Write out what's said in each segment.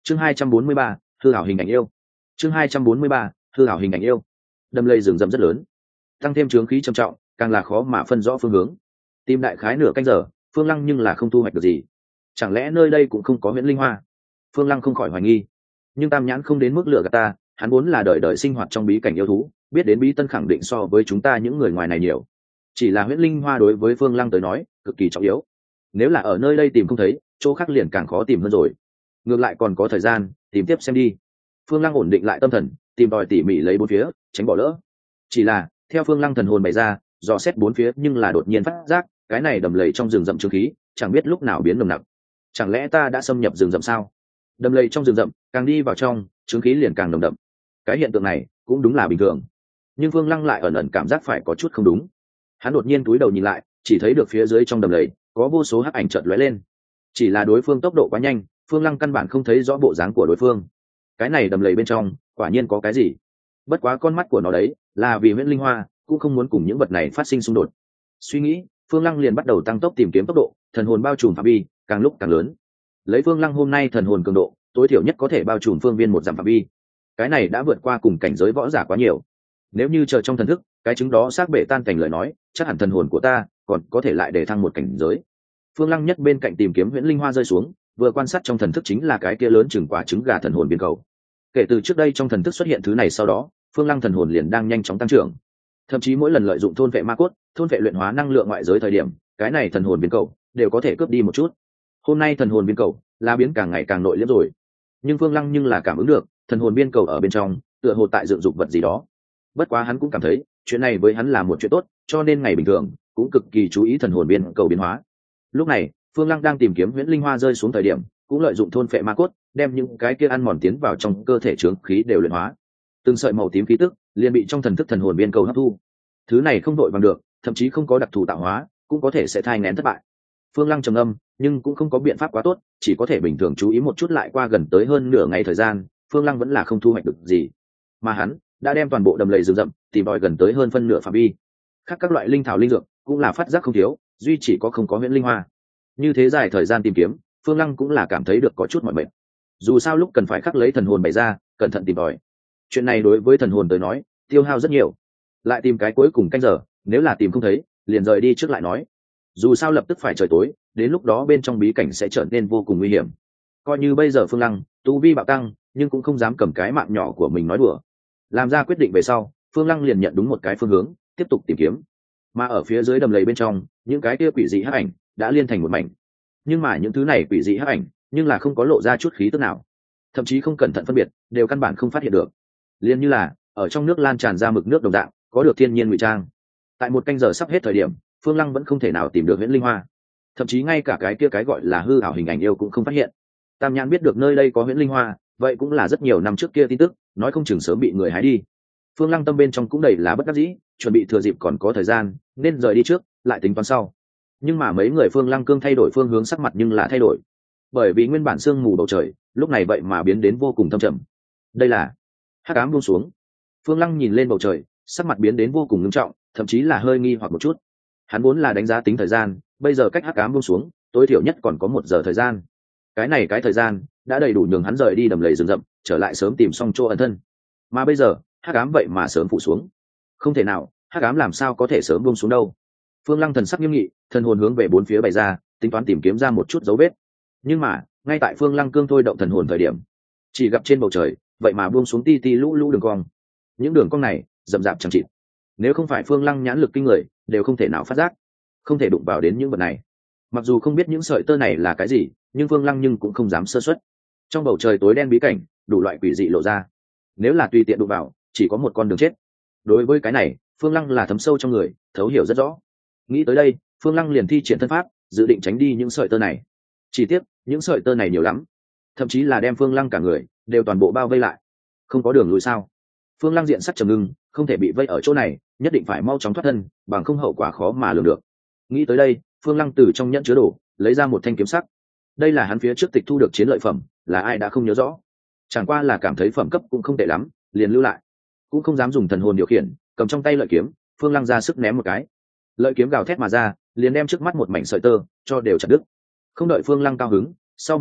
chương 243, hư ảo hình ảnh yêu. chương 243, hư ảo hình ảnh yêu. Đầm lầy rừng rậm rất lớn, tăng thêm chướng khí trầm trọng, càng là khó mà phân rõ phương hướng. Tìm đại khái nửa canh giờ, Phương Lăng nhưng là không thu hoạch được gì. Chẳng lẽ nơi đây cũng không có huyễn linh hoa? Phương Lăng không khỏi hoài nghi. Nhưng Tam Nhãn không đến mức lừa gạt ta, hắn vốn là đời đời sinh hoạt trong bí cảnh yêu thú, biết đến bí tân khẳng định so với chúng ta những người ngoài này nhiều. Chỉ là huyễn linh hoa đối với Phương Lăng tới nói cực kỳ trọng yếu. Nếu là ở nơi đây tìm không thấy, chỗ khác liền càng khó tìm hơn rồi. Ngược lại còn có thời gian, tìm tiếp xem đi. Phương Lăng ổn định lại tâm thần, tìm tòi tỉ mỉ lấy bốn phía, tránh bỏ lỡ. Chỉ là theo Phương Lăng thần hồn bày ra, dò xét bốn phía nhưng là đột nhiên phát giác cái này đầm lầy trong rừng rậm trướng khí chẳng biết lúc nào biến nồng nặc. Chẳng lẽ ta đã xâm nhập rừng rậm sao? Đầm lầy trong rừng rậm càng đi vào trong, trướng khí liền càng nồng đậm. Cái hiện tượng này cũng đúng là bình thường, nhưng Phương Lăng lại ẩn ẩn cảm giác phải có chút không đúng. Hắn đột nhiên cúi đầu nhìn lại, chỉ thấy được phía dưới trong đầm lầy có vô số hắc ảnh chợt lóe lên. Chỉ là đối phương tốc độ quá nhanh, Phương Lăng căn bản không thấy rõ bộ dáng của đối phương. Cái này đầm lầy bên trong quả nhiên có cái gì. Bất quá con mắt của nó đấy là vì huyễn linh hoa, cũng không muốn cùng những vật này phát sinh xung đột. Suy nghĩ, Phương Lăng liền bắt đầu tăng tốc tìm kiếm tốc độ, thần hồn bao trùm phạm vi càng lúc càng lớn. Lấy Phương Lăng hôm nay thần hồn cường độ, tối thiểu nhất có thể bao trùm phương viên 1 dặm phạm vi. Cái này đã vượt qua cùng cảnh giới võ giả quá nhiều. Nếu như chờ trong thần thức, cái chứng đó xác bể tan cảnh lời nói, chắc hẳn thần hồn của ta còn có thể lại để thăng một cảnh giới. Phương Lăng nhất bên cạnh tìm kiếm huyễn linh hoa rơi xuống, vừa quan sát trong thần thức chính là cái kia lớn chừng quả trứng gà thần hồn biên cầu. Kể từ trước đây trong thần thức xuất hiện thứ này sau đó, Phương Lăng thần hồn liền đang nhanh chóng tăng trưởng. Thậm chí mỗi lần lợi dụng thôn vệ ma cốt, thôn vệ luyện hóa năng lượng ngoại giới thời điểm, cái này thần hồn biên cầu đều có thể cướp đi một chút. Hôm nay thần hồn biên cầu là biến càng ngày càng nội liễm rồi, nhưng Phương Lăng nhưng là cảm ứng được thần hồn biên cầu ở bên trong tựa hồ tại dựng dục vật gì đó. Bất quá hắn cũng cảm thấy chuyện này với hắn là một chuyện tốt, cho nên ngày bình thường cũng cực kỳ chú ý thần hồn biên cầu biến hóa. Lúc này Phương Lăng đang tìm kiếm huyễn linh hoa rơi xuống thời điểm, cũng lợi dụng thôn phệ ma cốt đem những cái kia ăn mòn tiến vào trong cơ thể chướng khí đều luyện hóa. Từng sợi màu tím khí tức liền bị trong thần thức thần hồn biên cầu hấp thu. Thứ này không đội bằng được, thậm chí không có đặc thù tạo hóa, cũng có thể sẽ thai nghén thất bại. Phương Lăng trầm âm, nhưng cũng không có biện pháp quá tốt, chỉ có thể bình thường chú ý một chút. Lại qua gần tới hơn nửa ngày thời gian, Phương Lăng vẫn là không thu hoạch được gì, mà hắn đã đem toàn bộ đầm lầy rừng rậm tìm tòi gần tới hơn phân nửa phạm vi. Khác các loại linh thảo linh dược cũng là phát giác không thiếu, duy chỉ có không có huyễn linh hoa. Như thế dài thời gian tìm kiếm, Phương Lăng cũng là cảm thấy được có chút mỏi mệt. Dù sao lúc cần phải khắc lấy thần hồn bày ra, cẩn thận tìm tòi. Chuyện này đối với thần hồn tới nói, tiêu hao rất nhiều. Lại tìm cái cuối cùng canh giờ, nếu là tìm không thấy, liền rời đi trước lại nói. Dù sao lập tức phải trời tối, đến lúc đó bên trong bí cảnh sẽ trở nên vô cùng nguy hiểm. Coi như bây giờ Phương Lăng tu vi bạo tăng, nhưng cũng không dám cầm cái mạng nhỏ của mình nói đùa. Làm ra quyết định về sau, Phương Lăng liền nhận đúng một cái phương hướng, tiếp tục tìm kiếm. Mà ở phía dưới đầm lầy bên trong, những cái kia quỷ dị hắc ảnh đã liên thành một mảnh. Nhưng mà những thứ này quỷ dị hắc ảnh, nhưng là không có lộ ra chút khí tức nào, thậm chí không cẩn thận phân biệt, đều căn bản không phát hiện được. Liên như là ở trong nước lan tràn ra mực nước đồng dạng, có được thiên nhiên ngụy trang. Tại một canh giờ sắp hết thời điểm, Phương Lăng vẫn không thể nào tìm được huyễn linh hoa, thậm chí ngay cả cái kia cái gọi là hư ảo hình ảnh yêu cũng không phát hiện. Tam Nhãn biết được nơi đây có huyễn linh hoa, vậy cũng là rất nhiều năm trước kia tin tức, nói không chừng sớm bị người hái đi. Phương Lăng tâm bên trong cũng đầy là bất đắc dĩ, chuẩn bị thừa dịp còn có thời gian nên rời đi trước, lại tính toán sau. Nhưng mà mấy người Phương Lăng cương thay đổi phương hướng, sắc mặt nhưng là thay đổi, bởi vì nguyên bản sương mù bầu trời lúc này vậy mà biến đến vô cùng thâm trầm. Đây là hắc ám buông xuống. Phương Lăng nhìn lên bầu trời, sắc mặt biến đến vô cùng nghiêm trọng, thậm chí là hơi nghi hoặc một chút. Hắn vốn là đánh giá tính thời gian, bây giờ cách hắc ám buông xuống tối thiểu nhất còn có 1 giờ thời gian. Cái thời gian đã đầy đủ nhường hắn rời đi đầm lầy rừng rậm, trở lại sớm tìm xong chỗ ẩn thân. Mà bây giờ hắc ám vậy mà sớm phủ xuống. Không thể nào, hắc ám làm sao có thể sớm buông xuống đâu. Phương Lăng thần sắc nghiêm nghị, thần hồn hướng về bốn phía bày ra, tính toán tìm kiếm ra một chút dấu vết. Nhưng mà ngay tại Phương Lăng cương thôi động thần hồn thời điểm, chỉ gặp trên bầu trời vậy mà buông xuống ti ti lũ lũ đường cong. Những đường cong này rậm rạp chẳng chịt, nếu không phải Phương Lăng nhãn lực kinh người, đều không thể nào phát giác, không thể đụng vào đến những vật này. Mặc dù không biết những sợi tơ này là cái gì, nhưng Phương Lăng nhưng cũng không dám sơ suất. Trong bầu trời tối đen bí cảnh, đủ loại quỷ dị lộ ra, nếu là tùy tiện đụng vào, chỉ có một con đường chết. Đối với cái này, Phương Lăng là thấm sâu trong người, thấu hiểu rất rõ. Nghĩ tới đây, Phương Lăng liền thi triển thân pháp, dự định tránh đi những sợi tơ này. Chỉ tiếc những sợi tơ này nhiều lắm, thậm chí là đem Phương Lăng cả người đều toàn bộ bao vây lại. Không có đường lùi sao? Phương Lăng diện sắc trầm ngưng, không thể bị vây ở chỗ này, nhất định phải mau chóng thoát thân, bằng không hậu quả khó mà lường được. Nghĩ tới đây, Phương Lăng từ trong nhẫn chứa đồ lấy ra một thanh kiếm sắc. Đây là hắn phía trước tịch thu được chiến lợi phẩm, là ai đã không nhớ rõ. Chẳng qua là cảm thấy phẩm cấp cũng không tệ lắm, liền lưu lại. Cũng không dám dùng thần hồn điều khiển, cầm trong tay lợi kiếm, Phương Lăng ra sức ném một cái. Lợi kiếm gào thét mà ra, liền đem trước mắt một mảnh sợi tơ cho đều chặt đứt. Không đợi Phương Lăng cao hứng, sau một khắc,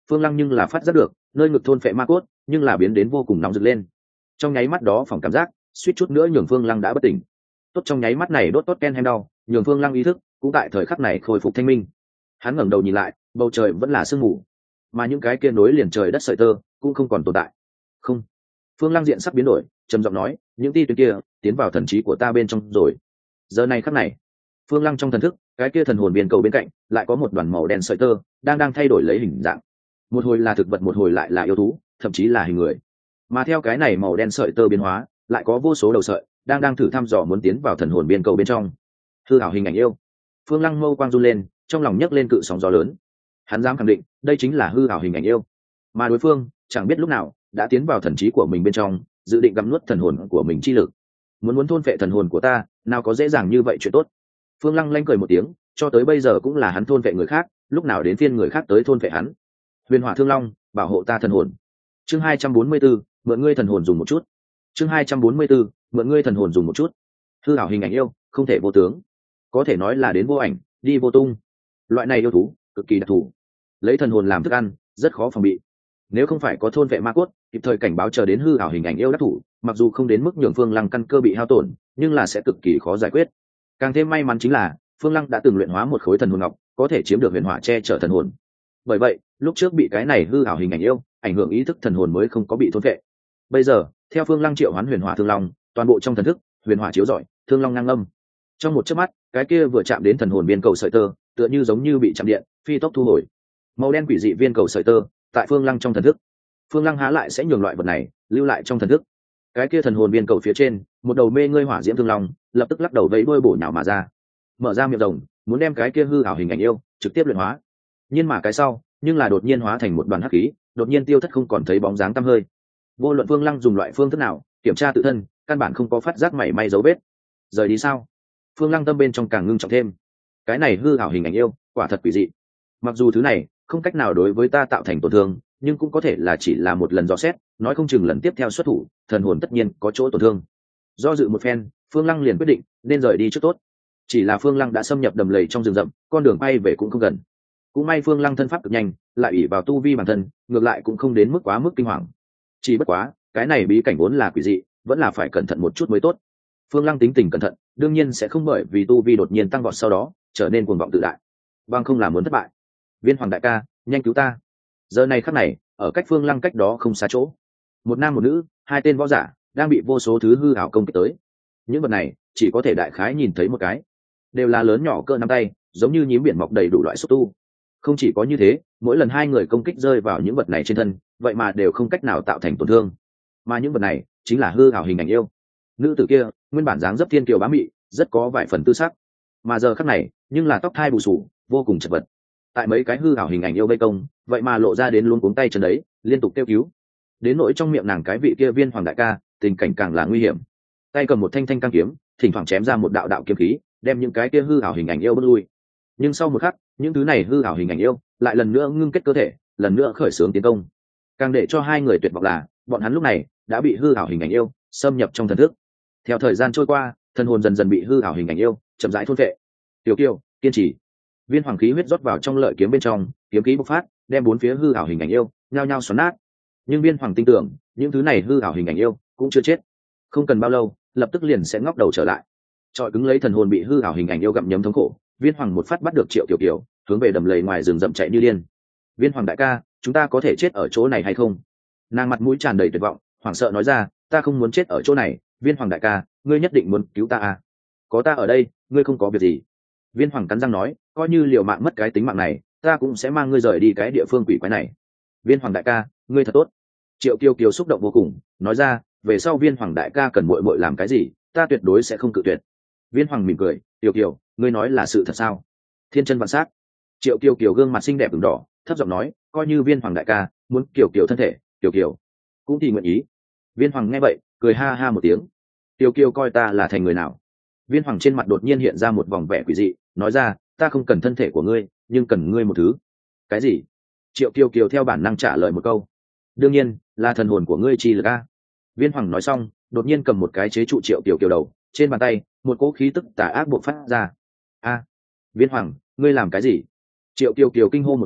Phương Lăng nhưng là phát giác được nơi ngực thôn phệ ma cốt nhưng là biến đến vô cùng nóng rực lên. Trong nháy mắt đó phòng cảm giác suýt chút nữa nhường Phương Lăng đã bất tỉnh. Tốt trong nháy mắt này đốt tốt ken hem đau nhường Phương Lăng ý thức cũng tại thời khắc này khôi phục thanh minh. Hắn ngẩng đầu nhìn lại, bầu trời vẫn là sương mù, mà những cái kia nối liền trời đất sợi tơ cũng không còn tồn tại. Không. Phương Lăng diện sắc biến đổi, trầm giọng nói, những ti tuyến kia tiến vào thần trí của ta bên trong rồi. Giờ này khắc này, Phương Lăng trong thần thức, cái kia thần hồn viên cầu bên cạnh lại có một đoàn màu đen sợi tơ đang thay đổi lấy hình dạng. Một hồi là thực vật, một hồi lại là yêu thú, thậm chí là hình người. Mà theo cái này màu đen sợi tơ biến hóa, lại có vô số đầu sợi đang thử thăm dò muốn tiến vào thần hồn viên cầu bên trong. Hư ảo hình ảnh yêu. Phương Lăng mâu quang run lên, trong lòng nhấc lên cự sóng gió lớn. Hắn dám khẳng định, đây chính là hư ảo hình ảnh yêu. Mà đối phương, chẳng biết lúc nào đã tiến vào thần trí của mình bên trong, dự định gặm nuốt thần hồn của mình chi lực. Muốn thôn phệ thần hồn của ta, nào có dễ dàng như vậy chuyện tốt. Phương Lăng lanh cười một tiếng, cho tới bây giờ cũng là hắn thôn phệ người khác, lúc nào đến phiên người khác tới thôn phệ hắn. Huyền Hỏa Thương Long, bảo hộ ta thần hồn. Chương 244, mượn ngươi thần hồn dùng một chút. Chương 244, mượn ngươi thần hồn dùng một chút. Hư ảo hình ảnh yêu, không thể vô tướng, có thể nói là đến vô ảnh, đi vô tung. Loại này yêu thú cực kỳ đặc thù, lấy thần hồn làm thức ăn, rất khó phòng bị. Nếu không phải có thôn vệ ma cốt kịp thời cảnh báo chờ đến hư ảo hình ảnh yêu đắc thủ, mặc dù không đến mức nhường Phương Lăng căn cơ bị hao tổn, nhưng là sẽ cực kỳ khó giải quyết. Càng thêm may mắn chính là Phương Lăng đã từng luyện hóa một khối thần hồn ngọc, có thể chiếm được huyền hỏa che chở thần hồn. Bởi vậy lúc trước bị cái này hư ảo hình ảnh yêu ảnh hưởng ý thức thần hồn mới không có bị thôn vệ. Bây giờ theo Phương Lăng triệu hoán huyền hỏa thương long, toàn bộ trong thần thức huyền hỏa chiếu rọi, thương long ngang âm. Trong một chớp mắt, cái kia vừa chạm đến thần hồn viên cầu sợi tơ tựa như giống như bị chạm điện, phi tốc thu hồi. Màu đen quỷ dị viên cầu sợi tơ tại Phương Lăng trong thần thức. Phương Lăng há lại sẽ nhường loại vật này lưu lại trong thần thức. Cái kia thần hồn viên cầu phía trên, một đầu mê ngươi hỏa diễm thương long lập tức lắc đầu vẫy đuôi bổ nhào mà ra, mở ra miệng rồng muốn đem cái kia hư ảo hình ảnh yêu trực tiếp luyện hóa. Nhưng mà cái sau nhưng là đột nhiên hóa thành một đoàn hắc khí, đột nhiên tiêu thất không còn thấy bóng dáng tăm hơi. Vô luận Phương Lăng dùng loại phương thức nào kiểm tra tự thân, căn bản không có phát giác mảy may dấu vết. Rời đi sao? Phương Lăng tâm bên trong càng ngưng trọng thêm. Cái này hư ảo hình ảnh yêu quả thật quỷ dị. Mặc dù thứ này không cách nào đối với ta tạo thành tổn thương, nhưng cũng có thể là chỉ là một lần dò xét, nói không chừng lần tiếp theo xuất thủ thần hồn tất nhiên có chỗ tổn thương. Do dự một phen, Phương Lăng liền quyết định nên rời đi trước tốt. Chỉ là Phương Lăng đã xâm nhập đầm lầy trong rừng rậm, con đường bay về cũng không gần. Cũng may Phương Lăng thân pháp cực nhanh, lại ỷ vào tu vi bản thân, ngược lại cũng không đến mức quá mức kinh hoàng. Chỉ bất quá cái này bí cảnh vốn là quỷ dị, vẫn là phải cẩn thận một chút mới tốt. Phương Lăng tính tình cẩn thận, đương nhiên sẽ không bởi vì tu vi đột nhiên tăng vọt sau đó trở nên cuồng vọng tự đại, bằng không là muốn thất bại. Viên Hoàng đại ca, nhanh cứu ta! Giờ này khắc này, ở cách Phương Lăng cách đó không xa chỗ, một nam một nữ, hai tên võ giả đang bị vô số thứ hư ảo công kích tới. Những vật này chỉ có thể đại khái nhìn thấy một cái, đều là lớn nhỏ cỡ nắm tay, giống như nhím biển mọc đầy đủ loại xúc tu. Không chỉ có như thế, mỗi lần hai người công kích rơi vào những vật này trên thân, vậy mà đều không cách nào tạo thành tổn thương. Mà những vật này chính là hư ảo hình ảnh yêu. Nữ tử kia nguyên bản dáng dấp thiên kiều bá mị, rất có vài phần tư sắc, mà giờ khắc này nhưng là tóc thai bù sù, vô cùng chật vật. Tại mấy cái hư ảo hình ảnh yêu vây công, vậy mà lộ ra đến luôn cuống tay chân đấy, liên tục kêu cứu. Đến nỗi trong miệng nàng cái vị kia Viên Hoàng đại ca, tình cảnh càng là nguy hiểm. Tay cầm một thanh thanh cang kiếm, thỉnh thoảng chém ra một đạo đạo kiếm khí, đem những cái kia hư ảo hình ảnh yêu bước lui. Nhưng sau một khắc, những thứ này hư ảo hình ảnh yêu lại lần nữa ngưng kết cơ thể, lần nữa khởi xướng tiến công. Càng để cho hai người tuyệt vọng là, bọn hắn lúc này đã bị hư ảo hình ảnh yêu xâm nhập trong thần thức. Theo thời gian trôi qua, thần hồn dần dần bị hư ảo hình ảnh yêu chậm rãi thôn phệ. Tiểu Kiều, kiên trì! Viên hoàng khí huyết rót vào trong lợi kiếm bên trong, kiếm khí bộc phát, đem bốn phía hư ảo hình ảnh yêu nhao nhao xoắn nát. Nhưng Viên hoàng tin tưởng, những thứ này hư ảo hình ảnh yêu cũng chưa chết, không cần bao lâu, lập tức liền sẽ ngóc đầu trở lại. Trọi cứng lấy thần hồn bị hư ảo hình ảnh yêu gặm nhấm thống khổ, Viên hoàng một phát bắt được Triệu Kiều Kiều, hướng về đầm lầy ngoài rừng rậm chạy như điên. Viên hoàng đại ca, chúng ta có thể chết ở chỗ này hay không? Nàng mặt mũi tràn đầy tuyệt vọng, hoảng sợ nói ra, ta không muốn chết ở chỗ này. Viên hoàng đại ca, ngươi nhất định muốn cứu ta à? Có ta ở đây, ngươi không có việc gì. Viên hoàng cắn răng nói, coi như liều mạng mất cái tính mạng này, ta cũng sẽ mang ngươi rời đi cái địa phương quỷ quái này. Viên hoàng đại ca, ngươi thật tốt. Triệu Kiều Kiều xúc động vô cùng, nói ra, về sau Viên hoàng đại ca cần muội muội làm cái gì, ta tuyệt đối sẽ không cự tuyệt. Viên hoàng mỉm cười, Kiều Kiều, ngươi nói là sự thật sao? Thiên chân vạn sắc. Triệu Kiều Kiều gương mặt xinh đẹp ửng đỏ, thấp giọng nói, coi như Viên hoàng đại ca muốn Kiều Kiều thân thể, Kiều Kiều cũng thì nguyện ý. Viên hoàng nghe vậy, cười ha ha một tiếng. Kiều Kiều coi ta là thành người nào? Viên hoàng trên mặt đột nhiên hiện ra một vòng vẻ quỷ dị, nói ra, ta không cần thân thể của ngươi, nhưng cần ngươi một thứ. Cái gì? Triệu Kiều Kiều theo bản năng trả lời một câu, đương nhiên là thần hồn của ngươi chi lực a. Viên hoàng nói xong, đột nhiên cầm một cái chế trụ Triệu Kiều Kiều đầu, trên bàn tay một cỗ khí tức tà ác bộc phát ra. A, Viên hoàng, ngươi làm cái gì? Triệu Kiều Kiều kinh hô một tiếng,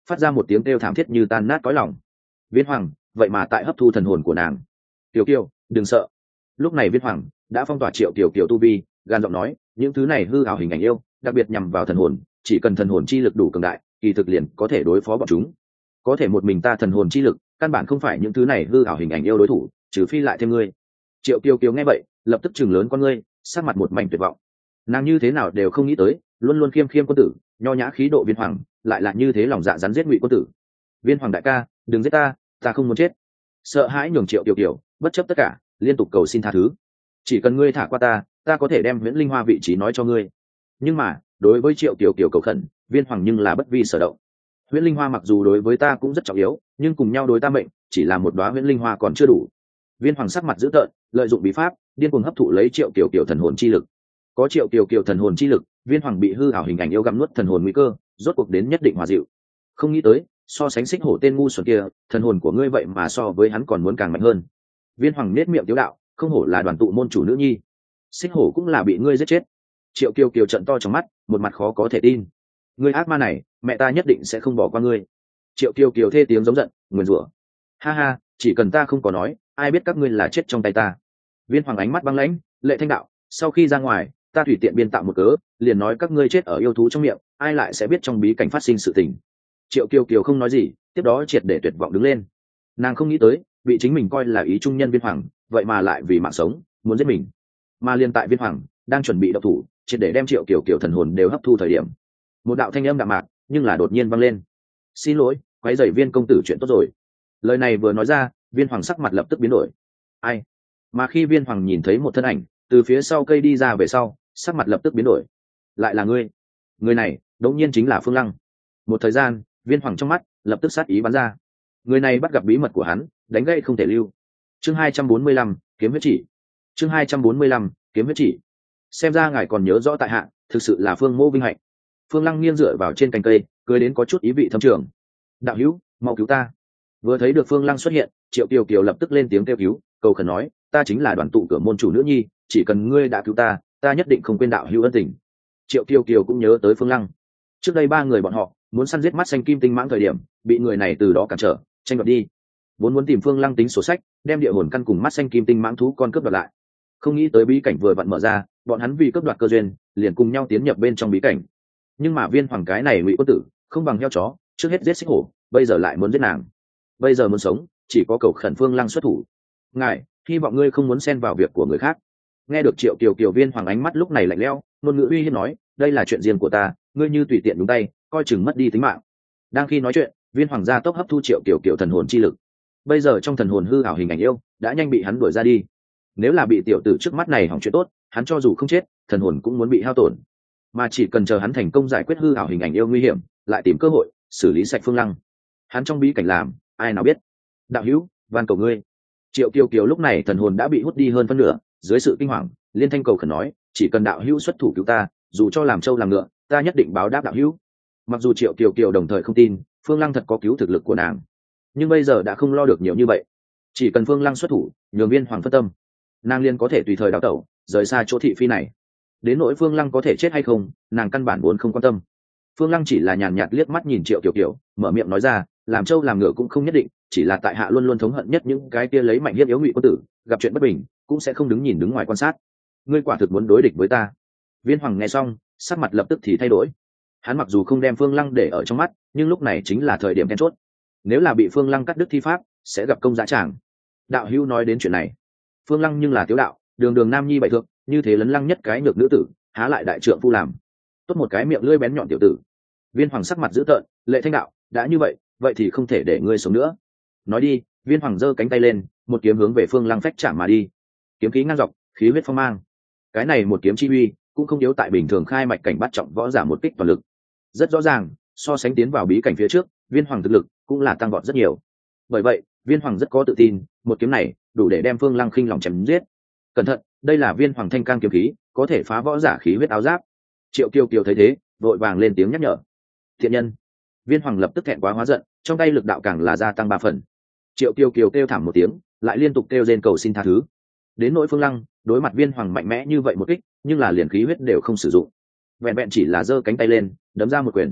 phát ra một tiếng kêu thảm thiết như tan nát cõi lòng. Viên Hoàng vậy mà tại hấp thu thần hồn của nàng. Tiểu Kiều, đừng sợ. Lúc này Viên Hoàng đã phong tỏa Triệu Kiều Kiều tu vi, gan giọng nói, những thứ này hư ảo hình ảnh yêu, đặc biệt nhằm vào thần hồn, chỉ cần thần hồn chi lực đủ cường đại, kỳ thực liền có thể đối phó bọn chúng. Có thể một mình ta thần hồn chi lực, căn bản không phải những thứ này hư ảo hình ảnh yêu đối thủ, trừ phi lại thêm ngươi. Triệu Kiều Kiều nghe vậy, lập tức chừng lớn con ngươi, sát mặt một mảnh tuyệt vọng. Nàng như thế nào đều không nghĩ tới, luôn luôn khiêm khiêm quân tử, nho nhã khí độ Viên Hoàng, lại là như thế lòng dạ rắn giết Ngụy quân tử. Viên Hoàng đại ca, đừng giết ta, ta không muốn chết. Sợ hãi nhường Triệu Kiều Kiều bất chấp tất cả, liên tục cầu xin tha thứ. Chỉ cần ngươi thả qua ta có thể đem Huyễn Linh Hoa vị trí nói cho ngươi. Nhưng mà đối với Triệu Kiều Kiều cầu khẩn, Viên Hoàng nhưng là bất vi sở động. Huyễn Linh Hoa mặc dù đối với ta cũng rất trọng yếu, nhưng cùng nhau đối ta mệnh, chỉ là một đóa Huyễn Linh Hoa còn chưa đủ. Viên Hoàng sắc mặt dữ tợn, lợi dụng bí pháp, điên cuồng hấp thụ lấy Triệu Kiều Kiều thần hồn chi lực. Có Triệu Kiều Kiều thần hồn chi lực, Viên Hoàng bị hư ảo hình ảnh yêu gặm nuốt thần hồn nguy cơ, rốt cuộc đến nhất định hòa dịu. Không nghĩ tới, so sánh Xích Hổ tên ngu xuẩn kia, thần hồn của ngươi vậy mà so với hắn còn muốn càng mạnh hơn. Viên Hoàng nết miệng tiếu đạo, không hổ là đoàn tụ môn chủ nữ nhi, Xích Hổ cũng là bị ngươi giết chết. Triệu Kiều Kiều trợn to trong mắt, một mặt khó có thể tin. Ngươi ác ma này, mẹ ta nhất định sẽ không bỏ qua ngươi. Triệu Kiều Kiều thê tiếng giống giận, nguyền rủa. Ha ha, chỉ cần ta không có nói, ai biết các ngươi là chết trong tay ta. Viên Hoàng ánh mắt băng lãnh, lệ thanh đạo, sau khi ra ngoài, ta tùy tiện biên tạo một cớ, liền nói các ngươi chết ở yêu thú trong miệng, ai lại sẽ biết trong bí cảnh phát sinh sự tình. Triệu Kiều Kiều không nói gì, tiếp đó triệt để tuyệt vọng đứng lên. Nàng không nghĩ tới, bị chính mình coi là ý trung nhân Viên Hoàng, vậy mà lại vì mạng sống muốn giết mình. Mà liên tại Viên Hoàng đang chuẩn bị động thủ, triệt để đem Triệu Kiều Kiều thần hồn đều hấp thu thời điểm, một đạo thanh âm đạm mạc nhưng là đột nhiên vang lên. Xin lỗi, quấy rầy Viên công tử chuyện tốt rồi. Lời này vừa nói ra, Viên Hoàng sắc mặt lập tức biến đổi. Ai? Mà khi Viên Hoàng nhìn thấy một thân ảnh từ phía sau cây đi ra về sau, sắc mặt lập tức biến đổi. Lại là ngươi? Người này đột nhiên chính là Phương Lăng. Một thời gian, Viên Hoàng trong mắt lập tức sát ý bắn ra. Người này bắt gặp bí mật của hắn, đánh gây không thể lưu. Chương 245, kiếm huyết chỉ. Chương 245, kiếm huyết chỉ. Xem ra ngài còn nhớ rõ tại hạ, thực sự là Phương Mô vinh hạnh. Phương Lăng nghiêng dựa vào trên cành cây, cười đến có chút ý vị thâm trường. Đạo hữu, mau cứu ta. Vừa thấy được Phương Lăng xuất hiện, Triệu Kiều Kiều lập tức lên tiếng kêu cứu, cầu khẩn nói, ta chính là đoàn tụ cửa môn chủ nữ nhi, chỉ cần ngươi đã cứu ta nhất định không quên đạo hữu ân tình. Triệu Kiều Kiều cũng nhớ tới Phương Lăng. Trước đây ba người bọn họ muốn săn giết mắt xanh kim tinh mãng thời điểm, bị người này từ đó cản trở, tranh đoạt đi. Vốn muốn tìm Phương Lăng tính sổ sách, đem địa hồn căn cùng mắt xanh kim tinh mãng thú con cướp đoạt lại. Không nghĩ tới bí cảnh vừa vặn mở ra, bọn hắn vì cướp đoạt cơ duyên, liền cùng nhau tiến nhập bên trong bí cảnh. Nhưng mà Viên Hoàng cái này Ngụy quân tử, không bằng heo chó, trước hết giết Xích Hổ, bây giờ lại muốn giết nàng. Bây giờ muốn sống, chỉ có cầu khẩn Phương Lăng xuất thủ. Ngài, hy vọng ngươi không muốn xen vào việc của người khác. Nghe được Triệu Kiều Kiều, Viên Hoàng ánh mắt lúc này lạnh lẽo, ngôn ngữ uy hiếp nói, đây là chuyện riêng của ta, ngươi như tùy tiện đúng tay, coi chừng mất đi tính mạng. Đang khi nói chuyện, Viên Hoàng gia tốc hấp thu Triệu Kiều Kiều thần hồn chi lực. Bây giờ trong thần hồn hư ảo hình ảnh yêu đã nhanh bị hắn đuổi ra đi. Nếu là bị tiểu tử trước mắt này hỏng chuyện tốt, hắn cho dù không chết, thần hồn cũng muốn bị hao tổn. Mà chỉ cần chờ hắn thành công giải quyết hư ảo hình ảnh yêu nguy hiểm, lại tìm cơ hội xử lý sạch Phương Lăng. Hắn trong bí cảnh làm, ai nào biết. Đạo hữu, van cầu ngươi. Triệu Kiều Kiều lúc này thần hồn đã bị hút đi hơn phân nửa, dưới sự kinh hoàng, liên thanh cầu khẩn nói, chỉ cần đạo hữu xuất thủ cứu ta, dù cho làm trâu làm ngựa, ta nhất định báo đáp đạo hữu. Mặc dù Triệu Kiều Kiều đồng thời không tin Phương Lăng thật có cứu thực lực của nàng, nhưng bây giờ đã không lo được nhiều như vậy. Chỉ cần Phương Lăng xuất thủ, nhường Viên Hoàng phân tâm, nàng liên có thể tùy thời đào tẩu, rời xa chỗ thị phi này. Đến nỗi Phương Lăng có thể chết hay không, nàng căn bản vốn không quan tâm. Phương Lăng chỉ là nhàn nhạt liếc mắt nhìn Triệu Kiều Kiều, mở miệng nói ra, làm trâu làm ngựa cũng không nhất định, chỉ là tại hạ luôn luôn thống hận nhất những cái kia lấy mạnh hiếp yếu Ngụy quân tử, gặp chuyện bất bình cũng sẽ không đứng nhìn đứng ngoài quan sát. Ngươi quả thực muốn đối địch với ta. Viên Hoàng nghe xong, sắc mặt lập tức thì thay đổi. Hắn mặc dù không đem Phương Lăng để ở trong mắt, nhưng lúc này chính là thời điểm then chốt. Nếu là bị Phương Lăng cắt đứt thi pháp, sẽ gặp công dã tràng. Đạo hữu nói đến chuyện này, Phương Lăng nhưng là tiếu đạo, đường đường nam nhi bại thượng, như thế lấn lăng nhất cái nhược nữ tử, há lại đại trượng phu làm. Tốt một cái miệng lưỡi bén nhọn tiểu tử. Viên Hoàng sắc mặt dữ tợn, lệ thanh đạo, đã như vậy, vậy thì không thể để ngươi sống nữa. Nói đi, Viên Hoàng giơ cánh tay lên, một kiếm hướng về Phương Lăng phách chạm mà đi. Kiếm khí ngang dọc, khí huyết phong mang. Cái này một kiếm chi uy, cũng không yếu tại bình thường khai mạch cảnh bắt trọng võ giả một kích toàn lực. Rất rõ ràng, so sánh tiến vào bí cảnh phía trước, Viên Hoàng thực lực cũng là tăng vọt rất nhiều. Bởi vậy, Viên Hoàng rất có tự tin, một kiếm này đủ để đem Phương Lăng khinh lòng chém giết. Cẩn thận, đây là Viên Hoàng thanh cang kiếm khí, có thể phá võ giả khí huyết áo giáp. Triệu Kiều Kiều thấy thế, vội vàng lên tiếng nhắc nhở. Thiện nhân. Viên Hoàng lập tức thẹn quá hóa giận, trong tay lực đạo càng là gia tăng 3 phần. Triệu Kiều Kiều kêu thảm một tiếng, lại liên tục kêu rên cầu xin tha thứ. Đến nỗi Phương Lăng, đối mặt Viên Hoàng mạnh mẽ như vậy một kích, nhưng là liền khí huyết đều không sử dụng, vẹn vẹn chỉ là giơ cánh tay lên, đấm ra một quyền.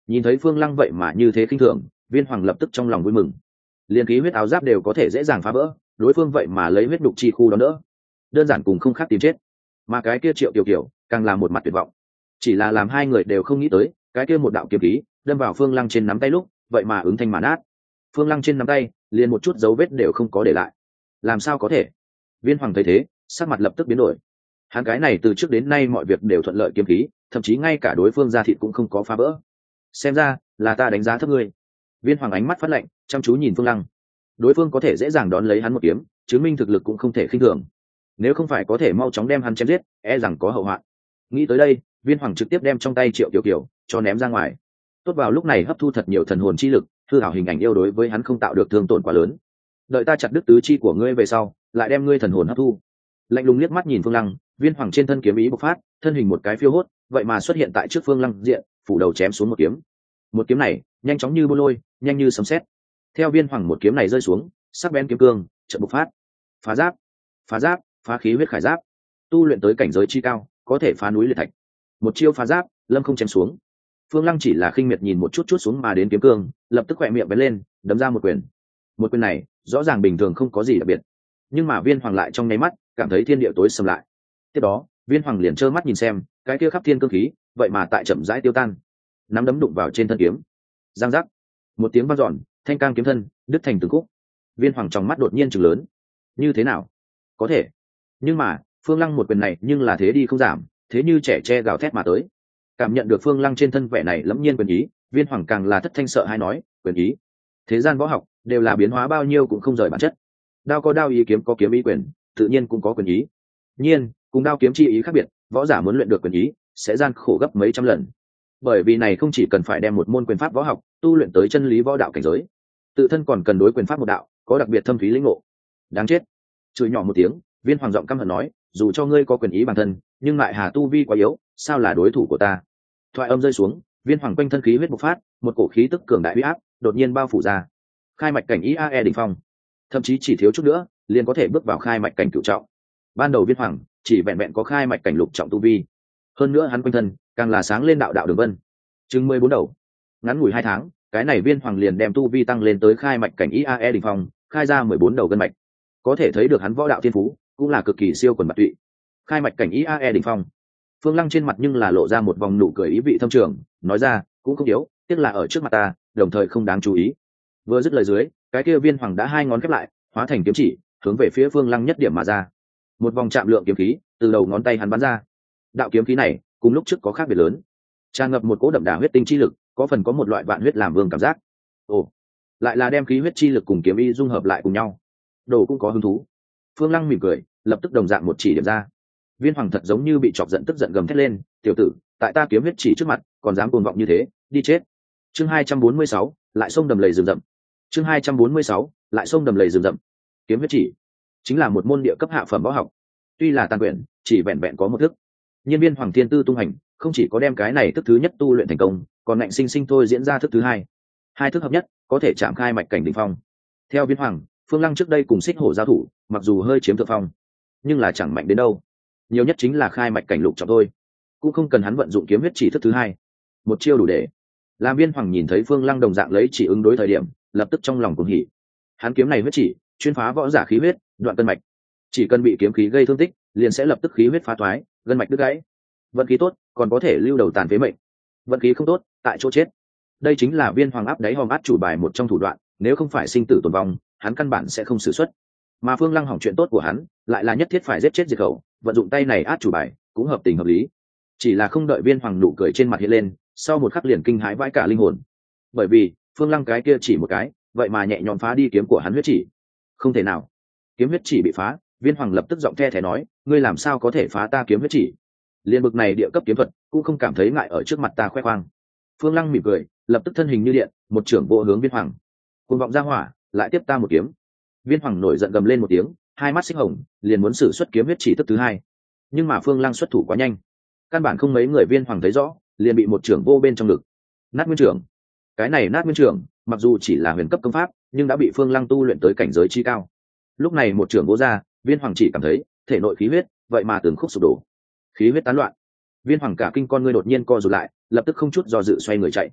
Nhìn thấy Phương Lăng vậy mà như thế khinh thường, Viên Hoàng lập tức trong lòng vui mừng. Liên khí huyết áo giáp đều có thể dễ dàng phá vỡ, đối phương vậy mà lấy huyết đục chi khu đó đỡ, đơn giản cùng không khác tìm chết. Mà cái kia Triệu Kiều Kiều càng là một mặt tuyệt vọng. Chỉ là làm hai người đều không nghĩ tới, cái kia một đạo kiếm khí đâm vào Phương Lăng trên nắm tay lúc, vậy mà ứng thanh mà nát. Phương Lăng trên nắm tay liền một chút dấu vết đều không có để lại. Làm sao có thể? Viên Hoàng thấy thế, sắc mặt lập tức biến đổi. Hắn cái này từ trước đến nay mọi việc đều thuận lợi kiếm khí, thậm chí ngay cả đối phương ra thịt cũng không có phá vỡ. Xem ra là ta đánh giá thấp ngươi. Viên Hoàng ánh mắt phát lạnh, chăm chú nhìn Phương Lăng. Đối phương có thể dễ dàng đón lấy hắn một kiếm, chứng minh thực lực cũng không thể khinh thường. Nếu không phải có thể mau chóng đem hắn chém giết, e rằng có hậu hoạn. Nghĩ tới đây, Viên Hoàng trực tiếp đem trong tay Triệu Kiều Kiều cho ném ra ngoài. Tốt vào lúc này hấp thu thật nhiều thần hồn chi lực, hư ảo hình ảnh yêu đối với hắn không tạo được thương tổn quá lớn. Đợi ta chặt đứt tứ chi của ngươi về sau, lại đem ngươi thần hồn hấp thu. Lạnh lùng liếc mắt nhìn Phương Lăng, Viên Hoàng trên thân kiếm ý bộc phát, thân hình một cái phiêu hốt, vậy mà xuất hiện tại trước Phương Lăng diện, phủ đầu chém xuống một kiếm. Một kiếm này nhanh chóng như bô lôi, nhanh như sấm sét. Theo Viên Hoàng một kiếm này rơi xuống, sắc bén kiếm cương chợt bộc phát. Phá giáp, phá giáp, phá khí huyết khải giáp. Tu luyện tới cảnh giới chi cao, có thể phá núi liệt thạch. Một chiêu phá giáp, lâm không chém xuống. Phương Lăng chỉ là khinh miệt nhìn một chút chút xuống mà đến kiếm cương, lập tức khỏe miệng bén lên, đấm ra một quyền. Một quyền này rõ ràng bình thường không có gì đặc biệt, nhưng mà Viên Hoàng lại trong nháy mắt cảm thấy thiên địa tối sầm lại. Tiếp đó Viên Hoàng liền trơ mắt nhìn xem cái kia khắp thiên cương khí vậy mà tại chậm rãi tiêu tan, nắm đấm đụng vào trên thân kiếm, giang giác, một tiếng vang dọn, thanh cang kiếm thân đứt thành từng khúc. Viên Hoàng trong mắt đột nhiên trừng lớn. Như thế nào có thể? Nhưng mà Phương Lăng một quyền này nhưng là thế đi không giảm, thế như trẻ tre gào thét mà tới. Cảm nhận được Phương Lăng trên thân vẻ này lẫm nhiên quyền ý, Viên Hoàng càng là thất thanh sợ hãi nói, quyền ý? Thế gian võ học đều là biến hóa bao nhiêu cũng không rời bản chất. Đao có đao ý, kiếm có kiếm ý, quyền tự nhiên cũng có quyền ý. Nhiên cùng đao kiếm chi ý khác biệt, võ giả muốn luyện được quyền ý sẽ gian khổ gấp mấy trăm lần. Bởi vì này không chỉ cần phải đem một môn quyền pháp võ học tu luyện tới chân lý võ đạo cảnh giới, tự thân còn cần đối quyền pháp một đạo có đặc biệt thâm thúy lĩnh ngộ. Đáng chết! Chửi nhỏ một tiếng, Viên Hoàng giọng căm hận nói, dù cho ngươi có quyền ý bản thân, nhưng lại hà tu vi quá yếu, sao là đối thủ của ta? Thoại âm rơi xuống, Viên Hoàng quanh thân khí huyết bộc phát, một cổ khí tức cường đại uy áp đột nhiên bao phủ ra. Khai mạch cảnh IAE đỉnh phong, thậm chí chỉ thiếu chút nữa liền có thể bước vào khai mạch cảnh cửu trọng. Ban đầu Viên Hoàng chỉ vẹn vẹn có khai mạch cảnh lục trọng tu vi, hơn nữa hắn quanh thân càng là sáng lên đạo đạo đường vân, chừng 14 đầu. Ngắn ngủi 2 tháng, cái này Viên Hoàng liền đem tu vi tăng lên tới khai mạch cảnh IAE đỉnh phong, khai ra 14 đầu gân mạch. Có thể thấy được hắn võ đạo thiên phú cũng là cực kỳ siêu quần bạt tụy. Khai mạch cảnh IAE đỉnh phong. Phương Lăng trên mặt nhưng là lộ ra một vòng nụ cười ý vị thâm trường, nói ra, cũng không yếu, tiếc là ở trước mặt ta, đồng thời không đáng chú ý. Vừa dứt lời dưới, cái kia Viên Hoàng đã hai ngón khép lại, hóa thành kiếm chỉ, hướng về phía Phương Lăng nhất điểm mà ra. Một vòng chạm lượng kiếm khí từ đầu ngón tay hắn bắn ra. Đạo kiếm khí này cùng lúc trước có khác biệt lớn, tràn ngập một cỗ đậm đà huyết tinh chi lực, có phần có một loại vạn huyết làm vương cảm giác. Ồ, lại là đem khí huyết chi lực cùng kiếm ý dung hợp lại cùng nhau. Đồ cũng có hứng thú. Phương Lăng mỉm cười, lập tức đồng dạng một chỉ điểm ra. Viên Hoàng thật giống như bị chọc giận, tức giận gầm thét lên, tiểu tử, tại ta kiếm huyết chỉ trước mặt còn dám cuồng vọng như thế, đi chết. Chương 246, lại sông đầm lầy rừng rậm. Chương 246, lại sông đầm lầy rừng rậm. Kiếm huyết chỉ chính là một môn địa cấp hạ phẩm võ học, tuy là tàn quyển, chỉ vẹn vẹn có một thức. Nhân Viên Hoàng thiên tư tung hành, không chỉ có đem cái này thức thứ nhất tu luyện thành công, còn ngạnh sinh sinh thôi diễn ra thức thứ hai. Hai thức hợp nhất có thể chạm khai mạch cảnh đỉnh phong. Theo Viên Hoàng, Phương Lăng trước đây cùng Xích Hổ giao thủ, mặc dù hơi chiếm thượng phong, nhưng là chẳng mạnh đến đâu, nhiều nhất chính là khai mạch cảnh lục trọng thôi, cũng không cần hắn vận dụng kiếm huyết chỉ thức thứ hai, một chiêu đủ để. Làm Viên Hoàng nhìn thấy Phương Lăng đồng dạng lấy chỉ ứng đối thời điểm, lập tức trong lòng cuồng hỉ. Hắn kiếm này huyết chỉ chuyên phá võ giả khí huyết, đoạn cân mạch, chỉ cần bị kiếm khí gây thương tích, liền sẽ lập tức khí huyết phá thoái, gân mạch đứt gãy. Vận khí tốt còn có thể lưu đầu tàn phế mệnh, vận khí không tốt tại chỗ chết. Đây chính là Viên Hoàng áp đáy hòm át chủ bài một trong thủ đoạn, nếu không phải sinh tử tồn vong, hắn căn bản sẽ không sử xuất. Mà Phương Lăng hỏng chuyện tốt của hắn, lại là nhất thiết phải giết chết diệt khẩu, vận dụng tay này át chủ bài cũng hợp tình hợp lý. Chỉ là không đợi Viên Hoàng nụ cười trên mặt hiện lên, sau một khắc liền kinh hãi vãi cả linh hồn. Bởi vì Phương Lăng cái kia chỉ một cái, vậy mà nhẹ nhõm phá đi kiếm của hắn huyết chỉ. Không thể nào! Kiếm huyết chỉ bị phá, Viên Hoàng lập tức giọng the thé nói, ngươi làm sao có thể phá ta kiếm huyết chỉ? Liên bực này địa cấp kiếm thuật cũng không cảm thấy ngại ở trước mặt ta khoe khoang. Phương Lăng mỉm cười, lập tức thân hình như điện, một trưởng bộ hướng Viên Hoàng. Cuồng vọng ra hỏa, lại tiếp ta một kiếm. Viên Hoàng nổi giận gầm lên một tiếng, hai mắt xích hồng, liền muốn sử xuất kiếm huyết chỉ thức thứ hai. Nhưng mà Phương Lăng xuất thủ quá nhanh, căn bản không mấy người Viên Hoàng thấy rõ, liền bị một trưởng vô bên trong ngực. Nát nguyên trưởng. Cái này nát nguyên trưởng, mặc dù chỉ là huyền cấp công pháp, nhưng đã bị Phương Lăng tu luyện tới cảnh giới chi cao. Lúc này một trưởng vô ra, Viên Hoàng chỉ cảm thấy thể nội khí huyết vậy mà từng khúc sụp đổ, khí huyết tán loạn. Viên Hoàng cả kinh con ngươi đột nhiên co rụt lại, lập tức không chút do dự xoay người chạy.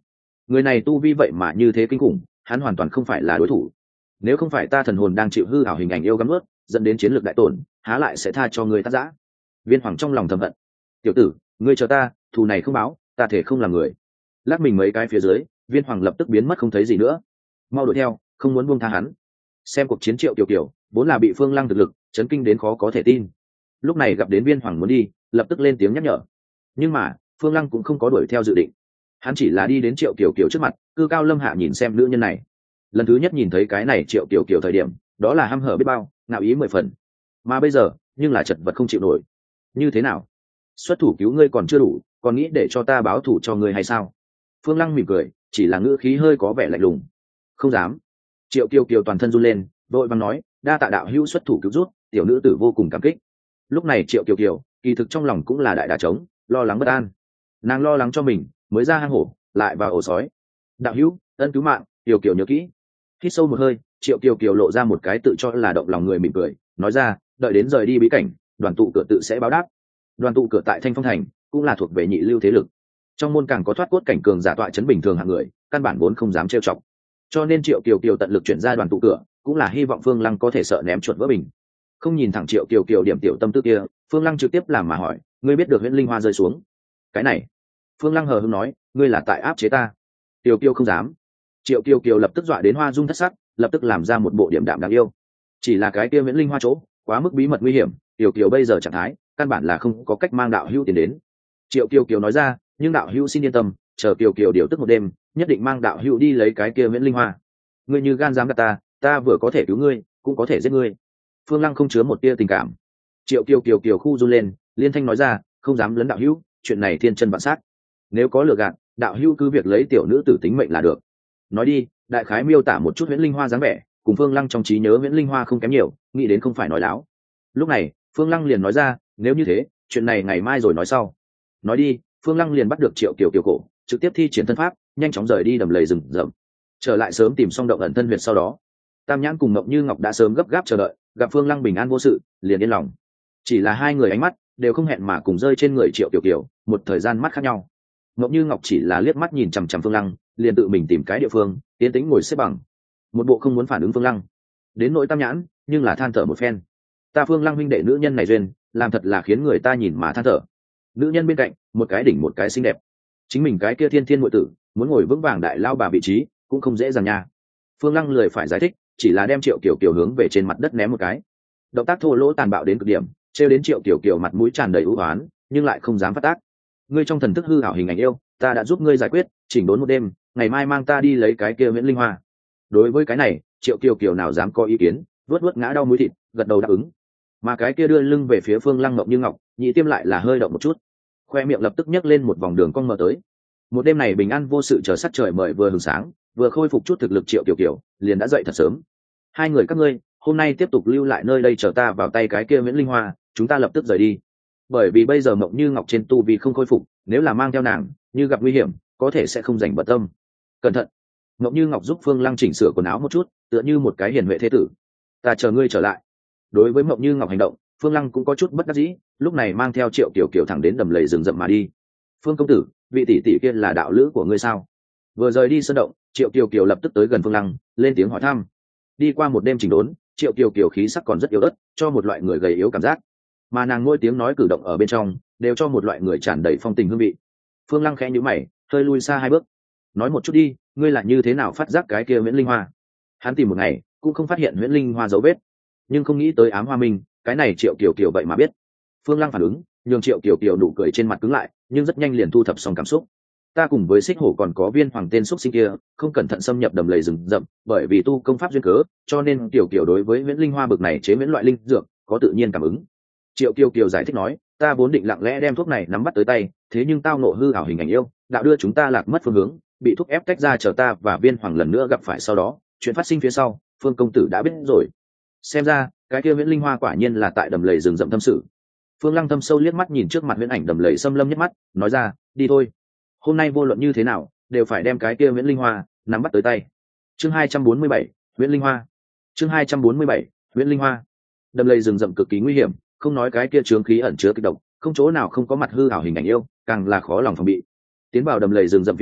người này tu vi vậy mà như thế kinh khủng, hắn hoàn toàn không phải là đối thủ. Nếu không phải ta thần hồn đang chịu hư ảo hình ảnh yêu gắm ướt dẫn đến chiến lược đại tổn, há lại sẽ tha cho người tác giã. Viên Hoàng trong lòng thầm hận. Tiểu tử, ngươi chờ ta, thù này không báo, ta thể không làm người. Lát mình mấy cái phía dưới, Viên Hoàng lập tức biến mất không thấy gì nữa. Mau đuổi theo, không muốn buông tha hắn. Xem cuộc chiến Triệu Kiều Kiều vốn là bị Phương Lăng thực lực chấn kinh đến khó có thể tin, lúc này gặp đến Viên Hoàng muốn đi, lập tức lên tiếng nhắc nhở. Nhưng mà Phương Lăng cũng không có đuổi theo dự định, hắn chỉ là đi đến Triệu Kiều Kiều trước mặt, cư cao lâm hạ nhìn xem nữ nhân này. Lần thứ nhất nhìn thấy cái này Triệu Kiều Kiều thời điểm, đó là hăm hở biết bao, ngạo ý 10 phần, mà bây giờ nhưng là chật vật không chịu nổi. Như thế nào, xuất thủ cứu ngươi còn chưa đủ, còn nghĩ để cho ta báo thù cho ngươi hay sao? Phương Lăng mỉm cười, chỉ là ngữ khí hơi có vẻ lạnh lùng. Không dám. Triệu Kiều Kiều toàn thân run lên, vội vàng nói, đa tạ đạo hữu xuất thủ cứu rút, tiểu nữ tử vô cùng cảm kích. Lúc này Triệu Kiều Kiều kỳ thực trong lòng cũng là đại đả trống, lo lắng bất an. Nàng lo lắng cho mình mới ra hang hổ lại vào ổ sói. Đạo hữu, ân cứu mạng, Kiều Kiều nhớ kỹ. Hít sâu một hơi, Triệu Kiều Kiều lộ ra một cái tự cho là động lòng người mỉm cười, nói ra, đợi đến rời đi bí cảnh, đoàn tụ cửa tự sẽ báo đáp. Đoàn tụ cửa tại Thanh Phong thành cũng là thuộc về nhị lưu thế lực, trong môn càng có thoát cốt cảnh cường giả tọa chấn bình thường hạng người, căn bản vốn không dám trêu chọc. Cho nên Triệu Kiều Kiều tận lực chuyển ra đoàn tụ cửa, cũng là hy vọng Phương Lăng có thể sợ ném chuột vỡ bình. Không nhìn thẳng Triệu Kiều Kiều điểm tiểu tâm tư kia, Phương Lăng trực tiếp làm mà hỏi, ngươi biết được Huyễn Linh Hoa rơi xuống? Cái này, Phương Lăng hờ hững nói, ngươi là tại áp chế ta. Kiều Kiều không dám. Triệu Kiều Kiều lập tức dọa đến hoa dung thất sắc, lập tức làm ra một bộ điểm đạm đáng yêu. Chỉ là cái kia Huyễn Linh Hoa chỗ quá mức bí mật nguy hiểm, Kiều Kiều bây giờ trạng thái căn bản là không có cách mang đạo hữu tiền đến. Triệu Kiều Kiều nói ra, nhưng đạo hữu xin yên tâm, chờ Kiều Kiều điều tức một đêm, nhất định mang đạo hữu đi lấy cái kia Huyễn Linh Hoa. Ngươi như gan dám gạt ta, ta vừa có thể cứu ngươi, cũng có thể giết ngươi. Phương Lăng không chứa một tia tình cảm. Triệu Kiều Kiều Kiều khu run lên, liên thanh nói ra, không dám lấn đạo hữu, chuyện này thiên chân vạn sát. Nếu có lừa gạt, đạo hữu cứ việc lấy tiểu nữ tử tính mệnh là được. Nói đi, đại khái miêu tả một chút Huyễn Linh Hoa dáng vẻ, cùng Phương Lăng trong trí nhớ Huyễn Linh Hoa không kém nhiều, nghĩ đến không phải nói láo. Lúc này Phương Lăng liền nói ra, nếu như thế, chuyện này ngày mai rồi nói sau. Nói đi, Phương Lăng liền bắt được Triệu Kiều Kiều cổ, trực tiếp thi triển thân pháp, nhanh chóng rời đi đầm lầy rừng rậm, trở lại sớm tìm xong động ẩn thân huyệt. Sau đó Tam Nhãn cùng Ngọc Như Ngọc đã sớm gấp gáp chờ đợi, gặp Phương Lăng bình an vô sự, liền yên lòng. Chỉ là hai người ánh mắt đều không hẹn mà cùng rơi trên người Triệu Kiều Kiều, một thời gian mắt khác nhau. Ngọc Như Ngọc chỉ là liếc mắt nhìn chằm chằm Phương Lăng, liền tự mình tìm cái địa phương tiến tĩnh ngồi xếp bằng, một bộ không muốn phản ứng Phương Lăng. Đến nỗi Tam Nhãn nhưng là than thở một phen, ta Phương Lăng huynh đệ nữ nhân này duyên làm thật là khiến người ta nhìn mà than thở. Nữ nhân bên cạnh một cái đỉnh một cái xinh đẹp, chính mình cái kia thiên thiên muội tử muốn ngồi vững vàng đại lao bà vị trí cũng không dễ dàng nha. Phương Lăng lười phải giải thích, chỉ là đem Triệu Kiều Kiều hướng về trên mặt đất ném một cái, động tác thô lỗ tàn bạo đến cực điểm, trêu đến Triệu Kiều Kiều mặt mũi tràn đầy ưu oán, nhưng lại không dám phát tác. Ngươi trong thần thức hư ảo hình ảnh yêu, ta đã giúp ngươi giải quyết, chỉnh đốn một đêm, ngày mai mang ta đi lấy cái kia Huyễn Linh Hoa. Đối với cái này Triệu Kiều Kiều nào dám có ý kiến, vuốt vuốt ngã đau mũi thịt, gật đầu đáp ứng. Mà cái kia đưa lưng về phía Phương Lăng Ngọc Như Ngọc, nhị tiêm lại là hơi động một chút, khoe miệng lập tức nhấc lên một vòng đường cong mờ tới. Một đêm này bình an vô sự, chờ sắc trời mời vừa hừng sáng, vừa khôi phục chút thực lực Triệu Kiều Kiều liền đã dậy thật sớm. Hai người các ngươi hôm nay tiếp tục lưu lại nơi đây chờ ta vào tay cái kia Huyễn Linh Hoa, chúng ta lập tức rời đi. Bởi vì bây giờ Mộng Như Ngọc trên tu vi không khôi phục, nếu là mang theo nàng, như gặp nguy hiểm, có thể sẽ không dành bận tâm. Cẩn thận. Mộng Như Ngọc giúp Phương Lăng chỉnh sửa quần áo một chút, tựa như một cái hiền huệ thế tử. Ta chờ ngươi trở lại. Đối với Mộng Như Ngọc hành động, Phương Lăng cũng có chút bất đắc dĩ, lúc này mang theo Triệu Kiều Kiều thẳng đến đầm lầy rừng rậm mà đi. Phương công tử, vị tỷ tỷ kia là đạo lữ của ngươi sao? Vừa rời đi sơn động, Triệu Kiều Kiều lập tức tới gần Phương Lăng, lên tiếng hỏi thăm. Đi qua một đêm chỉnh đốn, Triệu Kiều Kiều khí sắc còn rất yếu ớt, cho một loại người gầy yếu cảm giác, mà nàng ngôi tiếng nói cử động ở bên trong đều cho một loại người tràn đầy phong tình hương vị. Phương Lăng khẽ nhíu mày, hơi lui xa hai bước. Nói một chút đi, ngươi là như thế nào phát giác cái kia Huyễn Linh Hoa? Hắn tìm một ngày cũng không phát hiện Huyễn Linh Hoa dấu vết, nhưng không nghĩ tới ám hoa minh, cái này Triệu Kiều Kiều vậy mà biết. Phương Lăng phản ứng nhường Triệu Kiều Kiều nụ cười trên mặt cứng lại, nhưng rất nhanh liền thu thập xong cảm xúc. Ta cùng với Xích Hổ còn có Viên Hoàng tên xúc sinh kia không cẩn thận xâm nhập đầm lầy rừng rậm, bởi vì tu công pháp duyên cớ, cho nên Kiều Kiều đối với Huyễn Linh Hoa bực này chế miễn loại linh dược có tự nhiên cảm ứng. Triệu Kiều Kiều giải thích nói, ta vốn định lặng lẽ đem thuốc này nắm bắt tới tay, thế nhưng tao nộ hư ảo hình ảnh yêu, đạo đưa chúng ta lạc mất phương hướng, bị thúc ép tách ra, chờ ta và Viên Hoàng lần nữa gặp phải sau đó, chuyện phát sinh phía sau, Phương công tử đã biết rồi. Xem ra cái kia Huyễn Linh Hoa quả nhiên là tại đầm lầy rừng rậm thâm sự. Phương Lăng thâm sâu liếc mắt nhìn trước mặt huyễn ảnh đầm lầy xâm lâm nhất mắt, nói ra, đi thôi, hôm nay vô luận như thế nào đều phải đem cái kia Huyễn Linh Hoa nắm bắt tới tay. Chương 247, Huyễn Linh Hoa. Chương 247, Huyễn Linh Hoa. Đầm lầy rừng rậm cực kỳ nguy hiểm, không nói cái kia chướng khí ẩn chứa kịch độc, không chỗ nào không có mặt hư ảo hình ảnh yêu, càng là khó lòng phòng bị. Tiến vào đầm lầy rừng rậm phía trước,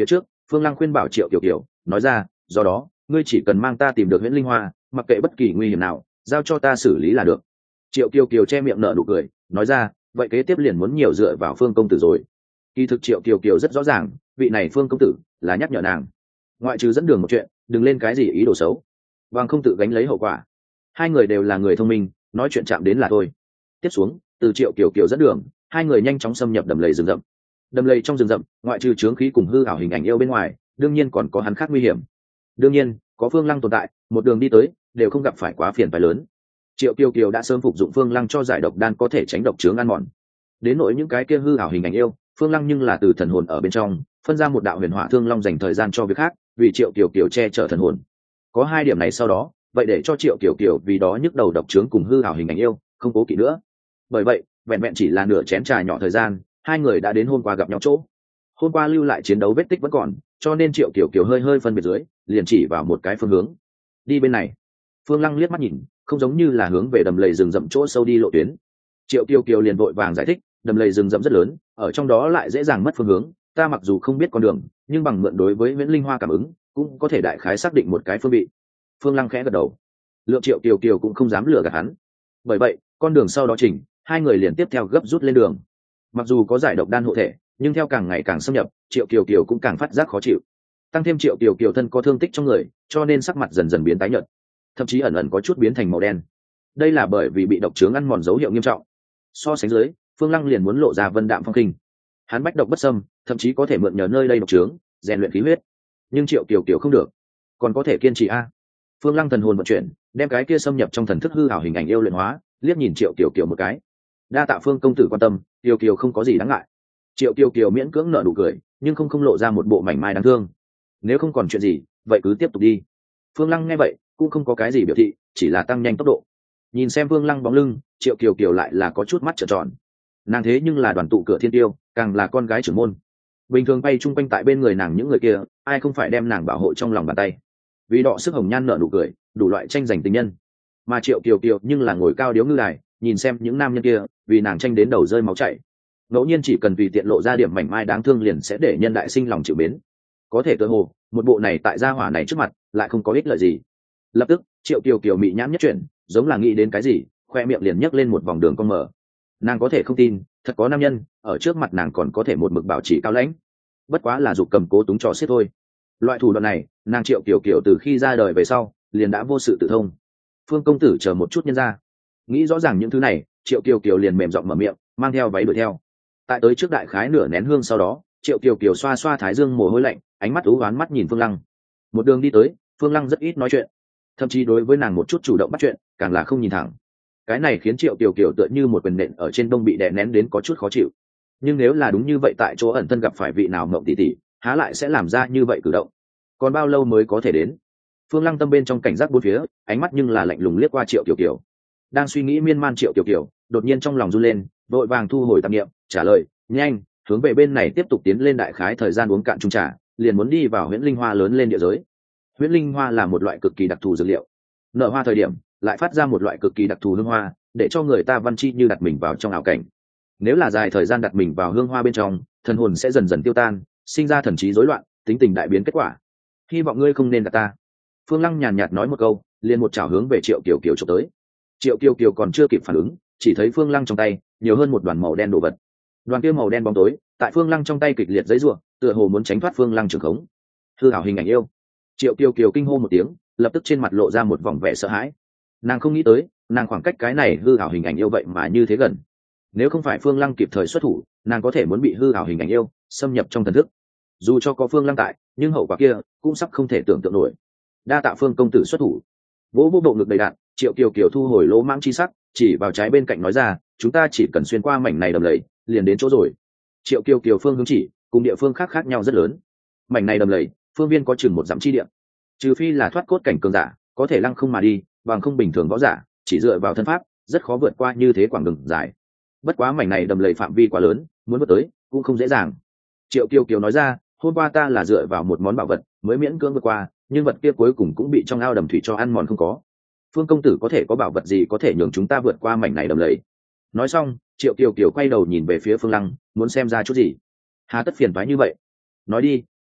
Phương Lăng khuyên bảo Triệu Kiều Kiều, nói ra, do đó ngươi chỉ cần mang ta tìm được Huyễn Linh Hoa, mặc kệ bất kỳ nguy hiểm nào, giao cho ta xử lý là được. Triệu Kiều Kiều che miệng nở nụ cười, nói ra, vậy kế tiếp liền muốn nhiều dựa vào Phương công tử rồi. Kỳ thực Triệu Kiều Kiều rất rõ ràng, vị này Phương công tử là nhắc nhở nàng, ngoại trừ dẫn đường một chuyện, đừng lên cái gì ý đồ xấu, bằng không tự gánh lấy hậu quả. Hai người đều là người thông minh, nói chuyện chạm đến là thôi. Tiếp xuống, từ Triệu Kiều Kiều dẫn đường, hai người nhanh chóng xâm nhập đầm lầy rừng rậm. Đầm lầy trong rừng rậm, ngoại trừ chướng khí cùng hư ảo hình ảnh yêu bên ngoài, đương nhiên còn có hắn khác nguy hiểm. Đương nhiên, có Phương Lăng tồn tại, một đường đi tới đều không gặp phải quá phiền phái lớn. Triệu Kiều Kiều đã sớm phục dụng Phương Lăng cho giải độc đan có thể tránh độc chướng ăn mòn. Đến nỗi những cái kia hư ảo hình ảnh yêu, Phương Lăng nhưng là từ thần hồn ở bên trong phân ra một đạo huyền hỏa thương long dành thời gian cho việc khác, vì Triệu Kiều Kiều che chở thần hồn. Có hai điểm này sau đó, vậy để cho Triệu Kiều Kiều vì đó nhức đầu độc chướng cùng hư ảo hình ảnh yêu không cố kỵ nữa. Bởi vậy, vẹn vẹn chỉ là nửa chén trà nhỏ thời gian, hai người đã đến hôm qua gặp nhau chỗ. Hôm qua lưu lại chiến đấu vết tích vẫn còn, cho nên Triệu Kiều Kiều hơi phân biệt dưới, liền chỉ vào một cái phương hướng. Đi bên này. Phương Lăng liếc mắt nhìn, không giống như là hướng về đầm lầy rừng rậm chỗ sâu đi lộ tuyến. Triệu Kiều Kiều liền vội vàng giải thích, đầm lầy rừng rậm rất lớn, ở trong đó lại dễ dàng mất phương hướng, ta mặc dù không biết con đường, nhưng bằng mượn đối với Huyễn Linh Hoa cảm ứng, cũng có thể đại khái xác định một cái phương vị. Phương Lăng khẽ gật đầu. Lượng Triệu Kiều Kiều cũng không dám lừa gạt hắn. Bởi vậy, con đường sau đó chỉnh, hai người liền tiếp theo gấp rút lên đường. Mặc dù có giải độc đan hộ thể, nhưng theo càng ngày càng xâm nhập, Triệu Kiều Kiều cũng càng phát giác khó chịu. Tăng thêm Triệu Kiều Kiều thân có thương tích trong người, cho nên sắc mặt dần dần biến tái nhợt, thậm chí ẩn ẩn có chút biến thành màu đen. Đây là bởi vì bị độc chướng ăn mòn dấu hiệu nghiêm trọng. So sánh dưới, Phương Lăng liền muốn lộ ra vân đạm phong khinh. Hắn bách độc bất xâm, thậm chí có thể mượn nhờ nơi đây độc chướng, rèn luyện khí huyết. Nhưng Triệu Kiều Kiều không được, còn có thể kiên trì a. Phương Lăng thần hồn vận chuyển, đem cái kia xâm nhập trong thần thức hư ảo hình ảnh yêu luyện hóa, liếc nhìn Triệu Kiều Kiều một cái. Đa tạ Phương công tử quan tâm, Kiều Kiều không có gì đáng ngại. Triệu Kiều Kiều miễn cưỡng nở nụ cười, nhưng không lộ ra một bộ mảnh mai đáng thương. Nếu không còn chuyện gì, vậy cứ tiếp tục đi. Phương Lăng nghe vậy, cũng không có cái gì biểu thị, chỉ là tăng nhanh tốc độ. Nhìn xem Phương Lăng bóng lưng, Triệu Kiều Kiều lại là có chút mắt trợn tròn. Nàng thế nhưng là đoàn tụ cửa thiên tiêu, càng là con gái trưởng môn. Bình thường bay chung quanh tại bên người nàng những người kia, ai không phải đem nàng bảo hộ trong lòng bàn tay. Vì đọ sức hồng nhan nở nụ cười, đủ loại tranh giành tình nhân. Mà Triệu Kiều Kiều nhưng là ngồi cao điếu ngư đài, nhìn xem những nam nhân kia, vì nàng tranh đến đầu rơi máu chảy. Ngẫu nhiên chỉ cần tùy tiện lộ ra điểm mảnh mai đáng thương liền sẽ để nhân đại sinh lòng chịu mến. Có thể tự hồ, một bộ này tại gia hỏa này trước mặt, lại không có ích lợi gì. Lập tức, Triệu Kiều Kiều mị nhãn nhất chuyển, giống là nghĩ đến cái gì, khoe miệng liền nhấc lên một vòng đường cong mở. Nàng có thể không tin, thật có nam nhân ở trước mặt nàng còn có thể một mực bảo trì cao lãnh. Bất quá là dục cầm cố túng trò xiết thôi. Loại thủ đoạn này, nàng Triệu Kiều Kiều từ khi ra đời về sau, liền đã vô sự tự thông. Phương công tử chờ một chút nhân ra. Nghĩ rõ ràng những thứ này, Triệu Kiều Kiều liền mềm giọng mở miệng, mang theo váy đuổi theo. Tại tới trước đại khái nửa nén hương sau đó, Triệu Kiều Kiều xoa xoa thái dương mồ hôi lạnh, ánh mắt ú oán mắt nhìn Phương Lăng. Một đường đi tới, Phương Lăng rất ít nói chuyện, thậm chí đối với nàng một chút chủ động bắt chuyện, càng là không nhìn thẳng. Cái này khiến Triệu Kiều Kiều tựa như một quyền nện ở trên đông bị đè nén đến có chút khó chịu. Nhưng nếu là đúng như vậy, tại chỗ ẩn thân gặp phải vị nào mộng tỷ tỷ, há lại sẽ làm ra như vậy cử động? Còn bao lâu mới có thể đến? Phương Lăng tâm bên trong cảnh giác bốn phía, ánh mắt nhưng là lạnh lùng liếc qua Triệu Kiều Kiều. Đang suy nghĩ miên man Triệu Kiều Kiều, đột nhiên trong lòng run lên, vội vàng thu hồi tạp niệm, trả lời, nhanh, hướng về bên này tiếp tục tiến lên, đại khái thời gian uống cạn chung trà, liền muốn đi vào Huyễn Linh Hoa lớn lên địa giới. Huyễn Linh Hoa là một loại cực kỳ đặc thù dược liệu, nở hoa thời điểm lại phát ra một loại cực kỳ đặc thù hương hoa, để cho người ta văn chi như đặt mình vào trong ảo cảnh. Nếu là dài thời gian đặt mình vào hương hoa bên trong, thần hồn sẽ dần dần tiêu tan, sinh ra thần trí rối loạn, tính tình đại biến kết quả. Hy vọng ngươi không nên gạt ta. Phương Lăng nhàn nhạt nói một câu, liền một chảo hướng về Triệu Kiều Kiều chụp tới. Triệu Kiều Kiều còn chưa kịp phản ứng, chỉ thấy Phương Lăng trong tay nhiều hơn một đoàn màu đen đồ vật. Đoàn kia màu đen bóng tối, tại Phương Lăng trong tay kịch liệt giãy giụa, tựa hồ muốn tránh thoát Phương Lăng trường khống. Hư ảo hình ảnh yêu. Triệu Kiều Kiều kinh hô một tiếng, lập tức trên mặt lộ ra một vòng vẻ sợ hãi. Nàng không nghĩ tới, nàng khoảng cách cái này hư ảo hình ảnh yêu vậy mà như thế gần. Nếu không phải Phương Lăng kịp thời xuất thủ, nàng có thể muốn bị hư ảo hình ảnh yêu xâm nhập trong thần thức. Dù cho có Phương Lăng tại, nhưng hậu quả kia cũng sắp không thể tưởng tượng nổi. Đa tạ Phương công tử xuất thủ. Vỗ bộ ngực đầy đạn, Triệu Kiều Kiều thu hồi lỗ mãng chi sắc, chỉ vào trái bên cạnh nói ra, chúng ta chỉ cần xuyên qua mảnh này đầm lầy, liền đến chỗ rồi. Triệu Kiều Kiều phương hướng chỉ, cùng địa phương khác khác nhau rất lớn. Mảnh này đầm lầy, phương viên có chừng một dặm chi địa. Trừ phi là thoát cốt cảnh cường giả, có thể lăng không mà đi, bằng không bình thường võ giả, chỉ dựa vào thân pháp, rất khó vượt qua như thế quãng đường dài. Bất quá mảnh này đầm lầy phạm vi quá lớn, muốn vượt tới cũng không dễ dàng. Triệu Kiều Kiều nói ra, hôm qua ta là dựa vào một món bảo vật mới miễn cưỡng vượt qua, nhưng vật kia cuối cùng cũng bị trong ao đầm thủy cho ăn mòn không có. Phương công tử có thể có bảo vật gì có thể nhường chúng ta vượt qua mảnh này đầm lầy? Nói xong, Triệu Kiều Kiều quay đầu nhìn về phía Phương Lăng, muốn xem ra chút gì. Hà tất phiền toái như vậy? Nói đi,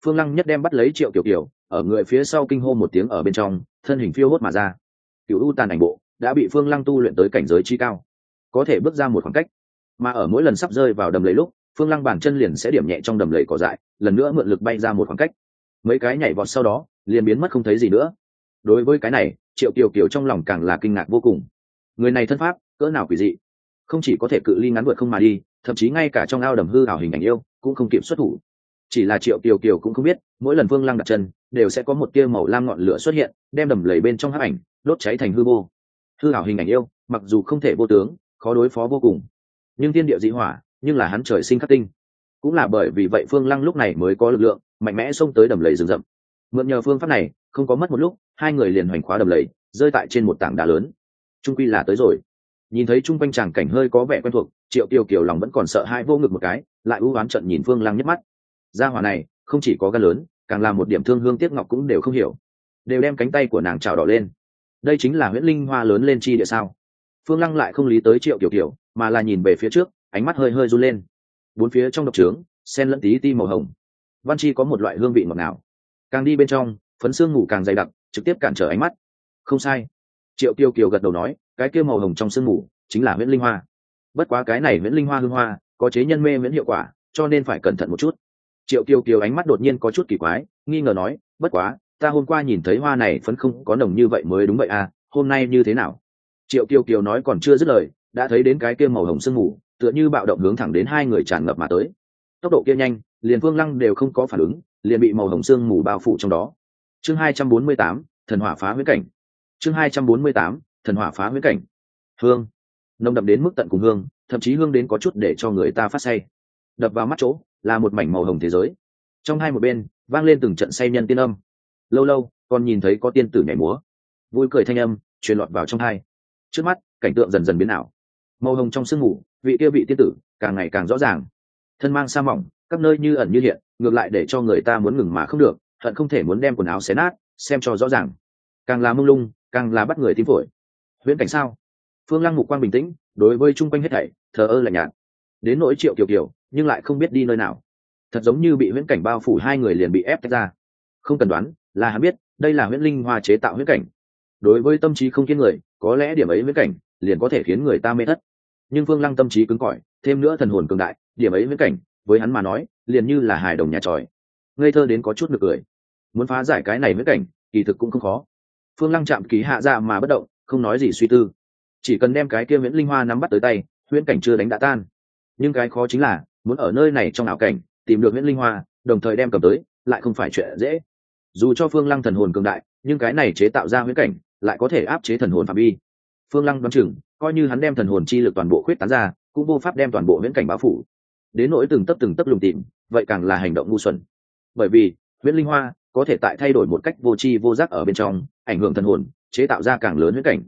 Phương Lăng nhất đem bắt lấy Triệu Kiều Kiều, ở người phía sau kinh hô một tiếng ở bên trong, thân hình phiêu hốt mà ra. Cửu U Tàn Ảnh Bộ đã bị Phương Lăng tu luyện tới cảnh giới chi cao, có thể bước ra một khoảng cách, mà ở mỗi lần sắp rơi vào đầm lầy lúc, Phương Lăng bàn chân liền sẽ điểm nhẹ trong đầm lầy cỏ dại, lần nữa mượn lực bay ra một khoảng cách. Mấy cái nhảy vọt sau đó, liền biến mất không thấy gì nữa. Đối với cái này, Triệu Kiều Kiều trong lòng càng là kinh ngạc vô cùng. Người này thân pháp cỡ nào quỷ dị, không chỉ có thể cự ly ngắn vượt không mà đi, thậm chí ngay cả trong ao đầm hư ảo hình ảnh yêu cũng không kịp xuất thủ. Chỉ là Triệu Kiều Kiều cũng không biết, mỗi lần Phương Lăng đặt chân đều sẽ có một tia màu lam ngọn lửa xuất hiện, đem đầm lầy bên trong hắc ảnh đốt cháy thành hư vô. Hư ảo hình ảnh yêu mặc dù không thể vô tướng, khó đối phó vô cùng, nhưng thiên địa dị hỏa nhưng là hắn trời sinh khắc tinh. Cũng là bởi vì vậy Phương Lăng lúc này mới có lực lượng mạnh mẽ xông tới đầm lầy rừng rậm. Mượn nhờ phương pháp này, không có mất một lúc, hai người liền hoành khóa đầm lầy, rơi tại trên một tảng đá lớn. Trung quy là tới rồi. Nhìn thấy trung quanh tràng cảnh hơi có vẻ quen thuộc, Triệu Kiều Kiều lòng vẫn còn sợ hãi vô ngực một cái, lại ưu oán trận nhìn Phương Lăng nhất mắt. Gia hỏa này không chỉ có gan lớn, càng là một điểm thương hương tiếc ngọc cũng đều không hiểu, đều đem cánh tay của nàng trào đỏ lên. Đây chính là huyễn linh hoa lớn lên chi địa sao? Phương Lăng lại không lý tới Triệu Kiều Kiều, mà là nhìn về phía trước, ánh mắt hơi hơi run lên. Bốn phía trong độc trướng xen lẫn tí ti màu hồng, văn chi có một loại hương vị ngọt ngào. Càng đi bên trong, phấn xương ngủ càng dày đặc, trực tiếp cản trở ánh mắt. Không sai, Triệu Kiều Kiều gật đầu nói, cái kia màu hồng trong sương ngủ chính là huyễn linh hoa. Bất quá cái này huyễn linh hoa hương hoa có chế nhân mê miễn hiệu quả, cho nên phải cẩn thận một chút. Triệu Kiều Kiều ánh mắt đột nhiên có chút kỳ quái, nghi ngờ nói, bất quá ta hôm qua nhìn thấy hoa này phấn không có nồng như vậy mới đúng vậy à, hôm nay như thế nào? Triệu Kiều Kiều nói còn chưa dứt lời, đã thấy đến cái kia màu hồng sương mù tựa như bạo động hướng thẳng đến hai người tràn ngập mà tới. Tốc độ kia nhanh, liền Phương Lăng đều không có phản ứng, liền bị màu hồng sương mù bao phủ trong đó. Chương 248, thần hỏa phá huyễn cảnh. Chương 248, thần hỏa phá huyễn cảnh. Hương nồng đậm đến mức tận cùng hương, thậm chí hương đến có chút để cho người ta phát say. Đập vào mắt chỗ là một mảnh màu hồng thế giới. Trong hai một bên vang lên từng trận say nhân tiên âm. Lâu lâu còn nhìn thấy có tiên tử nhảy múa, vui cười thanh âm truyền lọt vào trong hai. Trước mắt cảnh tượng dần dần biến ảo, màu hồng trong sương mù, vị kia vị tiên tử càng ngày càng rõ ràng, thân mang sa mỏng, các nơi như ẩn như hiện, ngược lại để cho người ta muốn ngừng mà không được, hận không thể muốn đem quần áo xé nát xem cho rõ ràng. Càng là mông lung, càng là bắt người tim phổi. Huyễn cảnh sao? Phương Lăng mục quang bình tĩnh, đối với chung quanh hết thảy thờ ơ lạnh nhạt. Đến nỗi Triệu Kiều Kiều nhưng lại không biết đi nơi nào, thật giống như bị huyễn cảnh bao phủ, hai người liền bị ép tách ra. Không cần đoán, là hắn biết đây là huyễn linh hoa chế tạo huyễn cảnh. Đối với tâm trí không kiên người, có lẽ điểm ấy huyễn cảnh liền có thể khiến người ta mê thất, nhưng Phương Lăng tâm trí cứng cỏi, thêm nữa thần hồn cường đại, điểm ấy huyễn cảnh với hắn mà nói liền như là hài đồng nhà tròi, ngây thơ đến có chút nực cười. Muốn phá giải cái này huyễn cảnh kỳ thực cũng không khó. Phương Lăng chạm ký hạ dạ mà bất động, không nói gì suy tư, chỉ cần đem cái kia huyễn linh hoa nắm bắt tới tay, huyễn cảnh chưa đánh đã tan. Nhưng cái khó chính là muốn ở nơi này trong ảo cảnh tìm được huyễn linh hoa, đồng thời đem cầm tới, lại không phải chuyện dễ. Dù cho Phương Lăng thần hồn cường đại, nhưng cái này chế tạo ra huyễn cảnh lại có thể áp chế thần hồn phạm vi. Phương Lăng đoán chừng, coi như hắn đem thần hồn chi lực toàn bộ khuyết tán ra, cũng vô pháp đem toàn bộ huyễn cảnh bao phủ. Đến nỗi từng tấc lùng tìm, vậy càng là hành động ngu xuẩn. Bởi vì huyễn linh hoa có thể tại thay đổi một cách vô tri vô giác ở bên trong, ảnh hưởng thần hồn, chế tạo ra càng lớn huyễn cảnh.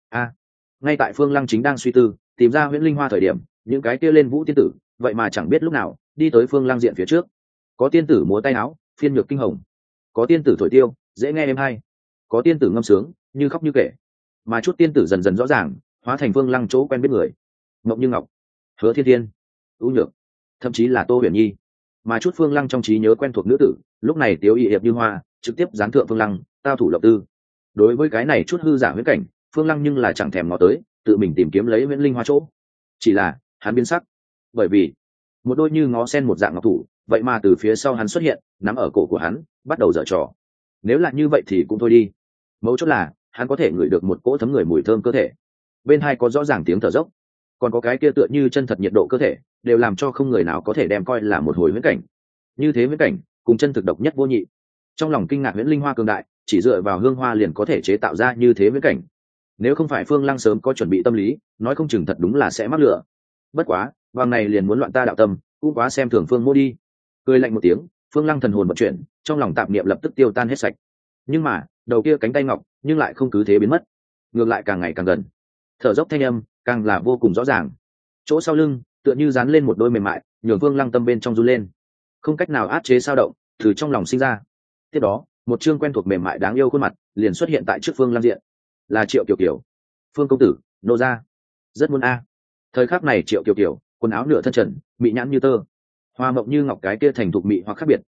Ngay tại Phương Lăng chính đang suy tư tìm ra huyễn linh hoa thời điểm, những cái kia lên vũ tiên tử vậy mà chẳng biết lúc nào đi tới Phương Lăng diện phía trước. Có tiên tử múa tay áo, phiên nhược kinh hồng; có tiên tử thổi tiêu, dễ nghe êm hay; có tiên tử ngâm sướng, như khóc như kể. Mà chút tiên tử dần dần rõ ràng, hóa thành Phương Lăng chỗ quen biết người: Ngọc Như Ngọc, Hứa Thiên Thiên, ưu nhược, thậm chí là Tô Huyền Nhi. Mà chút Phương Lăng trong trí nhớ quen thuộc nữ tử, lúc này tiếu y hiệp như hoa, trực tiếp giáng thượng Phương Lăng, tao thủ lộc tư. Đối với cái này chút hư giả huyễn cảnh, Phương Lăng nhưng là chẳng thèm ngó tới, tự mình tìm kiếm lấy huyễn linh hoa chỗ. Chỉ là hắn biến sắc, bởi vì một đôi như ngó sen một dạng ngọc thủ vậy mà từ phía sau hắn xuất hiện, nắm ở cổ của hắn, bắt đầu giở trò. Nếu là như vậy thì cũng thôi đi, mấu chốt là hắn có thể ngửi được một cỗ thấm người mùi thơm cơ thể, bên hai có rõ ràng tiếng thở dốc, còn có cái kia tựa như chân thật nhiệt độ cơ thể, đều làm cho không người nào có thể đem coi là một hồi huyễn cảnh. Như thế huyễn cảnh cùng chân thực độc nhất vô nhị. Trong lòng kinh ngạc huyễn linh hoa cường đại, chỉ dựa vào hương hoa liền có thể chế tạo ra như thế huyễn cảnh. Nếu không phải Phương Lăng sớm có chuẩn bị tâm lý, nói không chừng thật đúng là sẽ mắc lửa. Bất quá vàng này liền muốn loạn ta đạo tâm, cũng quá xem thường Phương Mô đi. Cười lạnh một tiếng, Phương Lăng thần hồn vận chuyển, trong lòng tạp niệm lập tức tiêu tan hết sạch. Nhưng mà đầu kia cánh tay ngọc nhưng lại không cứ thế biến mất, ngược lại càng ngày càng gần, thở dốc thanh âm càng là vô cùng rõ ràng. Chỗ sau lưng tựa như dán lên một đôi mềm mại, nhường Phương Lăng tâm bên trong run lên, không cách nào áp chế sao động từ trong lòng sinh ra. Tiếp đó một chương quen thuộc mềm mại đáng yêu khuôn mặt liền xuất hiện tại trước Phương Lăng diện, là Triệu Kiều Kiều. Phương công tử, nô ra rất muốn a. Thời khắc này Triệu Kiều Kiều quần áo nửa thân trần, mị nhãn như tơ, hoa mộng như ngọc, cái kia thành thục mị hoặc khác biệt,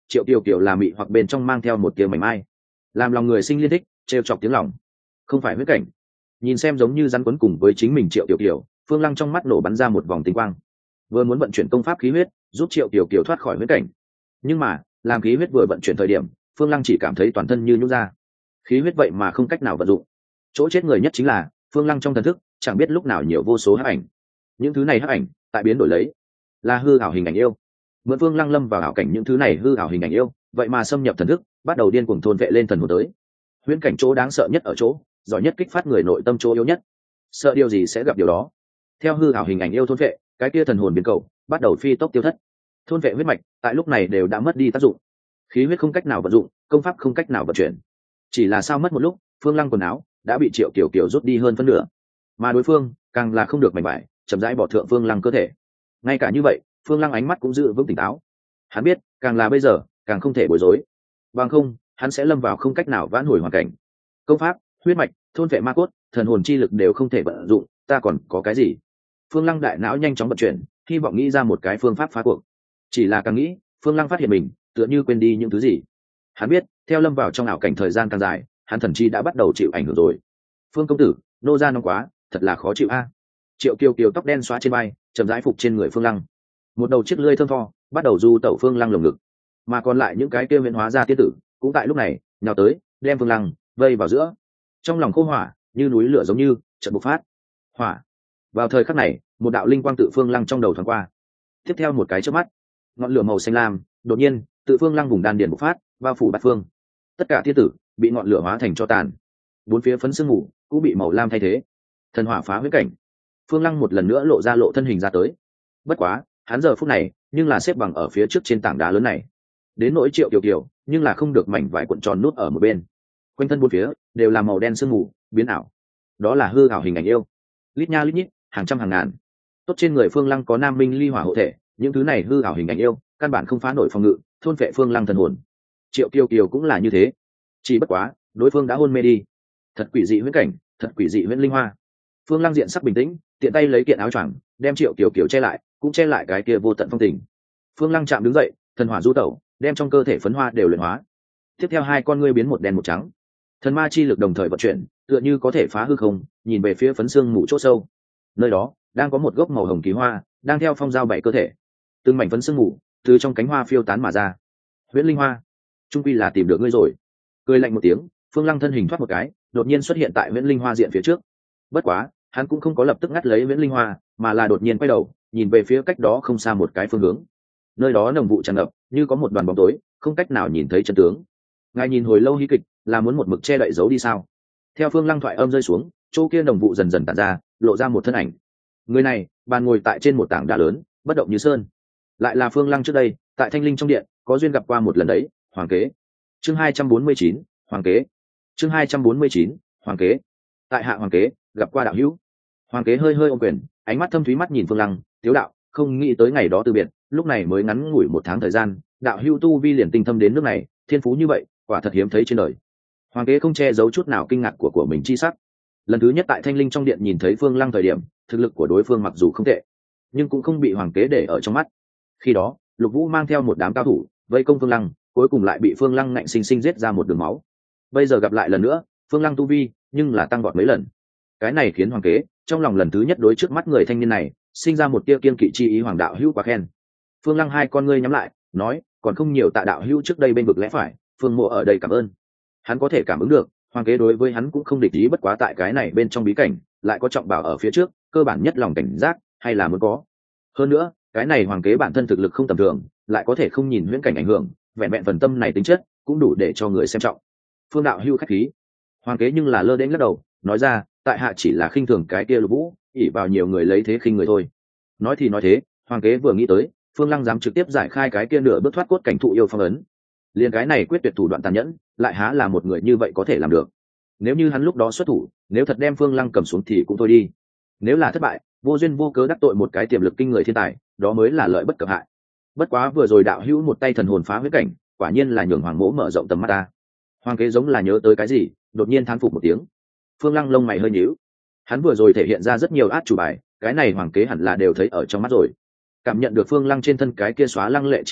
Triệu Kiều Kiều là mị hoặc bên trong mang theo một tia mảnh mai, làm lòng người sinh liên thích, trêu chọc tiếng lòng. Không phải huyết cảnh. Nhìn xem giống như rắn quấn cùng với chính mình Triệu Kiều Kiều, Phương Lăng trong mắt nổ bắn ra một vòng tinh quang. Vừa muốn vận chuyển công pháp khí huyết, giúp Triệu Kiều Kiều thoát khỏi huyết cảnh. Nhưng mà, làm khí huyết vừa vận chuyển thời điểm, Phương Lăng chỉ cảm thấy toàn thân như nhũn ra. Khí huyết vậy mà không cách nào vận dụng. Chỗ chết người nhất chính là, Phương Lăng trong thần thức, chẳng biết lúc nào nhiều vô số hắc ảnh. Những thứ này hắc ảnh, tại biến đổi lấy, là hư ảo hình ảnh yêu. Mượn Phương Lăng lâm vào ảo cảnh những thứ này hư ảo hình ảnh yêu, vậy mà xâm nhập thần thức, bắt đầu điên cuồng thôn vệ lên thần hồn tới. Huyễn cảnh chỗ đáng sợ nhất ở chỗ, giỏi nhất kích phát người nội tâm chỗ yếu nhất. Sợ điều gì sẽ gặp điều đó. Theo hư ảo hình ảnh yêu thôn vệ, cái kia thần hồn biến cầu, bắt đầu phi tốc tiêu thất. Thôn vệ huyết mạch, tại lúc này đều đã mất đi tác dụng. Khí huyết không cách nào vận dụng, công pháp không cách nào vận chuyển. Chỉ là sao mất một lúc, Phương Lăng quần áo đã bị Triệu Kiều Kiều rút đi hơn phân nửa, mà đối phương càng là không được mảnh vải, chậm rãi bỏ thượng Phương Lăng cơ thể. Ngay cả như vậy, Phương Lăng ánh mắt cũng giữ vững tỉnh táo. Hắn biết, càng là bây giờ, càng không thể bối rối. Bằng không, hắn sẽ lâm vào không cách nào vãn hồi hoàn cảnh. Công pháp, huyết mạch, thôn vệ ma cốt, thần hồn chi lực đều không thể vận dụng, ta còn có cái gì? Phương Lăng đại não nhanh chóng vận chuyển, hy vọng nghĩ ra một cái phương pháp phá cuộc. Chỉ là càng nghĩ, Phương Lăng phát hiện mình tựa như quên đi những thứ gì. Hắn biết, theo lâm vào trong ảo cảnh thời gian càng dài, hắn thần chi đã bắt đầu chịu ảnh hưởng rồi. Phương công tử, nô ra nóng quá, thật là khó chịu a. Triệu Kiều Kiều tóc đen xóa trên vai, chậm rãi phục trên người Phương Lăng. Một đầu chiếc lưỡi thơm tho bắt đầu du tẩu Phương Lăng lồng ngực, mà còn lại những cái kia biến hóa ra tiên tử cũng tại lúc này nhào tới, đem Phương Lăng vây vào giữa. Trong lòng khô hỏa như núi lửa giống như chợt bộc phát. Hỏa. Vào thời khắc này, một đạo linh quang tự Phương Lăng trong đầu thoáng qua. Tiếp theo một cái chớp mắt, ngọn lửa màu xanh lam đột nhiên tự Phương Lăng vùng đan điền bộc phát, bao phủ bát phương. Tất cả thiên tử bị ngọn lửa hóa thành tro tàn, bốn phía phấn sương mù cũng bị màu lam thay thế. Thần hỏa phá huyết cảnh, Phương Lăng một lần nữa lộ ra lộ thân hình ra tới. Bất quá, hắn giờ phút này nhưng là xếp bằng ở phía trước trên tảng đá lớn này. Đến nỗi Triệu Kiều Kiều, nhưng là không được mảnh vải cuộn tròn nút ở một bên. Quanh thân bốn phía đều là màu đen sương mù biến ảo. Đó là hư ảo hình ảnh yêu. Lít nha lít nhít, hàng trăm hàng ngàn. Tốt trên người Phương Lăng có nam minh ly hỏa hộ thể, những thứ này hư ảo hình ảnh yêu, căn bản không phá nổi phòng ngự, thôn phệ Phương Lăng thần hồn. Triệu Kiều Kiều cũng là như thế. Chỉ bất quá, đối phương đã hôn mê đi. Thật quỷ dị huyễn cảnh, thật quỷ dị huyễn linh hoa. Phương Lăng diện sắc bình tĩnh, tiện tay lấy kiện áo choàng, đem Triệu Kiều Kiều che lại, cũng che lại cái kia vô tận phong tình. Phương Lăng chạm đứng dậy, thần hỏa du tẩu, đem trong cơ thể phấn hoa đều luyện hóa. Tiếp theo hai con ngươi biến một đen một trắng, thần ma chi lực đồng thời vận chuyển, tựa như có thể phá hư không, nhìn về phía phấn xương mù chỗ sâu. Nơi đó đang có một gốc màu hồng kỳ hoa, đang theo phong giao bảy cơ thể. Từng mảnh phấn xương mù từ trong cánh hoa phiêu tán mà ra. Huyễn linh hoa, trung quy là tìm được ngươi rồi. Cười lạnh một tiếng, Phương Lăng thân hình thoát một cái, đột nhiên xuất hiện tại Huyễn linh hoa diện phía trước. Bất quá, hắn cũng không có lập tức ngắt lấy Huyễn linh hoa, mà là đột nhiên quay đầu, nhìn về phía cách đó không xa một cái phương hướng. Nơi đó nồng vụ tràn ngập, như có một đoàn bóng tối, không cách nào nhìn thấy chân tướng. Ngài nhìn hồi lâu hí kịch, là muốn một mực che đậy giấu đi sao? Theo Phương Lăng thoại âm rơi xuống, chỗ kia nồng vụ dần dần tản ra, lộ ra một thân ảnh. Người này bàn ngồi tại trên một tảng đá lớn, bất động như sơn. Lại là Phương Lăng trước đây tại Thanh Linh trong điện có duyên gặp qua một lần đấy. Hoàng kế. Chương 249, Hoàng kế. Chương 249, Hoàng kế. Tại hạ Hoàng kế gặp qua đạo hữu. Hoàng kế hơi hơi ôm quyền, ánh mắt thâm thúy mắt nhìn Phương Lăng, tiếu đạo, không nghĩ tới ngày đó từ biệt, lúc này mới ngắn ngủi một tháng thời gian, đạo hữu tu vi liền tinh thâm đến nước này, thiên phú như vậy quả thật hiếm thấy trên đời. Hoàng kế không che giấu chút nào kinh ngạc của mình chi sắc. Lần thứ nhất tại Thanh Linh trong điện nhìn thấy Phương Lăng thời điểm, thực lực của đối phương mặc dù không tệ, nhưng cũng không bị Hoàng kế để ở trong mắt. Khi đó Lục Vũ mang theo một đám cao thủ vây công Phương Lăng, cuối cùng lại bị Phương Lăng ngạnh sinh sinh giết ra một đường máu. Bây giờ gặp lại lần nữa, Phương Lăng tu vi nhưng là tăng vọt mấy lần. Cái này khiến Hoàng kế trong lòng lần thứ nhất đối trước mắt người thanh niên này sinh ra một tia kiên kỵ chi ý. Hoàng đạo hữu quá khen. Phương Lăng hai con ngươi nhắm lại, nói, còn không nhiều tạ đạo hữu trước đây bên vực lẽ phải, Phương mộ ở đây cảm ơn. Hắn có thể cảm ứng được Hoàng kế đối với hắn cũng không địch ý, bất quá tại cái này bên trong bí cảnh lại có trọng bảo ở phía trước, cơ bản nhất lòng cảnh giác hay là muốn có. Hơn nữa cái này Hoàng kế bản thân thực lực không tầm thường, lại có thể không nhìn huyễn cảnh ảnh hưởng, vẹn vẹn phần tâm này tính chất cũng đủ để cho người xem trọng. Phương đạo hữu khách khí. Hoàng kế nhưng là lơ đễnh lắc đầu, nói ra, tại hạ chỉ là khinh thường cái kia Lục Vũ, ỷ vào nhiều người lấy thế khinh người thôi. Nói thì nói thế, Hoàng kế vừa nghĩ tới Phương Lăng dám trực tiếp giải khai cái kia nửa bước thoát cốt cảnh thụ yêu phong ấn, liền cái này quyết tuyệt thủ đoạn tàn nhẫn, lại há là một người như vậy có thể làm được. Nếu như hắn lúc đó xuất thủ, nếu thật đem Phương Lăng cầm xuống thì cũng thôi đi. Nếu là thất bại, vô duyên vô cớ đắc tội một cái tiềm lực kinh người thiên tài, đó mới là lợi bất cập hại. Bất quá vừa rồi đạo hữu một tay thần hồn phá huyết cảnh, quả nhiên là nhường Hoàng mỗ mở rộng tầm mắt ta. Hoàng kế giống là nhớ tới cái gì, đột nhiên thán phục một tiếng. Phương Lăng lông mày hơi nhíu. Hắn vừa rồi thể hiện ra rất nhiều át chủ bài, cái này Hoàng kế hẳn là đều thấy ở trong mắt rồi. Cảm nhận được Phương Lăng trên thân cái kia xóa lăng lệ chi ý,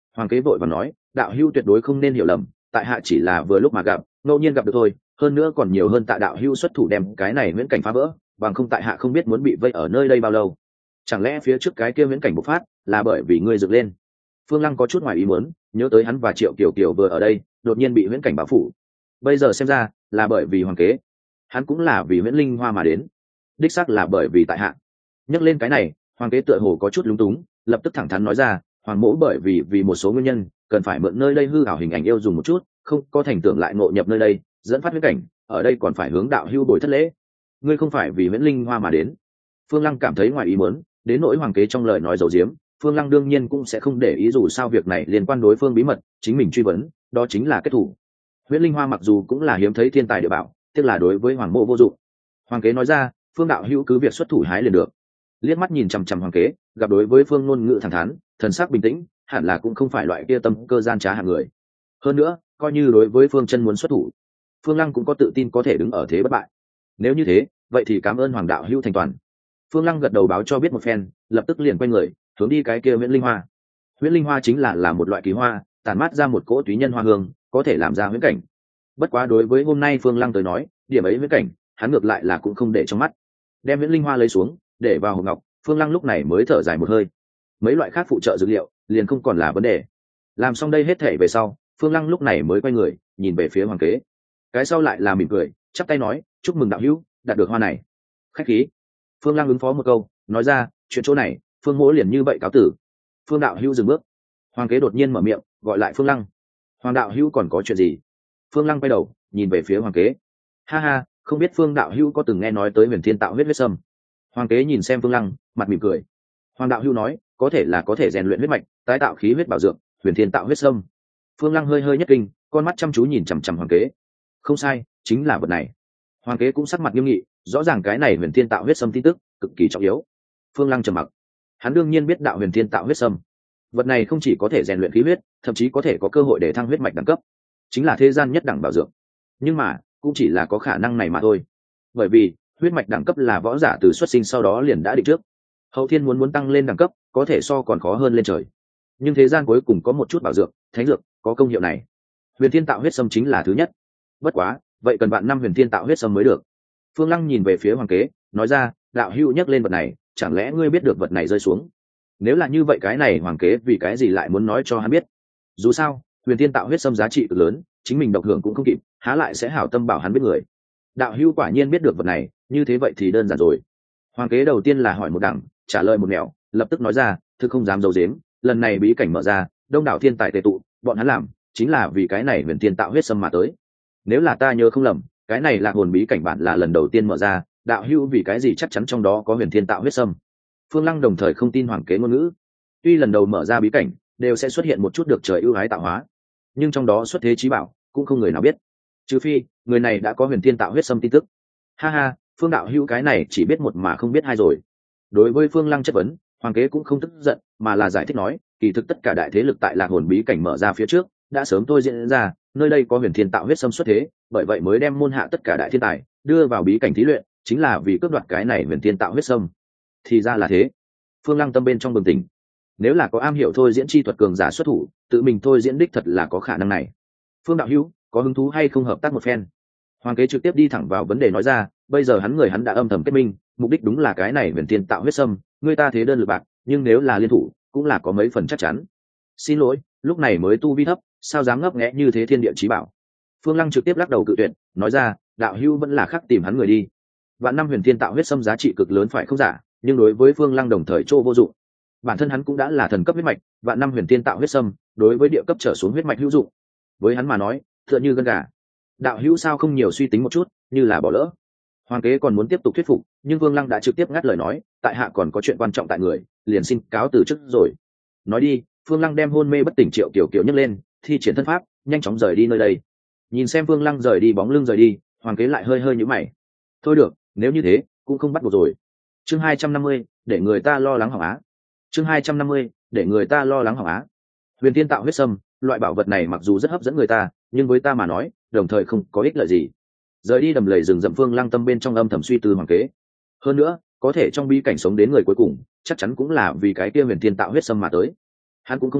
Hoàng kế vội và nói, đạo hữu tuyệt đối không nên hiểu lầm, tại hạ chỉ là vừa lúc mà gặp, ngẫu nhiên gặp được thôi, hơn nữa còn nhiều hơn tại đạo hữu xuất thủ đem cái này viễn cảnh phá vỡ, bằng không tại hạ không biết muốn bị vây ở nơi đây bao lâu. Chẳng lẽ phía trước cái kia viễn cảnh bộc phát là bởi vì ngươi dựng lên? Phương Lăng có chút ngoài ý muốn, nhớ tới hắn và Triệu Kiều Kiều vừa ở đây, đột nhiên bị viễn cảnh bao phủ. Bây giờ xem ra là bởi vì Hoàng kế, hắn cũng là vì viễn linh hoa mà đến, đích xác là bởi vì tại hạ. Nhắc lên cái này, Hoàng kế tựa hồ có chút lúng túng, lập tức thẳng thắn nói ra, Hoàng mỗ bởi vì một số nguyên nhân cần phải mượn nơi đây hư ảo hình ảnh yêu dùng một chút, không có thành tưởng lại ngộ nhập nơi đây, dẫn phát viễn cảnh, ở đây còn phải hướng đạo hưu bồi thất lễ. Ngươi không phải vì viễn linh hoa mà đến? Phương Lăng cảm thấy ngoài ý muốn, đến nỗi Hoàng kế trong lời nói dầu diếm, Phương Lăng đương nhiên cũng sẽ không để ý, dù sao việc này liên quan đối phương bí mật, chính mình truy vấn, đó chính là kết thủ. Huyễn linh hoa mặc dù cũng là hiếm thấy thiên tài địa bảo, tiếc là đối với Hoàng mộ vô dụng. Hoàng kế nói ra, Phương đạo hữu cứ việc xuất thủ hái liền được. Liếc mắt nhìn chằm chằm Hoàng kế, gặp đối với Phương ngôn ngữ thẳng thắn, thần sắc bình tĩnh, hẳn là cũng không phải loại kia tâm cơ gian trá hạng người. Hơn nữa, coi như đối với Phương chân muốn xuất thủ, Phương Lăng cũng có tự tin có thể đứng ở thế bất bại. Nếu như thế, vậy thì cảm ơn Hoàng đạo hữu thành toàn. Phương Lăng gật đầu báo cho biết một phen, lập tức liền quay người hướng đi cái kia huyễn linh hoa. Huyễn linh hoa chính là một loại kỳ hoa, tản mát ra một cỗ túy nhân hoa hương, có thể làm ra huyễn cảnh. Bất quá đối với hôm nay Phương Lăng tới nói, điểm ấy huyễn cảnh, hắn ngược lại là cũng không để trong mắt. Đem huyễn linh hoa lấy xuống, để vào hộp ngọc, Phương Lăng lúc này mới thở dài một hơi. Mấy loại khác phụ trợ dược liệu liền không còn là vấn đề. Làm xong đây hết thể về sau, Phương Lăng lúc này mới quay người nhìn về phía Hoàng kế. Cái sau lại là mỉm cười, chắp tay nói, chúc mừng đạo hữu đạt được hoa này. Khách khí. Phương Lăng ứng phó một câu, nói ra, chuyện chỗ này Phương mỗ liền như vậy cáo tử. Phương đạo hữu dừng bước. Hoàng kế đột nhiên mở miệng gọi lại Phương Lăng. Hoàng đạo hữu còn có chuyện gì? Phương Lăng quay đầu nhìn về phía Hoàng kế. Ha ha, không biết Phương đạo hữu có từng nghe nói tới huyền thiên tạo huyết huyết sâm? Hoàng kế nhìn xem Phương Lăng, mặt mỉm cười. Hoàng đạo hữu nói, có thể là có thể rèn luyện huyết mạch, tái tạo khí huyết bảo dưỡng, huyền thiên tạo huyết sâm. Phương Lăng hơi hơi nhất kinh, con mắt chăm chú nhìn chằm chằm Hoàng kế. Không sai, chính là vật này. Hoàng kế cũng sắc mặt nghiêm nghị, rõ ràng cái này huyền thiên tạo huyết sâm tin tức cực kỳ trọng yếu. Phương Lăng trầm mặc. Hắn đương nhiên biết đạo huyền thiên tạo huyết sâm, vật này không chỉ có thể rèn luyện khí huyết, thậm chí có thể có cơ hội để thăng huyết mạch đẳng cấp, chính là thế gian nhất đẳng bảo dưỡng. Nhưng mà cũng chỉ là có khả năng này mà thôi, bởi vì huyết mạch đẳng cấp là võ giả từ xuất sinh sau đó liền đã định trước. Hậu thiên muốn tăng lên đẳng cấp, có thể so còn khó hơn lên trời. Nhưng thế gian cuối cùng có một chút bảo dưỡng, thánh dược có công hiệu này. Huyền thiên tạo huyết sâm chính là thứ nhất. Bất quá, vậy cần bạn năm huyền thiên tạo huyết sâm mới được. Phương Lăng nhìn về phía Hoàng kế, nói ra, đạo hữu nhắc lên vật này, chẳng lẽ ngươi biết được vật này rơi xuống? Nếu là như vậy, cái này Hoàng kế vì cái gì lại muốn nói cho hắn biết? Dù sao huyền thiên tạo huyết sâm giá trị cực lớn, chính mình độc hưởng cũng không kịp, há lại sẽ hảo tâm bảo hắn biết người. Đạo hữu quả nhiên biết được vật này, như thế vậy thì đơn giản rồi. Hoàng kế đầu tiên là hỏi một đằng, trả lời một nẻo, lập tức nói ra, thực không dám giấu giếm, lần này bí cảnh mở ra, đông đảo thiên tài tề tụ, bọn hắn làm chính là vì cái này huyền thiên tạo huyết sâm mà tới. Nếu là ta nhớ không lầm, cái này là hồn bí cảnh bản là lần đầu tiên mở ra, đạo hữu vì cái gì chắc chắn trong đó có huyền thiên tạo huyết sâm? Phương Lăng đồng thời không tin Hoàng kế ngôn ngữ. Tuy lần đầu mở ra bí cảnh đều sẽ xuất hiện một chút được trời ưu ái tạo hóa, nhưng trong đó xuất thế trí bảo cũng không người nào biết, trừ phi người này đã có huyền thiên tạo huyết sâm tin tức. Ha ha, Phương đạo hữu cái này chỉ biết một mà không biết hai rồi. Đối với Phương Lăng chất vấn, Hoàng kế cũng không tức giận, mà là giải thích nói, kỳ thực tất cả đại thế lực tại lạc hồn bí cảnh mở ra phía trước đã sớm tôi diễn ra, nơi đây có huyền thiên tạo huyết sâm xuất thế, bởi vậy mới đem môn hạ tất cả đại thiên tài đưa vào bí cảnh thí luyện, chính là vì cướp đoạt cái này huyền thiên tạo huyết sâm. Thì ra là thế. Phương Lăng tâm bên trong bừng tỉnh. Nếu là có am hiểu thôi diễn chi thuật cường giả xuất thủ, tự mình thôi diễn đích thật là có khả năng này. Phương đạo hữu có hứng thú hay không hợp tác một phen? Hoàng kế trực tiếp đi thẳng vào vấn đề nói ra, bây giờ hắn đã âm thầm kết minh, mục đích đúng là cái này huyền thiên tạo huyết sâm, người ta thế đơn lực bạc, nhưng nếu là liên thủ cũng là có mấy phần chắc chắn. Xin lỗi, lúc này mới tu vi thấp, sao dám ngấp nghé như thế thiên địa chí bảo. Phương Lăng trực tiếp lắc đầu cự tuyệt, nói ra, đạo hữu vẫn là khắc tìm hắn người đi. Vạn năm huyền thiên tạo huyết sâm giá trị cực lớn phải không giả, nhưng đối với Phương Lăng đồng thời chỗ vô dụng. Bản thân hắn cũng đã là thần cấp huyết mạch, vạn năm huyền thiên tạo huyết sâm đối với địa cấp trở xuống huyết mạch hữu dụng, với hắn mà nói tựa như gân gà. Đạo hữu sao không nhiều suy tính một chút, như là bỏ lỡ. Hoàng kế còn muốn tiếp tục thuyết phục, nhưng Vương Lăng đã trực tiếp ngắt lời nói, tại hạ còn có chuyện quan trọng tại người, liền xin cáo từ chức rồi. Nói đi, Phương Lăng đem hôn mê bất tỉnh Triệu Kiều Kiều nhấc lên, thi triển thân pháp nhanh chóng rời đi nơi đây. Nhìn xem Phương Lăng rời đi bóng lưng rời đi, Hoàng kế lại hơi hơi nhíu mày. Thôi được, nếu như thế cũng không bắt buộc rồi. Chương 250, để người ta lo lắng hỏng á. Chương 250, để người ta lo lắng hỏng á. Huyền thiên tạo huyết sâm, loại bảo vật này mặc dù rất hấp dẫn người ta, nhưng với ta mà nói đồng thời không có ích lợi gì. Rời đi đầm lầy rừng rậm, Phương Lăng tâm bên trong âm thầm suy tư Hoàng kế. Hơn nữa có thể trong bi cảnh sống đến người cuối cùng chắc chắn cũng là vì cái kia huyền thiên tạo huyết sâm mà tới. Hắn cũng không muốn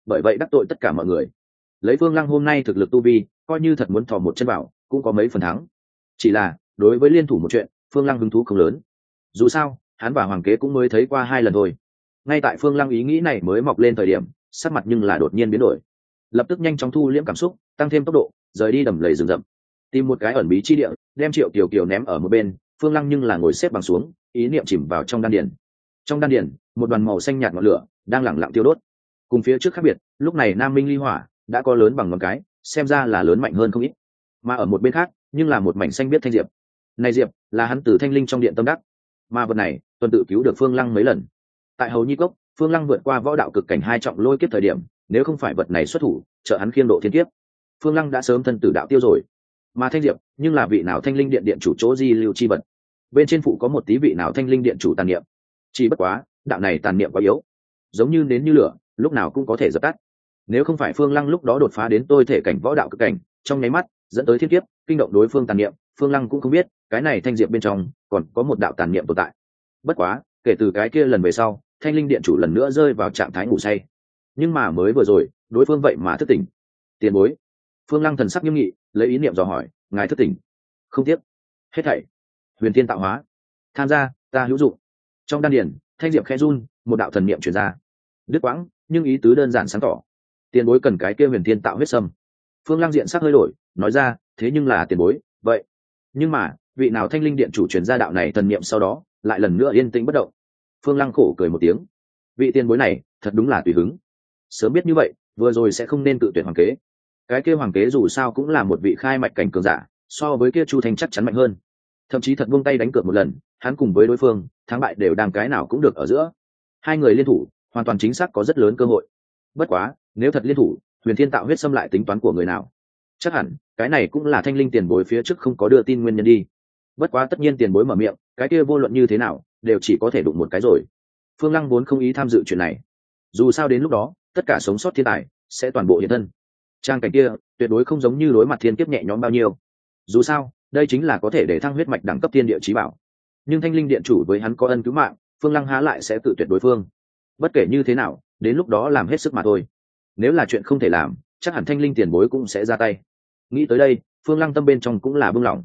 bởi vậy đắc tội tất cả mọi người. Lấy Phương Lăng hôm nay thực lực tu vi, coi như thật muốn thò một chân vào cũng có mấy phần thắng. Chỉ là đối với liên thủ một chuyện, Phương Lăng hứng thú không lớn. Dù sao hắn và Hoàng Kế cũng mới thấy qua 2 lần thôi. Ngay tại Phương Lăng ý nghĩ này mới mọc lên thời điểm, sắc mặt nhưng là đột nhiên biến đổi, lập tức nhanh chóng thu liễm cảm xúc, tăng thêm tốc độ rời đi đầm lầy rừng rậm, tìm một cái ẩn bí chi địa, đem Triệu Kiều Kiều ném ở một bên. Phương Lăng nhưng là ngồi xếp bằng xuống, ý niệm chìm vào trong đan điền. Trong đan điền, một đoàn màu xanh nhạt ngọn lửa đang lẳng lặng tiêu đốt. Cùng phía trước khác biệt, lúc này Nam Minh ly hỏa đã có lớn bằng ngón cái, xem ra là lớn mạnh hơn không ít. Mà ở một bên khác, nhưng là một mảnh xanh biếc thanh diệp. Này diệp là hắn từ thanh linh trong điện tâm đắc, mà vật này tuần tự cứu được Phương Lăng mấy lần. Tại Hầu Nhi Cốc, Phương Lăng vượt qua võ đạo cực cảnh 2 trọng lôi kiếp thời điểm, nếu không phải vật này xuất thủ trợ hắn khiêng độ thiên kiếp, Phương Lăng đã sớm thân tử đạo tiêu rồi. Mà thanh diệp nhưng là vị nào thanh linh điện điện chủ chỗ di lưu chi vật, bên trên phụ có một tí vị nào thanh linh điện chủ tàn niệm. Chỉ bất quá đạo này tàn niệm quá yếu, giống như nến như lửa, lúc nào cũng có thể dập tắt. Nếu không phải Phương Lăng lúc đó đột phá đến tôi thể cảnh võ đạo cực cảnh, trong nháy mắt dẫn tới thiên kiếp kinh động đối phương tàn niệm, Phương Lăng cũng không biết cái này thanh diệp bên trong còn có một đạo tàn niệm tồn tại. Bất quá kể từ cái kia lần về sau, thanh linh điện chủ lần nữa rơi vào trạng thái ngủ say. Nhưng mà mới vừa rồi đối phương vậy mà thức tỉnh. Tiền bối. Phương Lăng thần sắc nghiêm nghị, lấy ý niệm dò hỏi, ngài thức tỉnh? Không tiếp. Hết thảy huyền thiên tạo hóa, tham gia ta hữu dụng. Trong đan điển thanh diệp khẽ run, một đạo thần niệm truyền ra, đứt quãng nhưng ý tứ đơn giản sáng tỏ. Tiền bối cần cái kia huyền thiên tạo huyết sâm. Phương Lăng diện sắc hơi đổi, nói ra, thế nhưng là tiền bối vậy. Nhưng mà vị nào thanh linh điện chủ truyền ra đạo này thần niệm sau đó lại lần nữa yên tĩnh bất động. Phương Lăng khổ cười một tiếng, vị tiền bối này thật đúng là tùy hứng. Sớm biết như vậy vừa rồi sẽ không nên tự tuyển Hoàng Kế. Cái kia Hoàng Kế dù sao cũng là một vị khai mạch cảnh cường giả, so với kia Chu Thanh chắc chắn mạnh hơn. Thậm chí thật buông tay đánh cược một lần, hắn cùng với đối phương thắng bại đều đang cái nào cũng được ở giữa. 2 người liên thủ hoàn toàn chính xác có rất lớn cơ hội. Bất quá nếu thật liên thủ, huyền thiên tạo huyết xâm lại tính toán của người nào? Chắc hẳn cái này cũng là thanh linh tiền bối phía trước không có đưa tin nguyên nhân đi. Bất quá tất nhiên tiền bối mở miệng, cái kia vô luận như thế nào đều chỉ có thể đụng một cái rồi. Phương Lăng vốn không ý tham dự chuyện này, dù sao đến lúc đó tất cả sống sót thiên tài sẽ toàn bộ hiện thân. Trang cảnh kia tuyệt đối không giống như đối mặt thiên kiếp nhẹ nhõm bao nhiêu. Dù sao đây chính là có thể để thăng huyết mạch đẳng cấp thiên địa chí bảo. Nhưng thanh linh điện chủ với hắn có ân cứu mạng, Phương Lăng há lại sẽ tự tuyệt đối phương. Bất kể như thế nào đến lúc đó làm hết sức mà thôi. Nếu là chuyện không thể làm, chắc hẳn thanh linh tiền bối cũng sẽ ra tay. Nghĩ tới đây, Phương Lăng tâm bên trong cũng là buông lỏng.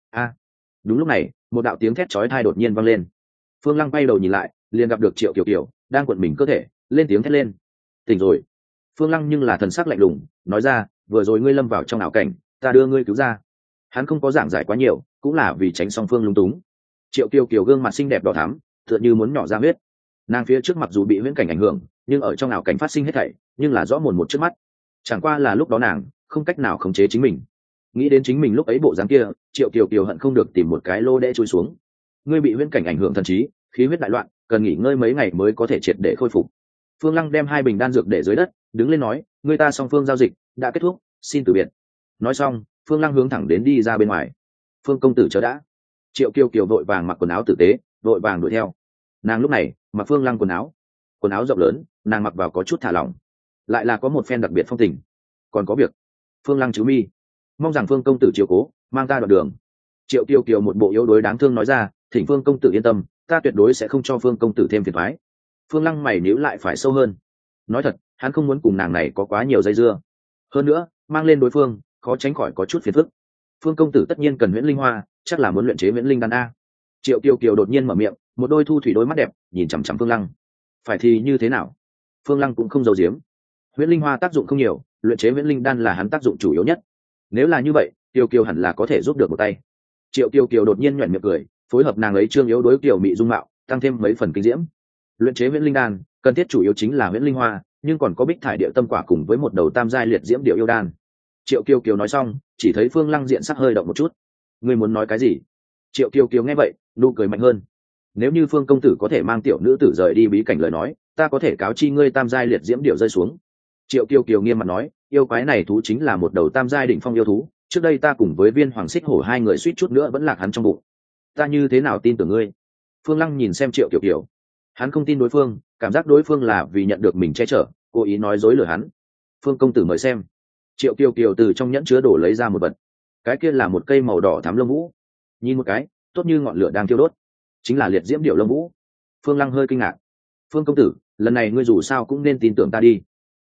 Đúng lúc này một đạo tiếng thét chói tai đột nhiên vang lên. Phương Lăng bay đầu nhìn lại, liền gặp được Triệu Kiều Kiều đang cuộn mình cơ thể lên tiếng thét lên, tỉnh rồi. Phương Lăng nhưng là thần sắc lạnh lùng, nói ra, vừa rồi ngươi lâm vào trong ảo cảnh, ta đưa ngươi cứu ra. Hắn không có giảng giải quá nhiều, cũng là vì tránh song phương lung túng. Triệu Kiều Kiều gương mặt xinh đẹp đỏ thắm, tựa như muốn nhỏ ra huyết. Nàng phía trước mặc dù bị huyễn cảnh ảnh hưởng, nhưng ở trong ảo cảnh phát sinh hết thảy nhưng là rõ mồn một trước mắt. Chẳng qua là lúc đó nàng không cách nào khống chế chính mình. Nghĩ đến chính mình lúc ấy bộ dáng kia, Triệu Kiều Kiều hận không được tìm một cái lô đẽ chui xuống. Ngươi bị huyễn cảnh ảnh hưởng thần trí, khí huyết đại loạn, cần nghỉ ngơi mấy ngày mới có thể triệt để khôi phục. Phương Lăng đem 2 bình đan dược để dưới đất, đứng lên nói, người ta song phương giao dịch đã kết thúc, xin từ biệt. Nói xong Phương Lăng hướng thẳng đến đi ra bên ngoài. Phương công tử chờ đã. Triệu Kiều Kiều vội vàng mặc quần áo tử tế, vội vàng đuổi theo. Nàng lúc này mặc Phương Lăng quần áo rộng lớn, nàng mặc vào có chút thả lỏng, lại là có một phen đặc biệt phong tình. Còn có việc. Phương Lăng trứ mi, mong rằng Phương công tử chiếu cố, mang ta đoạn đường. Triệu Kiều Kiều một bộ yếu đuối đáng thương nói ra, thỉnh Phương công tử yên tâm, ta tuyệt đối sẽ không cho Phương công tử thêm phiền toái. Phương Lăng mày nhíu lại phải sâu hơn. Nói thật, hắn không muốn cùng nàng này có quá nhiều dây dưa. Hơn nữa mang lên đối phương khó tránh khỏi có chút phiền phức. Phương công tử tất nhiên cần huyễn linh hoa, chắc là muốn luyện chế huyễn linh đan a. Triệu Kiều Kiều đột nhiên mở miệng, một đôi thu thủy đôi mắt đẹp nhìn chằm chằm Phương Lăng. Phải thì như thế nào? Phương Lăng cũng không giấu giếm. Huyễn linh hoa tác dụng không nhiều, luyện chế huyễn linh đan là hắn tác dụng chủ yếu nhất. Nếu là như vậy, Kiều Kiều hẳn là có thể giúp được một tay. Triệu Kiều Kiều đột nhiên nhuyễn miệng cười, phối hợp nàng ấy trương yếu đối Kiều mị dung mạo, tăng thêm mấy phần kinh diễm. Luyện chế huyễn linh đan cần thiết chủ yếu chính là huyễn linh hoa, nhưng còn có bích thải địa tâm quả cùng với một đầu tam giai liệt diễm điệu yêu đan. Triệu Kiều Kiều nói xong, chỉ thấy Phương Lăng diện sắc hơi động một chút. Ngươi muốn nói cái gì? Triệu Kiều Kiều nghe vậy nụ cười mạnh hơn. Nếu như Phương công tử có thể mang tiểu nữ tử rời đi bí cảnh lời nói, ta có thể cáo chi ngươi tam giai liệt diễm điệu rơi xuống. Triệu Kiều Kiều nghiêm mặt nói, yêu quái này thú chính là một đầu tam giai đỉnh phong yêu thú, trước đây ta cùng với Viên Hoàng Xích Hổ 2 người suýt chút nữa vẫn lạc hắn trong bụng. Ta như thế nào tin tưởng ngươi? Phương Lăng nhìn xem Triệu Kiều Kiều, hắn không tin đối phương, cảm giác đối phương là vì nhận được mình che chở, cố ý nói dối lừa hắn. Phương công tử mời xem. Triệu Kiều Kiều từ trong nhẫn chứa đồ lấy ra một vật, cái kia là một cây màu đỏ thắm lông vũ. Nhìn một cái, tốt như ngọn lửa đang thiêu đốt, chính là liệt diễm điệu lông vũ. Phương Lăng hơi kinh ngạc. Phương công tử, lần này ngươi dù sao cũng nên tin tưởng ta đi.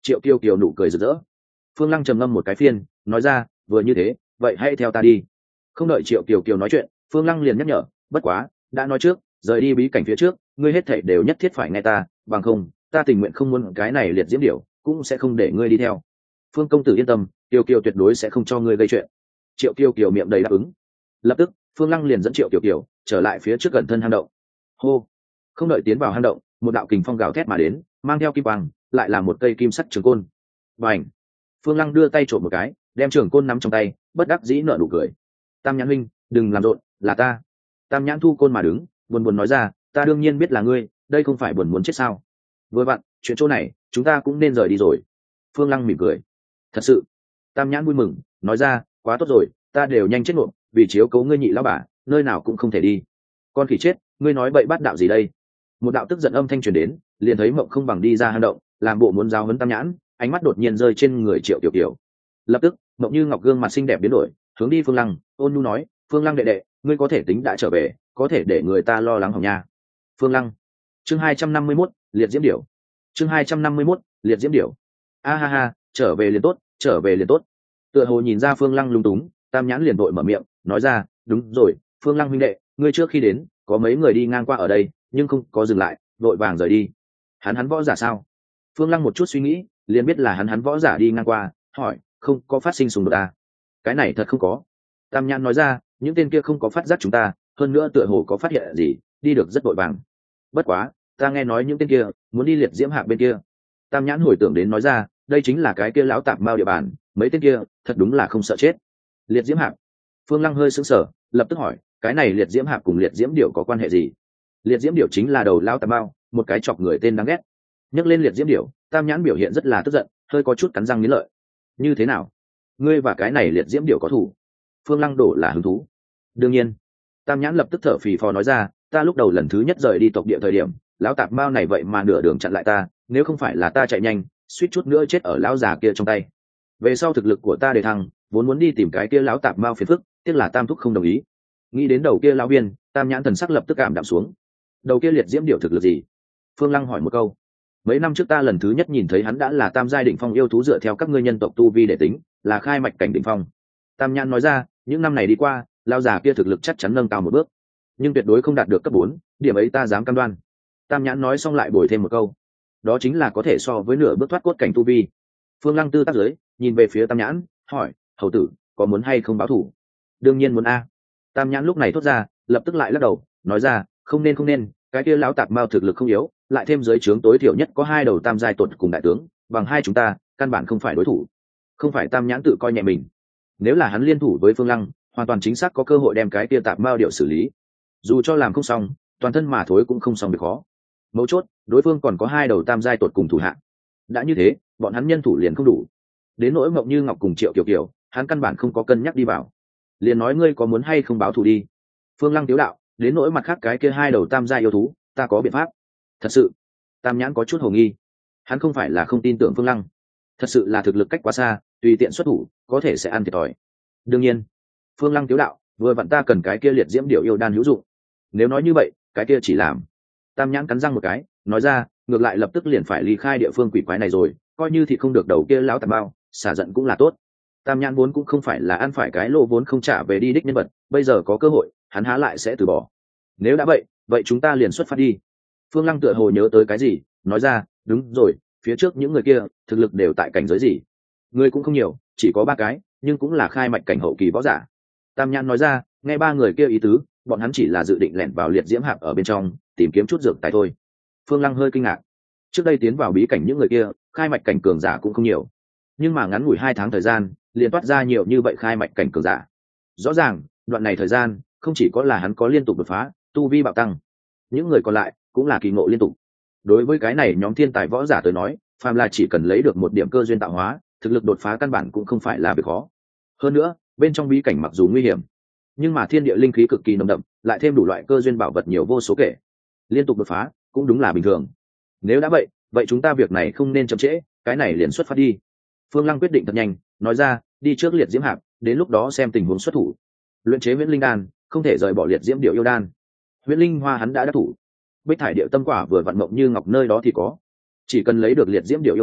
Triệu kiều kiều nụ cười rực rỡ. Phương Lăng trầm ngâm một cái phiên, nói ra, vừa như thế, vậy hãy theo ta đi. Không đợi Triệu kiều kiều nói chuyện, Phương Lăng liền nhắc nhở, bất quá, đã nói trước, rời đi bí cảnh phía trước, ngươi hết thảy đều nhất thiết phải nghe ta, bằng không, ta tình nguyện không muốn cái này liệt diễm điểu, cũng sẽ không để ngươi đi theo. Phương công tử yên tâm, kiều kiều tuyệt đối sẽ không cho ngươi gây chuyện. Triệu kiều kiều miệng đầy đáp ứng. Lập tức, Phương Lăng liền dẫn Triệu kiều kiều trở lại phía trước gần thân hang động. Hô! Không đợi tiến vào hang động, một đạo kình phong gào thét mà đến, mang theo kim quang, lại là một cây kim sắt trường côn. Bành! Phương Lăng đưa tay trộm một cái, đem trường côn nắm trong tay, bất đắc dĩ nở nụ cười. Tam Nhãn huynh, đừng làm rộn, là ta. Tam Nhãn thu côn mà đứng, buồn buồn nói ra, ta đương nhiên biết là ngươi, đây không phải buồn muốn chết sao? Vừa vặn, chuyện chỗ này, chúng ta cũng nên rời đi rồi. Phương Lăng mỉm cười. Thật sự? Tam Nhãn vui mừng, nói ra, quá tốt rồi, ta đều nhanh chết ngộm, vì chiếu cố ngươi nhị lão bà, nơi nào cũng không thể đi. Con khỉ chết, ngươi nói bậy bát đạo gì đây? Một đạo tức giận âm thanh truyền đến, liền thấy Mộng Không Bằng đi ra hang động, làm bộ muốn giáo huấn Tam Nhãn, ánh mắt đột nhiên rơi trên người Triệu Tiểu Tiểu. Lập tức, Mộng Như Ngọc gương mặt xinh đẹp biến đổi, hướng đi Phương Lăng, ôn nhu nói, Phương Lăng đệ đệ, ngươi có thể tính đã trở về, có thể để người ta lo lắng hỏng nha. Phương Lăng. Chương 251, liệt diễm điểu. Chương 251, liệt diễm điểu. A ha ha, trở về liền tốt, trở về liền tốt. Tựa hồ nhìn ra Phương Lăng lung túng, Tam Nhãn liền vội mở miệng, nói ra, đúng rồi, Phương Lăng huynh đệ, ngươi trước khi đến, có mấy người đi ngang qua ở đây, nhưng không có dừng lại, vội vàng rời đi. Hắn võ giả sao? Phương Lăng một chút suy nghĩ, liền biết là hắn võ giả đi ngang qua, hỏi, không có phát sinh xung đột à? Cái này thật không có. Tam Nhãn nói ra, những tên kia không có phát giác chúng ta, hơn nữa tựa hồ có phát hiện gì, đi được rất vội vàng. Bất quá, ta nghe nói những tên kia muốn đi liệt diễm hạc bên kia. Tam Nhãn hồi tưởng đến nói ra, đây chính là cái kia lão tạp mao địa bàn, mấy tên kia thật đúng là không sợ chết. Liệt diễm hạc. Phương Lăng hơi sững sờ, lập tức hỏi, cái này liệt diễm hạc cùng liệt diễm điểu có quan hệ gì? Liệt diễm điểu chính là đầu lão tạp mao, một cái chọc người tên đáng ghét. Nhắc lên liệt diễm điểu, Tam Nhãn biểu hiện rất là tức giận, hơi có chút cắn răng nghiến lợi. Như thế nào? Ngươi và cái này liệt diễm điểu có thủ? Phương Lăng đổ là hứng thú. Đương nhiên. Tam Nhãn lập tức thở phì phò nói ra, ta lúc đầu lần thứ nhất rời đi tộc địa thời điểm, lão tạp mao này vậy mà nửa đường chặn lại ta, nếu không phải là ta chạy nhanh, suýt chút nữa chết ở lão già kia trong tay. Về sau thực lực của ta đề thăng, vốn muốn đi tìm cái kia lão tạp mao phiền phức, tiếc là Tam thúc không đồng ý. Nghĩ đến đầu kia lão viên, Tam Nhãn thần sắc lập tức cảm đạm xuống. Đầu kia liệt diễm điểu thực lực gì? Phương Lăng hỏi một câu. Mấy năm trước ta lần thứ nhất nhìn thấy hắn đã là tam giai đỉnh phong yêu thú, dựa theo các ngươi nhân tộc tu vi để tính, là khai mạch cảnh đỉnh phong. Tam Nhãn nói ra, những năm này đi qua, lão già kia thực lực chắc chắn nâng cao một bước, nhưng tuyệt đối không đạt được cấp 4, điểm ấy ta dám cam đoan. Tam Nhãn nói xong lại bồi thêm một câu, đó chính là có thể so với nửa bước thoát cốt cảnh tu vi. Phương Lăng tư tác giới, nhìn về phía Tam Nhãn, hỏi, hầu tử, có muốn hay không báo thù? Đương nhiên muốn a. Tam Nhãn lúc này thốt ra, lập tức lại lắc đầu, nói ra, không nên, cái kia lão tạp mao thực lực không yếu, lại thêm dưới trướng tối thiểu nhất có 2 đầu tam giai tuột cùng đại tướng, bằng hai chúng ta, căn bản không phải đối thủ. Không phải Tam Nhãn tự coi nhẹ mình. Nếu là hắn liên thủ với Phương Lăng, hoàn toàn chính xác có cơ hội đem cái kia tạp mao điệu xử lý. Dù cho làm không xong, toàn thân mà thối cũng không xong việc khó. Mấu chốt, đối phương còn có 2 đầu tam giai tuột cùng thủ hạng. Đã như thế, bọn hắn nhân thủ liền không đủ. Đến nỗi Mộng Như Ngọc cùng Triệu Kiều Kiều, hắn căn bản không có cân nhắc đi vào. Liền nói ngươi có muốn hay không báo thù đi. Phương Lăng tiếu đạo, đến nỗi mặt khác cái kia 2 đầu tam giai yêu thú, ta có biện pháp. Thật sự? Tam Nhãn có chút hồ nghi. Hắn không phải là không tin tưởng Phương Lăng, thật sự là thực lực cách quá xa, tùy tiện xuất thủ, có thể sẽ ăn thiệt thòi. Đương nhiên. Phương Lăng tiếu đạo, vừa vặn ta cần cái kia liệt diễm điểu yêu đan hữu dụng. Nếu nói như vậy, cái kia chỉ làm. Tam Nhãn cắn răng một cái, nói ra, ngược lại lập tức liền phải ly khai địa phương quỷ quái này rồi, coi như thì không được đầu kia lão tạp bao, xả giận cũng là tốt. Tam Nhãn vốn cũng không phải là ăn phải cái lô vốn không trả về đi đích nhân vật, bây giờ có cơ hội, hắn há lại sẽ từ bỏ. Nếu đã vậy chúng ta liền xuất phát đi. Phương Lăng tựa hồ nhớ tới cái gì, nói ra, đúng rồi, phía trước những người kia thực lực đều tại cảnh giới gì? Người cũng không nhiều, chỉ có 3 cái, nhưng cũng là khai mạch cảnh hậu kỳ võ giả. Tam Nhãn nói ra, nghe 3 người kia ý tứ, bọn hắn chỉ là dự định lẻn vào liệt diễm hạp ở bên trong, tìm kiếm chút dược tài thôi. Phương Lăng hơi kinh ngạc. Trước đây tiến vào bí cảnh những người kia, khai mạch cảnh cường giả cũng không nhiều, nhưng mà ngắn ngủi 2 tháng thời gian, liền toát ra nhiều như vậy khai mạch cảnh cường giả. Rõ ràng, đoạn này thời gian, không chỉ có là hắn có liên tục đột phá, tu vi bạo tăng, những người còn lại cũng là kỳ ngộ liên tục. Đối với cái này nhóm thiên tài võ giả tới nói, phàm là chỉ cần lấy được một điểm cơ duyên tạo hóa, thực lực đột phá căn bản cũng không phải là việc khó. Hơn nữa, bên trong bí cảnh mặc dù nguy hiểm, nhưng mà thiên địa linh khí cực kỳ nồng đậm, lại thêm đủ loại cơ duyên bảo vật nhiều vô số kể, liên tục đột phá cũng đúng là bình thường. Nếu đã vậy chúng ta việc này không nên chậm trễ, cái này liền xuất phát đi. Phương Lăng quyết định thật nhanh, nói ra, đi trước liệt diễm hạp, đến lúc đó xem tình huống xuất thủ. Luyện chế Huyễn Linh đan, không thể rời bỏ liệt diễm điệu yêu đan. Huyễn Linh hoa hắn đã đắc thủ, Bích Thải Điệu Tâm Quả vừa vận Mộng Như Ngọc nơi đó thì có. Chỉ cần lấy được liệt diễm điệu yêu đan,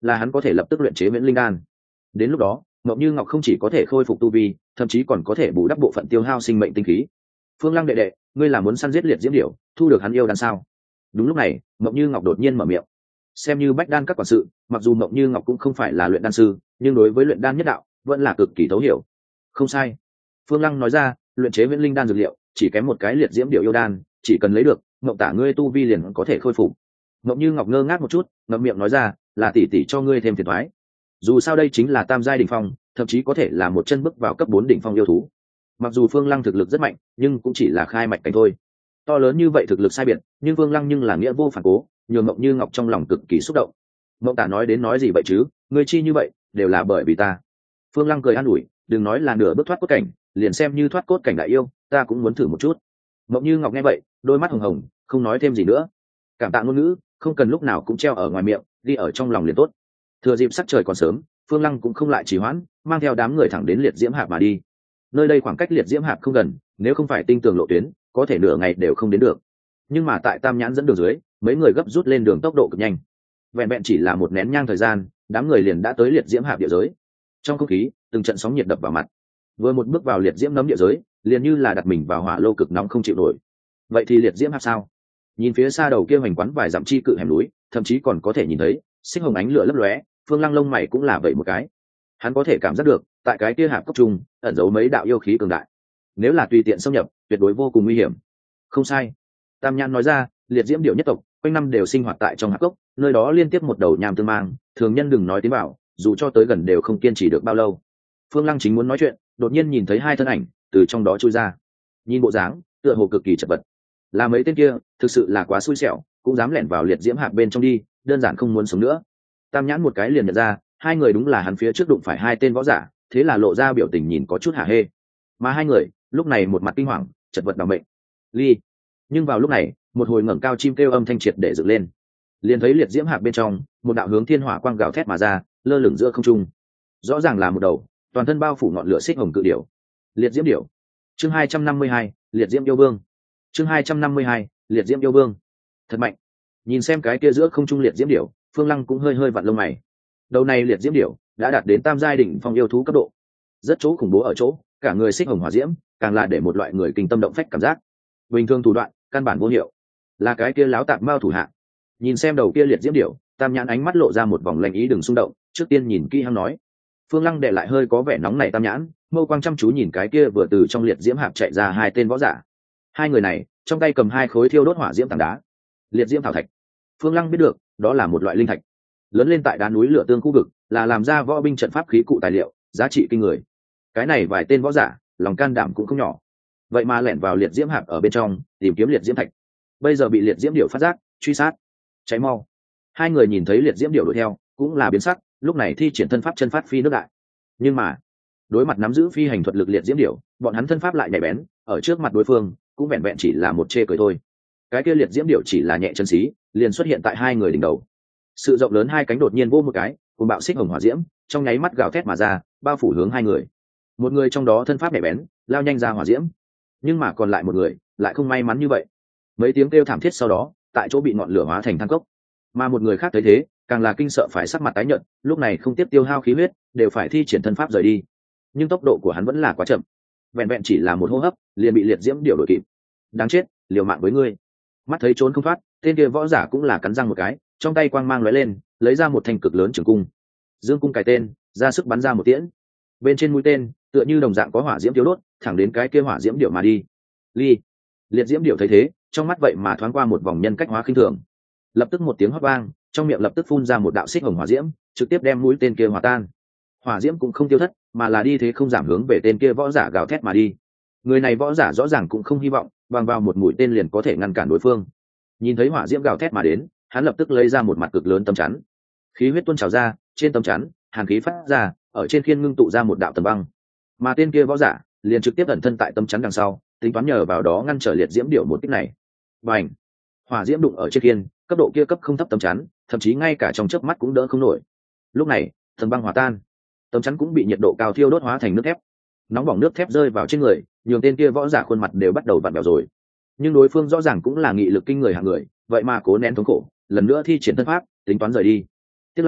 là hắn có thể lập tức luyện chế viễn linh đan. Đến lúc đó Ngọc Như Ngọc không chỉ có thể khôi phục tu vi, thậm chí còn có thể bù đắp bộ phận tiêu hao sinh mệnh tinh khí. Phương Lăng đệ đệ, ngươi là muốn săn giết liệt diễm điểu, thu được hắn yêu đan sao? Đúng lúc này Ngọc Như Ngọc đột nhiên mở miệng. Xem như bách đan các quản sự, mặc dù Ngọc Như Ngọc cũng không phải là luyện đan sư, nhưng đối với luyện đan nhất đạo vẫn là cực kỳ thấu hiểu. Không sai, Phương Lăng nói ra, luyện chế viễn linh đan dược liệu chỉ kém một cái liệt diễm điểu yêu đan, chỉ cần lấy được, Ngọc tả ngươi tu vi liền có thể khôi phục. Ngọc Như Ngọc ngơ ngác một chút, ngậm miệng nói ra, là tỷ tỷ cho ngươi thêm phiền toái. Dù sao đây chính là tam giai đỉnh phong, thậm chí có thể là một chân bước vào cấp 4 đỉnh phong yêu thú. Mặc dù Phương Lăng thực lực rất mạnh, nhưng cũng chỉ là khai mạch cảnh thôi. To lớn như vậy thực lực sai biệt, nhưng Phương Lăng nhưng là nghĩa vô phản cố, nhường Ngọc Như Ngọc trong lòng cực kỳ xúc động. Ngọc tả nói đến nói gì vậy chứ, ngươi chi như vậy, đều là bởi vì ta. Phương Lăng cười an ủi, đừng nói là nửa bước thoát cốt cảnh, liền xem như thoát cốt cảnh đại yêu, ta cũng muốn thử một chút. Ngọc Như Ngọc nghe vậy, đôi mắt hồng hồng, không nói thêm gì nữa. Cảm tạ ngôn ngữ, không cần lúc nào cũng treo ở ngoài miệng, đi ở trong lòng liền tốt. Thừa dịp sắc trời còn sớm, Phương Lăng cũng không lại trì hoãn, mang theo đám người thẳng đến liệt diễm hạp mà đi. Nơi đây khoảng cách liệt diễm hạp không gần, nếu không phải tinh tường lộ tuyến, có thể nửa ngày đều không đến được. Nhưng mà tại Tam Nhãn dẫn đường dưới, mấy người gấp rút lên đường tốc độ cực nhanh. Vẹn vẹn chỉ là một nén nhang thời gian, đám người liền đã tới liệt diễm hạp địa giới. Trong không khí, từng trận sóng nhiệt đập vào mặt. Vừa một bước vào liệt diễm nấm địa giới, liền như là đặt mình vào hỏa lô cực nóng không chịu nổi. Vậy thì liệt diễm hạp sao? Nhìn phía xa đầu kia hoành quán vài dặm chi cự hẻm núi, thậm chí còn có thể nhìn thấy xích hồng ánh lửa lấp lóe. Phương Lăng lông mày cũng là vậy một cái. Hắn có thể cảm giác được, tại cái kia hạp cốc trung ẩn giấu mấy đạo yêu khí cường đại. Nếu là tùy tiện xâm nhập, tuyệt đối vô cùng nguy hiểm. Không sai, Tam Nhãn nói ra, liệt diễm điểu nhất tộc quanh năm đều sinh hoạt tại trong hạp cốc, nơi đó liên tiếp một đầu nham tương mang, thường nhân đừng nói tiến vào, dù cho tới gần đều không kiên trì được bao lâu. Phương Lăng chính muốn nói chuyện, đột nhiên nhìn thấy hai thân ảnh từ trong đó chui ra. Nhìn bộ dáng, tựa hồ cực kỳ chật vật. Là mấy tên kia, thực sự là quá xui xẻo, cũng dám lẻn vào liệt diễm hạp bên trong đi, đơn giản không muốn sống nữa. Tam Nhãn một cái liền nhận ra, hai người đúng là hắn phía trước đụng phải hai tên võ giả, thế là lộ ra biểu tình nhìn có chút hả hê. Mà hai người, lúc này một mặt kinh hoàng, chật vật đảm mệnh. Ly. Nhưng vào lúc này, một hồi ngẩng cao chim kêu âm thanh triệt để dựng lên. Liền thấy liệt diễm hạp bên trong, một đạo hướng thiên hỏa quang gào thét mà ra, lơ lửng giữa không trung. Rõ ràng là một đầu, toàn thân bao phủ ngọn lửa xích hồng cự điểu. Liệt diễm điểu. Chương 252, liệt diễm yêu vương. Chương 252, liệt diễm yêu vương. Thật mạnh. Nhìn xem cái kia giữa không trung liệt diễm điểu, Phương Lăng cũng hơi hơi vặn lông mày. Đầu này liệt diễm điểu đã đạt đến tam giai đỉnh phong yêu thú cấp độ, rất chỗ khủng bố ở chỗ, cả người xích hồng hỏa diễm, càng là để một loại người kinh tâm động phách cảm giác. Bình thường thủ đoạn, căn bản vô hiệu. Là cái kia láo tạp mao thủ hạ. Nhìn xem đầu kia liệt diễm điểu, Tam Nhãn ánh mắt lộ ra một vòng lạnh ý đừng xung động, trước tiên nhìn kỹ hắn nói. Phương Lăng để lại hơi có vẻ nóng này Tam Nhãn, mâu quang chăm chú nhìn cái kia vừa từ trong liệt diễm hạp chạy ra hai tên võ giả. Hai người này, trong tay cầm hai khối thiêu đốt hỏa diễm tảng đá. Liệt diễm thảo thạch. Phương Lăng biết được, đó là một loại linh thạch. Lớn lên tại đá núi lửa tương khu vực, là làm ra võ binh trận pháp khí cụ tài liệu, giá trị kinh người. Cái này vài tên võ giả, lòng can đảm cũng không nhỏ. Vậy mà lẻn vào liệt diễm hạp ở bên trong, tìm kiếm liệt diễm thạch. Bây giờ bị liệt diễm điểu phát giác, truy sát. Cháy mau. Hai người nhìn thấy liệt diễm điểu đuổi theo, cũng là biến sắc, lúc này thi triển thân pháp chân phát phi nước đại. Nhưng mà, đối mặt nắm giữ phi hành thuật lực liệt diễm điểu, bọn hắn thân pháp lại nhạy bén, ở trước mặt đối phương, cũng vẹn vẹn chỉ là một chê cười thôi. Cái kia liệt diễm điểu chỉ là nhẹ chân xí, liền xuất hiện tại hai người đỉnh đầu. Sự rộng lớn hai cánh đột nhiên vô một cái, cùng bạo xích hồng hỏa diễm, trong nháy mắt gào thét mà ra, bao phủ hướng hai người. Một người trong đó thân pháp nhạy bén, lao nhanh ra hỏa diễm, nhưng mà còn lại một người lại không may mắn như vậy. Mấy tiếng kêu thảm thiết sau đó, tại chỗ bị ngọn lửa hóa thành than cốc. Mà một người khác thấy thế, càng là kinh sợ phải sắc mặt tái nhợt, lúc này không tiếp tiêu hao khí huyết, đều phải thi triển thân pháp rời đi. Nhưng tốc độ của hắn vẫn là quá chậm, vẹn vẹn chỉ là một hô hấp, liền bị liệt diễm điểu đuổi kịp. Đáng chết, liều mạng với ngươi. Mắt thấy trốn không thoát, tên kia võ giả cũng là cắn răng một cái, trong tay quang mang lóe lên, lấy ra một thanh cực lớn trường cung. Dương cung cài tên, ra sức bắn ra một tiễn. Bên trên mũi tên, tựa như đồng dạng có hỏa diễm thiếu đốt, thẳng đến cái kia hỏa diễm điểu mà đi. Ly. Liệt diễm điểu thấy thế, trong mắt vậy mà thoáng qua một vòng nhân cách hóa khinh thường. Lập tức một tiếng hót vang, trong miệng lập tức phun ra một đạo xích hồng hỏa diễm, trực tiếp đem mũi tên kia hòa tan. Hỏa diễm cũng không tiêu thất, mà là đi thế không giảm hướng về tên kia võ giả gào thét mà đi. Người này võ giả rõ ràng cũng không hy vọng bằng vào một mũi tên liền có thể ngăn cản đối phương. Nhìn thấy hỏa diễm gào thét mà đến, hắn lập tức lấy ra một mặt cực lớn tấm chắn. Khí huyết tuôn trào ra, trên tấm chắn, hàn khí phát ra, ở trên khiên ngưng tụ ra một đạo tầng băng. Mà tên kia võ giả liền trực tiếp ẩn thân tại tấm chắn đằng sau, tính toán nhờ vào đó ngăn trở liệt diễm điểu một kích này. Bành! Hỏa diễm đụng ở trên khiên, cấp độ kia cấp không thấp tấm chắn, thậm chí ngay cả trong chớp mắt cũng đỡ không nổi. Lúc này, tầng băng hòa tan, tấm chắn cũng bị nhiệt độ cao thiêu đốt hóa thành nước thép. Nóng bỏng nước thép rơi vào trên người, nhường tên kia võ giả khuôn mặt đều bắt đầu vặn vẹo rồi. Nhưng đối phương rõ ràng cũng là nghị lực kinh người hạng người, vậy mà cố nén thống khổ, lần nữa thi triển thân pháp, tính toán rời đi. Tiếc là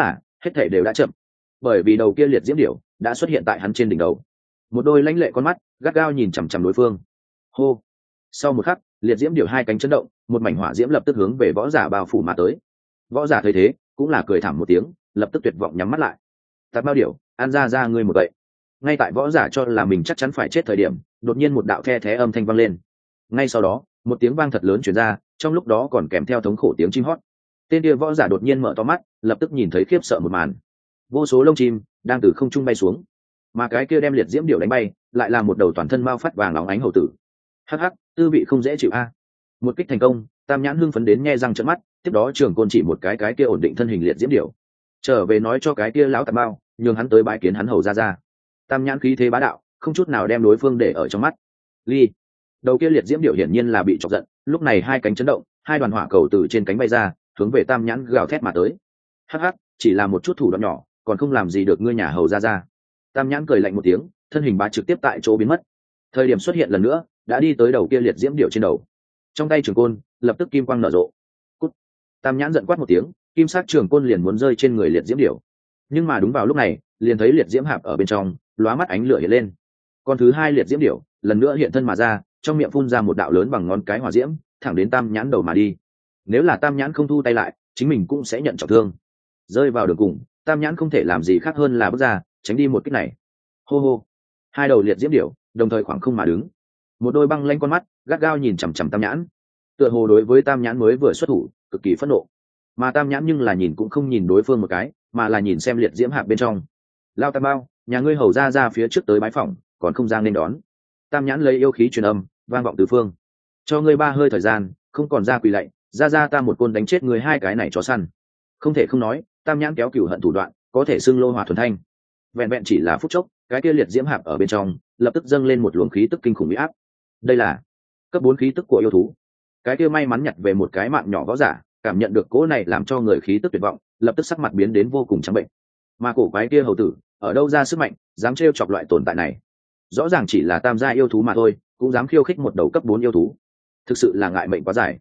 hết thể đều đã chậm, bởi vì đầu kia liệt diễm điểu đã xuất hiện tại hắn trên đỉnh đầu, một đôi lãnh lệ con mắt gắt gao nhìn chằm chằm đối phương. Hô. Sau một khắc, liệt diễm điểu hai cánh chấn động, một mảnh hỏa diễm lập tức hướng về võ giả bao phủ mà tới. Võ giả thấy thế cũng là cười thảm một tiếng, lập tức tuyệt vọng nhắm mắt lại. Tạt bao điểu, ăn ra ngươi một vậy. Ngay tại võ giả cho là mình chắc chắn phải chết thời điểm, đột nhiên một đạo the thé âm thanh vang lên. Ngay sau đó, một tiếng vang thật lớn truyền ra, trong lúc đó còn kèm theo thống khổ tiếng chim hót. Tên kia võ giả đột nhiên mở to mắt, lập tức nhìn thấy khiếp sợ một màn. Vô số lông chim đang từ không trung bay xuống, mà cái kia đem liệt diễm điểu đánh bay, lại là một đầu toàn thân bao phát vàng óng ánh hầu tử. Hắc hắc, tư vị không dễ chịu a. Một kích thành công, Tam Nhãn hưng phấn đến nhe răng trợn mắt, tiếp đó trường côn chỉ một cái kia ổn định thân hình liệt diễm điểu, trở về nói cho cái kia lão tạp bao, nhường hắn tới bãi kiến hắn hầu ra. Tam Nhãn khí thế bá đạo, không chút nào đem đối phương để ở trong mắt. Ly, đầu kia liệt diễm điểu hiển nhiên là bị chọc giận, lúc này hai cánh chấn động, hai đoàn hỏa cầu từ trên cánh bay ra, hướng về Tam Nhãn gào thét mà tới. Hắc hắc, chỉ là một chút thủ đoạn nhỏ, còn không làm gì được ngươi nhà hầu ra. Tam Nhãn cười lạnh một tiếng, thân hình bá trực tiếp tại chỗ biến mất. Thời điểm xuất hiện lần nữa, đã đi tới đầu kia liệt diễm điểu trên đầu, trong tay trường côn lập tức kim quang nở rộ. Cút. Tam Nhãn giận quát một tiếng, kim sắc trường côn liền muốn rơi trên người liệt diễm điểu, nhưng mà đúng vào lúc này, liền thấy liệt diễm hạp ở bên trong lóa mắt ánh lửa hiện lên. Con thứ hai liệt diễm điểu lần nữa hiện thân mà ra, trong miệng phun ra một đạo lớn bằng ngón cái hỏa diễm, thẳng đến Tam Nhãn đầu mà đi. Nếu là Tam Nhãn không thu tay lại, chính mình cũng sẽ nhận trọng thương. Rơi vào đường cùng, Tam Nhãn không thể làm gì khác hơn là bước ra, tránh đi một kích này. Hô hô. Hai đầu liệt diễm điểu đồng thời khoảng không mà đứng, một đôi băng lanh con mắt gắt gao nhìn chằm chằm Tam Nhãn, tựa hồ đối với Tam Nhãn mới vừa xuất thủ cực kỳ phẫn nộ. Mà Tam Nhãn nhưng là nhìn cũng không nhìn đối phương một cái, mà là nhìn xem liệt diễm hạp bên trong. Lao Tam Bao, nhà ngươi hầu ra phía trước tới bái phỏng, còn không ra nên đón. Tam Nhãn lấy yêu khí truyền âm vang vọng tứ phương. Cho ngươi 3 hơi thời gian, không còn ra quỳ lạy, ra ta một côn đánh chết người hai cái này chó săn. Không thể không nói, Tam Nhãn kéo cửu hận thủ đoạn có thể xưng lô hỏa thuần thanh. Vẹn vẹn chỉ là phút chốc, cái kia liệt diễm hạp ở bên trong lập tức dâng lên một luồng khí tức kinh khủng uy áp. Đây là cấp 4 khí tức của yêu thú. Cái kia may mắn nhặt về một cái mạng nhỏ võ giả, cảm nhận được cỗ này làm cho người khí tức tuyệt vọng, lập tức sắc mặt biến đến vô cùng trắng bệnh. Mà cổ quái kia hầu tử ở đâu ra sức mạnh dám trêu chọc loại tồn tại này? Rõ ràng chỉ là tam gia yêu thú mà thôi, cũng dám khiêu khích một đầu cấp 4 yêu thú, thực sự là ngại mệnh quá dài.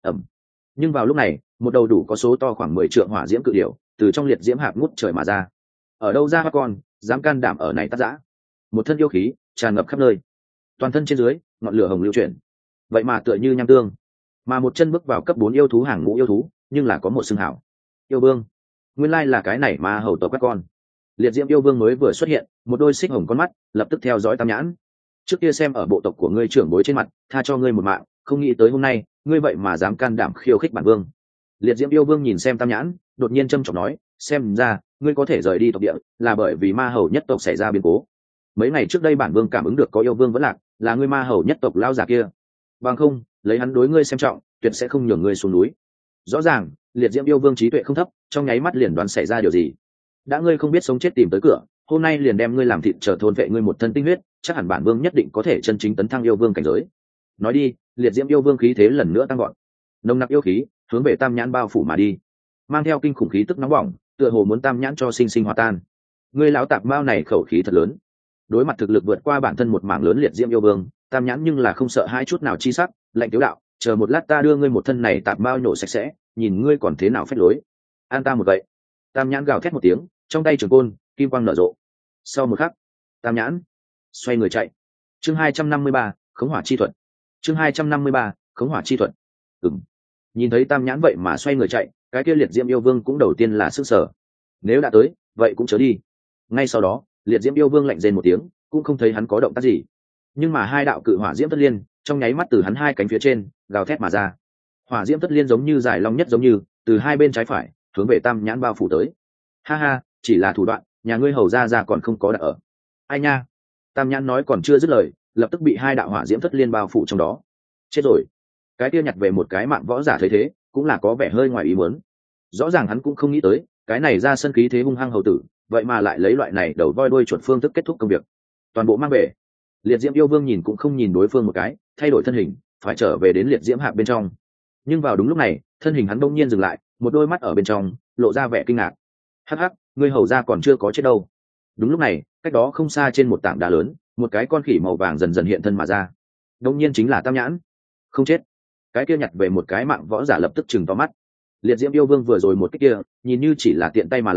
Nhưng vào lúc này, một đầu đủ có số to khoảng 10 trượng hỏa diễm cự điểu từ trong liệt diễm hạp ngút trời mà ra. Ở đâu ra con dám can đảm ở này tắt dã? Một thân yêu khí tràn ngập khắp nơi, toàn thân trên dưới ngọn lửa hồng lưu chuyển, vậy mà tựa như nham tương. Mà một chân bước vào cấp 4 yêu thú hàng ngũ yêu thú, nhưng là có một xưng hảo yêu vương. Nguyên lai là cái này mà hầu tộc các con. Liệt diễm yêu vương mới vừa xuất hiện, một đôi xích hồng con mắt lập tức theo dõi Tam Nhãn. Trước kia xem ở bộ tộc của ngươi trưởng bối trên mặt, tha cho ngươi một mạng, không nghĩ tới hôm nay ngươi vậy mà dám can đảm khiêu khích bản vương. Liệt diễm yêu vương nhìn xem Tam Nhãn, đột nhiên trầm trọng nói, xem ra ngươi có thể rời đi tộc địa là bởi vì ma hầu nhất tộc xảy ra biến cố. Mấy ngày trước đây bản vương cảm ứng được có yêu vương vẫn lạc, là ngươi ma hầu nhất tộc lao giả kia. Bằng không, lấy hắn đối ngươi xem trọng, tuyệt sẽ không nhường ngươi xuống núi. Rõ ràng liệt diễm yêu vương trí tuệ không thấp, trong nháy mắt liền đoán xảy ra điều gì. Đã ngươi không biết sống chết tìm tới cửa, hôm nay liền đem ngươi làm thịt chờ thôn vệ ngươi một thân tinh huyết, chắc hẳn bản vương nhất định có thể chân chính tấn thăng yêu vương cảnh giới. Nói đi, liệt diễm yêu vương khí thế lần nữa tăng gọn, nồng nặc yêu khí hướng về Tam Nhãn bao phủ mà đi, mang theo kinh khủng khí tức nóng bỏng, tựa hồ muốn Tam Nhãn cho sinh sinh hòa tan. Ngươi lão tạp mao này khẩu khí thật lớn. Đối mặt thực lực vượt qua bản thân một mảng lớn liệt diễm yêu vương, Tam Nhãn nhưng là không sợ hai chút nào chi sắc, lạnh tiếu đạo, chờ một lát ta đưa ngươi một thân này tạp mao nhổ sạch sẽ, nhìn ngươi còn thế nào phép lối. An ta một vậy. Tam Nhãn gào thét một tiếng, trong tay trường côn kim quang nở rộ. Sau một khắc, Tam Nhãn xoay người chạy. Chương 253, khống hỏa chi thuật. Chương 253, khống hỏa chi thuật. Nhìn thấy Tam Nhãn vậy mà xoay người chạy, cái kia liệt diễm yêu vương cũng đầu tiên là sức sở. Nếu đã tới, vậy cũng chớ đi. Ngay sau đó, liệt diễm yêu vương lạnh rên một tiếng, cũng không thấy hắn có động tác gì. Nhưng mà hai đạo cự hỏa diễm tất liên trong nháy mắt từ hắn hai cánh phía trên gào thét mà ra. Hỏa diễm tất liên giống như dài long nhất giống như từ hai bên trái phải hướng về Tam Nhãn bao phủ tới. Ha ha, chỉ là thủ đoạn, nhà ngươi hầu ra còn không có đặt ở. Ai nha. Tam Nhãn nói còn chưa dứt lời, lập tức bị hai đạo hỏa diễm tất liên bao phủ trong đó. Chết rồi. Cái kia nhặt về một cái mạng võ giả thấy thế cũng là có vẻ hơi ngoài ý muốn. Rõ ràng hắn cũng không nghĩ tới cái này ra sân khí thế hung hăng hầu tử, vậy mà lại lấy loại này đầu voi đuôi chuột phương thức kết thúc công việc, toàn bộ mang về. Liệt diễm yêu vương nhìn cũng không nhìn đối phương một cái, thay đổi thân hình phải trở về đến liệt diễm hạp bên trong. Nhưng vào đúng lúc này, thân hình hắn bỗng nhiên dừng lại, một đôi mắt ở bên trong lộ ra vẻ kinh ngạc. Hắc hắc, ngươi hầu ra còn chưa có chết đâu. Đúng lúc này, cách đó không xa trên một tảng đá lớn, một cái con khỉ màu vàng dần dần hiện thân mà ra. Đương nhiên chính là Tam Nhãn. Không chết. Cái kia nhặt về một cái mạng võ giả lập tức chừng to mắt. Liệt diễm yêu vương vừa rồi một cái kia nhìn như chỉ là tiện tay mà làm,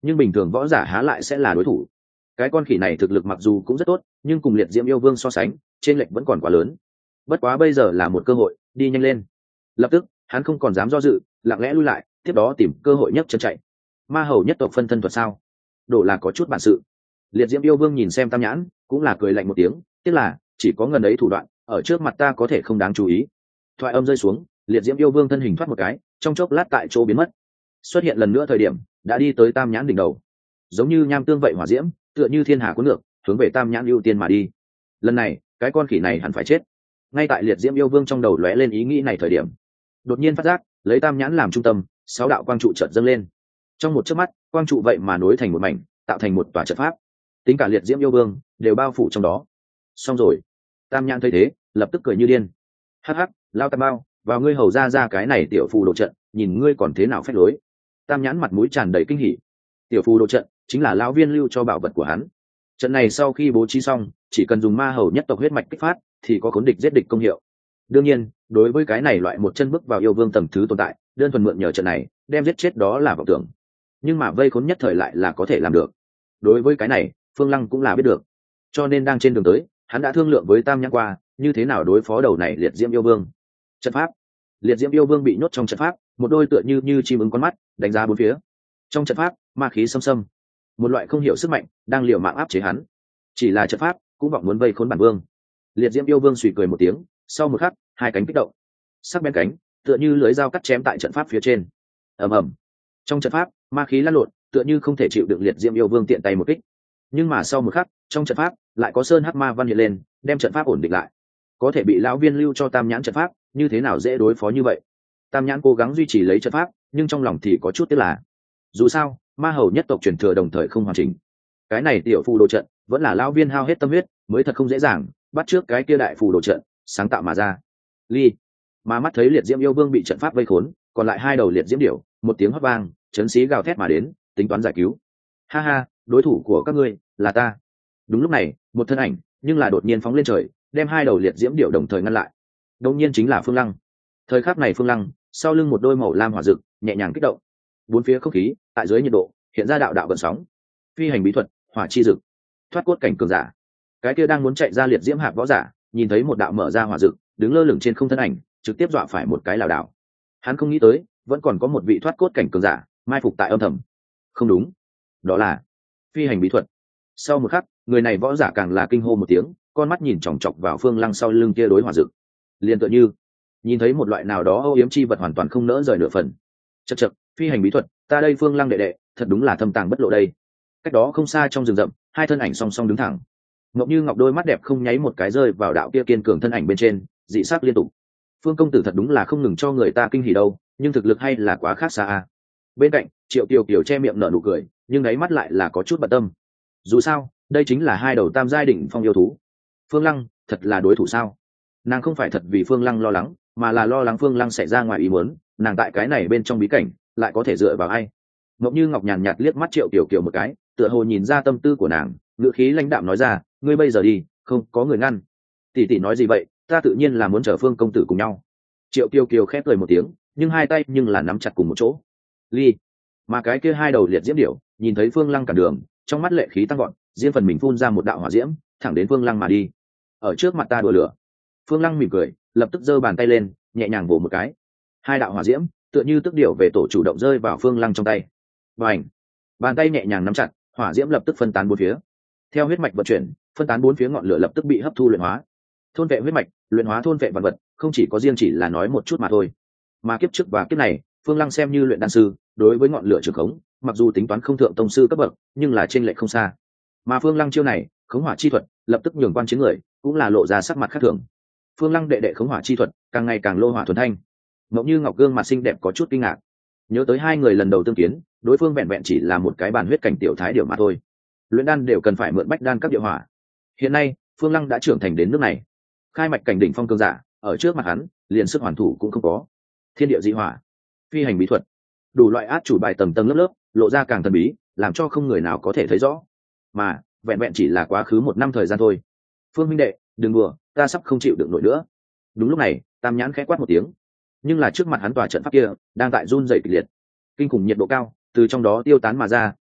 nhưng bình thường võ giả há lại sẽ là đối thủ. Cái con khỉ này thực lực mặc dù cũng rất tốt, nhưng cùng liệt diễm yêu vương so sánh, trên lệch vẫn còn quá lớn. Bất quá bây giờ là một cơ hội, đi nhanh lên. Lập tức hắn không còn dám do dự, lặng lẽ lui lại, tiếp đó tìm cơ hội nhấc chân chạy. Ma hầu nhất tộc phân thân thuật sao? Đổ là có chút bản sự. Liệt diễm yêu vương nhìn xem Tam Nhãn, cũng là cười lạnh một tiếng, tiếc là chỉ có ngần ấy thủ đoạn, ở trước mặt ta có thể không đáng chú ý. Thoại âm rơi xuống, liệt diễm yêu vương thân hình thoát một cái, trong chốc lát tại chỗ biến mất. Xuất hiện lần nữa thời điểm, đã đi tới Tam Nhãn đỉnh đầu. Giống như nham tương vậy hỏa diễm, tựa như thiên hà cuốn ngược, hướng về Tam Nhãn ưu tiên mà đi. Lần này, cái con khỉ này hẳn phải chết. Ngay tại liệt diễm yêu vương trong đầu lóe lên ý nghĩ này thời điểm, đột nhiên phát giác, lấy Tam Nhãn làm trung tâm, 6 đạo quang trụ chợt dâng lên. Trong một chớp mắt, quang trụ vậy mà nối thành một mảnh, tạo thành một tòa trận pháp. Tính cả liệt diễm yêu vương đều bao phủ trong đó. Xong rồi. Tam Nhãn thấy thế, lập tức cười như điên. Hắc hắc, lao Tam Bao, vào ngươi hầu ra cái này tiểu phù đồ trận, nhìn ngươi còn thế nào phép lối. Tam Nhãn mặt mũi tràn đầy kinh hỉ. Tiểu phù đồ trận chính là lão viên lưu cho bảo vật của hắn. Trận này sau khi bố trí xong, chỉ cần dùng ma hầu nhất tộc huyết mạch kích phát, thì có khốn địch giết địch công hiệu. Đương nhiên, đối với cái này loại một chân bước vào yêu vương tầng thứ tồn tại, đơn thuần mượn nhờ trận này đem giết chết đó là vọng tưởng. Nhưng mà vây khốn nhất thời lại là có thể làm được. Đối với cái này, Phương Lăng cũng là biết được. Cho nên đang trên đường tới, hắn đã thương lượng với Tam Nhãn qua, như thế nào đối phó đầu này liệt diễm yêu vương. Trận pháp. Liệt diễm yêu vương bị nhốt trong trận pháp, một đôi tựa như chim ưng con mắt, đánh giá bốn phía. Trong trận pháp, ma khí xâm xâm, một loại không hiểu sức mạnh đang liều mạng áp chế hắn. Chỉ là trận pháp cũng vọng muốn vây khốn bản vương. Liệt diễm yêu vương suy cười một tiếng, sau một khắc, hai cánh kích động, sắc bén cánh tựa như lưới dao cắt chém tại trận pháp phía trên. Ầm ầm. Trong trận pháp, ma khí lăn lộn, tựa như không thể chịu được liệt diễm yêu vương tiện tay một kích. Nhưng mà sau một khắc, trong trận pháp lại có sơn hắc ma văn hiện lên, đem trận pháp ổn định lại. Có thể bị lão viên lưu cho Tam Nhãn trận pháp, như thế nào dễ đối phó như vậy. Tam Nhãn cố gắng duy trì lấy trận pháp, nhưng trong lòng thì có chút tiếc là, dù sao ma hầu nhất tộc truyền thừa đồng thời không hoàn chỉnh. Cái này tiểu phù đồ trận vẫn là lão viên hao hết tâm huyết mới thật không dễ dàng bắt trước cái kia đại phù đồ trận sáng tạo mà ra. Ly. Mà mắt thấy liệt diễm yêu vương bị trận pháp vây khốn, còn lại hai đầu liệt diễm điểu, một tiếng hót vang, chấn xí gào thét mà đến, tính toán giải cứu. Ha ha, đối thủ của các ngươi là ta. Đúng lúc này, một thân ảnh nhưng là đột nhiên phóng lên trời, đem hai đầu liệt diễm điểu đồng thời ngăn lại. Đương nhiên chính là Phương Lăng. Thời khắc này Phương Lăng sau lưng một đôi màu lam hỏa rực nhẹ nhàng kích động, bốn phía không khí tại dưới nhiệt độ hiện ra đạo đạo gợn sóng. Phi hành bí thuật, hỏa chi rực, thoát cốt cảnh cường giả. Cái kia đang muốn chạy ra liệt diễm hạp võ giả, nhìn thấy một đạo mở ra hỏa rực, đứng lơ lửng trên không thân ảnh, trực tiếp dọa phải một cái lảo đảo. Hắn không nghĩ tới, vẫn còn có một vị thoát cốt cảnh cường giả mai phục tại âm thầm. Không đúng, đó là phi hành bí thuật. Sau một khắc, người này võ giả càng là kinh hô một tiếng, con mắt nhìn chòng chọc vào Phương Lăng sau lưng kia đối hỏa rực, liền tựa như nhìn thấy một loại nào đó âu yếm chi vật hoàn toàn không nỡ rời nửa phần. Chậc chậc, phi hành bí thuật, ta đây Phương Lăng đệ đệ, thật đúng là thâm tàng bất lộ đây. Cách đó không xa trong rừng rậm, hai thân ảnh song song đứng thẳng. Ngọc Như Ngọc đôi mắt đẹp không nháy một cái rơi vào đạo kia kiên cường thân ảnh bên trên, dị sắc liên tục. Phương công tử thật đúng là không ngừng cho người ta kinh hỉ đâu, nhưng thực lực hay là quá khác xa a. Bên cạnh, Triệu Kiều Kiều che miệng nở nụ cười, nhưng đáy mắt lại là có chút bận tâm. Dù sao, đây chính là hai đầu tam giai đỉnh phong yêu thú. Phương Lăng, thật là đối thủ sao? Nàng không phải thật vì Phương Lăng lo lắng, mà là lo lắng Phương Lăng sẽ ra ngoài ý muốn, nàng tại cái này bên trong bí cảnh, lại có thể dựa vào ai? Ngọc Như Ngọc nhàn nhạt liếc mắt Triệu Kiều Kiều một cái, tựa hồ nhìn ra tâm tư của nàng, ngữ khí lãnh đạm nói ra, ngươi bây giờ đi, không có người ngăn. Tỷ tỷ nói gì vậy, ta tự nhiên là muốn chờ Phương công tử cùng nhau. Triệu Kiều Kiều khép cười một tiếng, nhưng hai tay nhưng là nắm chặt cùng một chỗ. Ly. Mà cái kia hai đầu liệt diễm điểu, nhìn thấy Phương Lăng cản đường, trong mắt lệ khí tăng gọn, riêng phần mình phun ra một đạo hỏa diễm, thẳng đến Phương Lăng mà đi. Ở trước mặt ta đùa lửa. Phương Lăng mỉm cười, lập tức giơ bàn tay lên, nhẹ nhàng vỗ một cái. Hai đạo hỏa diễm, tựa như tức điểu về tổ chủ động rơi vào Phương Lăng trong tay. Bành! Bàn tay nhẹ nhàng nắm chặt, hỏa diễm lập tức phân tán bốn phía. Theo huyết mạch vận chuyển, phân tán bốn phía ngọn lửa lập tức bị hấp thu luyện hóa. Thôn vệ huyết mạch, luyện hóa thôn vệ vật vật, không chỉ có riêng chỉ là nói một chút mà thôi. Mà kiếp trước và kiếp này, Phương Lăng xem như luyện đan sư, đối với ngọn lửa trường khống, mặc dù tính toán không thượng tông sư cấp bậc, nhưng là trên lệch không xa. Mà Phương Lăng chiêu này, khống hỏa chi thuật, lập tức nhường quan chiến người, cũng là lộ ra sắc mặt khác thường. Phương Lăng đệ đệ khống hỏa chi thuật, càng ngày càng lô hỏa thuần thanh. Ngọc Như Ngọc gương mặt xinh đẹp có chút kinh ngạc. Nhớ tới hai người lần đầu tương kiến, đối phương vẹn vẹn chỉ là một cái bàn huyết cảnh tiểu thái điểu mà thôi. Luyện đan đều cần phải mượn bách đan các địa hỏa. Hiện nay, Phương Lăng đã trưởng thành đến nước này, khai mạch cảnh đỉnh phong cường giả, ở trước mặt hắn, liền sức hoàn thủ cũng không có. Thiên địa dị hỏa, phi hành bí thuật, đủ loại át chủ bài tầng tầng lớp lớp, lộ ra càng thần bí, làm cho không người nào có thể thấy rõ. Mà vẹn vẹn chỉ là quá khứ một năm thời gian thôi. Phương minh đệ, đừng đùa, ta sắp không chịu được nổi nữa. Đúng lúc này, Tam Nhãn khẽ quát một tiếng, nhưng là trước mặt hắn tòa trận pháp kia đang tại run rẩy kịch liệt, kinh khủng nhiệt độ cao từ trong đó tiêu tán mà ra,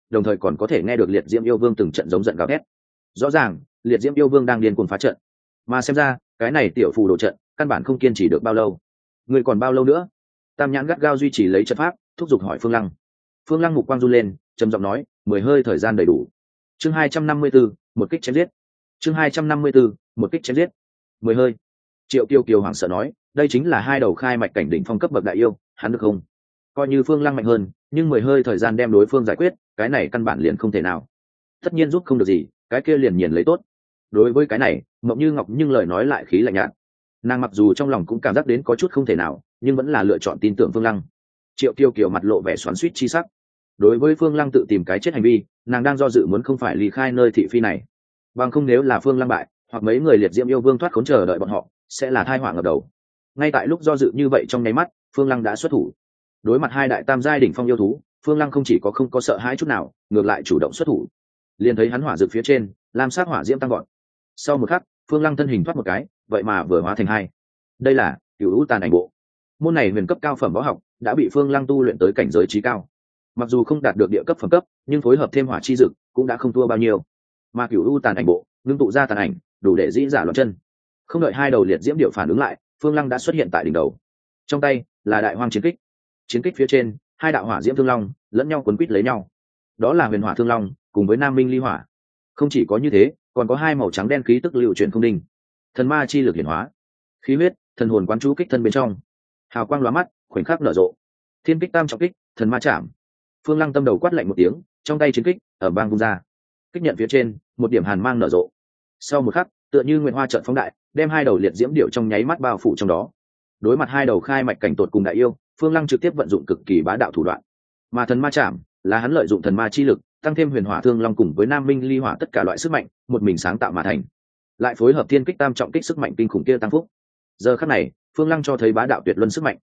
đồng thời còn có thể nghe được liệt diễm yêu vương từng trận giống giận gào thét. Rõ ràng liệt diễm yêu vương đang điên cuồng phá trận, mà xem ra cái này tiểu phù đồ trận căn bản không kiên trì được bao lâu. Người còn bao lâu nữa? Tam nhãn gắt gao duy trì lấy trận pháp, thúc giục hỏi Phương Lăng. Phương Lăng mục quang run lên, trầm giọng nói, 10 hơi thời gian đầy đủ. Chương 254, một kích chém giết. Chương 254, một kích chém giết. 10 hơi. Triệu Kiều Kiều hoảng sợ nói, đây chính là hai đầu khai mạch cảnh đỉnh phong cấp bậc đại yêu, hắn được không? Coi như Phương Lăng mạnh hơn, nhưng 10 hơi thời gian đem đối phương giải quyết, cái này căn bản liền không thể nào. Tất nhiên giúp không được gì, cái kia liền nhìn lấy tốt. Đối với cái này, Mộng Như Ngọc nhưng lời nói lại khí lạnh nhạt. Nàng mặc dù trong lòng cũng cảm giác đến có chút không thể nào, nhưng vẫn là lựa chọn tin tưởng Phương Lăng. Triệu Kiều Kiều mặt lộ vẻ xoắn xuýt chi sắc. Đối với Phương Lăng tự tìm cái chết hành vi, nàng đang do dự muốn không phải ly khai nơi thị phi này. Bằng không nếu là Phương Lăng bại, hoặc mấy người liệt diễm yêu vương thoát khốn chờ đợi bọn họ, sẽ là tai họa ngập đầu. Ngay tại lúc do dự như vậy trong nháy mắt, Phương Lăng đã xuất thủ. Đối mặt hai đại tam giai đỉnh phong yêu thú, Phương Lăng không chỉ có không có sợ hãi chút nào, ngược lại chủ động xuất thủ. Liền thấy hắn hỏa dược phía trên, lam sắc hỏa diễm tăng vọt. Sau một khắc, Phương Lăng thân hình thoát một cái, vậy mà vừa hóa thành hai. Đây là Cửu U Tàn Ảnh Bộ. Môn này huyền cấp cao phẩm võ học đã bị Phương Lăng tu luyện tới cảnh giới chí cao. Mặc dù không đạt được địa cấp phẩm cấp, nhưng phối hợp thêm hỏa chi dực cũng đã không thua bao nhiêu. Mà Cửu U Tàn Ảnh Bộ ngưng tụ ra tàn ảnh, đủ để dĩ giả loạn chân. Không đợi hai đầu liệt diễm điệu phản ứng lại, Phương Lăng đã xuất hiện tại đỉnh đầu. Trong tay là Đại Hoang chiến kích. Chiến kích phía trên, hai đạo hỏa diễm thương long lẫn nhau quấn quýt lấy nhau. Đó là Huyền Hỏa Thương Long cùng với Nam Minh Ly Hỏa. Không chỉ có như thế, còn có hai màu trắng đen khí tức lưu chuyển không đình. Thần ma chi lực hiển hóa, khí huyết, thần hồn quán chú kích thân bên trong. Hào quang lóa mắt, khoảnh khắc nở rộ. Thiên kích tam trọng kích, thần ma chạm. Phương Lăng tâm đầu quát lạnh một tiếng, trong tay chiến kích ở bang vung ra. Kích nhận phía trên, một điểm hàn mang nở rộ. Sau một khắc, tựa như nguyệt hoa chợt phóng đại, đem hai đầu liệt diễm điệu trong nháy mắt bao phủ trong đó. Đối mặt hai đầu khai mạch cảnh tột cùng đại yêu, Phương Lăng trực tiếp vận dụng cực kỳ bá đạo thủ đoạn. Mà thần ma chạm là hắn lợi dụng thần ma chi lực, tăng thêm Huyền Hỏa Thương Long cùng với Nam Minh Ly Hỏa tất cả loại sức mạnh, một mình sáng tạo mà thành. Lại phối hợp thiên kích tam trọng kích sức mạnh kinh khủng kia tăng phúc. Giờ khắc này, Phương Lăng cho thấy bá đạo tuyệt luân sức mạnh.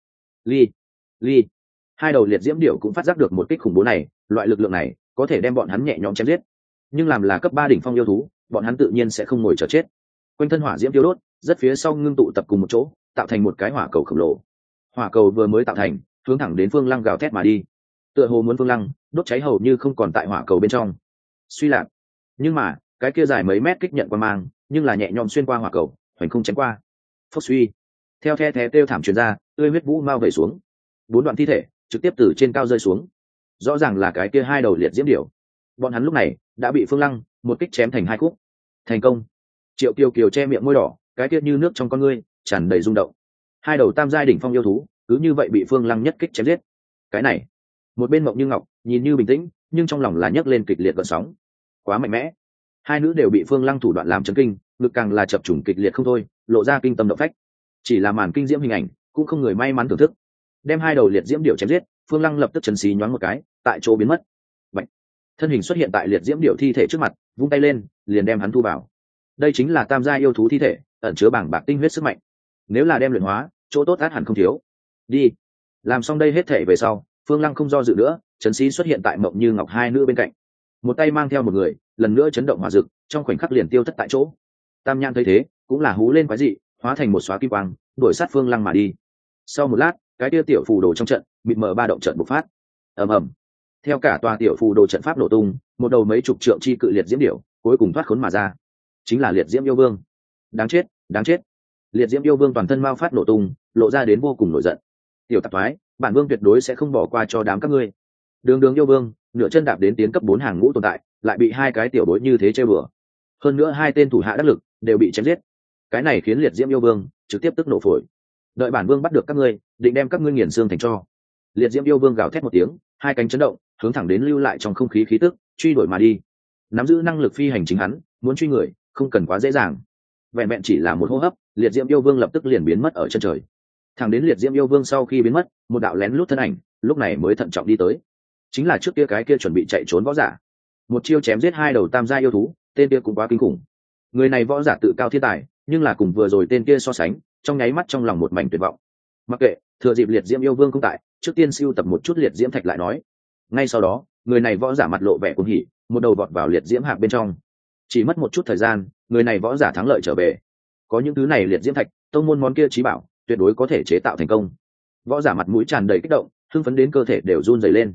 Ly, hai đầu liệt diễm điệu cũng phát giác được một kích khủng bố này, loại lực lượng này có thể đem bọn hắn nhẹ nhõm chém giết. Nhưng làm là cấp 3 đỉnh phong yêu thú, bọn hắn tự nhiên sẽ không ngồi chờ chết. Quanh thân hỏa diễm tiêu đốt, rất phía sau ngưng tụ tập cùng một chỗ, tạo thành một cái hỏa cầu khổng lồ. Hỏa cầu vừa mới tạo thành, hướng thẳng đến Phương Lăng gào thét mà đi. Tựa hồ muốn Phương Lăng đốt cháy hầu như không còn tại hỏa cầu bên trong. Suy lạc. Nhưng mà, cái kia dài mấy mét kích nhận qua mang, nhưng là nhẹ nhõm xuyên qua hỏa cầu, hoành không chém qua. Phốc suy. Theo the thé kêu thảm truyền ra, tươi huyết vũ mau về xuống. 4 đoạn thi thể trực tiếp từ trên cao rơi xuống. Rõ ràng là cái kia hai đầu liệt diễm điểu. Bọn hắn lúc này đã bị Phương Lăng một kích chém thành hai khúc. Thành công. Triệu Kiều Kiều che miệng môi đỏ, cái kia như nước trong con ngươi tràn đầy rung động. Hai đầu tam giai đỉnh phong yêu thú cứ như vậy bị Phương Lăng nhất kích chém giết. Cái này, một bên Mộng Như Ngọc nhìn như bình tĩnh, nhưng trong lòng là nhấc lên kịch liệt gợn sóng. Quá mạnh mẽ. Hai nữ đều bị Phương Lăng thủ đoạn làm chấn kinh, ngực càng là chập trùng kịch liệt không thôi, lộ ra kinh tâm động phách. Chỉ là màn kinh diễm hình ảnh, cũng không người may mắn thưởng thức. Đem hai đầu liệt diễm điểu chém giết, Phương Lăng lập tức chấn xí nhoáng một cái, tại chỗ biến mất. Bạch. Thân hình xuất hiện tại liệt diễm điểu thi thể trước mặt, vung tay lên, liền đem hắn thu vào. Đây chính là tam gia yêu thú thi thể, ẩn chứa bảng bạc tinh huyết sức mạnh. Nếu là đem luyện hóa, chỗ tốt át hẳn không thiếu. Đi. Làm xong đây hết thể về sau, Phương Lăng không do dự nữa, chấn xí xuất hiện tại Mộng Như Ngọc hai nữ bên cạnh. Một tay mang theo một người, lần nữa chấn động hỏa dực, trong khoảnh khắc liền tiêu thất tại chỗ. Tam Nhãn thấy thế, cũng là hú lên quái dị, hóa thành một xóa kim quang, đuổi sát Phương Lăng mà đi. Sau một lát, cái tia tiểu phù đồ trong trận mịt mờ ba động trận bộc phát. Ầm ầm. Theo cả tòa tiểu phù đồ trận pháp nổ tung, một đầu mấy chục trượng chi cự liệt diễm điểu cuối cùng thoát khốn mà ra. Chính là liệt diễm yêu vương. Đáng chết, đáng chết. Liệt diễm yêu vương toàn thân mao phát nổ tung, lộ ra đến vô cùng nổi giận. Tiểu tạp thoái, bản vương tuyệt đối sẽ không bỏ qua cho đám các ngươi. Đường Đường yêu vương nửa chân đạp đến tiến cấp 4 hàng ngũ tồn tại, lại bị hai cái tiểu bối như thế chơi bừa. Hơn nữa hai tên thủ hạ đắc lực đều bị chém giết. Cái này khiến liệt diễm yêu vương trực tiếp tức nổ phổi. Đợi bản vương bắt được các ngươi, định đem các ngươi nghiền xương thành tro. Liệt diễm yêu vương gào thét một tiếng, hai cánh chấn động, hướng thẳng đến lưu lại trong không khí khí tức, truy đuổi mà đi. Nắm giữ năng lực phi hành chính hắn, muốn truy người không cần quá dễ dàng. Vẹn vẹn chỉ là một hô hấp, liệt diễm yêu vương lập tức liền biến mất ở chân trời. Thẳng đến liệt diễm yêu vương sau khi biến mất, một đạo lén lút thân ảnh lúc này mới thận trọng đi tới. Chính là trước kia cái kia chuẩn bị chạy trốn võ giả. Một chiêu chém giết hai đầu tam gia yêu thú, tên kia cũng quá kinh khủng. Người này võ giả tự cao thiên tài, nhưng là cùng vừa rồi tên kia so sánh, trong nháy mắt trong lòng một mảnh tuyệt vọng. Mặc kệ, thừa dịp liệt diễm yêu vương không tại, trước tiên siêu tập một chút liệt diễm thạch lại nói. Ngay sau đó, người này võ giả mặt lộ vẻ cuồng hỉ, một đầu vọt vào liệt diễm hạp bên trong. Chỉ mất một chút thời gian, người này võ giả thắng lợi trở về. Có những thứ này liệt diễm thạch, tông môn món kia chí bảo, tuyệt đối có thể chế tạo thành công. Võ giả mặt mũi tràn đầy kích động, hưng phấn đến cơ thể đều run rẩy lên.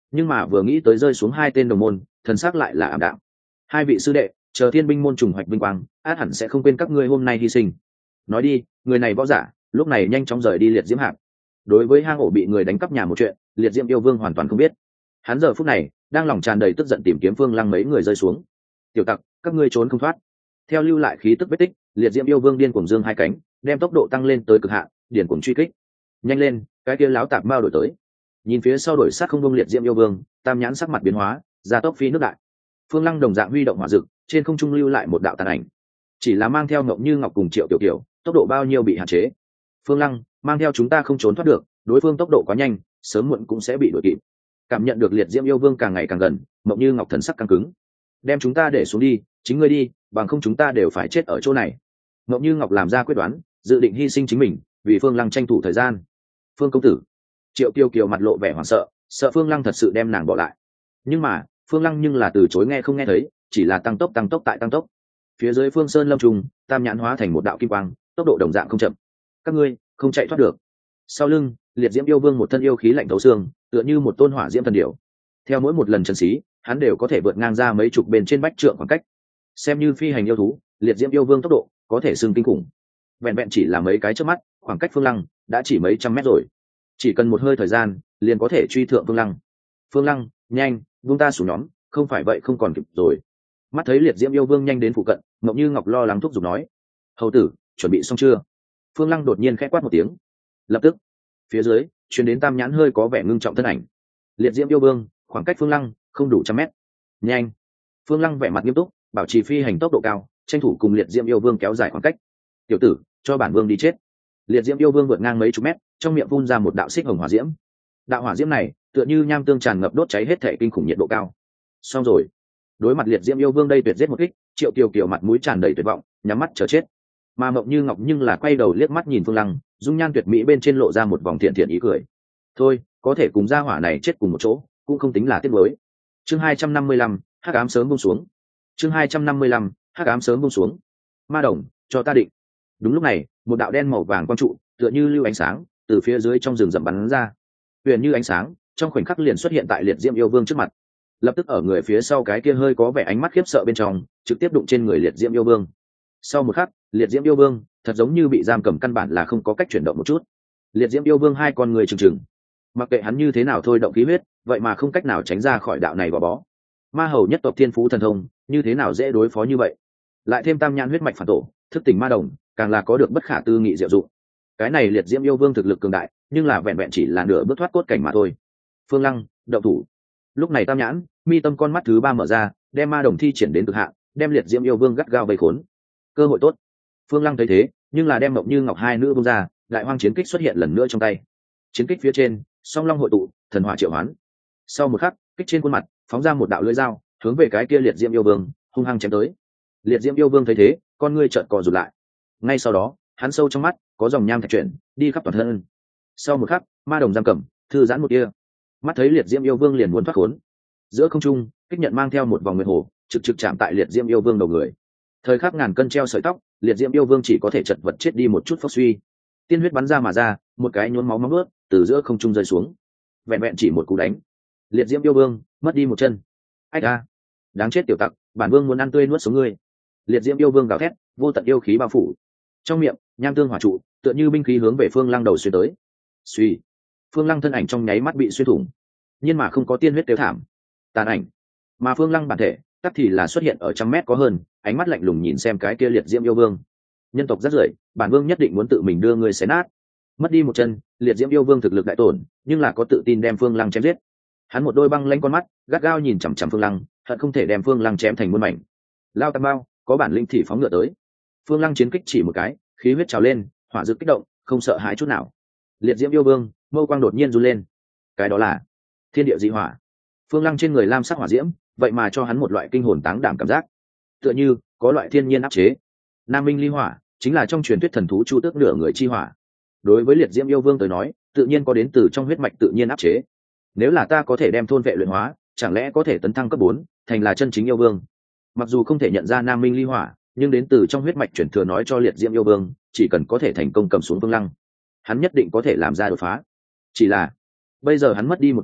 nhưng mà vừa nghĩ tới rơi xuống hai tên đồng môn, thần sắc lại là ảm đạm. Hai vị sư đệ, chờ thiên binh môn trùng hoạch vinh quang, át hẳn sẽ không quên các ngươi hôm nay hy sinh. Nói đi, người này võ giả lúc này nhanh chóng rời đi liệt diễm hạp. Đối với hang ổ bị người đánh cắp nhà một chuyện, liệt diễm yêu vương hoàn toàn không biết. Hắn giờ phút này đang lòng tràn đầy tức giận tìm kiếm Phương Lăng mấy người rơi xuống. Tiểu tặc, các ngươi trốn không thoát. Theo lưu lại khí tức vết tích, liệt diễm yêu vương điên cuồng dương hai cánh, đem tốc độ tăng lên tới cực hạn, điên cuồng truy kích. Nhanh lên, cái kia láo tạp mao đổi tới. Nhìn phía sau đổi sát không bông liệt diễm yêu vương, tam nhãn sắc mặt biến hóa, ra tốc phi nước đại. Phương Lăng đồng dạng huy động hỏa dực, trên không trung lưu lại một đạo tàn ảnh. Chỉ là mang theo Ngọc Như Ngọc cùng Triệu Tiểu Tiểu, tốc độ bao nhiêu bị hạn chế. Phương Lăng, mang theo chúng ta không trốn thoát được, đối phương tốc độ quá nhanh, sớm muộn cũng sẽ bị đuổi kịp. Cảm nhận được liệt diễm yêu vương càng ngày càng gần, Ngọc Như Ngọc thần sắc căng cứng. Đem chúng ta để xuống đi, chính ngươi đi, bằng không chúng ta đều phải chết ở chỗ này. Ngọc Như Ngọc làm ra quyết đoán, dự định hy sinh chính mình, vì Phương Lăng tranh thủ thời gian. Phương công tử. Triệu Kiều Kiều mặt lộ vẻ hoảng sợ, sợ Phương Lăng thật sự đem nàng bỏ lại. Nhưng mà Phương Lăng nhưng là từ chối nghe không nghe thấy, chỉ là tăng tốc tại tăng tốc. Phía dưới Phương Sơn lâm trùng, tam nhãn hóa thành một đạo kim quang, tốc độ đồng dạng không chậm. Các ngươi không chạy thoát được. Sau lưng liệt diễm yêu vương một thân yêu khí lạnh thấu xương, tựa như một tôn hỏa diễm thần điểu. Theo mỗi một lần chân xí, hắn đều có thể vượt ngang ra mấy chục bên trên bách trượng khoảng cách. Xem như phi hành yêu thú, liệt diễm yêu vương tốc độ có thể xưng kinh khủng. Vẹn vẹn chỉ là mấy cái chớp mắt, khoảng cách Phương Lăng đã chỉ mấy trăm mét rồi. Chỉ cần một hơi thời gian, liền có thể truy thượng Phương Lăng. Phương Lăng, nhanh, buông ta xuống nhóm, không phải vậy không còn kịp rồi. Mắt thấy liệt diễm yêu vương nhanh đến phụ cận, Ngọc Như Ngọc lo lắng thúc giục nói: hầu tử, chuẩn bị xong chưa? Phương Lăng đột nhiên khẽ quát một tiếng. Lập tức phía dưới truyền đến tam nhãn hơi có vẻ ngưng trọng thân ảnh. Liệt diễm yêu vương, khoảng cách Phương Lăng không đủ trăm mét. Nhanh. Phương Lăng vẻ mặt nghiêm túc, bảo trì phi hành tốc độ cao, tranh thủ cùng liệt diễm yêu vương kéo dài khoảng cách. Tiểu tử, cho bản vương đi chết. Liệt diễm yêu vương vượt ngang mấy chục mét, trong miệng phun ra một đạo xích hồng hỏa diễm. Đạo hỏa diễm này tựa như nham tương tràn ngập đốt cháy hết thể kinh khủng nhiệt độ cao. Xong rồi. Đối mặt liệt diễm yêu vương đây tuyệt giết một kích, Triệu Kiều Kiều mặt mũi tràn đầy tuyệt vọng, nhắm mắt chờ chết. Mà Mộng Như Ngọc nhưng là quay đầu liếc mắt nhìn Phương Lăng, dung nhan tuyệt mỹ bên trên lộ ra một vòng thiện thiện ý cười. Thôi, có thể cùng gia hỏa này chết cùng một chỗ, cũng không tính là tiếc nuối. Chương 255, hắc ám sớm buông xuống. Chương 255, hắc ám sớm buông xuống. Ma đồng, cho ta định. Đúng lúc này, một đạo đen màu vàng quang trụ, tựa như lưu ánh sáng, từ phía dưới trong rừng rậm bắn ra. Huyền như ánh sáng, trong khoảnh khắc liền xuất hiện tại liệt diễm yêu vương trước mặt. Lập tức ở người phía sau cái kia hơi có vẻ ánh mắt khiếp sợ bên trong, trực tiếp đụng trên người liệt diễm yêu vương. Sau một khắc, liệt diễm yêu vương thật giống như bị giam cầm, căn bản là không có cách chuyển động một chút. Liệt diễm yêu vương hai con người trừng trừng, mặc kệ hắn như thế nào thôi động khí huyết, vậy mà không cách nào tránh ra khỏi đạo này gò bó. Ma hầu nhất tộc thiên phú thần thông, như thế nào dễ đối phó như vậy? Lại thêm tam nhãn huyết mạch phản tổ, thức tỉnh ma đồng, càng là có được bất khả tư nghị diệu dụng. Cái này liệt diễm yêu vương thực lực cường đại, nhưng là vẹn vẹn chỉ là nửa bước thoát cốt cảnh mà thôi. Phương Lăng, động thủ. Lúc này tam nhãn mi tâm con mắt thứ ba mở ra, đem ma đồng thi triển đến cực hạn, đem liệt diễm yêu vương gắt gao vây khốn. Cơ hội tốt. Phương Lăng thấy thế, nhưng là đem Mộng Như Ngọc hai nữ bông ra, đại hoang chiến kích xuất hiện lần nữa trong tay. Chiến kích phía trên song long hội tụ, thần hỏa triệu hoán. Sau một khắc, kích trên khuôn mặt phóng ra một đạo lưỡi dao, hướng về cái kia liệt diễm yêu vương hung hăng chém tới. Liệt diễm yêu vương thấy thế, con ngươi trợn co rụt lại. Ngay sau đó, hắn sâu trong mắt có dòng nham thạch chuyển đi khắp toàn thân. Sau một khắc, ma đồng giam cầm thư giãn một tia. Mắt thấy liệt diễm yêu vương liền muốn thoát khốn, giữa không trung kích nhận mang theo một vòng nguyệt hồ, trực trực chạm tại liệt diễm yêu vương đầu người. Thời khắc ngàn cân treo sợi tóc, liệt diễm yêu vương chỉ có thể chật vật chết đi một chút phốc suy. Tiên huyết bắn ra mà ra, một cái nhốn máu móng ướt từ giữa không trung rơi xuống. Vẹn vẹn chỉ một cú đánh, liệt diễm yêu vương mất đi một chân. Ách a, đáng chết tiểu tặc, bản vương muốn ăn tươi nuốt sống ngươi. Liệt diễm yêu vương gào thét, vô tận yêu khí bao phủ. Trong miệng nham tương hỏa trụ tựa như binh khí hướng về Phương Lăng đầu xuyên tới. Suy, Phương Lăng thân ảnh trong nháy mắt bị xuyên thủng, nhưng mà không có tiên huyết tiêu thảm. Tàn ảnh, mà Phương Lăng bản thể tắc thì là xuất hiện ở trăm mét có hơn, ánh mắt lạnh lùng nhìn xem cái kia liệt diễm yêu vương. Nhân tộc rất rưởi, bản vương nhất định muốn tự mình đưa ngươi xé nát. Mất đi một chân, liệt diễm yêu vương thực lực đại tổn, nhưng là có tự tin đem Phương Lăng chém giết. Hắn một đôi băng lanh con mắt gắt gao nhìn chằm chằm Phương Lăng, hận không thể đem Phương Lăng chém thành muôn mảnh. Lao tam bao, có bản lĩnh thì phóng ngựa tới. Phương Lăng chiến kích chỉ một cái, khí huyết trào lên, hỏa dược kích động, không sợ hãi chút nào. Liệt diễm yêu vương mâu quang đột nhiên run lên. Cái đó là thiên địa dị hỏa. Phương Lăng trên người lam sắc hỏa diễm, vậy mà cho hắn một loại kinh hồn táng đảm cảm giác, tựa như có loại thiên nhiên áp chế. Nam minh ly hỏa chính là trong truyền thuyết thần thú chu tước nửa người chi hỏa. Đối với liệt diễm yêu vương tới nói, tự nhiên có đến từ trong huyết mạch tự nhiên áp chế. Nếu là ta có thể đem thôn vệ luyện hóa, chẳng lẽ có thể tấn thăng cấp 4, thành là chân chính yêu vương? Mặc dù không thể nhận ra nam minh ly hỏa, nhưng đến từ trong huyết mạch chuyển thừa nói cho liệt diễm yêu vương, chỉ cần có thể thành công cầm xuống Phương Lăng, hắn nhất định có thể làm ra đột phá. Chỉ là bây giờ hắn mất đi một chân,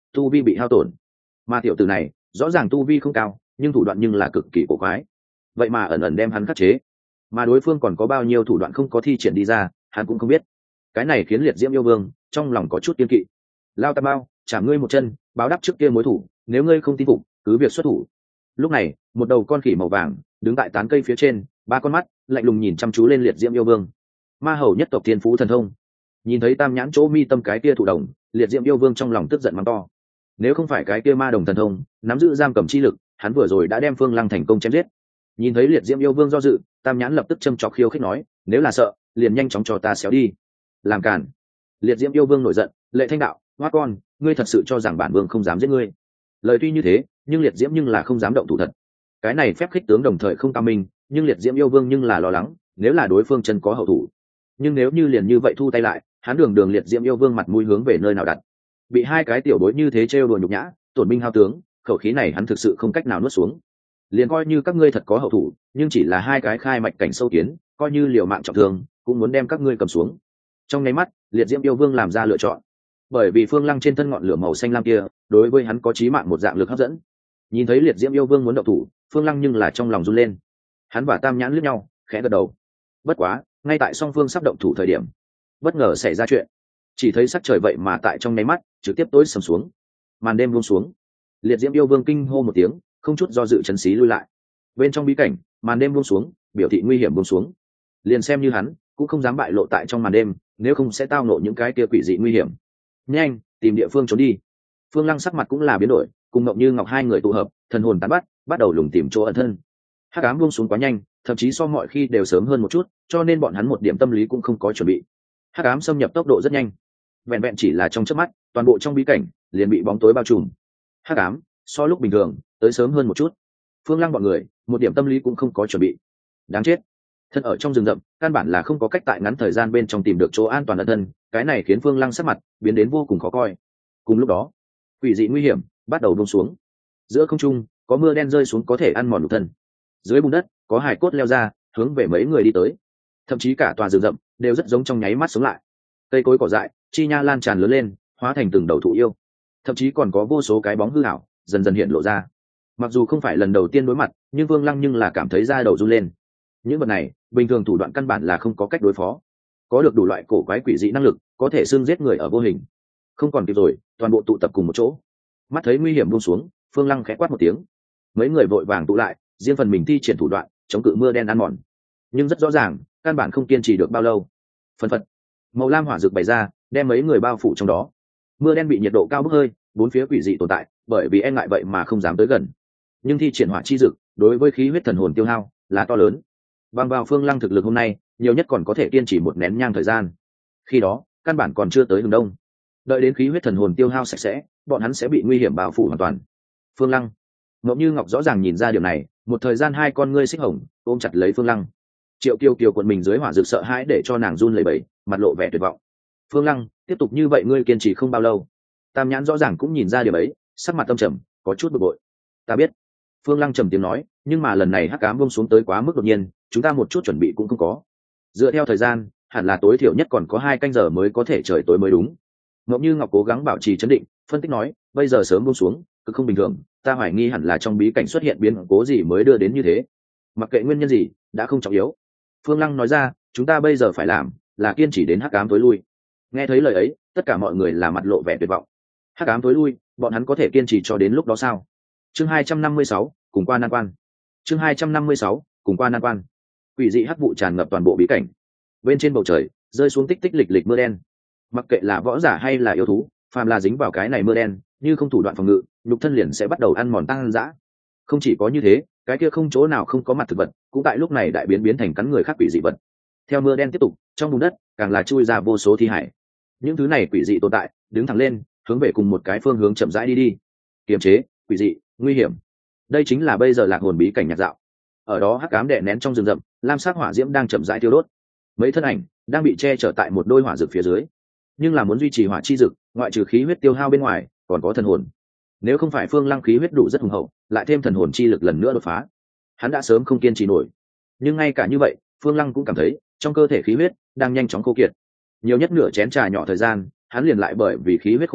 tu vi bị hao tổn. Mà tiểu tử này rõ ràng tu vi không cao, nhưng thủ đoạn nhưng là cực kỳ cổ quái, vậy mà ẩn ẩn đem hắn khắc chế. Mà đối phương còn có bao nhiêu thủ đoạn không có thi triển đi ra, hắn cũng không biết. Cái này khiến Liệt Diễm yêu vương trong lòng có chút kiên kỵ. Lao Tam Bao, chạm ngươi một chân, báo đáp trước kia mối thủ, nếu ngươi không tin phục, cứ việc xuất thủ. Lúc này, một đầu con khỉ màu vàng đứng tại tán cây phía trên, ba con mắt lạnh lùng nhìn chăm chú lên Liệt Diễm yêu vương. Ma hầu nhất tộc thiên phú thần thông. Nhìn thấy tam nhãn chỗ mi tâm cái kia thụ đồng, Liệt Diễm yêu vương trong lòng tức giận mắng to. Nếu không phải cái kia ma đồng thần thông nắm giữ giam cầm chi lực, hắn vừa rồi đã đem Phương Lăng thành công chém giết. Nhìn thấy Liệt Diễm yêu vương do dự, tam nhãn lập tức châm chọc khiêu khích nói, nếu là sợ liền nhanh chóng cho ta xéo đi. Làm cản. Liệt Diễm yêu vương nổi giận, Lệ Thanh đạo, hoa con, ngươi thật sự cho rằng bản vương không dám giết ngươi? Lời tuy như thế, nhưng Liệt Diễm nhưng là không dám động thủ thật. Cái này phép khích tướng đồng thời không cao minh, nhưng Liệt Diễm yêu vương nhưng là lo lắng, nếu là đối phương chân có hậu thủ, nhưng nếu như liền như vậy thu tay lại, hắn đường Liệt Diễm yêu vương mặt mũi hướng về nơi nào đặt? Bị hai cái tiểu bối như thế trêu đùa nhục nhã, tổn binh hao tướng, khẩu khí này hắn thực sự không cách nào nuốt xuống. Liền coi như các ngươi thật có hậu thủ, nhưng chỉ là hai cái khai mạch cảnh sâu kiến, coi như liều mạng trọng thương cũng muốn đem các ngươi cầm xuống. Trong nháy mắt, Liệt Diễm yêu vương làm ra lựa chọn, bởi vì Phương Lăng trên thân ngọn lửa màu xanh lam kia đối với hắn có chí mạng một dạng lực hấp dẫn. Nhìn thấy Liệt Diễm yêu vương muốn động thủ, Phương Lăng nhưng là trong lòng run lên. Hắn và tam nhãn liếc nhau, khẽ gật đầu. Bất quá, ngay tại song phương sắp động thủ thời điểm, bất ngờ xảy ra chuyện. Chỉ thấy sắc trời vậy mà tại trong nháy mắt trực tiếp tối sầm xuống, màn đêm buông xuống. Liệt Diễm yêu vương kinh hô một tiếng, không chút do dự chấn xí lui lại. Bên trong bí cảnh, màn đêm buông xuống, biểu thị nguy hiểm buông xuống. Liền xem như hắn cũng không dám bại lộ tại trong màn đêm, nếu không sẽ tao nộ những cái kia quỷ dị nguy hiểm. Nhanh, tìm địa phương trốn đi. Phương Lăng sắc mặt cũng là biến đổi, cùng Ngọc Như Ngọc hai người tụ hợp, thần hồn tán bắt đầu lùng tìm chỗ ẩn thân. Hắc ám buông xuống quá nhanh, thậm chí so mọi khi đều sớm hơn một chút, cho nên bọn hắn một điểm tâm lý cũng không có chuẩn bị. Hắc ám xâm nhập tốc độ rất nhanh, vẹn vẹn chỉ là trong chớp mắt, toàn bộ trong bí cảnh liền bị bóng tối bao trùm. Hắc ám so lúc bình thường tới sớm hơn một chút. Phương Lăng bọn người một điểm tâm lý cũng không có chuẩn bị. Đáng chết, thân ở trong rừng rậm, căn bản là không có cách tại ngắn thời gian bên trong tìm được chỗ an toàn ẩn thân, cái này khiến Phương Lăng sắc mặt biến đến vô cùng khó coi. Cùng lúc đó, quỷ dị nguy hiểm bắt đầu buông xuống. Giữa không trung có mưa đen rơi xuống có thể ăn mòn nhục thân. Dưới bùn đất có hài cốt leo ra, hướng về mấy người đi tới. Thậm chí cả tòa rừng rậm đều rất giống trong nháy mắt sống lại. Cây cối cỏ dại, chi nha lan tràn lớn lên, hóa thành từng đầu thụ yêu. Thậm chí còn có vô số cái bóng hư ảo dần dần hiện lộ ra. Mặc dù không phải lần đầu tiên đối mặt, nhưng Vương Lăng nhưng là cảm thấy da đầu run lên. Những vật này bình thường thủ đoạn căn bản là không có cách đối phó. Có được đủ loại cổ quái quỷ dị năng lực, có thể xương giết người ở vô hình. Không còn kịp rồi, toàn bộ tụ tập cùng một chỗ. Mắt thấy nguy hiểm buông xuống, Phương Lăng khẽ quát một tiếng. Mấy người vội vàng tụ lại, riêng phần mình thi triển thủ đoạn chống cự mưa đen ăn mòn. Nhưng rất rõ ràng, căn bản không kiên trì được bao lâu. Phần phật, màu lam hỏa rực bày ra, đem mấy người bao phủ trong đó. Mưa đen bị nhiệt độ cao bốc hơi, bốn phía quỷ dị tồn tại, bởi vì e ngại vậy mà không dám tới gần. Nhưng thi triển hỏa chi dực, đối với khí huyết thần hồn tiêu hao là to lớn. Bằng vào Phương Lăng thực lực hôm nay, nhiều nhất còn có thể kiên trì một nén nhang thời gian. Khi đó, căn bản còn chưa tới hướng đông. Đợi đến khí huyết thần hồn tiêu hao sạch sẽ, bọn hắn sẽ bị nguy hiểm bao phủ hoàn toàn. Phương Lăng, Ngọc Như Ngọc rõ ràng nhìn ra điều này, một thời gian hai con ngươi xích hồng ôm chặt lấy Phương Lăng. Triệu Kiều Kiều cuộn mình dưới hỏa rực sợ hãi để cho nàng run lẩy bẩy, mặt lộ vẻ tuyệt vọng. Phương Lăng, tiếp tục như vậy ngươi kiên trì không bao lâu. Tam nhãn rõ ràng cũng nhìn ra điều ấy, sắc mặt tâm trầm, có chút bực bội. Ta biết. Phương Lăng trầm tiếng nói, nhưng mà lần này hắc ám buông xuống tới quá mức đột nhiên, chúng ta một chút chuẩn bị cũng không có. Dựa theo thời gian, hẳn là tối thiểu nhất còn có 2 canh giờ mới có thể trời tối mới đúng. Ngọc Như Ngọc cố gắng bảo trì trấn định, phân tích nói, bây giờ sớm buông xuống, cực không bình thường, ta hoài nghi hẳn là trong bí cảnh xuất hiện biến cố gì mới đưa đến như thế. Mặc kệ nguyên nhân gì, đã không trọng yếu. Phương Lăng nói ra, chúng ta bây giờ phải làm là kiên trì đến hắc ám tối lui. Nghe thấy lời ấy, tất cả mọi người là mặt lộ vẻ tuyệt vọng. Hắc ám tối lui, bọn hắn có thể kiên trì cho đến lúc đó sao? Chương 256, cùng qua nan quan. Chương 256, cùng qua nan quan. Quỷ dị hắc vụ tràn ngập toàn bộ bí cảnh. Bên trên bầu trời, rơi xuống tích tích lịch lịch mưa đen. Mặc kệ là võ giả hay là yêu thú, phàm là dính vào cái này mưa đen, như không thủ đoạn phòng ngự, nhục thân liền sẽ bắt đầu ăn mòn tăng dã. Không chỉ có như thế, cái kia không chỗ nào không có mặt thực vật, cũng tại lúc này đại biến thành cắn người khác quỷ dị vật. Theo mưa đen tiếp tục, trong bùn đất càng là chui ra vô số thi hải. Những thứ này quỷ dị tồn tại, đứng thẳng lên, hướng về cùng một cái phương hướng chậm rãi đi. Kiềm chế, quỷ dị, nguy hiểm. Đây chính là bây giờ lạc hồn bí cảnh nhạc dạo. Ở đó hắc ám đè nén trong rừng rậm, lam sắc hỏa diễm đang chậm rãi thiêu đốt. Mấy thân ảnh đang bị che chở tại một đôi hỏa dược phía dưới. Nhưng là muốn duy trì hỏa chi dược, ngoại trừ khí huyết tiêu hao bên ngoài, còn có thần hồn. Nếu không phải Phương Lăng khí huyết đủ rất hùng hậu, lại thêm thần hồn chi lực lần nữa đột phá, hắn đã sớm không kiên trì nổi. Nhưng ngay cả như vậy, Phương Lăng cũng cảm thấy trong cơ thể khí huyết đang nhanh chóng khô kiệt. Nhiều nhất nửa chén trà nhỏ thời gian, hắn liền lại bởi vì khí huyết khô kiệt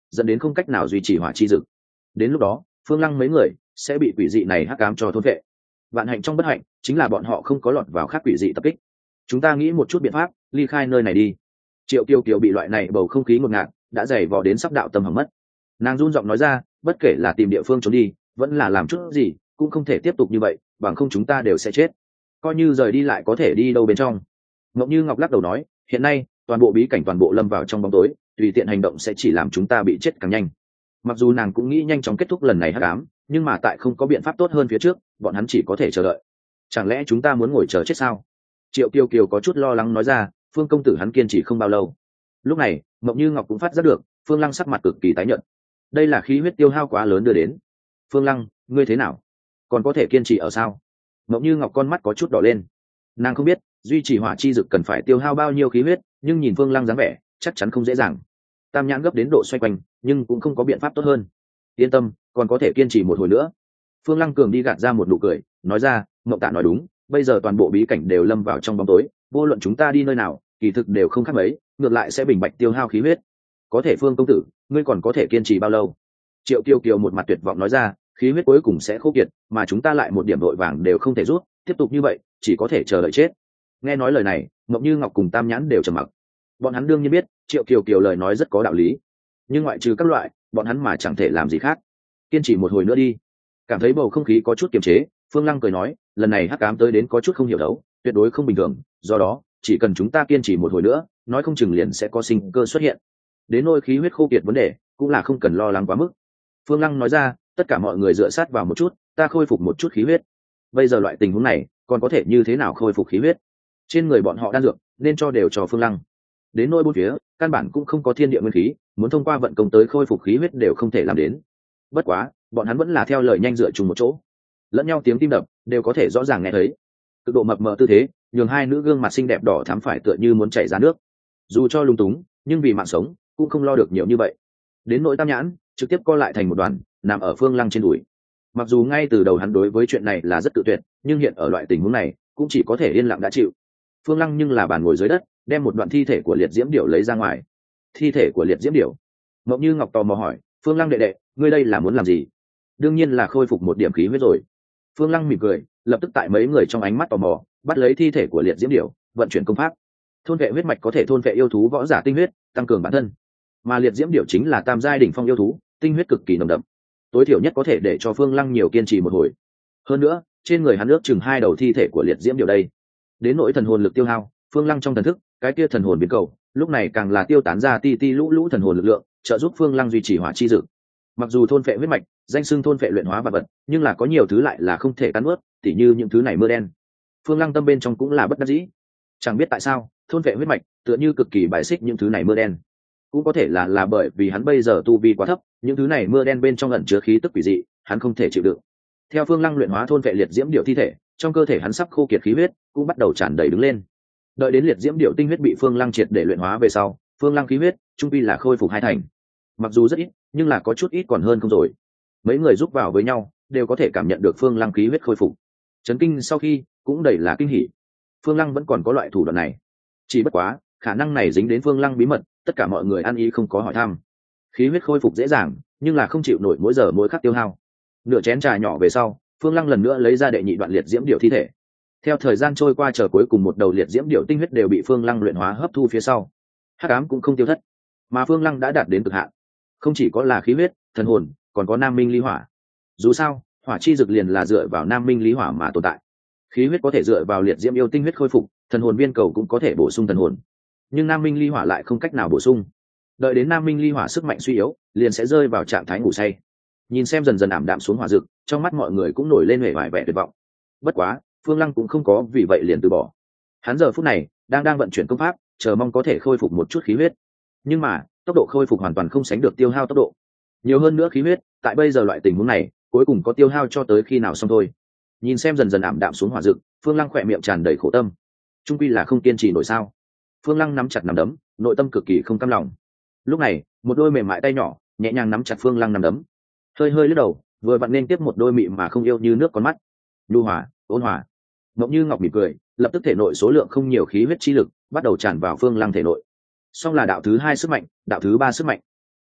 dẫn đến không cách nào duy trì hỏa chi dực. Đến lúc đó Phương Lăng mấy người sẽ bị quỷ dị này hắc ám cho thôn vệ. Vạn hạnh trong bất hạnh chính là bọn họ không có lọt vào khác quỷ dị tập kích. Chúng ta nghĩ một chút biện pháp ly khai nơi này đi. Triệu Kiều Kiều bị loại này bầu không khí ngột ngạt đã dày vò đến sắp đạo tâm hỏng mất. Nàng run giọng nói ra, bất kể là tìm địa phương trốn đi vẫn là làm chút gì cũng không thể tiếp tục như vậy, bằng không chúng ta đều sẽ chết. Coi như rời đi lại có thể đi đâu bên trong. Ngọc Như Ngọc lắc đầu nói, hiện nay toàn bộ bí cảnh toàn bộ lâm vào trong bóng tối, tùy tiện hành động sẽ chỉ làm chúng ta bị chết càng nhanh. Mặc dù nàng cũng nghĩ nhanh chóng kết thúc lần này hắc ám, nhưng mà tại không có biện pháp tốt hơn phía trước, bọn hắn chỉ có thể chờ đợi. Chẳng lẽ chúng ta muốn ngồi chờ chết sao? Triệu Kiều Kiều có chút lo lắng nói ra, Phương công tử hắn kiên trì không bao lâu. Lúc này Ngọc Như Ngọc cũng phát giác được Phương Lăng sắc mặt cực kỳ tái nhợt. Đây là khí huyết tiêu hao quá lớn đưa đến. Phương Lăng, ngươi thế nào? Còn có thể kiên trì ở sao? Ngọc Như Ngọc con mắt có chút đỏ lên. Nàng không biết duy trì hỏa chi dực cần phải tiêu hao bao nhiêu khí huyết, nhưng nhìn Phương Lăng dáng vẻ chắc chắn không dễ dàng. Tam nhãn gấp đến độ xoay quanh, nhưng cũng không có biện pháp tốt hơn. Yên tâm, còn có thể kiên trì một hồi nữa. Phương Lăng cường đi gạt ra một nụ cười, nói ra, Mộng Tạ nói đúng, bây giờ toàn bộ bí cảnh đều lâm vào trong bóng tối, vô luận chúng ta đi nơi nào kỳ thực đều không khác mấy, ngược lại sẽ bình bạch tiêu hao khí huyết. Có thể Phương công tử, ngươi còn có thể kiên trì bao lâu? Triệu Kiều Kiều một mặt tuyệt vọng nói ra, khí huyết cuối cùng sẽ khô kiệt, mà chúng ta lại một điểm vội vàng đều không thể rút, tiếp tục như vậy chỉ có thể chờ đợi chết. Nghe nói lời này, Ngọc Như Ngọc cùng Tam Nhãn đều trầm mặc. Bọn hắn đương nhiên biết Triệu Kiều Kiều lời nói rất có đạo lý, nhưng ngoại trừ các loại bọn hắn mà chẳng thể làm gì khác. Kiên trì một hồi nữa đi. Cảm thấy bầu không khí có chút kiềm chế, Phương Lăng cười nói, lần này hắc ám tới đến có chút không hiểu đấu, tuyệt đối không bình thường, do đó chỉ cần chúng ta kiên trì một hồi nữa, nói không chừng liền sẽ có sinh cơ xuất hiện. Đến nỗi khí huyết khô kiệt vấn đề cũng là không cần lo lắng quá mức. Phương Lăng nói ra, tất cả mọi người dựa sát vào một chút, ta khôi phục một chút khí huyết. Bây giờ loại tình huống này còn có thể như thế nào khôi phục khí huyết? Trên người bọn họ đan dược nên cho đều cho Phương Lăng. Đến nỗi bốn phía căn bản cũng không có thiên địa nguyên khí, muốn thông qua vận công tới khôi phục khí huyết đều không thể làm đến. Bất quá bọn hắn vẫn là theo lời nhanh dựa chung một chỗ, lẫn nhau tiếng tim đập đều có thể rõ ràng nghe thấy. Cực độ mập mờ tư thế nhường hai nữ gương mặt xinh đẹp đỏ thắm phải tựa như muốn chảy ra nước. Dù cho lung túng nhưng vì mạng sống cũng không lo được nhiều như vậy. Đến nỗi Tam Nhãn trực tiếp co lại thành một đoàn nằm ở Phương Lăng trên đùi. Mặc dù ngay từ đầu hắn đối với chuyện này là rất tự tuyệt, nhưng hiện ở loại tình huống này cũng chỉ có thể yên lặng đã chịu. Phương Lăng nhưng là bàn ngồi dưới đất, đem một đoạn thi thể của liệt diễm điểu lấy ra ngoài. Thi thể của liệt diễm điểu? Mộng Như Ngọc tò mò hỏi, Phương Lăng đệ đệ, ngươi đây là muốn làm gì? Đương nhiên là khôi phục một điểm khí huyết rồi. Phương Lăng mỉm cười, lập tức tại mấy người trong ánh mắt tò mò bắt lấy thi thể của liệt diễm điểu, vận chuyển công pháp. Thôn vệ huyết mạch có thể thôn vệ yêu thú võ giả tinh huyết, tăng cường bản thân. Mà liệt diễm điểu chính là tam giai đỉnh phong yêu thú, tinh huyết cực kỳ nồng đậm, tối thiểu nhất có thể để cho Phương Lăng nhiều kiên trì một hồi. Hơn nữa trên người hắn ước chừng 2 đầu thi thể của liệt diễm điểu đây. Đến nỗi thần hồn lực tiêu hao, Phương Lăng trong thần thức cái kia thần hồn biến cầu lúc này càng là tiêu tán ra ti ti lũ lũ thần hồn lực lượng, trợ giúp Phương Lăng duy trì hỏa chi dực. Mặc dù thôn phệ huyết mạch danh xưng thôn phệ luyện hóa vật vật, nhưng là có nhiều thứ lại là không thể cắn nuốt, tỉ như những thứ này mưa đen. Phương Lăng tâm bên trong cũng là bất đắc dĩ, chẳng biết tại sao thôn phệ huyết mạch tựa như cực kỳ bài xích những thứ này mưa đen. Cũng có thể là bởi vì hắn bây giờ tu vi quá thấp, những thứ này mưa đen bên trong ẩn chứa khí tức quỷ dị, hắn không thể chịu đựng. Theo Phương Lăng luyện hóa thôn phệ liệt diễm điểu thi thể, trong cơ thể hắn sắp khô kiệt khí huyết cũng bắt đầu tràn đầy đứng lên. Đợi đến liệt diễm điểu tinh huyết bị Phương Lăng triệt để luyện hóa về sau, Phương Lăng khí huyết trung quy là khôi phục 2 thành. Mặc dù rất ít, nhưng là có chút ít còn hơn không rồi. Mấy người giúp vào với nhau đều có thể cảm nhận được Phương Lăng khí huyết khôi phục. Chấn kinh sau khi cũng đầy là kinh hỉ. Phương Lăng vẫn còn có loại thủ đoạn này, chỉ bất quá khả năng này dính đến Phương Lăng bí mật, tất cả mọi người ăn ý không có hỏi thăm. Khí huyết khôi phục dễ dàng, nhưng là không chịu nổi mỗi giờ mỗi khắc tiêu hao. Nửa chén trà nhỏ về sau, Phương Lăng lần nữa lấy ra đệ nhị đoạn liệt diễm điểu thi thể. Theo thời gian trôi qua, chờ cuối cùng một đầu liệt diễm điểu tinh huyết đều bị Phương Lăng luyện hóa hấp thu phía sau, hắc ám cũng không tiêu thất, mà Phương Lăng đã đạt đến cực hạn. Không chỉ có là khí huyết, thần hồn, còn có nam minh ly hỏa. Dù sao hỏa chi dực liền là dựa vào nam minh ly hỏa mà tồn tại. Khí huyết có thể dựa vào liệt diễm yêu tinh huyết khôi phục, thần hồn viên cầu cũng có thể bổ sung thần hồn, nhưng nam minh ly hỏa lại không cách nào bổ sung. Đợi đến nam minh ly hỏa sức mạnh suy yếu, liền sẽ rơi vào trạng thái ngủ say. Nhìn xem dần dần ảm đạm xuống hỏa dực, trong mắt mọi người cũng nổi lên vẻ vải vẻ tuyệt vọng. Bất quá Phương Lăng cũng không có vì vậy liền từ bỏ. Hắn giờ phút này đang vận chuyển công pháp, chờ mong có thể khôi phục một chút khí huyết. Nhưng mà tốc độ khôi phục hoàn toàn không sánh được tiêu hao tốc độ. Nhiều hơn nữa khí huyết, tại bây giờ loại tình huống này, cuối cùng có tiêu hao cho tới khi nào xong thôi. Nhìn xem dần dần ảm đạm xuống hỏa dực, Phương Lăng khỏe miệng tràn đầy khổ tâm. Trung quy là không kiên trì nổi sao? Phương Lăng nắm chặt nắm đấm, nội tâm cực kỳ không cam lòng. Lúc này một đôi mềm mại tay nhỏ nhẹ nhàng nắm chặt Phương Lăng nắm đấm, hơi hơi lướt đầu, vừa vặn nên tiếp một đôi mị mà không yêu như nước con mắt. Nhu hòa, ôn hòa. Mộng Như Ngọc mỉm cười, lập tức thể nội số lượng không nhiều khí huyết chi lực bắt đầu tràn vào Phương Lăng thể nội. Song là đạo thứ 2 sức mạnh, đạo thứ 3 sức mạnh.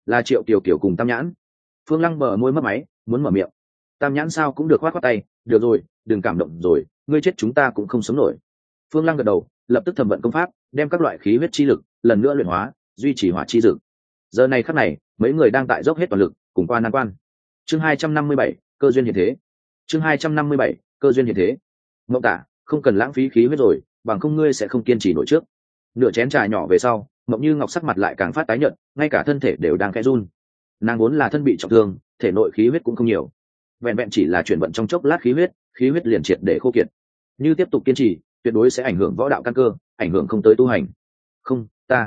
là Triệu Kiều Kiều cùng Tam Nhãn. Phương Lăng bờ môi mấp máy muốn mở miệng. Tam Nhãn sao cũng được khoát khoát tay, được rồi, đừng cảm động rồi, ngươi chết chúng ta cũng không sống nổi. Phương Lăng gật đầu, lập tức thẩm vận công pháp, đem các loại khí huyết chi lực lần nữa luyện hóa, duy trì hỏa chi dực. Giờ này khắc này, mấy người đang tại dốc hết toàn lực, cùng qua nan quan. Chương 257, cơ duyên hiện thế. Chương 257, cơ duyên hiện thế. Ngộng Tả, không cần lãng phí khí huyết rồi, bằng không ngươi sẽ không kiên trì nổi trước. Nửa chén trà nhỏ về sau, Mộng Như Ngọc sắc mặt lại càng phát tái nhợt, ngay cả thân thể đều đang khẽ run. Nàng vốn là thân bị trọng thương, thể nội khí huyết cũng không nhiều, vẹn vẹn chỉ là chuyển vận trong chốc lát khí huyết liền triệt để khô kiệt. Như tiếp tục kiên trì, tuyệt đối sẽ ảnh hưởng võ đạo căn cơ, ảnh hưởng không tới tu hành. Không,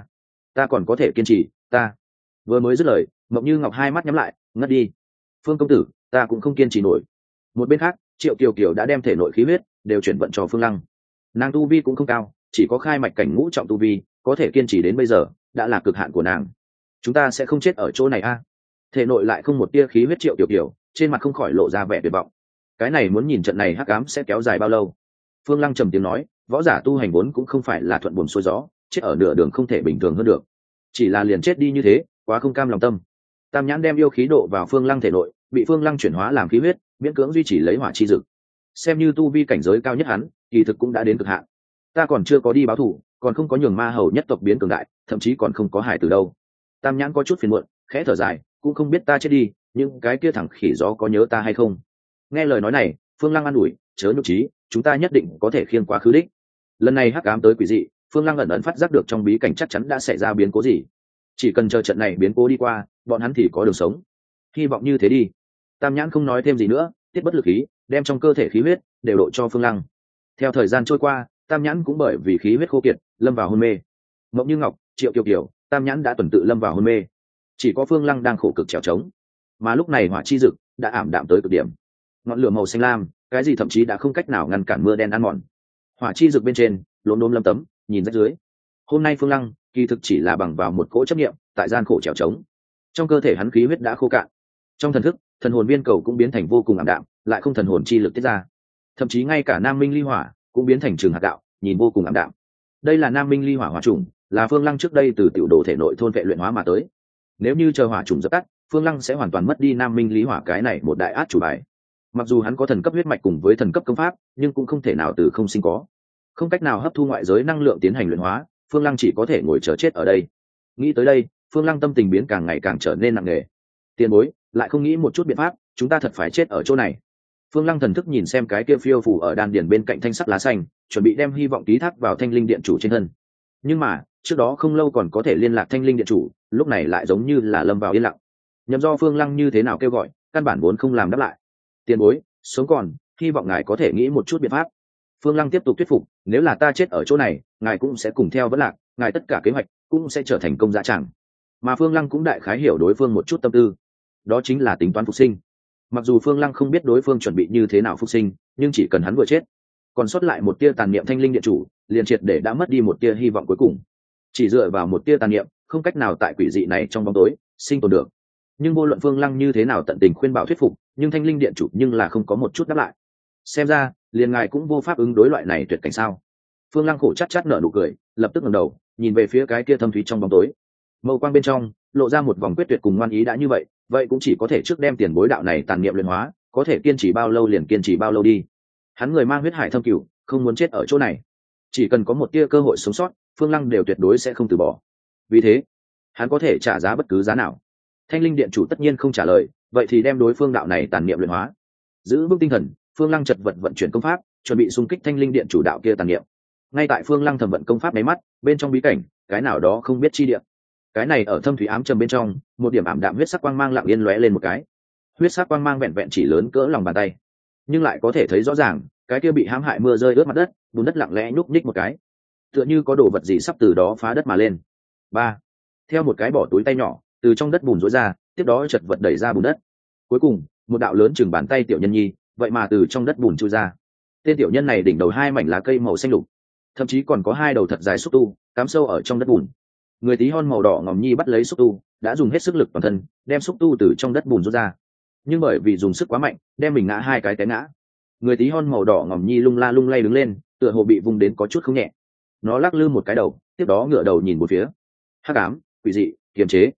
ta còn có thể kiên trì, ta. Vừa mới dứt lời, Mộng Như Ngọc hai mắt nhắm lại, ngất đi. Phương công tử, ta cũng không kiên trì nổi. Một bên khác, Triệu Kiều Kiều đã đem thể nội khí huyết đều chuyển vận cho Phương Lăng. Nàng tu vi cũng không cao, chỉ có khai mạch cảnh ngũ trọng tu vi, có thể kiên trì đến bây giờ đã là cực hạn của nàng. Chúng ta sẽ không chết ở chỗ này a? Thể nội lại không một tia khí huyết, Triệu Kiều Kiều trên mặt không khỏi lộ ra vẻ tuyệt vọng. Cái này muốn nhìn trận này hắc ám sẽ kéo dài bao lâu. Phương Lăng trầm tiếng nói, võ giả tu hành vốn cũng không phải là thuận buồm xuôi gió, chết ở nửa đường không thể bình thường hơn được. Chỉ là liền chết đi như thế, quá không cam lòng tâm. Tam Nhãn đem yêu khí độ vào Phương Lăng thể nội, bị Phương Lăng chuyển hóa làm khí huyết, miễn cưỡng duy trì lấy hỏa chi dực. Xem như tu vi cảnh giới cao nhất hắn, kỳ thực cũng đã đến cực hạn. Ta còn chưa có đi báo thù, còn không có nhường ma hầu nhất tộc biến cường đại, thậm chí còn không có hải từ đâu. Tam Nhãn có chút phiền muộn, khẽ thở dài, cũng không biết ta chết đi, nhưng cái kia thằng khỉ gió có nhớ ta hay không. Nghe lời nói này, Phương Lăng an ủi, chớ nhục trí, chúng ta nhất định có thể khiêng quá khứ đích. Lần này hắc ám tới quỷ dị, Phương Lăng ẩn ẩn phát giác được trong bí cảnh chắc chắn đã xảy ra biến cố gì. Chỉ cần chờ trận này biến cố đi qua, bọn hắn thì có đường sống. Hy vọng như thế đi. Tam Nhãn không nói thêm gì nữa, tiết bất lực khí, đem trong cơ thể khí huyết đều độ cho Phương Lăng. Theo thời gian trôi qua, Tam Nhãn cũng bởi vì khí huyết khô kiệt, lâm vào hôn mê. Mộng Như Ngọc, Triệu Kiều Kiều, Tam Nhãn đã tuần tự lâm vào hôn mê. Chỉ có Phương Lăng đang khổ cực trèo trống. Mà lúc này hỏa chi dực đã ảm đạm tới cực điểm. Ngọn lửa màu xanh lam, cái gì thậm chí đã không cách nào ngăn cản mưa đen ăn mòn. Hỏa chi dực bên trên, lốm đốm lấm tấm, nhìn rách dưới. Hôm nay Phương Lăng kỳ thực chỉ là bằng vào một cỗ chấp niệm, tại gian khổ trèo trống. Trong cơ thể hắn khí huyết đã khô cạn. Trong thần thức, thần hồn viên cầu cũng biến thành vô cùng ảm đạm, lại không thần hồn chi lực tiết ra. Thậm chí ngay cả Nam Minh Ly Hỏa cũng biến thành trường hạt gạo, nhìn vô cùng ảm đạm. Đây là Nam Minh Ly Hỏa hỏa trùng, là Phương Lăng trước đây từ tiểu đồ thể nội thôn vệ luyện hóa mà tới. Nếu như chờ hỏa trùng dập tắt, Phương Lăng sẽ hoàn toàn mất đi Nam Minh Lý Hỏa cái này một đại át chủ bài. Mặc dù hắn có thần cấp huyết mạch cùng với thần cấp công pháp, nhưng cũng không thể nào từ không sinh có, không cách nào hấp thu ngoại giới năng lượng tiến hành luyện hóa. Phương Lăng chỉ có thể ngồi chờ chết ở đây. Nghĩ tới đây, Phương Lăng tâm tình biến càng ngày càng trở nên nặng nề. Tiền bối, lại không nghĩ một chút biện pháp, chúng ta thật phải chết ở chỗ này. Phương Lăng thần thức nhìn xem cái kia phiêu phù ở đan điền bên cạnh thanh sắc lá xanh, chuẩn bị đem hy vọng ký thác vào Thanh Linh Điện chủ trên thân. Nhưng mà trước đó không lâu còn có thể liên lạc Thanh Linh Điện chủ, lúc này lại giống như là lâm vào yên lặng. Nhầm do Phương Lăng như thế nào kêu gọi, căn bản vốn không làm đáp lại. Tiền bối, sống còn, hy vọng ngài có thể nghĩ một chút biện pháp. Phương Lăng tiếp tục thuyết phục, nếu là ta chết ở chỗ này, ngài cũng sẽ cùng theo vẫn lạc, ngài tất cả kế hoạch cũng sẽ trở thành công dã tràng. Mà Phương Lăng cũng đại khái hiểu đối phương một chút tâm tư, đó chính là tính toán phục sinh. Mặc dù Phương Lăng không biết đối phương chuẩn bị như thế nào phục sinh, nhưng chỉ cần hắn vừa chết, còn sót lại một tia tàn niệm Thanh Linh Điện chủ, liền triệt để đã mất đi một tia hy vọng cuối cùng. Chỉ dựa vào một tia tàn niệm, không cách nào tại quỷ dị này trong bóng tối sinh tồn được. Nhưng vô luận Phương Lăng như thế nào tận tình khuyên bảo thuyết phục, nhưng Thanh Linh Điện chủ nhưng là không có một chút đáp lại. Xem ra liền ngài cũng vô pháp ứng đối loại này tuyệt cảnh sao? Phương Lăng khổ chát chát nở nụ cười, lập tức ngẩng đầu nhìn về phía cái kia thâm thúy trong bóng tối. Mâu quang bên trong lộ ra một vòng quyết tuyệt cùng ngoan ý. Đã như vậy, vậy cũng chỉ có thể trước đem tiền bối đạo này tàn niệm luyện hóa, có thể kiên trì bao lâu liền kiên trì bao lâu đi. Hắn người mang huyết hải thâm cửu, không muốn chết ở chỗ này. Chỉ cần có một tia cơ hội sống sót, Phương Lăng đều tuyệt đối sẽ không từ bỏ. Vì thế hắn có thể trả giá bất cứ giá nào. Thanh Linh Điện chủ tất nhiên không trả lời, vậy thì đem đối phương đạo này tàn niệm luyện hóa. Giữ vững tinh thần, Phương Lăng chật vật vận chuyển công pháp, chuẩn bị xung kích Thanh Linh Điện chủ đạo kia tàn niệm. Ngay tại Phương Lăng thẩm vận công pháp máy mắt, bên trong bí cảnh, cái nào đó không biết chi địa. Cái này ở thâm thủy ám trầm bên trong, một điểm ảm đạm huyết sắc quang mang lặng yên lóe lên một cái. Huyết sắc quang mang vẹn vẹn chỉ lớn cỡ lòng bàn tay, nhưng lại có thể thấy rõ ràng, cái kia bị hãm hại mưa rơi ướt mặt đất, bùn đất lặng lẽ nhúc nhích một cái, tựa như có đồ vật gì sắp từ đó phá đất mà lên. Ba, theo một cái bỏ túi tay nhỏ từ trong đất bùn rối ra, tiếp đó chật vật đẩy ra bùn đất. Cuối cùng một đạo lớn chừng bàn tay tiểu nhân nhi vậy mà từ trong đất bùn chui ra. Tên tiểu nhân này đỉnh đầu hai mảnh lá cây màu xanh lục, thậm chí còn có hai đầu thật dài xúc tu cắm sâu ở trong đất bùn. Người tí hon màu đỏ ngòm nhi bắt lấy xúc tu, đã dùng hết sức lực toàn thân đem xúc tu từ trong đất bùn rút ra, nhưng bởi vì dùng sức quá mạnh, đem mình ngã hai cái té ngã. Người tí hon màu đỏ ngòm nhi lung la lung lay đứng lên, tựa hồ bị vung đến có chút không nhẹ. Nó lắc lư một cái đầu, tiếp đó ngửa đầu nhìn một phía. Hắc ám, quỷ dị, kiềm chế.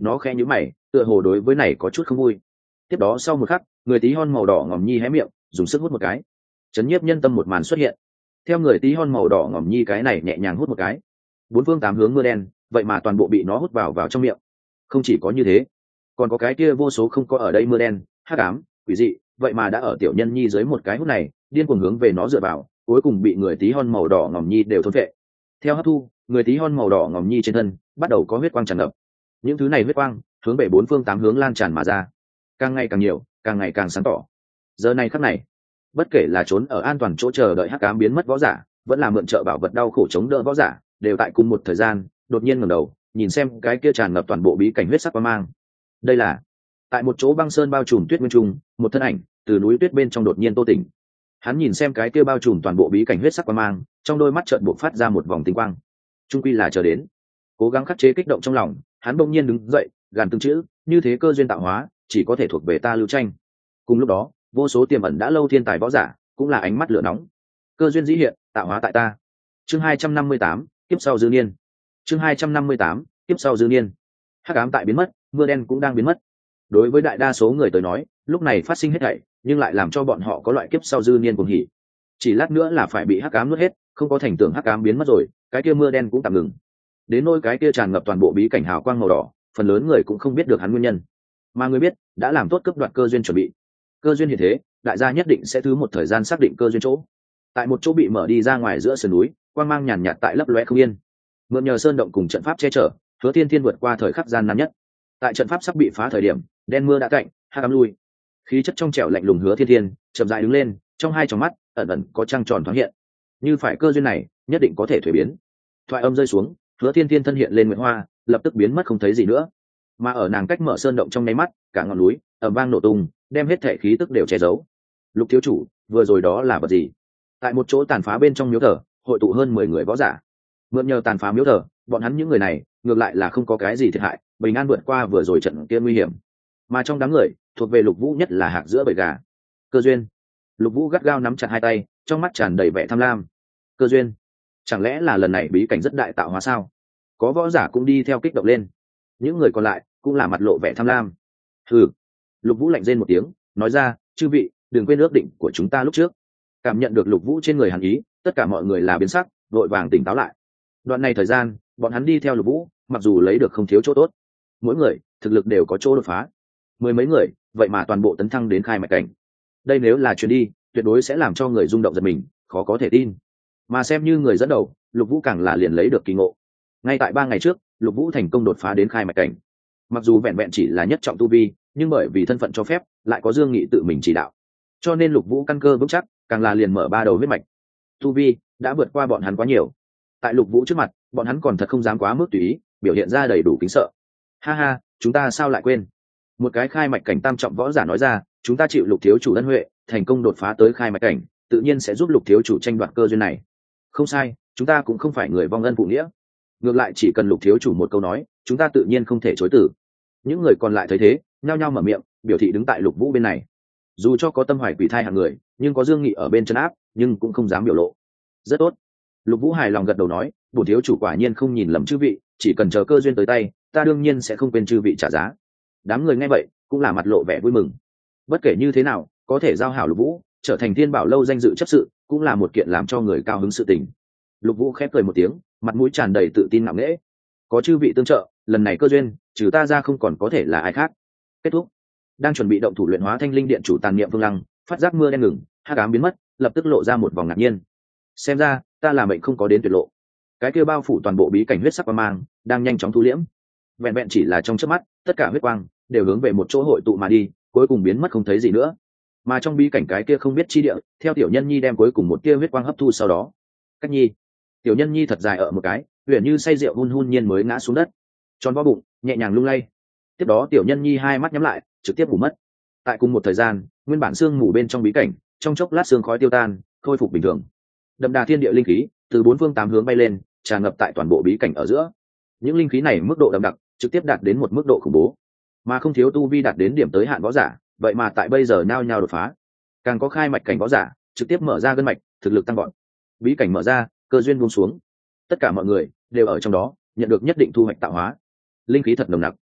nó khẽ nhíu mày, tựa hồ đối với này có chút không vui. Tiếp đó sau một khắc, người tí hon màu đỏ ngòm nhi hé miệng, dùng sức hút một cái. Chấn nhiếp nhân tâm một màn xuất hiện. Theo người tí hon màu đỏ ngòm nhi cái này nhẹ nhàng hút một cái, bốn phương tám hướng mưa đen, vậy mà toàn bộ bị nó hút vào trong miệng. Không chỉ có như thế, còn có cái kia vô số không có ở đây mưa đen, hắc ám, quỷ dị, vậy mà đã ở tiểu nhân nhi dưới một cái hút này, điên cuồng hướng về nó dựa vào, cuối cùng bị người tí hon màu đỏ ngòm nhi đều thôn phệ. Theo hấp thu, người tí hon màu đỏ ngòm nhi trên thân bắt đầu có huyết quang tràn ngập. Những thứ này huyết quang hướng về bốn phương tám hướng lan tràn mà ra, càng ngày càng nhiều, càng ngày càng sáng tỏ. Giờ này khắc này, bất kể là trốn ở an toàn chỗ chờ đợi hắc ám biến mất võ giả, vẫn là mượn trợ bảo vật đau khổ chống đỡ võ giả, đều tại cùng một thời gian đột nhiên ngẩng đầu nhìn xem cái kia tràn ngập toàn bộ bí cảnh huyết sắc quang mang. Đây là tại một chỗ băng sơn bao trùm tuyết nguyên trung, một thân ảnh từ núi tuyết bên trong đột nhiên tô tỉnh. Hắn nhìn xem cái kia bao trùm toàn bộ bí cảnh huyết sắc quang mang, trong đôi mắt chợt buộc phát ra một vòng tinh quang. Trung quy là chờ đến, cố gắng khắc chế kích động trong lòng, hắn bỗng nhiên đứng dậy, gàn từng chữ, như thế cơ duyên tạo hóa chỉ có thể thuộc về ta Lưu Tranh. Cùng lúc đó, vô số tiềm ẩn đã lâu thiên tài võ giả cũng là ánh mắt lửa nóng. Cơ duyên dĩ hiện, tạo hóa tại ta. Chương 258, tiếp sau dư niên. Chương 258, tiếp sau dư niên. Hắc ám tại biến mất, mưa đen cũng đang biến mất. Đối với đại đa số người tới nói, lúc này phát sinh hết thảy, nhưng lại làm cho bọn họ có loại kiếp sau dư niên cuồng hỉ. Chỉ lát nữa là phải bị hắc ám nuốt hết, không có thành tưởng hắc ám biến mất rồi, cái kia mưa đen cũng tạm ngừng. Đến nỗi cái kia tràn ngập toàn bộ bí cảnh hào quang màu đỏ, phần lớn người cũng không biết được hắn nguyên nhân. Mà người biết, đã làm tốt cấp đoạt cơ duyên chuẩn bị. Cơ duyên hiện thế, đại gia nhất định sẽ thứ một thời gian xác định cơ duyên chỗ. Tại một chỗ bị mở đi ra ngoài giữa sườn núi, quang mang nhàn nhạt tại lấp lóe không yên. Mượn nhờ sơn động cùng trận pháp che chở, Hứa Thiên Thiên vượt qua thời khắc gian nan nhất. Tại trận pháp sắp bị phá thời điểm, đen mưa đã cạnh, hắc ám lui. Khí chất trong trẻo lạnh lùng Hứa Thiên Thiên chậm rãi đứng lên, trong hai tròng mắt ẩn ẩn có trăng tròn thoáng hiện. Như phải cơ duyên này, nhất định có thể thuế biến. Thoại âm rơi xuống, Hứa Thiên Thiên thân hiện lên nguyệt hoa, lập tức biến mất không thấy gì nữa. Mà ở nàng cách mở sơn động trong nháy mắt, cả ngọn núi ầm vang nổ tung, đem hết thể khí tức đều che giấu. Lục thiếu chủ, vừa rồi đó là vật gì? Tại một chỗ tàn phá bên trong miếu thờ, hội tụ hơn 10 người võ giả. Mượn nhờ tàn phá miếu thờ, bọn hắn những người này ngược lại là không có cái gì thiệt hại, bình an vượt qua vừa rồi trận kia nguy hiểm. Mà trong đám người, thuộc về Lục Vũ nhất là hạc giữa bầy gà. Cơ duyên. Lục Vũ gắt gao nắm chặt hai tay, trong mắt tràn đầy vẻ tham lam. Cơ duyên? Chẳng lẽ là lần này bí cảnh rất đại tạo hóa sao? Có võ giả cũng đi theo kích động lên. Những người còn lại cũng là mặt lộ vẻ tham lam. Hừ. Lục Vũ lạnh rên một tiếng, nói ra, chư vị, đừng quên ước định của chúng ta lúc trước. Cảm nhận được Lục Vũ trên người hàn ý, tất cả mọi người là biến sắc, vội vàng tỉnh táo lại. Đoạn này thời gian, bọn hắn đi theo Lục Vũ, mặc dù lấy được không thiếu chỗ tốt, mỗi người thực lực đều có chỗ đột phá. 10 mấy người, vậy mà toàn bộ tấn thăng đến khai mạch cảnh. Đây nếu là chuyến đi, tuyệt đối sẽ làm cho người rung động giật mình, khó có thể tin. Mà xem như người dẫn đầu, Lục Vũ càng là liền lấy được kỳ ngộ. Ngay tại 3 ngày trước, Lục Vũ thành công đột phá đến khai mạch cảnh. Mặc dù vẹn vẹn chỉ là nhất trọng tu vi, nhưng bởi vì thân phận cho phép, lại có Dương Nghị tự mình chỉ đạo, cho nên Lục Vũ căn cơ vững chắc, càng là liền mở 3 đầu huyết mạch. Tu vi đã vượt qua bọn hắn quá nhiều. Tại Lục Vũ trước mặt, bọn hắn còn thật không dám quá mức tùy ý, biểu hiện ra đầy đủ kính sợ. Ha ha, chúng ta sao lại quên? Một cái khai mạch cảnh tam trọng võ giả nói ra, chúng ta chịu Lục thiếu chủ ân huệ, thành công đột phá tới khai mạch cảnh, tự nhiên sẽ giúp Lục thiếu chủ tranh đoạt cơ duyên này. Không sai, chúng ta cũng không phải người vong ân phụ nghĩa. Ngược lại chỉ cần Lục thiếu chủ một câu nói, chúng ta tự nhiên không thể chối từ. Những người còn lại thấy thế, nhao nhao mở miệng, biểu thị đứng tại Lục Vũ bên này. Dù cho có tâm hoài quỷ thai hạng người, nhưng có Dương Nghị ở bên chân áp, nhưng cũng không dám biểu lộ. Rất tốt. Lục Vũ hài lòng gật đầu nói, bổn thiếu chủ quả nhiên không nhìn lầm chư vị, chỉ cần chờ cơ duyên tới tay, ta đương nhiên sẽ không quên chư vị trả giá. Đám người nghe vậy cũng là mặt lộ vẻ vui mừng. Bất kể như thế nào, có thể giao hảo Lục Vũ, trở thành Thiên Bảo lâu danh dự chấp sự, cũng là một kiện làm cho người cao hứng sự tình. Lục Vũ khép cười một tiếng, mặt mũi tràn đầy tự tin ngạo nghễ. Có chư vị tương trợ, lần này cơ duyên, trừ ta ra không còn có thể là ai khác. Kết thúc. Đang chuẩn bị động thủ luyện hóa Thanh Linh Điện chủ Tàn Niệm Vương Lăng, phát giác mưa đen ngừng, hắc ám biến mất, lập tức lộ ra một vòng ngạc nhiên. Xem ra, ta là mệnh không có đến tuyệt lộ. Cái kia bao phủ toàn bộ bí cảnh huyết sắc quang mang, đang nhanh chóng thu liễm. Vẹn vẹn chỉ là trong chớp mắt, tất cả huyết quang đều hướng về một chỗ hội tụ mà đi, cuối cùng biến mất không thấy gì nữa. Mà trong bí cảnh cái kia không biết chi địa, theo tiểu nhân nhi đem cuối cùng một tia huyết quang hấp thu sau đó. Cách nhi, tiểu nhân nhi thật dài ở một cái, huyền như say rượu hun hun nhiên mới ngã xuống đất, tròn vo bụng, nhẹ nhàng lung lay. Tiếp đó tiểu nhân nhi hai mắt nhắm lại, trực tiếp ngủ mất. Tại cùng một thời gian, nguyên bản xương mù bên trong bí cảnh, trong chốc lát xương khói tiêu tan, khôi phục bình thường. Đậm đà thiên địa linh khí từ 4 phương 8 hướng bay lên, tràn ngập tại toàn bộ bí cảnh ở giữa. Những linh khí này mức độ đậm đặc, trực tiếp đạt đến một mức độ khủng bố, mà không thiếu tu vi đạt đến điểm tới hạn võ giả, vậy mà tại bây giờ nhao nhao đột phá. Càng có khai mạch cảnh võ giả, trực tiếp mở ra gân mạch, thực lực tăng vọt. Bí cảnh mở ra, cơ duyên buông xuống. Tất cả mọi người đều ở trong đó, nhận được nhất định thu hoạch tạo hóa. Linh khí thật nồng nặc.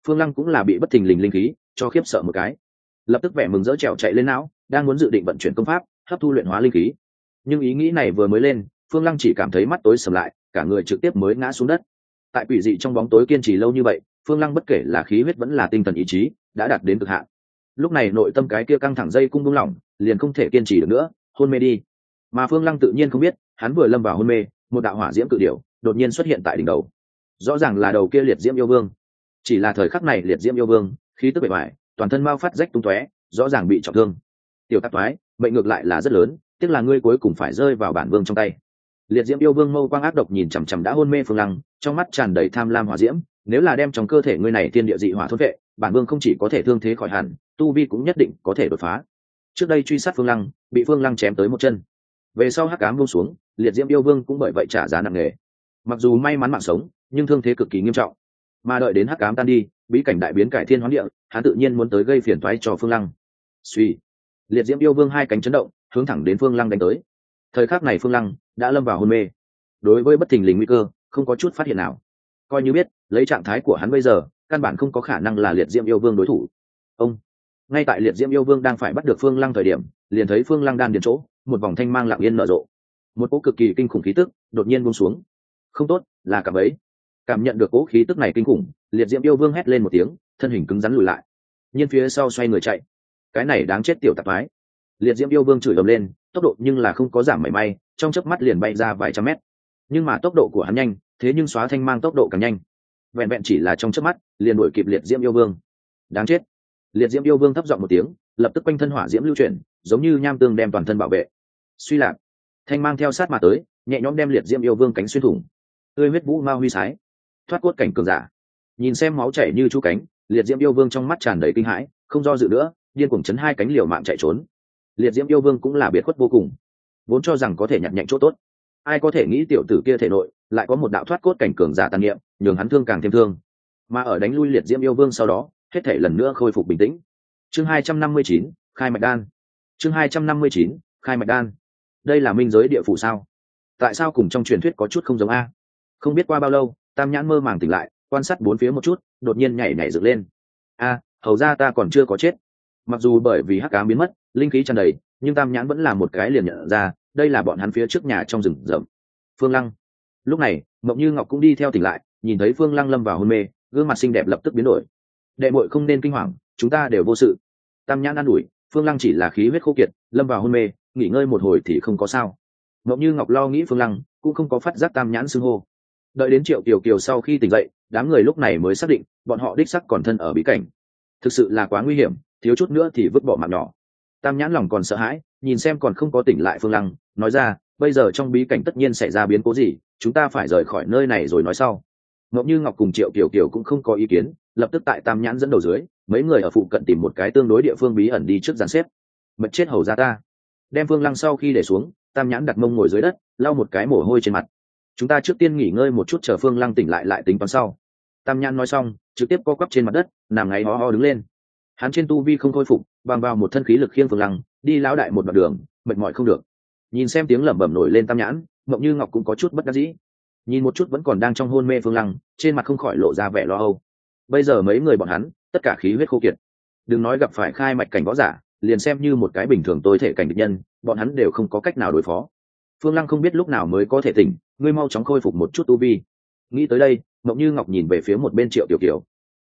Phương Lăng cũng là bị bất thình lình linh khí cho khiếp sợ một cái, lập tức vẻ mừng rỡ trèo chạy lên não, đang muốn dự định vận chuyển công pháp hấp thu luyện hóa linh khí. Nhưng ý nghĩ này vừa mới lên, Phương Lăng chỉ cảm thấy mắt tối sầm lại, cả người trực tiếp mới ngã xuống đất. Tại quỷ dị trong bóng tối kiên trì lâu như vậy, Phương Lăng bất kể là khí huyết vẫn là tinh thần ý chí đã đạt đến cực hạn. Lúc này nội tâm cái kia căng thẳng dây cung buông lỏng, liền không thể kiên trì được nữa, hôn mê đi. Mà Phương Lăng tự nhiên không biết, hắn vừa lâm vào hôn mê, một đạo hỏa diễm cự điểu đột nhiên xuất hiện tại đỉnh đầu. Rõ ràng là đầu kia liệt diễm yêu vương. Chỉ là thời khắc này liệt diễm yêu vương khí tức bề ngoài, toàn thân mau phát rách tung tóe, rõ ràng bị trọng thương. Tiểu tắc toái, mệnh ngược lại là rất lớn, tiếc là ngươi cuối cùng phải rơi vào bản vương trong tay. Liệt diễm yêu vương mâu quang ác độc nhìn chằm chằm đã hôn mê Phương Lăng, trong mắt tràn đầy tham lam hỏa diễm. Nếu là đem trong cơ thể ngươi này thiên địa dị hỏa thôn vệ, bản vương không chỉ có thể thương thế khỏi hẳn, tu vi cũng nhất định có thể đột phá. Trước đây truy sát Phương Lăng, bị Phương Lăng chém tới một chân. Về sau hắc ám buông xuống, liệt diễm yêu vương cũng bởi vậy trả giá nặng nề. Mặc dù may mắn mạng sống, nhưng thương thế cực kỳ nghiêm trọng. Mà đợi đến hắc ám tan đi, bí cảnh đại biến cải thiên hóa địa, hắn tự nhiên muốn tới gây phiền toái cho Phương Lăng. Suy, liệt diễm yêu vương hai cánh chấn động, hướng thẳng đến Phương Lăng đánh tới. Thời khắc này Phương Lăng đã lâm vào hôn mê. Đối với bất thình lình nguy cơ, không có chút phát hiện nào. Coi như biết, lấy trạng thái của hắn bây giờ, căn bản không có khả năng là liệt diễm yêu vương đối thủ. Ông, ngay tại liệt diễm yêu vương đang phải bắt được Phương Lăng thời điểm, liền thấy Phương Lăng đan điền chỗ, một vòng thanh mang lặng yên nở rộ. Một cỗ cực kỳ kinh khủng khí tức đột nhiên buông xuống. Không tốt, là cả bấy. Cảm nhận được cỗ khí tức này kinh khủng, liệt diễm yêu vương hét lên một tiếng, thân hình cứng rắn lùi lại. Nhưng phía sau xoay người chạy. Cái này đáng chết tiểu tạp thoái. Liệt diễm yêu vương chửi ầm lên, tốc độ nhưng là không có giảm mảy may, trong chớp mắt liền bay ra vài trăm mét. Nhưng mà tốc độ của hắn nhanh, thế nhưng xóa thanh mang tốc độ càng nhanh. Vẹn vẹn chỉ là trong chớp mắt, liền đuổi kịp liệt diễm yêu vương. Đáng chết. Liệt diễm yêu vương thấp giọng một tiếng, lập tức quanh thân hỏa diễm lưu chuyển, giống như nham tương đem toàn thân bảo vệ. Suy lạc, thanh mang theo sát mà tới, nhẹ nhõm đem liệt diễm yêu vương cánh xuyên thủng. Tươi huyết vũ ma huy sái, thoát cốt cảnh cường giả. Nhìn xem máu chảy như chú cánh, liệt diễm yêu vương trong mắt tràn đầy kinh hãi, không do dự nữa, điên cuồng chấn hai cánh liều mạng chạy trốn. Liệt diễm yêu vương cũng là biệt khuất vô cùng, vốn cho rằng có thể nhặt nhạnh chỗ tốt, ai có thể nghĩ tiểu tử kia thể nội lại có một đạo thoát cốt cảnh cường giả tàn niệm, nhường hắn thương càng thêm thương. Mà ở đánh lui liệt diễm yêu vương sau đó, hết thể lần nữa khôi phục bình tĩnh. Chương 259, khai mạch đan. Chương 259, khai mạch đan. Đây là minh giới địa phủ sao? Tại sao cùng trong truyền thuyết có chút không giống a? Không biết qua bao lâu, Tam Nhãn mơ màng tỉnh lại, quan sát bốn phía một chút, đột nhiên nhảy nhảy dựng lên. A, hầu ra ta còn chưa có chết. Mặc dù bởi vì hắc ám biến mất, linh khí tràn đầy, nhưng Tam Nhãn vẫn là một cái liền nhận ra, đây là bọn hắn phía trước nhà trong rừng rậm. Phương Lăng. Lúc này, Mộng Như Ngọc cũng đi theo tỉnh lại, nhìn thấy Phương Lăng lâm vào hôn mê, gương mặt xinh đẹp lập tức biến đổi. Đệ muội không nên kinh hoàng, chúng ta đều vô sự. Tam Nhãn an ủi, Phương Lăng chỉ là khí huyết khô kiệt, lâm vào hôn mê, nghỉ ngơi một hồi thì không có sao. Mộng Như Ngọc lo nghĩ Phương Lăng, cũng không có phát giác Tam Nhãn xưng hô. Đợi đến Triệu Kiều Kiều sau khi tỉnh dậy, đám người lúc này mới xác định, bọn họ đích sắc còn thân ở bí cảnh. Thực sự là quá nguy hiểm, thiếu chút nữa thì vứt bỏ mạng nhỏ. Tam Nhãn lòng còn sợ hãi, nhìn xem còn không có tỉnh lại Phương Lăng, nói ra, bây giờ trong bí cảnh tất nhiên xảy ra biến cố gì, chúng ta phải rời khỏi nơi này rồi nói sau. Mộng Như Ngọc cùng Triệu Kiều Kiều cũng không có ý kiến, lập tức tại Tam Nhãn dẫn đầu dưới, mấy người ở phụ cận tìm một cái tương đối địa phương bí ẩn đi trước dàn xếp. Mật chết hầu ra ta. Đem Phương Lăng sau khi để xuống, Tam Nhãn đặt mông ngồi dưới đất, lau một cái mồ hôi trên mặt. Chúng ta trước tiên nghỉ ngơi một chút, chờ Phương Lăng tỉnh lại tính toán sau. Tam Nhãn nói xong, trực tiếp co quắp trên mặt đất, nằm ngáy ho ho đứng lên. Hắn trên tu vi không khôi phục, bằng vào một thân khí lực khiêng Phương Lăng đi lão đại một đoạn đường, mệt mỏi không được. Nhìn xem tiếng lẩm bẩm nổi lên Tam Nhãn, Mộng Như Ngọc cũng có chút bất đắc dĩ. Nhìn một chút vẫn còn đang trong hôn mê Phương Lăng, trên mặt không khỏi lộ ra vẻ lo âu. Bây giờ mấy người bọn hắn, tất cả khí huyết khô kiệt. Đừng nói gặp phải khai mạch cảnh võ giả, liền xem như một cái bình thường tối thể cảnh địch nhân, bọn hắn đều không có cách nào đối phó. Phương Lăng không biết lúc nào mới có thể tỉnh, ngươi mau chóng khôi phục một chút tu vi. Nghĩ tới đây, Mộng Như Ngọc nhìn về phía một bên Triệu Kiều Kiều.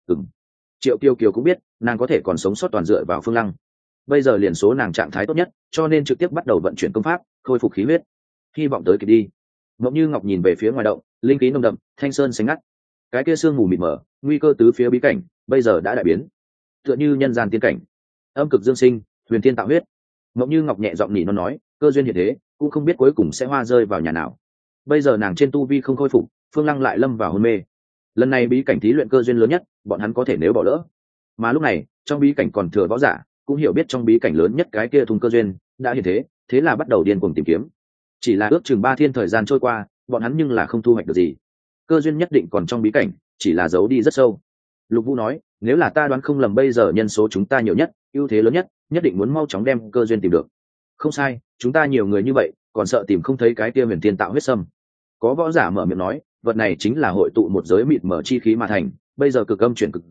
Triệu Kiều Kiều cũng biết, nàng có thể còn sống sót toàn dựa vào Phương Lăng. Bây giờ liền số nàng trạng thái tốt nhất, cho nên trực tiếp bắt đầu vận chuyển công pháp, khôi phục khí huyết. Hy vọng tới kịp đi. Mộng Như Ngọc nhìn về phía ngoài động, linh khí nồng đậm, thanh sơn xanh ngắt. Cái kia sương mù mịt mờ, nguy cơ tứ phía bí cảnh, bây giờ đã đại biến. Tựa như nhân gian tiên cảnh, âm cực dương sinh, huyền thiên tạo huyết. Mộng Như Ngọc nhẹ giọng nỉ non nói, cơ duyên hiện thế, cũng không biết cuối cùng sẽ hoa rơi vào nhà nào. Bây giờ nàng trên tu vi không khôi phục, Phương Lăng lại lâm vào hôn mê. Lần này bí cảnh thí luyện cơ duyên lớn nhất, bọn hắn có thể nếu bỏ lỡ. Mà lúc này, trong bí cảnh còn thừa võ giả, cũng hiểu biết trong bí cảnh lớn nhất cái kia thùng cơ duyên đã hiện thế, thế là bắt đầu điên cuồng tìm kiếm. Chỉ là ước chừng 3 thiên thời gian trôi qua, bọn hắn nhưng là không thu hoạch được gì. Cơ duyên nhất định còn trong bí cảnh, chỉ là giấu đi rất sâu. Lục Vũ nói, nếu là ta đoán không lầm, bây giờ nhân số chúng ta nhiều nhất, ưu thế lớn nhất, nhất định muốn mau chóng đem cơ duyên tìm được. Không sai, chúng ta nhiều người như vậy, còn sợ tìm không thấy cái kia huyền thiên tạo huyết sâm. Có võ giả mở miệng nói, vật này chính là hội tụ một giới mịt mở chi khí mà thành, bây giờ cực âm chuyển cực dương,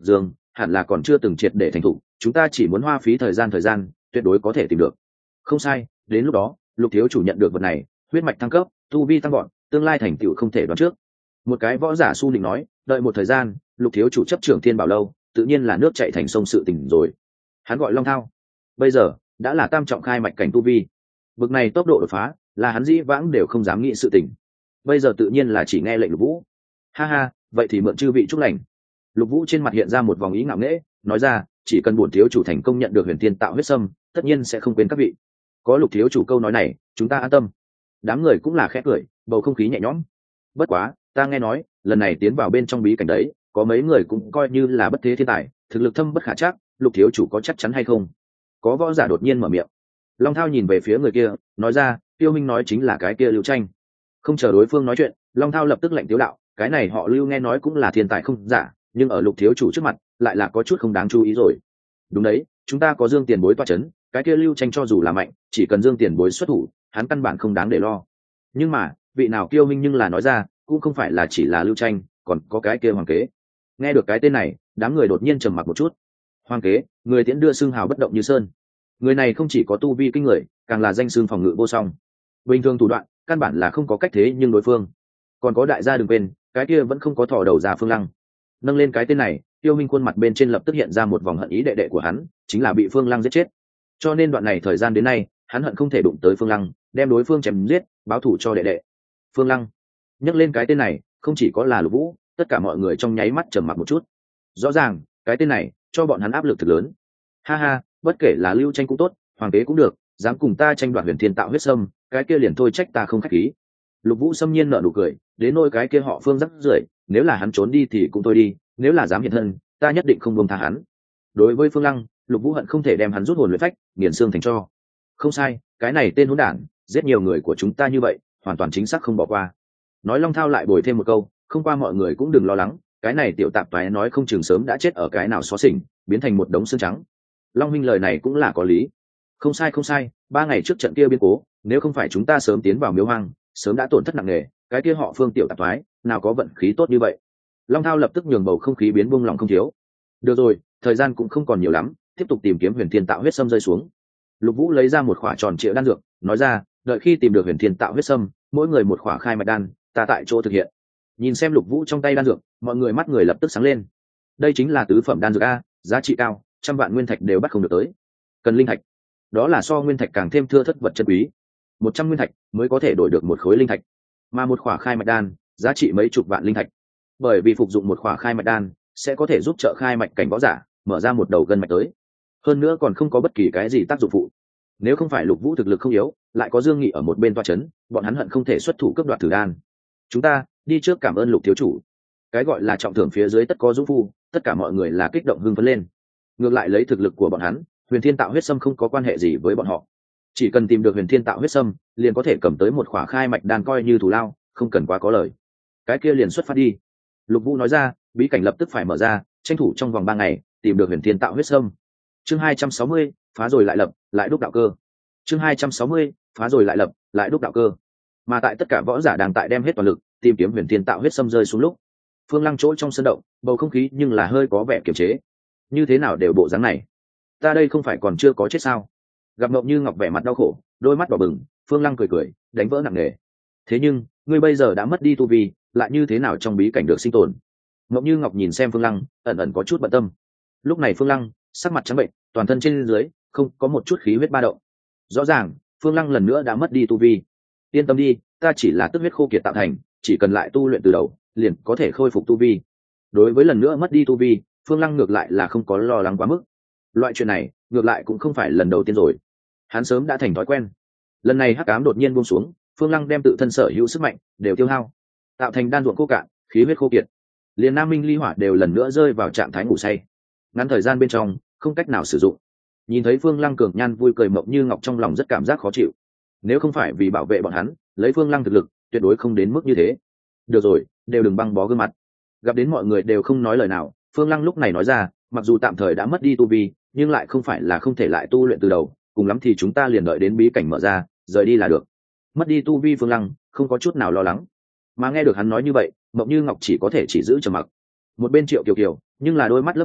hẳn là còn chưa từng triệt để thành thục, chúng ta chỉ muốn hoa phí thời gian tuyệt đối có thể tìm được. Không sai, đến lúc đó Lục thiếu chủ nhận được vật này, huyết mạch thăng cấp, tu vi tăng gọn, tương lai thành tựu không thể đoán trước. Một cái võ giả su định nói, đợi một thời gian, Lục thiếu chủ chấp trưởng Thiên Bảo lâu, tự nhiên là nước chảy thành sông sự tình rồi. Hắn gọi Long Thao, bây giờ đã là tam trọng khai mạch cảnh tu vi, bực này tốc độ đột phá là hắn dĩ vãng đều không dám nghĩ sự tình, bây giờ tự nhiên là chỉ nghe lệnh Lục Vũ. Ha ha, vậy thì mượn chư vị chúc lành. Lục Vũ trên mặt hiện ra một vòng ý ngạo nghễ, nói ra, chỉ cần bổn thiếu chủ thành công nhận được Huyền Thiên Tạo Huyết Sâm, tất nhiên sẽ không quên các vị. Có Lục thiếu chủ câu nói này, chúng ta an tâm. Đám người cũng là khẽ cười, bầu không khí nhẹ nhõm. Bất quá, ta nghe nói, lần này tiến vào bên trong bí cảnh đấy, có mấy người cũng coi như là bất thế thiên tài, thực lực thâm bất khả trắc, Lục thiếu chủ có chắc chắn hay không? Có võ giả đột nhiên mở miệng. Long Thao nhìn về phía người kia, nói ra, Tiêu Minh nói chính là cái kia Lưu Tranh. Không chờ đối phương nói chuyện, Long Thao lập tức lạnh tiếu đạo, cái này họ Lưu nghe nói cũng là thiên tài không giả, nhưng ở Lục thiếu chủ trước mặt, lại là có chút không đáng chú ý rồi. Đúng đấy, chúng ta có Dương Tiền Bối toa chấn, cái kia Lưu Tranh cho dù là mạnh, chỉ cần Dương Tiền Bối xuất thủ, hắn căn bản không đáng để lo. Nhưng mà, vị nào Tiêu Minh nhưng là nói ra, cũng không phải là chỉ là Lưu Tranh, còn có cái kia Hoàng Kế. Nghe được cái tên này, đám người đột nhiên trầm mặc một chút. Hoàng Kế, người tiễn đưa xương hào bất động như sơn. Người này không chỉ có tu vi kinh người, càng là danh xương phòng ngự vô song. Bình thường thủ đoạn, căn bản là không có cách thế nhưng đối phương. Còn có đại gia đừng quên, cái kia vẫn không có thò đầu ra Phương Lăng. Nâng lên cái tên này, Tiêu Minh khuôn mặt bên trên lập tức hiện ra một vòng hận ý đệ đệ của hắn, chính là bị Phương Lăng giết chết. Cho nên đoạn này thời gian đến nay, hắn hận không thể đụng tới Phương Lăng, đem đối phương chém giết, báo thù cho đệ đệ. Phương Lăng. Nhắc lên cái tên này, không chỉ có là Lục Vũ, tất cả mọi người trong nháy mắt trầm mặc một chút. Rõ ràng, cái tên này cho bọn hắn áp lực thực lớn. Ha ha, bất kể là Lưu Tranh cũng tốt, Hoàng Kế cũng được, dám cùng ta tranh đoạt Huyền Thiên Tạo Huyết Sâm, cái kia liền thôi trách ta không khách khí. Lục Vũ xâm nhiên nở nụ cười, đến nỗi cái kia họ Phương rắc rưởi, nếu là hắn trốn đi thì cũng thôi đi, nếu là dám hiện thân, ta nhất định không buông tha hắn. Đối với Phương Lăng, Lục Vũ hận không thể đem hắn rút hồn luyện phách, nghiền xương thành tro. Không sai, cái này tên hỗn đản, giết nhiều người của chúng ta như vậy, hoàn toàn chính xác không bỏ qua. Nói Long Thao lại bồi thêm một câu, không qua mọi người cũng đừng lo lắng, cái này tiểu tạp toái nói không chừng sớm đã chết ở cái nào xó xỉnh, biến thành một đống xương trắng. Long huynh lời này cũng là có lý. Không sai không sai, 3 ngày trước trận kia biến cố, nếu không phải chúng ta sớm tiến vào miếu hoang, sớm đã tổn thất nặng nề, cái kia họ Phương tiểu tạp thoái, nào có vận khí tốt như vậy. Long Thao lập tức nhường bầu không khí biến buông lỏng không thiếu. Được rồi, thời gian cũng không còn nhiều lắm, tiếp tục tìm kiếm Huyền Thiên Tạo Huyết Sâm rơi xuống. Lục Vũ lấy ra một khỏa tròn trịa đan dược, nói ra, đợi khi tìm được Huyền Thiên Tạo Huyết Sâm, mỗi người một khỏa khai mạch đan, ta tại chỗ thực hiện. Nhìn xem Lục Vũ trong tay đan dược, mọi người mắt người lập tức sáng lên. Đây chính là tứ phẩm đan dược a, giá trị cao, 100 vạn nguyên thạch đều bắt không được tới. Cần linh thạch, đó là so nguyên thạch càng thêm thưa thất vật chân quý. 100 nguyên thạch mới có thể đổi được một khối linh thạch, mà một khỏa khai mạch đan giá trị mấy chục vạn linh thạch. Bởi vì phục dụng một khỏa khai mạch đan sẽ có thể giúp trợ khai mạch cảnh võ giả mở ra một đầu gân mạch tới, hơn nữa còn không có bất kỳ cái gì tác dụng phụ. Nếu không phải Lục Vũ thực lực không yếu, lại có Dương Nghị ở một bên toa chấn, bọn hắn hận không thể xuất thủ cướp đoạt thử đan. Chúng ta đi trước cảm ơn Lục thiếu chủ. Cái gọi là trọng thưởng phía dưới tất có dũng phu, tất cả mọi người là kích động hưng phấn lên. Ngược lại lấy thực lực của bọn hắn, Huyền Thiên Tạo Huyết Sâm không có quan hệ gì với bọn họ. Chỉ cần tìm được Huyền Thiên Tạo Huyết Sâm, liền có thể cầm tới một khỏa khai mạch đan coi như thù lao, không cần quá có lời. Cái kia liền xuất phát đi. Lục Vũ nói ra, bí cảnh lập tức phải mở ra, tranh thủ trong vòng 3 ngày tìm được Huyền Thiên Tạo Huyết Sâm. Chương 260, phá rồi lại lập, lại đúc đạo cơ. Chương 260, phá rồi lại lập, lại đúc đạo cơ. Mà tại tất cả võ giả đang tại đem hết toàn lực tìm kiếm Huyền Thiên Tạo Huyết Sâm rơi xuống lúc, Phương Lăng chỗ trong sân động, bầu không khí nhưng là hơi có vẻ kiềm chế. Như thế nào đều bộ dáng này, ta đây không phải còn chưa có chết sao? Gặp Mộng Như Ngọc vẻ mặt đau khổ, đôi mắt đỏ bừng, Phương Lăng cười cười, đánh vỡ nặng nề. Thế nhưng, ngươi bây giờ đã mất đi tu vi, lại như thế nào trong bí cảnh được sinh tồn? Mộng Như Ngọc nhìn xem Phương Lăng, ẩn ẩn có chút bận tâm. Lúc này Phương Lăng sắc mặt trắng bệnh, toàn thân trên dưới không có một chút khí huyết ba động. Rõ ràng, Phương Lăng lần nữa đã mất đi tu vi. Yên tâm đi, ta chỉ là tức huyết khô kiệt tạo thành, chỉ cần lại tu luyện từ đầu, liền có thể khôi phục tu vi. Đối với lần nữa mất đi tu vi, Phương Lăng ngược lại là không có lo lắng quá mức. Loại chuyện này ngược lại cũng không phải lần đầu tiên rồi, hắn sớm đã thành thói quen. Lần này hắc ám đột nhiên buông xuống, Phương Lăng đem tự thân sở hữu sức mạnh đều tiêu hao, tạo thành đan ruộng khô cạn, khí huyết khô kiệt, liền Nam Minh Ly Hỏa đều lần nữa rơi vào trạng thái ngủ say, ngắn thời gian bên trong không cách nào sử dụng. Nhìn thấy Phương Lăng cường nhan vui cười, Mộng Như Ngọc trong lòng rất cảm giác khó chịu. Nếu không phải vì bảo vệ bọn hắn, lấy Phương Lăng thực lực tuyệt đối không đến mức như thế. Được rồi, đều đừng băng bó gương mặt. Gặp đến mọi người đều không nói lời nào, Phương Lăng lúc này nói ra, mặc dù tạm thời đã mất đi tu vi, nhưng lại không phải là không thể lại tu luyện từ đầu, cùng lắm thì chúng ta liền đợi đến bí cảnh mở ra, rời đi là được. Mất đi tu vi Phương Lăng không có chút nào lo lắng. Mà nghe được hắn nói như vậy, Mộng Như Ngọc chỉ có thể chỉ giữ trầm mặc. Một bên Triệu Kiều Kiều nhưng là đôi mắt lấp lóe,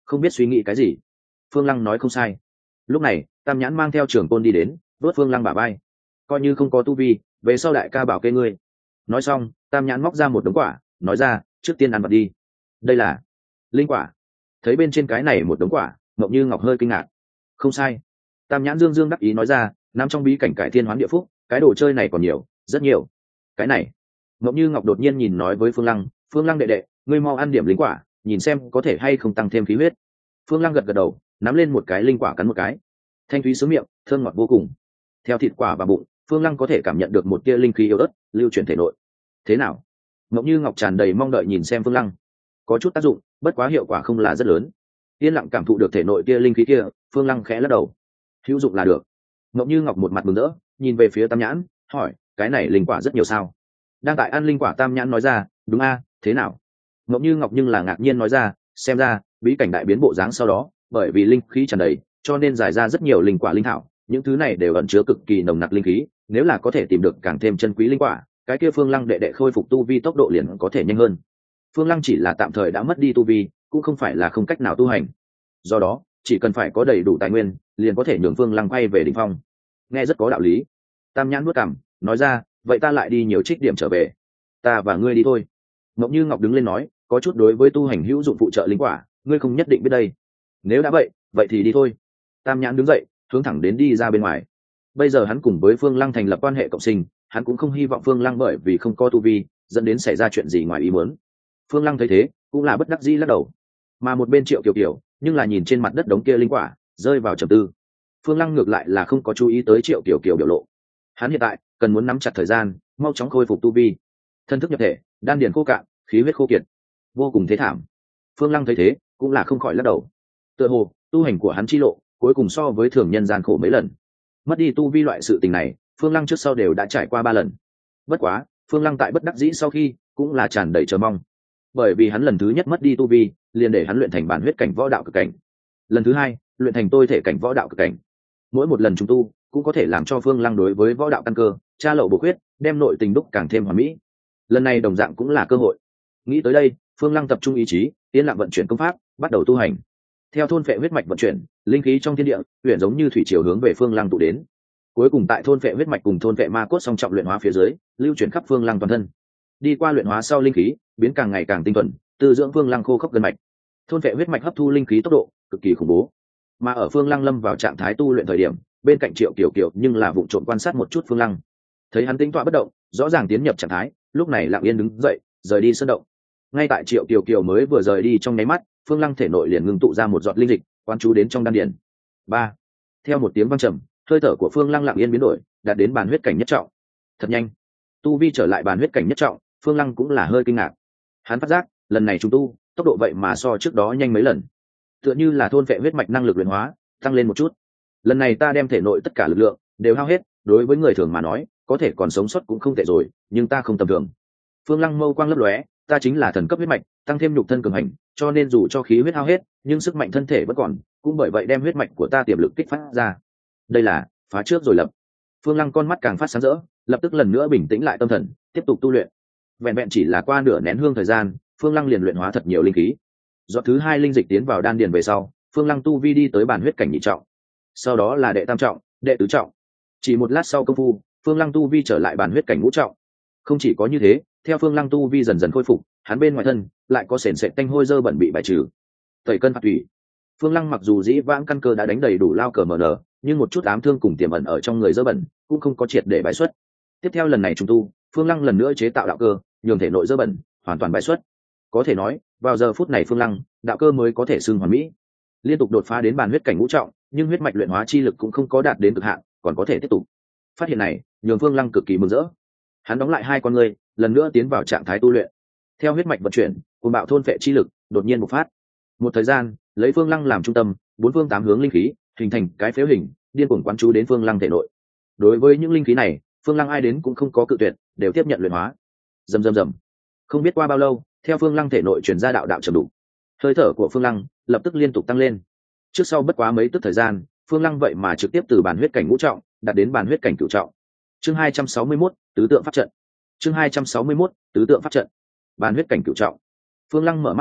không biết suy nghĩ cái gì. Phương Lăng nói không sai. Lúc này Tam Nhãn mang theo Trường Côn đi đến, vớt Phương Lăng bả vai. Coi như không có tu vi, về sau đại ca bảo kê ngươi. Nói xong Tam Nhãn móc ra một đống quả, nói ra, trước tiên ăn vật đi. Đây là linh quả. Thấy bên trên cái này một đống quả, Mộng Như Ngọc hơi kinh ngạc. Không sai. Tam Nhãn dương dương đắc ý nói ra, nằm trong bí cảnh cải thiên hoán địa phúc, cái đồ chơi này còn nhiều, rất nhiều. Cái này. Mộng Như Ngọc đột nhiên nhìn nói với Phương Lăng, Phương Lăng đệ đệ, ngươi mau ăn điểm linh quả, nhìn xem có thể hay không tăng thêm khí huyết. Phương Lăng gật gật đầu, nắm lên một cái linh quả cắn một cái. Thanh thúy sướng miệng, thơm ngọt vô cùng. Theo thịt quả vào bụng, Phương Lăng có thể cảm nhận được một tia linh khí yếu ớt lưu chuyển thể nội. Thế nào? Mộng Như Ngọc tràn đầy mong đợi nhìn xem Phương Lăng. Có chút tác dụng, bất quá hiệu quả không là rất lớn. Yên lặng cảm thụ được thể nội tia linh khí kia, Phương Lăng khẽ lắc đầu. Hữu dụng là được. Mộng Như Ngọc một mặt mừng rỡ, nhìn về phía Tam Nhãn, hỏi, cái này linh quả rất nhiều sao? Đang tại ăn linh quả Tam Nhãn nói ra, đúng a, thế nào? Mộng Như Ngọc nhưng là ngạc nhiên nói ra, xem ra bí cảnh đại biến bộ dáng sau đó, bởi vì linh khí tràn đầy, cho nên giải ra rất nhiều linh quả linh thảo, những thứ này đều ẩn chứa cực kỳ nồng nặc linh khí, nếu là có thể tìm được càng thêm chân quý linh quả, cái kia Phương Lăng đệ đệ khôi phục tu vi tốc độ liền có thể nhanh hơn. Phương Lăng chỉ là tạm thời đã mất đi tu vi, cũng không phải là không cách nào tu hành. Do đó, chỉ cần phải có đầy đủ tài nguyên, liền có thể nhường Phương Lăng quay về đỉnh phong. Nghe rất có đạo lý. Tam Nhãn nuốt cằm, nói ra, vậy ta lại đi nhiều trích điểm trở về. Ta và ngươi đi thôi. Mộng Như Ngọc đứng lên nói, có chút đối với tu hành hữu dụng phụ trợ linh quả, ngươi không nhất định biết đây. Nếu đã vậy thì đi thôi. Tam Nhãn đứng dậy, hướng thẳng đến đi ra bên ngoài. Bây giờ hắn cùng với Phương Lăng thành lập quan hệ cộng sinh, hắn cũng không hy vọng Phương Lăng bởi vì không có tu vi dẫn đến xảy ra chuyện gì ngoài ý muốn. Phương Lăng thấy thế cũng là bất đắc dĩ lắc đầu. Mà một bên Triệu Kiều Kiều nhưng là nhìn trên mặt đất đống kia linh quả, rơi vào trầm tư. Phương Lăng ngược lại là không có chú ý tới Triệu Kiều Kiều biểu lộ. Hắn hiện tại cần muốn nắm chặt thời gian, mau chóng khôi phục tu vi. Thân thức nhập thể, đan điền khô cạn, khí huyết khô kiệt, vô cùng thế thảm. Phương Lăng thấy thế cũng là không khỏi lắc đầu. Tựa hồ tu hành của hắn chi lộ cuối cùng so với thường nhân gian khổ mấy lần. Mất đi tu vi loại sự tình này, Phương Lăng trước sau đều đã trải qua 3 lần. Bất quá Phương Lăng tại bất đắc dĩ sau khi cũng là tràn đầy chờ mong, bởi vì hắn lần thứ nhất mất đi tu vi liền để hắn luyện thành bản huyết cảnh võ đạo cực cảnh, lần thứ hai luyện thành tôi thể cảnh võ đạo cực cảnh. Mỗi một lần trùng tu cũng có thể làm cho Phương Lăng đối với võ đạo căn cơ tra lậu bổ huyết, đem nội tình đúc càng thêm hoàn mỹ. Lần này đồng dạng cũng là cơ hội. Nghĩ tới đây, Phương Lăng tập trung ý chí, yên lặng vận chuyển công pháp, bắt đầu tu hành. Theo thôn phệ huyết mạch vận chuyển, linh khí trong thiên địa luyện giống như thủy triều hướng về Phương Lăng tụ đến. Cuối cùng tại thôn phệ huyết mạch cùng thôn phệ ma cốt song trọng luyện hóa phía dưới, lưu chuyển khắp Phương Lăng toàn thân. Đi qua luyện hóa sau, linh khí biến càng ngày càng tinh thuần, từ dưỡng Phương Lăng khô khốc gân mạch. Thôn phệ huyết mạch hấp thu linh khí tốc độ cực kỳ khủng bố. Mà ở Phương Lăng lâm vào trạng thái tu luyện thời điểm, bên cạnh Triệu Kiều Kiều nhưng là vụng trộm quan sát một chút Phương Lăng. Thấy hắn tĩnh tọa bất động, rõ ràng tiến nhập trạng thái, lúc này lặng yên đứng dậy, rời đi sơn động. Ngay tại Triệu Kiều Kiều mới vừa rời đi trong nháy mắt, Phương Lăng thể nội liền ngưng tụ ra một giọt linh dịch, quán chú đến trong đan điền. 3. Theo một tiếng vang trầm, hơi thở của Phương Lăng lặng yên biến đổi, đạt đến bàn huyết cảnh nhất trọng. Thật nhanh, tu vi trở lại bàn huyết cảnh nhất trọng, Phương Lăng cũng là hơi kinh ngạc. Hắn phát giác, lần này chúng tu, tốc độ vậy mà so trước đó nhanh mấy lần. Tựa như là thôn phệ huyết mạch năng lực luyện hóa tăng lên một chút. Lần này ta đem thể nội tất cả lực lượng đều hao hết, đối với người thường mà nói, có thể còn sống sót cũng không tệ rồi, nhưng ta không tầm thường. Phương Lăng mâu quang lấp lóe, ta chính là thần cấp huyết mạch, tăng thêm nhục thân cường hành, cho nên dù cho khí huyết hao hết, nhưng sức mạnh thân thể vẫn còn, cũng bởi vậy đem huyết mạch của ta tiềm lực kích phát ra. Đây là phá trước rồi lập. Phương Lăng con mắt càng phát sáng rỡ, lập tức lần nữa bình tĩnh lại tâm thần, tiếp tục tu luyện. Vẹn vẹn chỉ là qua nửa nén hương thời gian, Phương Lăng liền luyện hóa thật nhiều linh khí. Giọt thứ 2 linh dịch tiến vào đan điền về sau, Phương Lăng tu vi đi tới bản huyết cảnh nhị trọng, sau đó là đệ tam trọng, đệ tứ trọng. Chỉ một lát sau công phu, Phương Lăng tu vi trở lại bản huyết cảnh ngũ trọng. Không chỉ có như thế, theo Phương Lăng tu vi dần dần khôi phục, hắn bên ngoài thân lại có sền sệt tanh hôi dơ bẩn bị bài trừ. Tẩy cân phạt thủy. Phương Lăng mặc dù dĩ vãng căn cơ đã đánh đầy đủ lao cờ mờ nở, nhưng một chút ám thương cùng tiềm ẩn ở trong người dơ bẩn cũng không có triệt để bài xuất. Tiếp theo lần này trùng tu, Phương Lăng lần nữa chế tạo đạo cơ, nhường thể nội dơ bẩn hoàn toàn bài xuất. Có thể nói, vào giờ phút này Phương Lăng, đạo cơ mới có thể xưng hoàn mỹ. Liên tục đột phá đến bàn huyết cảnh ngũ trọng, nhưng huyết mạch luyện hóa chi lực cũng không có đạt đến cực hạn, còn có thể tiếp tục. Phát hiện này, nhường Phương Lăng cực kỳ mừng rỡ. Hắn đóng lại hai con ngươi, lần nữa tiến vào trạng thái tu luyện. Theo huyết mạch vận chuyển, cuồng bạo thôn phệ chi lực đột nhiên bộc phát. Một thời gian, lấy Phương Lăng làm trung tâm, 4 phương 8 hướng linh khí hình thành cái phếu hình, điên cuồng quán chú đến Phương Lăng thể nội. Đối với những linh khí này, Phương Lăng ai đến cũng không có cự tuyệt, đều tiếp nhận luyện hóa. Rầm rầm rầm. Không biết qua bao lâu, theo Phương Lăng thể nội truyền ra đạo đạo trầm đủ. Hơi thở của Phương Lăng lập tức liên tục tăng lên. Trước sau bất quá mấy tức thời gian, Phương Lăng vậy mà trực tiếp từ bản huyết cảnh ngũ trọng đạt đến bản huyết cảnh cửu trọng. Chương 261, tứ tượng pháp trận. Chương 261, tứ tượng pháp trận. Bản huyết cảnh cửu trọng. Phương Lăng mở mắt ra,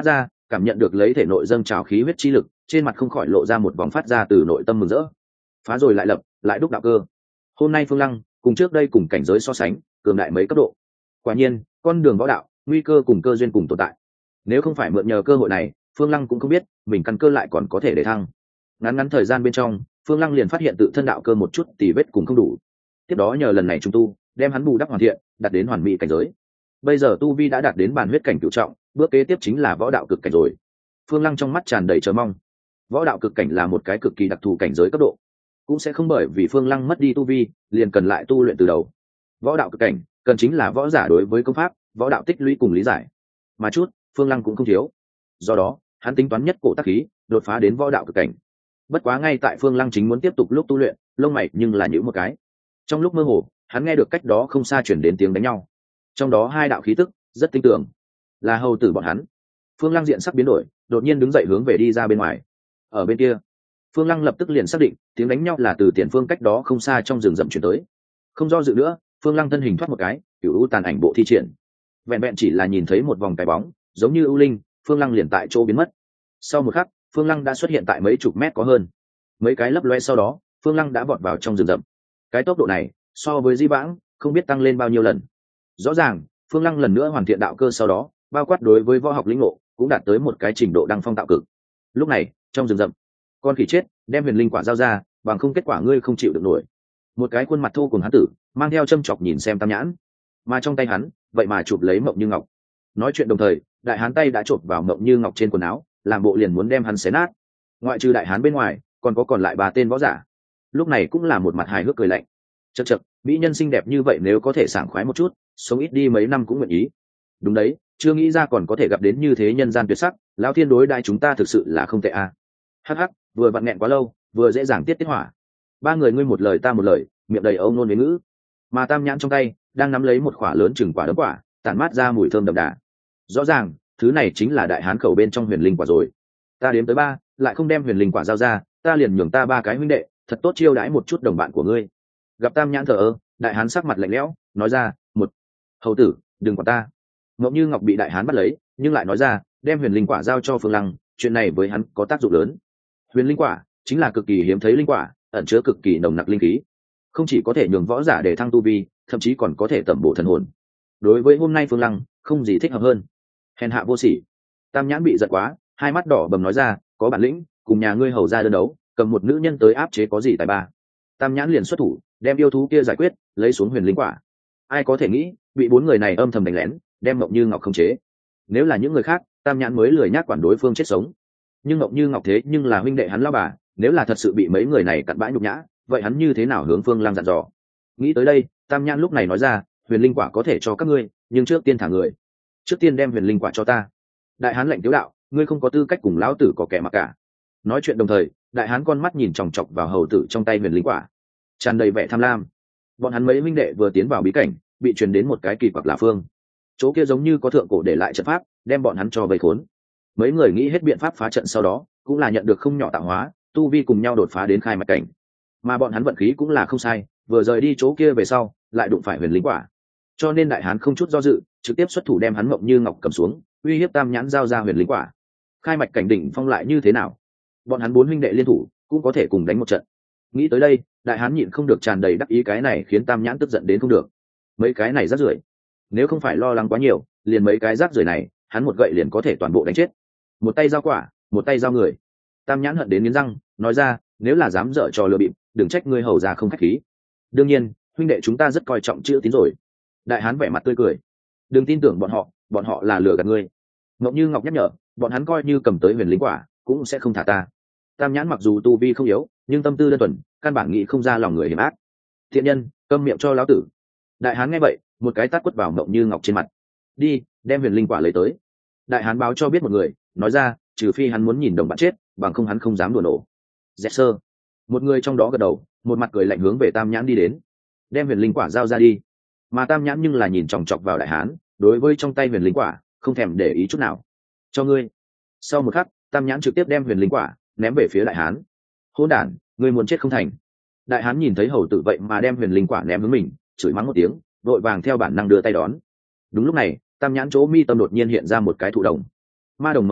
cảm nhận được lấy thể nội dâng trào khí huyết chi lực, trên mặt không khỏi lộ ra một vòng phát ra từ nội tâm mừng rỡ. Phá rồi lại lập, lại đúc đạo cơ. Hôm nay Phương Lăng cùng trước đây cùng cảnh giới so sánh, cường đại mấy cấp độ. Quả nhiên, con đường võ đạo, nguy cơ cùng cơ duyên cùng tồn tại. Nếu không phải mượn nhờ cơ hội này, Phương Lăng cũng không biết mình căn cơ lại còn có thể để thăng. Ngắn thời gian bên trong, Phương Lăng liền phát hiện tự thân đạo cơ một chút tì vết cùng không đủ. Tiếp đó nhờ lần này trung tu, đem hắn bù đắp hoàn thiện, đạt đến hoàn mỹ cảnh giới. Bây giờ tu vi đã đạt đến bản huyết cảnh cửu trọng, bước kế tiếp chính là võ đạo cực cảnh rồi. Phương Lăng trong mắt tràn đầy chờ mong. Võ đạo cực cảnh là một cái cực kỳ đặc thù cảnh giới cấp độ, cũng sẽ không bởi vì Phương Lăng mất đi tu vi, liền cần lại tu luyện từ đầu. Võ đạo cực cảnh cần chính là võ giả đối với công pháp, võ đạo tích lũy cùng lý giải, mà chút Phương Lăng cũng không thiếu. Do đó, hắn tính toán nhất cổ tác khí, đột phá đến võ đạo cực cảnh. Bất quá ngay tại Phương Lăng chính muốn tiếp tục lúc tu luyện, lông mày nhưng là nhíu một cái. Trong lúc mơ hồ, hắn nghe được cách đó không xa chuyển đến tiếng đánh nhau. Trong đó hai đạo khí tức rất tinh tường, là hầu tử bọn hắn. Phương Lăng diện sắc biến đổi, đột nhiên đứng dậy hướng về đi ra bên ngoài. Ở bên kia, Phương Lăng lập tức liền xác định tiếng đánh nhau là từ tiền phương cách đó không xa trong rừng rậm chuyển tới. Không do dự nữa, Phương Lăng thân hình thoát một cái, cửu u tàn ảnh bộ thi triển. Vẹn vẹn chỉ là nhìn thấy một vòng cái bóng, giống như ưu linh, Phương Lăng liền tại chỗ biến mất. Sau một khắc, Phương Lăng đã xuất hiện tại mấy chục mét có hơn. Mấy cái lấp loe sau đó, Phương Lăng đã vọt vào trong rừng rậm. Cái tốc độ này, so với Di Vãng, không biết tăng lên bao nhiêu lần. Rõ ràng, Phương Lăng lần nữa hoàn thiện đạo cơ sau đó, bao quát đối với võ học lĩnh ngộ, cũng đạt tới một cái trình độ đăng phong tạo cực. Lúc này, trong rừng rậm, con khỉ chết, đem huyền linh quả giao ra, bằng không kết quả ngươi không chịu được nổi. Một cái khuôn mặt thô cùng hắn tử, mang theo châm chọc nhìn xem Tam Nhãn, mà trong tay hắn, vậy mà chụp lấy Mộng Như Ngọc. Nói chuyện đồng thời, đại hán tay đã chộp vào Mộng Như Ngọc trên quần áo, làm bộ liền muốn đem hắn xé nát. Ngoại trừ đại hán bên ngoài, còn lại 3 tên võ giả. Lúc này cũng là một mặt hài hước cười lạnh. Chậc chậc, mỹ nhân xinh đẹp như vậy nếu có thể sảng khoái một chút, sống ít đi mấy năm cũng nguyện ý. Đúng đấy, chưa nghĩ ra còn có thể gặp đến như thế nhân gian tuyệt sắc, lão thiên đối đãi chúng ta thực sự là không tệ a. Hắc hắc, vừa vặn nghẹn quá lâu, vừa dễ dàng tiết hỏa. 3 người ngươi một lời ta một lời, miệng đầy âu nôn với ngữ. Mà Tam Nhãn trong tay đang nắm lấy một quả lớn chừng quả đấm quả, tản mát ra mùi thơm đậm đà. Rõ ràng, thứ này chính là đại hán khẩu bên trong huyền linh quả rồi. Ta đếm tới 3, lại không đem huyền linh quả giao ra, ta liền nhường ta 3 cái huynh đệ, thật tốt chiêu đãi một chút đồng bạn của ngươi. Gặp Tam Nhãn thờ ơ, đại hán sắc mặt lạnh lẽo, nói ra, "Một, hầu tử, đừng quản ta." Mộng Như Ngọc bị đại hán bắt lấy, nhưng lại nói ra, đem huyền linh quả giao cho Phương Lăng, chuyện này với hắn có tác dụng lớn. Huyền linh quả chính là cực kỳ hiếm thấy linh quả, ẩn chứa cực kỳ nồng nặc linh khí, không chỉ có thể nhường võ giả để thăng tu vi, thậm chí còn có thể tẩm bổ thần hồn. Đối với hôm nay Phương Lăng, không gì thích hợp hơn. Hèn hạ vô sỉ. Tam Nhãn bị giận quá, hai mắt đỏ bầm nói ra, có bản lĩnh, cùng nhà ngươi hầu ra đơn đấu, cầm một nữ nhân tới áp chế có gì tài ba. Tam Nhãn liền xuất thủ, đem yêu thú kia giải quyết, lấy xuống huyền linh quả. Ai có thể nghĩ, bị 4 người này âm thầm đánh lén, đem Mộng Như Ngọc khống chế. Nếu là những người khác, Tam Nhãn mới lười nhác quản đối phương chết sống. Nhưng Mộng Như Ngọc thế nhưng là huynh đệ hắn lão bà, nếu là thật sự bị mấy người này cặn bã nhục nhã, vậy hắn như thế nào hướng Phương Lăng dặn dò. Nghĩ tới đây, Tam Nhãn lúc này nói ra, huyền linh quả có thể cho các ngươi, nhưng trước tiên thả người. Trước tiên đem huyền linh quả cho ta. Đại hán lệnh tiếu đạo, ngươi không có tư cách cùng lão tử có kẻ mặc cả. Nói chuyện đồng thời, đại hán con mắt nhìn chòng chọc vào hầu tử trong tay huyền linh quả, tràn đầy vẻ tham lam. Bọn hắn mấy huynh đệ vừa tiến vào bí cảnh, bị truyền đến một cái kỳ quặc lạ phương. Chỗ kia giống như có thượng cổ để lại trận pháp, đem bọn hắn cho vây khốn. Mấy người nghĩ hết biện pháp phá trận sau đó, cũng là nhận được không nhỏ tạo hóa, tu vi cùng nhau đột phá đến khai mạch cảnh. Mà bọn hắn vận khí cũng là không sai, vừa rời đi chỗ kia về sau, lại đụng phải huyền linh quả. Cho nên đại hán không chút do dự, trực tiếp xuất thủ đem hắn Mộng Như Ngọc cầm xuống, uy hiếp Tam Nhãn giao ra huyền linh quả. Khai mạch cảnh đỉnh phong lại như thế nào? Bọn hắn 4 huynh đệ liên thủ, cũng có thể cùng đánh một trận. Nghĩ tới đây, đại hán nhịn không được tràn đầy đắc ý, cái này khiến Tam Nhãn tức giận đến không được. Mấy cái này rác rưởi, nếu không phải lo lắng quá nhiều, liền mấy cái rác rưởi này, hắn một gậy liền có thể toàn bộ đánh chết. Một tay giao quả, một tay giao người. Tam Nhãn hận đến nghiến răng, nói ra, nếu là dám dở trò lừa bịp, đừng trách ngươi hầu ra không khách khí. Đương nhiên, huynh đệ chúng ta rất coi trọng chữ tín rồi. Đại hán vẻ mặt tươi cười, đừng tin tưởng bọn họ là lừa gạt ngươi. Mộng Như Ngọc nhắc nhở, bọn hắn coi như cầm tới huyền linh quả, cũng sẽ không thả ta. Tam Nhãn mặc dù tu vi không yếu, nhưng tâm tư đơn thuần, căn bản nghĩ không ra lòng người hiểm ác. Thiện nhân, câm miệng cho lão tử. Đại hán nghe vậy, một cái tát quất vào Mộng Như Ngọc trên mặt. Đi, đem huyền linh quả lấy tới. Đại hán báo cho biết một người, nói ra, trừ phi hắn muốn nhìn đồng bạn chết, bằng không hắn không dám đùa nổ. Dẹt sơ. Một người trong đó gật đầu, một mặt cười lạnh hướng về Tam Nhãn đi đến. Đem huyền linh quả giao ra đi. Mà Tam Nhãn nhưng là nhìn chòng chọc vào đại hán, đối với trong tay huyền linh quả, không thèm để ý chút nào. Cho ngươi. Sau một khắc, Tam Nhãn trực tiếp đem huyền linh quả ném về phía đại hán. Hỗn đản, ngươi muốn chết không thành. Đại hán nhìn thấy hầu tử vậy mà đem huyền linh quả ném hướng mình, chửi mắng một tiếng, vội vàng theo bản năng đưa tay đón. Đúng lúc này, Tam Nhãn chỗ mi tâm đột nhiên hiện ra một cái thụ đồng. Ma đồng mở ra,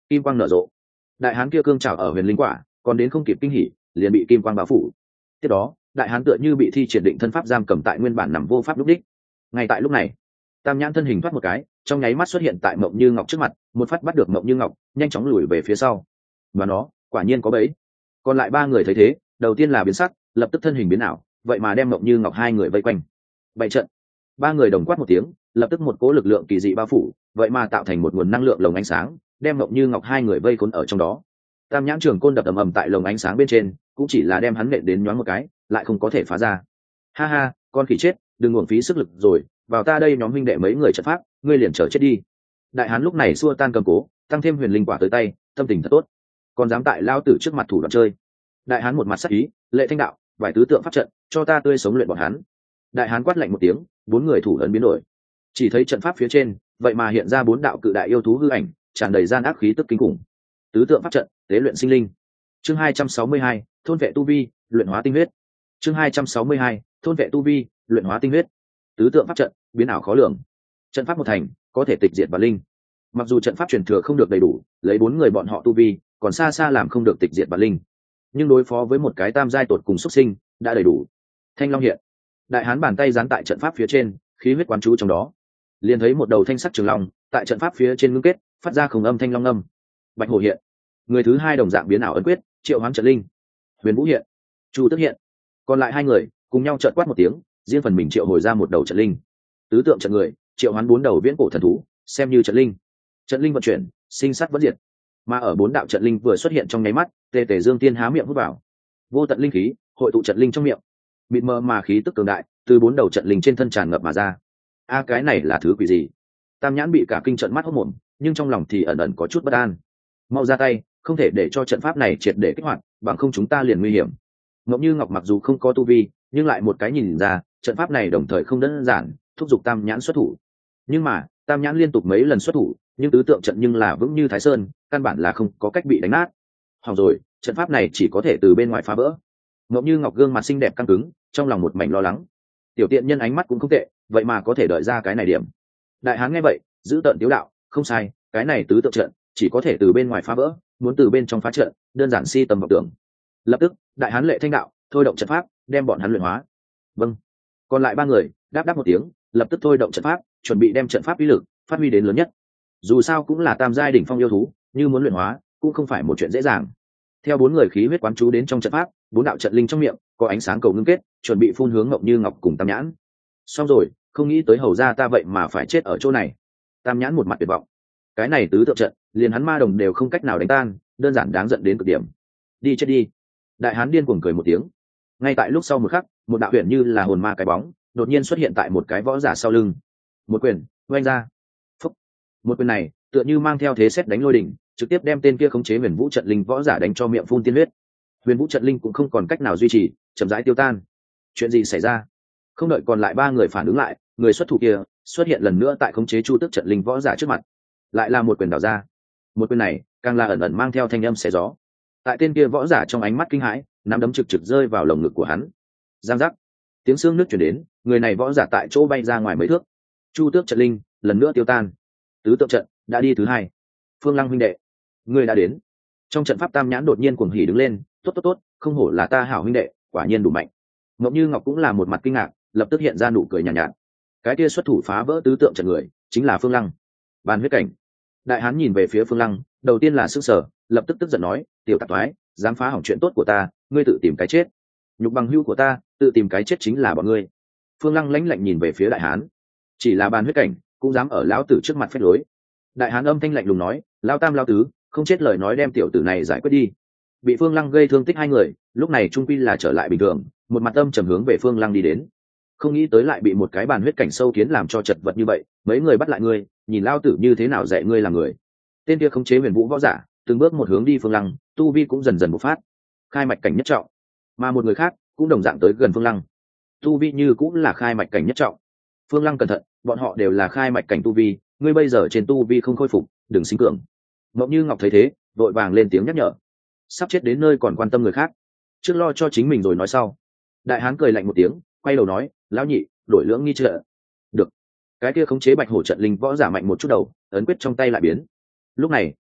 kim quang nở rộ. Đại hán kia cương trào ở huyền linh quả còn đến không kịp kinh hỉ, liền bị kim quang bao phủ. Tiếp đó đại hán tựa như bị thi triển định thân pháp giam cầm tại nguyên bản nằm vô pháp lúc đích. Ngay tại lúc này, tam nhãn thân hình thoát một cái, trong nháy mắt xuất hiện tại Mộng Như Ngọc trước mặt, một phát bắt được Mộng Như Ngọc, nhanh chóng lùi về phía sau. Và nó quả nhiên có bẫy. Còn lại ba người thấy thế, đầu tiên là biến sắc, lập tức thân hình biến ảo, vậy mà đem Mộng Như Ngọc hai người vây quanh. Bày trận. Ba người đồng quát một tiếng, lập tức một cỗ lực lượng kỳ dị bao phủ, vậy mà tạo thành một nguồn năng lượng lồng ánh sáng, đem Mộng Như Ngọc hai người vây khốn ở trong đó. Tam nhãn trường côn đập ầm ầm tại lồng ánh sáng bên trên, cũng chỉ là đem hắn nện đến nhoáng một cái, lại không có thể phá ra. Ha ha, con khỉ chết, đừng uổng phí sức lực rồi, vào ta đây nhóm huynh đệ mấy người trận pháp, ngươi liền chờ chết đi. Đại hán lúc này xua tan cầm cố, tăng thêm huyền linh quả tới tay, tâm tình thật tốt. Còn dám tại lao tử trước mặt thủ đoạn chơi. Đại hán một mặt sắc ý, lệ thanh đạo, vài tứ tượng pháp trận, cho ta tươi sống luyện bọn hắn. Đại hán quát lạnh một tiếng, bốn người thủ ấn biến đổi. Chỉ thấy trận pháp phía trên, vậy mà hiện ra bốn đạo cự đại yêu thú hư ảnh, tràn đầy gian ác khí tức kinh khủng. Tứ tượng pháp trận, tế luyện sinh linh. Chương 262, thôn vệ tu vi, luyện hóa tinh huyết. Chương 262, thôn vệ tu vi, luyện hóa tinh huyết. Tứ tượng pháp trận, biến ảo khó lường. Trận pháp một thành, có thể tịch diệt vạn linh. Mặc dù trận pháp truyền thừa không được đầy đủ, lấy bốn người bọn họ tu vi, còn xa xa làm không được tịch diệt vạn linh. Nhưng đối phó với một cái tam giai tột cùng xuất sinh, đã đầy đủ. Thanh long hiện. Đại hán bàn tay dán tại trận pháp phía trên, khí huyết quán chú trong đó. Liền thấy một đầu thanh sắc trường long, tại trận pháp phía trên ngưng kết, phát ra khổng âm thanh long âm. Bạch hổ hiện. Người thứ hai đồng dạng biến ảo ấn quyết, triệu hoán trận linh. Huyền vũ hiện. Chu tức hiện. Còn lại hai người cùng nhau trợn quát một tiếng, riêng phần mình triệu hồi ra một đầu trận linh. Tứ tượng trận người triệu hoán bốn đầu viễn cổ thần thú, xem như trận linh. Trận linh vận chuyển, sinh sát vẫn diệt. Mà ở bốn đạo trận linh vừa xuất hiện trong nháy mắt, tề tề dương tiên há miệng hút vào vô tận linh khí, hội tụ trận linh trong miệng, mịt mờ mà khí tức cường đại từ bốn đầu trận linh trên thân tràn ngập mà ra. A cái này là thứ quỷ gì? Tam nhãn bị cả kinh trận mắt hốt mồm, nhưng trong lòng thì ẩn ẩn có chút bất an. Mau ra tay, không thể để cho trận pháp này triệt để kích hoạt, bằng không chúng ta liền nguy hiểm. Ngọc Như Ngọc mặc dù không có tu vi, nhưng lại một cái nhìn ra trận pháp này đồng thời không đơn giản, thúc giục tam nhãn xuất thủ. Nhưng mà tam nhãn liên tục mấy lần xuất thủ, nhưng tứ tượng trận nhưng là vững như Thái Sơn, căn bản là không có cách bị đánh nát. Hỏng rồi, trận pháp này chỉ có thể từ bên ngoài phá vỡ. Ngọc Như Ngọc gương mặt xinh đẹp căng cứng, trong lòng một mảnh lo lắng. Tiểu tiện nhân ánh mắt cũng không tệ, vậy mà có thể đợi ra cái này điểm. Đại hán nghe vậy, giữ tợn tiếu đạo, không sai, cái này tứ tượng trận chỉ có thể từ bên ngoài phá vỡ, muốn từ bên trong phá trận, đơn giản si tầm vọng tưởng. Lập tức, đại hán lệ thanh đạo, thôi động trận pháp, đem bọn hắn luyện hóa. Vâng. Còn lại ba người đáp đáp một tiếng, lập tức thôi động trận pháp, chuẩn bị đem trận pháp uy lực phát huy đến lớn nhất. Dù sao cũng là tam giai đỉnh phong yêu thú, như muốn luyện hóa cũng không phải một chuyện dễ dàng. Theo bốn người khí huyết quán chú đến trong trận pháp, bốn đạo trận linh trong miệng có ánh sáng cầu ngưng kết, chuẩn bị phun hướng Ngọc Như Ngọc cùng Tam Nhãn. Xong rồi, không nghĩ tới hầu ra ta vậy mà phải chết ở chỗ này. Tam Nhãn một mặt tuyệt vọng. Cái này tứ tượng trận, liền hắn ma đồng đều không cách nào đánh tan, đơn giản đáng giận đến cực điểm. Đi chết đi. Đại hán điên cuồng cười một tiếng. Ngay tại lúc sau một khắc, một đạo huyền như là hồn ma cái bóng, đột nhiên xuất hiện tại một cái võ giả sau lưng. Một quyền oanh ra. Phúc. Một quyền này tựa như mang theo thế sét đánh lôi đỉnh, trực tiếp đem tên kia khống chế huyền vũ trận linh võ giả đánh cho miệng phun tiên huyết. Huyền vũ trận linh cũng không còn cách nào duy trì, chậm rãi tiêu tan. Chuyện gì xảy ra? Không đợi còn lại ba người phản ứng lại, người xuất thủ kia xuất hiện lần nữa tại khống chế chu tước trận linh võ giả trước mặt, lại là một quyền đảo ra. Một quyền này càng là ẩn ẩn mang theo thanh âm xé gió. Tại tên kia võ giả trong ánh mắt kinh hãi, nắm đấm trực trực rơi vào lồng ngực của hắn. Giang giác, tiếng xương nước chuyển đến, người này võ giả tại chỗ bay ra ngoài mấy thước. Chu tước trận linh lần nữa tiêu tan. Tứ tượng trận đã đi thứ hai. Phương Lăng huynh đệ, ngươi đã đến. Trong trận pháp Tam Nhãn đột nhiên cuồng hỉ đứng lên, tốt tốt tốt, không hổ là ta hảo huynh đệ, quả nhiên đủ mạnh. Ngọc Như Ngọc cũng là một mặt kinh ngạc, lập tức hiện ra nụ cười nhàn nhạt. Cái kia xuất thủ phá vỡ tứ tượng trận người chính là Phương Lăng. Bàn huyết cảnh. Đại hán nhìn về phía Phương Lăng, đầu tiên là sững sờ, lập tức tức giận nói, tiểu tạp thoái, dám phá hỏng chuyện tốt của ta, ngươi tự tìm cái chết. Nhục bằng hữu của ta, tự tìm cái chết chính là bọn ngươi. Phương Lăng lãnh lạnh nhìn về phía đại hán, chỉ là bàn huyết cảnh cũng dám ở lão tử trước mặt phép lối. Đại hán âm thanh lạnh lùng nói, lao tam lao tứ, không chết lời nói đem tiểu tử này giải quyết đi. Bị Phương Lăng gây thương tích hai người, lúc này trung quy là trở lại bình thường, một mặt âm trầm hướng về Phương Lăng đi đến. Không nghĩ tới lại bị một cái bàn huyết cảnh sâu kiến làm cho chật vật như vậy, mấy người bắt lại ngươi, nhìn lao tử như thế nào dạy ngươi làm người. Tên kia khống chế huyền vũ võ giả, từng bước một hướng đi Phương Lăng, tu vi cũng dần dần bộc phát, khai mạch cảnh nhất trọng. Mà một người khác cũng đồng dạng tới gần Phương Lăng, tu vi như cũng là khai mạch cảnh nhất trọng. Phương Lăng cẩn thận, bọn họ đều là khai mạch cảnh tu vi, ngươi bây giờ trên tu vi không khôi phục, đừng sinh cường. Mộng Như Ngọc thấy thế, vội vàng lên tiếng nhắc nhở. Sắp chết đến nơi còn quan tâm người khác, trước lo cho chính mình rồi nói sau. Đại hán cười lạnh một tiếng, quay đầu nói, lão nhị, đổi lưỡng nghi trợ. Được. Cái kia khống chế bạch hổ trận linh võ giả mạnh một chút đầu, ấn quyết trong tay lại biến. Lúc này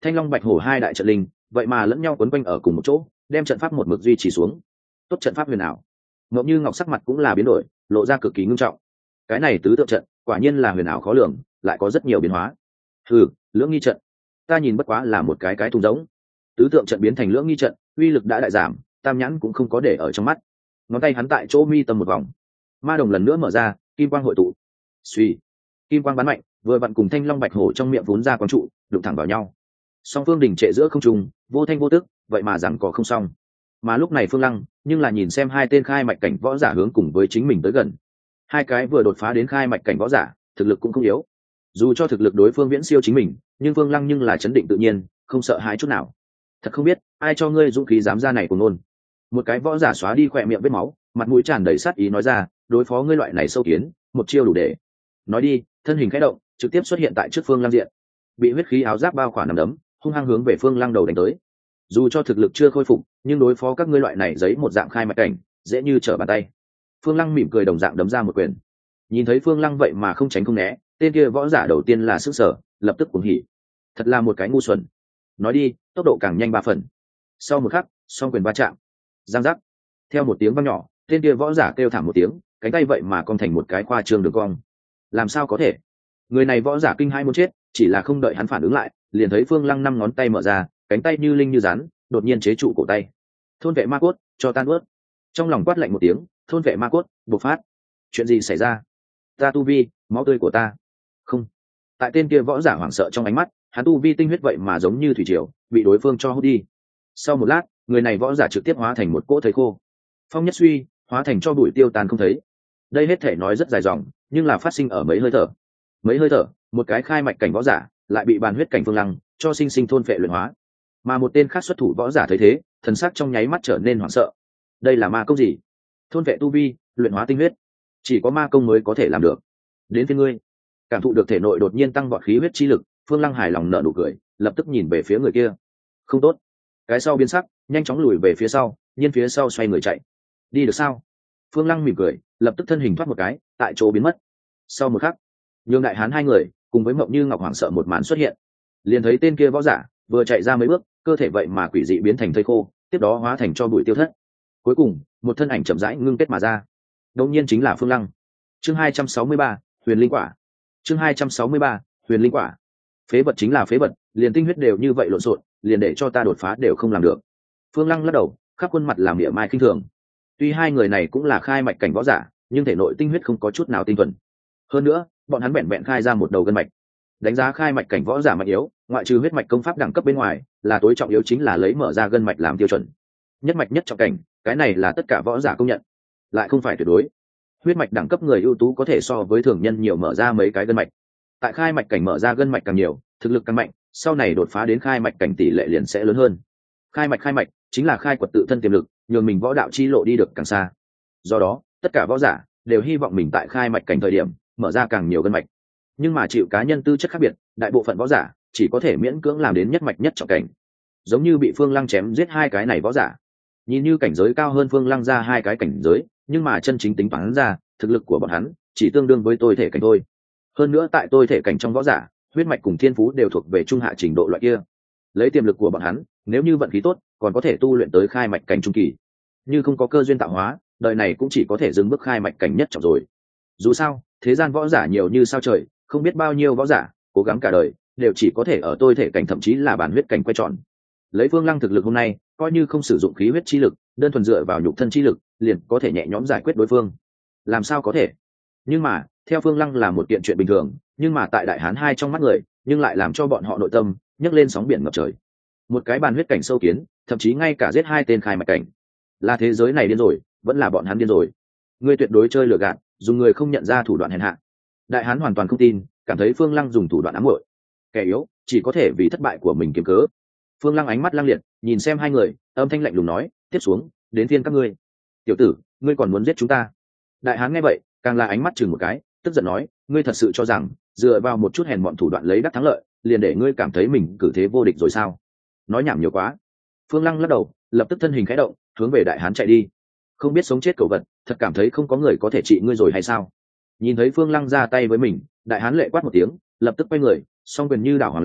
Thanh Long Bạch Hổ hai đại trận linh vậy mà lẫn nhau quấn quanh ở cùng một chỗ, đem trận pháp một mực duy trì xuống. Tốt trận pháp huyền ảo. Ngọc Như Ngọc sắc mặt cũng là biến đổi, lộ ra cực kỳ ngưng trọng. Cái này tứ tượng trận quả nhiên là huyền ảo khó lường, lại có rất nhiều biến hóa. Lưỡng nghi trận, ta nhìn bất quá là một cái thùng giống. Tứ tượng trận biến thành lưỡng nghi trận, uy lực đã đại giảm, Tam Nhãn cũng không có để ở trong mắt. Ngón tay hắn tại chỗ mi tâm một vòng, ma đồng lần nữa mở ra, kim quang hội tụ. Suy, kim quang bắn mạnh, vừa vặn cùng Thanh Long Bạch Hổ trong miệng vốn ra quang trụ, đụng thẳng vào nhau. Song phương đỉnh trệ giữa không trung, vô thanh vô tức, vậy mà rằng có không xong. Mà lúc này Phương Lăng nhưng là nhìn xem hai tên khai mạch cảnh võ giả hướng cùng với chính mình tới gần. Hai cái vừa đột phá đến khai mạch cảnh võ giả, thực lực cũng không yếu. Dù cho thực lực đối phương viễn siêu chính mình, nhưng Phương Lăng nhưng là chấn định tự nhiên, không sợ hãi chút nào. Thật không biết ai cho ngươi dũng khí dám ra này của nôn. Một cái võ giả xóa đi khỏe miệng vết máu, mặt mũi tràn đầy sát ý nói ra, đối phó ngươi loại này sâu kiến, một chiêu đủ để. Nói đi, thân hình khẽ động, trực tiếp xuất hiện tại trước Phương Lăng diện. Bị huyết khí áo giáp bao khỏa nằm đấm, hung hăng hướng về Phương Lăng đầu đánh tới. Dù cho thực lực chưa khôi phục, nhưng đối phó các ngươi loại này giấy một dạng khai mạch cảnh, dễ như trở bàn tay. Phương Lăng mỉm cười đồng dạng đấm ra một quyền. Nhìn thấy Phương Lăng vậy mà không tránh không né, tên kia võ giả đầu tiên là sức sở, lập tức cuồng hỉ. Thật là một cái ngu xuẩn. Nói đi, tốc độ càng nhanh 3 phần. Sau một khắc, song quyền va chạm. Giang giác. Theo một tiếng vang nhỏ, tên kia võ giả kêu thảm một tiếng, cánh tay vậy mà cong thành một cái khoa trương đường cong. Làm sao có thể? Người này võ giả kinh hai muốn chết, chỉ là không đợi hắn phản ứng lại, liền thấy Phương Lăng 5 ngón tay mở ra, cánh tay như linh như rắn, đột nhiên chế trụ cổ tay. Thôn vệ ma cốt, cho tan ướt. Trong lòng quát lạnh một tiếng, thôn vệ ma cốt, bộc phát. Chuyện gì xảy ra? Ta tu vi, máu tươi của ta. Không. Tại tên kia võ giả hoảng sợ trong ánh mắt, hắn tu vi tinh huyết vậy mà giống như thủy triều, bị đối phương cho hút đi. Sau một lát, người này võ giả trực tiếp hóa thành một cỗ thây khô. Phong nhất suy, hóa thành cho bụi tiêu tan không thấy. Đây hết thể nói rất dài dòng, nhưng là phát sinh ở mấy hơi thở. Mấy hơi thở, một cái khai mạch cảnh võ giả lại bị bàn huyết cảnh Phương Lăng cho sinh sinh thôn phệ luyện hóa. Mà một tên khác xuất thủ võ giả thấy thế, thần sắc trong nháy mắt trở nên hoảng sợ. Đây là ma công gì? Thôn vệ tu vi, luyện hóa tinh huyết, chỉ có ma công mới có thể làm được. Đến phía ngươi. Cảm thụ được thể nội đột nhiên tăng vọt khí huyết chi lực, Phương Lăng hài lòng nở nụ cười, lập tức nhìn về phía người kia. Không tốt. Cái sau biến sắc, nhanh chóng lùi về phía sau, nhiên phía sau xoay người chạy. Đi được sao? Phương Lăng mỉm cười, lập tức thân hình thoát một cái, tại chỗ biến mất. Sau một khắc, nhường đại hán hai người cùng với Mộng Như Ngọc hoảng sợ một màn xuất hiện. Liền thấy tên kia võ giả vừa chạy ra mấy bước, cơ thể vậy mà quỷ dị biến thành thây khô, tiếp đó hóa thành cho bụi tiêu thất. Cuối cùng, một thân ảnh chậm rãi ngưng kết mà ra. Đương nhiên chính là Phương Lăng. Chương 263, Huyền Linh Quả. Chương 263, Huyền Linh Quả. Phế vật chính là phế vật, liền tinh huyết đều như vậy lộn xộn, liền để cho ta đột phá đều không làm được. Phương Lăng lắc đầu, khắp khuôn mặt làm mỉa mai khinh thường. Tuy hai người này cũng là khai mạch cảnh võ giả, nhưng thể nội tinh huyết không có chút nào tinh thuần. Hơn nữa, bọn hắn vẹn khai ra một đầu gân mạch. Đánh giá khai mạch cảnh võ giả mạnh yếu, ngoại trừ huyết mạch công pháp đẳng cấp bên ngoài, là tối trọng yếu chính là lấy mở ra gân mạch làm tiêu chuẩn. Nhất mạch nhất trọng cảnh, cái này là tất cả võ giả công nhận, lại không phải tuyệt đối. Huyết mạch đẳng cấp người ưu tú có thể so với thường nhân nhiều mở ra mấy cái gân mạch. Tại khai mạch cảnh mở ra gân mạch càng nhiều, thực lực càng mạnh, sau này đột phá đến khai mạch cảnh tỷ lệ liền sẽ lớn hơn. Khai mạch chính là khai quật tự thân tiềm lực, nhường mình võ đạo chi lộ đi được càng xa. Do đó, tất cả võ giả đều hy vọng mình tại khai mạch cảnh thời điểm mở ra càng nhiều gân mạch. Nhưng mà chịu cá nhân tư chất khác biệt, đại bộ phận võ giả chỉ có thể miễn cưỡng làm đến nhất mạch nhất trọng cảnh. Giống như bị Phương Lăng chém giết hai cái này võ giả, nhìn như cảnh giới cao hơn Phương Lăng ra hai cái cảnh giới, nhưng mà chân chính tính toán ra, thực lực của bọn hắn chỉ tương đương với tôi thể cảnh thôi. Hơn nữa tại tôi thể cảnh trong võ giả, huyết mạch cùng thiên phú đều thuộc về trung hạ trình độ loại kia. Lấy tiềm lực của bọn hắn, nếu như vận khí tốt, còn có thể tu luyện tới khai mạch cảnh trung kỳ. Như không có cơ duyên tạo hóa, đời này cũng chỉ có thể dừng bước khai mạch cảnh nhất trọng rồi. Dù sao, thế gian võ giả nhiều như sao trời, không biết bao nhiêu võ giả cố gắng cả đời đều chỉ có thể ở tôi thể cảnh thậm chí là bản huyết cảnh quay tròn. Lấy Phương Lăng thực lực hôm nay, coi như không sử dụng khí huyết chi lực, đơn thuần dựa vào nhục thân chi lực, liền có thể nhẹ nhõm giải quyết đối phương. Làm sao có thể? Nhưng mà, theo Phương Lăng là một kiện chuyện bình thường, nhưng mà tại đại hán hai trong mắt người, nhưng lại làm cho bọn họ nội tâm nhấc lên sóng biển ngập trời. Một cái bàn huyết cảnh sâu kiến, thậm chí ngay cả giết hai tên khai mạch cảnh. Là thế giới này điên rồi, vẫn là bọn hắn điên rồi. Ngươi tuyệt đối chơi lừa gạt, dùng người không nhận ra thủ đoạn hèn hạ. Đại hán hoàn toàn không tin, cảm thấy Phương Lăng dùng thủ đoạn ám muội. Kẻ yếu chỉ có thể vì thất bại của mình kiếm cớ. Phương Lăng ánh mắt lăng liệt, nhìn xem hai người, âm thanh lạnh lùng nói, tiếp xuống, đến phiên các ngươi. Tiểu tử, ngươi còn muốn giết chúng ta? Đại hán nghe vậy, càng là ánh mắt chừng một cái, tức giận nói, ngươi thật sự cho rằng dựa vào một chút hèn mọn thủ đoạn lấy đắc thắng lợi, liền để ngươi cảm thấy mình cử thế vô địch rồi sao? Nói nhảm nhiều quá. Phương Lăng lắc đầu, lập tức thân hình khẽ động, hướng về đại hán chạy đi. Không biết sống chết cẩu vật, thật cảm thấy không có người có thể trị ngươi rồi hay sao? Nhìn thấy Phương Lăng ra tay với mình, đại hán lệ quát một tiếng, lập tức quay người, song quyền như đảo hoàng long,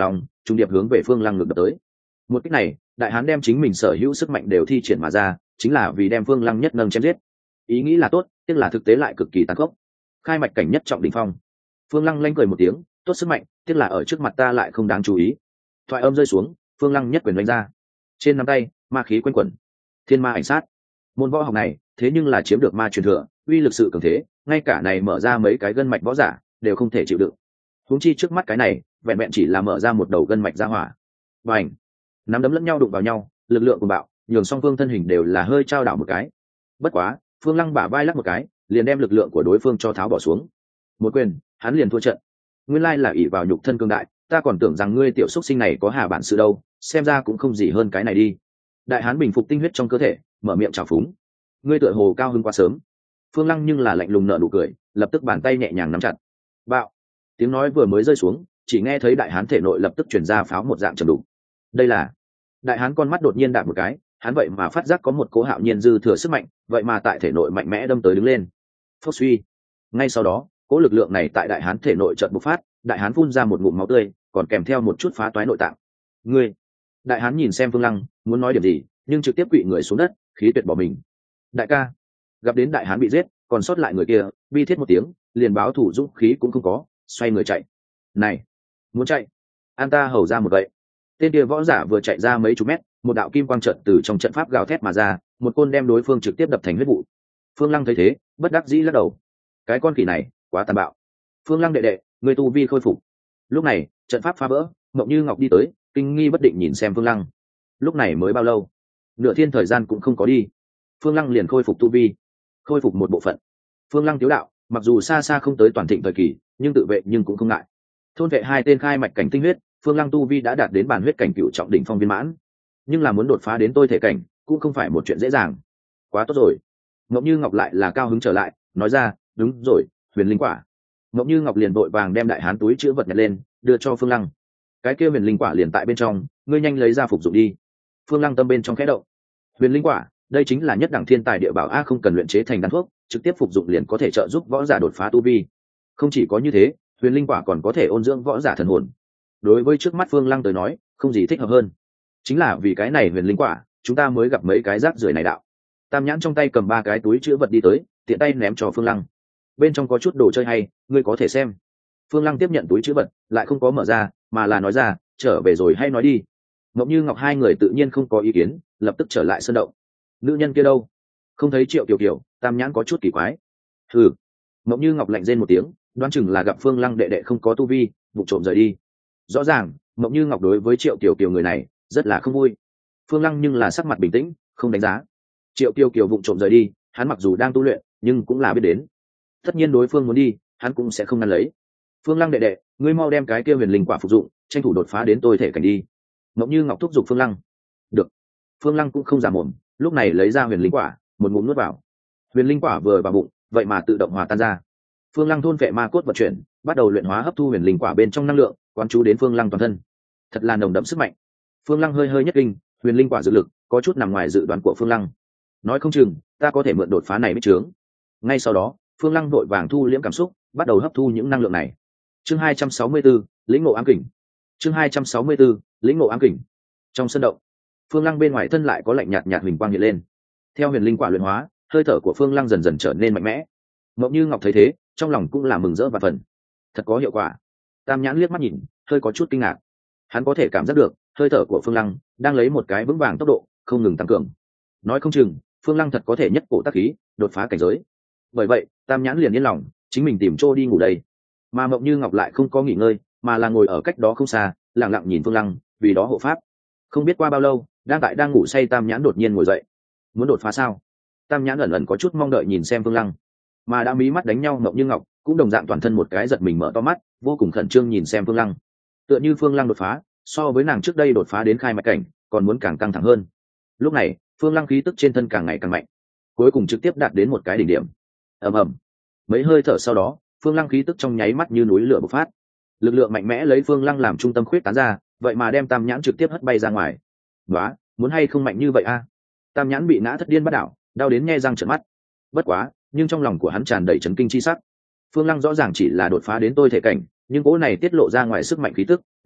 trùng điệp hướng về phương lăng ngược đập tới. Một cách này đại hán đem chính mình sở hữu sức mạnh đều thi triển mà ra, chính là vì đem phương lăng nhất nâng chém giết. Ý nghĩ là tốt, tiếc là thực tế lại cực kỳ tàn khốc. Khai mạch cảnh nhất trọng đỉnh phong. Phương lăng lanh cười một tiếng, tốt sức mạnh, tiếc là ở trước mặt ta lại không đáng chú ý. Thoại âm rơi xuống, phương lăng nhất quyền đánh ra, trên nắm tay ma khí quanh quẩn, thiên ma ảnh sát. Môn võ học này thế nhưng là chiếm được ma truyền thừa, uy lực sự cường thế, ngay cả này mở ra mấy cái gân mạch võ giả đều không thể chịu đựng. Huống chi trước mắt cái này vẹn vẹn chỉ là mở ra một đầu gân mạch ra hỏa. Và ảnh nắm đấm lẫn nhau đụng vào nhau, lực lượng của bạo nhường song phương thân hình đều là hơi trao đảo một cái. Bất quá phương lăng bả vai lắc một cái, liền đem lực lượng của đối phương cho tháo bỏ xuống. Một quyền hắn liền thua trận. Nguyên lai là ỷ vào nhục thân cương đại, ta còn tưởng rằng ngươi tiểu xúc sinh này có hà bản sự đâu, xem ra cũng không gì hơn cái này đi. Đại hán bình phục tinh huyết trong cơ thể, mở miệng chào phúng. Ngươi tựa hồ cao hơn quá sớm. Phương lăng nhưng là lạnh lùng nở nụ cười, lập tức bàn tay nhẹ nhàng nắm chặt. Bạo. Tiếng nói vừa mới rơi xuống, chỉ nghe thấy đại hán thể nội lập tức chuyển ra pháo một dạng trầm đục. Đây là đại hán con mắt đột nhiên đạp một cái, hắn vậy mà phát giác có một cố hạo nhiên dư thừa sức mạnh, vậy mà tại thể nội mạnh mẽ đâm tới đứng lên. Phốc suy. Ngay sau đó cố lực lượng này tại đại hán thể nội chợt bộc phát, đại hán phun ra một ngụm máu tươi, còn kèm theo một chút phá toái nội tạng. Ngươi. Đại hán nhìn xem phương lăng, muốn nói điểm gì nhưng trực tiếp quỵ người xuống đất, khí tuyệt bỏ mình. Đại ca. Gặp đến đại hán bị giết, còn sót lại người kia bi thiết một tiếng, liền báo thủ dũng khí cũng không có, xoay người chạy. Này, muốn chạy, an ta hầu ra một vậy. Tên kia võ giả vừa chạy ra mấy chục mét, một đạo kim quang trận từ trong trận pháp gào thét mà ra, một côn đem đối phương trực tiếp đập thành huyết vụ. Phương lăng thấy thế bất đắc dĩ lắc đầu, cái con khỉ này quá tàn bạo. Phương lăng đệ đệ, người tu vi khôi phục. Lúc này trận pháp phá vỡ, Mộng Như Ngọc đi tới, kinh nghi bất định nhìn xem phương lăng. Lúc này mới bao lâu, nửa thiên thời gian cũng không có đi, phương lăng liền khôi phục tu vi, khôi phục một bộ phận. Phương lăng tiếu đạo, mặc dù xa xa không tới toàn thịnh thời kỳ, nhưng tự vệ nhưng cũng không ngại. Thôn vệ hai tên khai mạch cảnh tinh huyết, phương lăng tu vi đã đạt đến bản huyết cảnh cửu trọng đỉnh phong viên mãn, nhưng là muốn đột phá đến tôi thể cảnh cũng không phải một chuyện dễ dàng. Quá tốt rồi. Ngọc Như Ngọc lại là cao hứng trở lại, nói ra, đúng rồi, huyền linh quả. Ngọc Như Ngọc liền vội vàng đem đại hán túi chữ vật nhặt lên, đưa cho phương lăng. Cái kia huyền linh quả liền tại bên trong, ngươi nhanh lấy ra phục dụng đi. Phương lăng tâm bên trong khẽ động. Huyền linh quả, đây chính là nhất đẳng thiên tài địa bảo a, không cần luyện chế thành đan thuốc, trực tiếp phục dụng liền có thể trợ giúp võ giả đột phá tu vi. Không chỉ có như thế, huyền linh quả còn có thể ôn dưỡng võ giả thần hồn. Đối với trước mắt phương lăng tới nói, không gì thích hợp hơn. Chính là vì cái này huyền linh quả, chúng ta mới gặp mấy cái rác rưởi này đạo. Tam nhãn trong tay cầm ba cái túi chữ vật đi tới, tiện tay ném cho phương lăng. Bên trong có chút đồ chơi hay, ngươi có thể xem. Phương lăng tiếp nhận túi chữ vật, lại không có mở ra, mà là nói ra, trở về rồi hay nói đi. Ngọc Như Ngọc hai người tự nhiên không có ý kiến, lập tức trở lại sân động. Nữ nhân kia đâu? Không thấy Triệu Kiều Kiều, tam nhãn có chút kỳ quái. Hừ. Ngọc Như Ngọc lạnh rên một tiếng, đoán chừng là gặp phương lăng đệ đệ không có tu vi, vụ trộm rời đi. Rõ ràng Ngọc Như Ngọc đối với Triệu Kiều Kiều người này rất là không vui. Phương lăng nhưng là sắc mặt bình tĩnh, không đánh giá. Triệu Kiều Kiều vụ trộm rời đi, hắn mặc dù đang tu luyện nhưng cũng là biết đến, tất nhiên đối phương muốn đi, hắn cũng sẽ không ngăn lấy. Phương lăng đệ đệ, ngươi mau đem cái kia huyền linh quả phục dụng, tranh thủ đột phá đến tôi thể cảnh đi. Ngọc Như Ngọc thúc giục phương lăng. Được. Phương lăng cũng không giả mồm, lúc này lấy ra huyền linh quả, một ngụm nuốt vào. Huyền linh quả vừa vào bụng, vậy mà tự động hòa tan ra. Phương lăng thôn vệ ma cốt vận chuyển, bắt đầu luyện hóa hấp thu huyền linh quả bên trong năng lượng, quán chú đến phương lăng toàn thân. Thật là nồng đậm sức mạnh. Phương lăng hơi hơi nhất kinh, huyền linh quả dự lực có chút nằm ngoài dự đoán của phương lăng. Nói không chừng ta có thể mượn đột phá này bích trướng. Ngay sau đó phương lăng vội vàng thu liễm cảm xúc, bắt đầu hấp thu những năng lượng này. Chương 264, lĩnh ngộ ám kình. Chương 264, lĩnh ngộ ám kình. Trong sân động, phương lăng bên ngoài thân lại có lạnh nhạt nhạt huỳnh quang hiện lên. Theo huyền linh quả luyện hóa, hơi thở của phương lăng dần dần trở nên mạnh mẽ. Mộng Như Ngọc thấy thế, trong lòng cũng là mừng rỡ và phần. Thật có hiệu quả. Tam nhãn liếc mắt nhìn, hơi có chút kinh ngạc. Hắn có thể cảm giác được hơi thở của phương lăng đang lấy một cái vững vàng tốc độ không ngừng tăng cường. Nói không chừng phương lăng thật có thể nhất cổ tác khí đột phá cảnh giới. Bởi vậy tam nhãn liền yên lòng, chính mình tìm chỗ đi ngủ đây. Mà Mộng Như Ngọc lại không có nghỉ ngơi, mà là ngồi ở cách đó không xa, lặng lặng nhìn phương lăng, vì đó hộ pháp. Không biết qua bao lâu, đang ngủ say tam nhãn đột nhiên ngồi dậy. Muốn đột phá sao? Tam nhãn ẩn ẩn có chút mong đợi nhìn xem phương lăng. Mà đã mí mắt đánh nhau Mộng Như Ngọc cũng đồng dạng toàn thân một cái giật mình mở to mắt, vô cùng khẩn trương nhìn xem phương lăng. Tựa như phương lăng đột phá so với nàng trước đây đột phá đến khai mạch cảnh còn muốn càng căng thẳng hơn. Lúc này phương lăng khí tức trên thân càng ngày càng mạnh, cuối cùng trực tiếp đạt đến một cái đỉnh điểm. Ầm ầm. Mấy hơi thở sau đó, phương lăng khí tức trong nháy mắt như núi lửa bộc phát, lực lượng mạnh mẽ lấy phương lăng làm trung tâm khuyết tán ra, vậy mà đem tam nhãn trực tiếp hất bay ra ngoài. Đó, muốn hay không mạnh như vậy a? Tam nhãn bị ngã thất điên bắt đảo, đau đến nhe răng trợn mắt. Bất quá nhưng trong lòng của hắn tràn đầy chấn kinh chi sắc. Phương lăng rõ ràng chỉ là đột phá đến tôi thể cảnh, nhưng cỗ này tiết lộ ra ngoài sức mạnh khí tức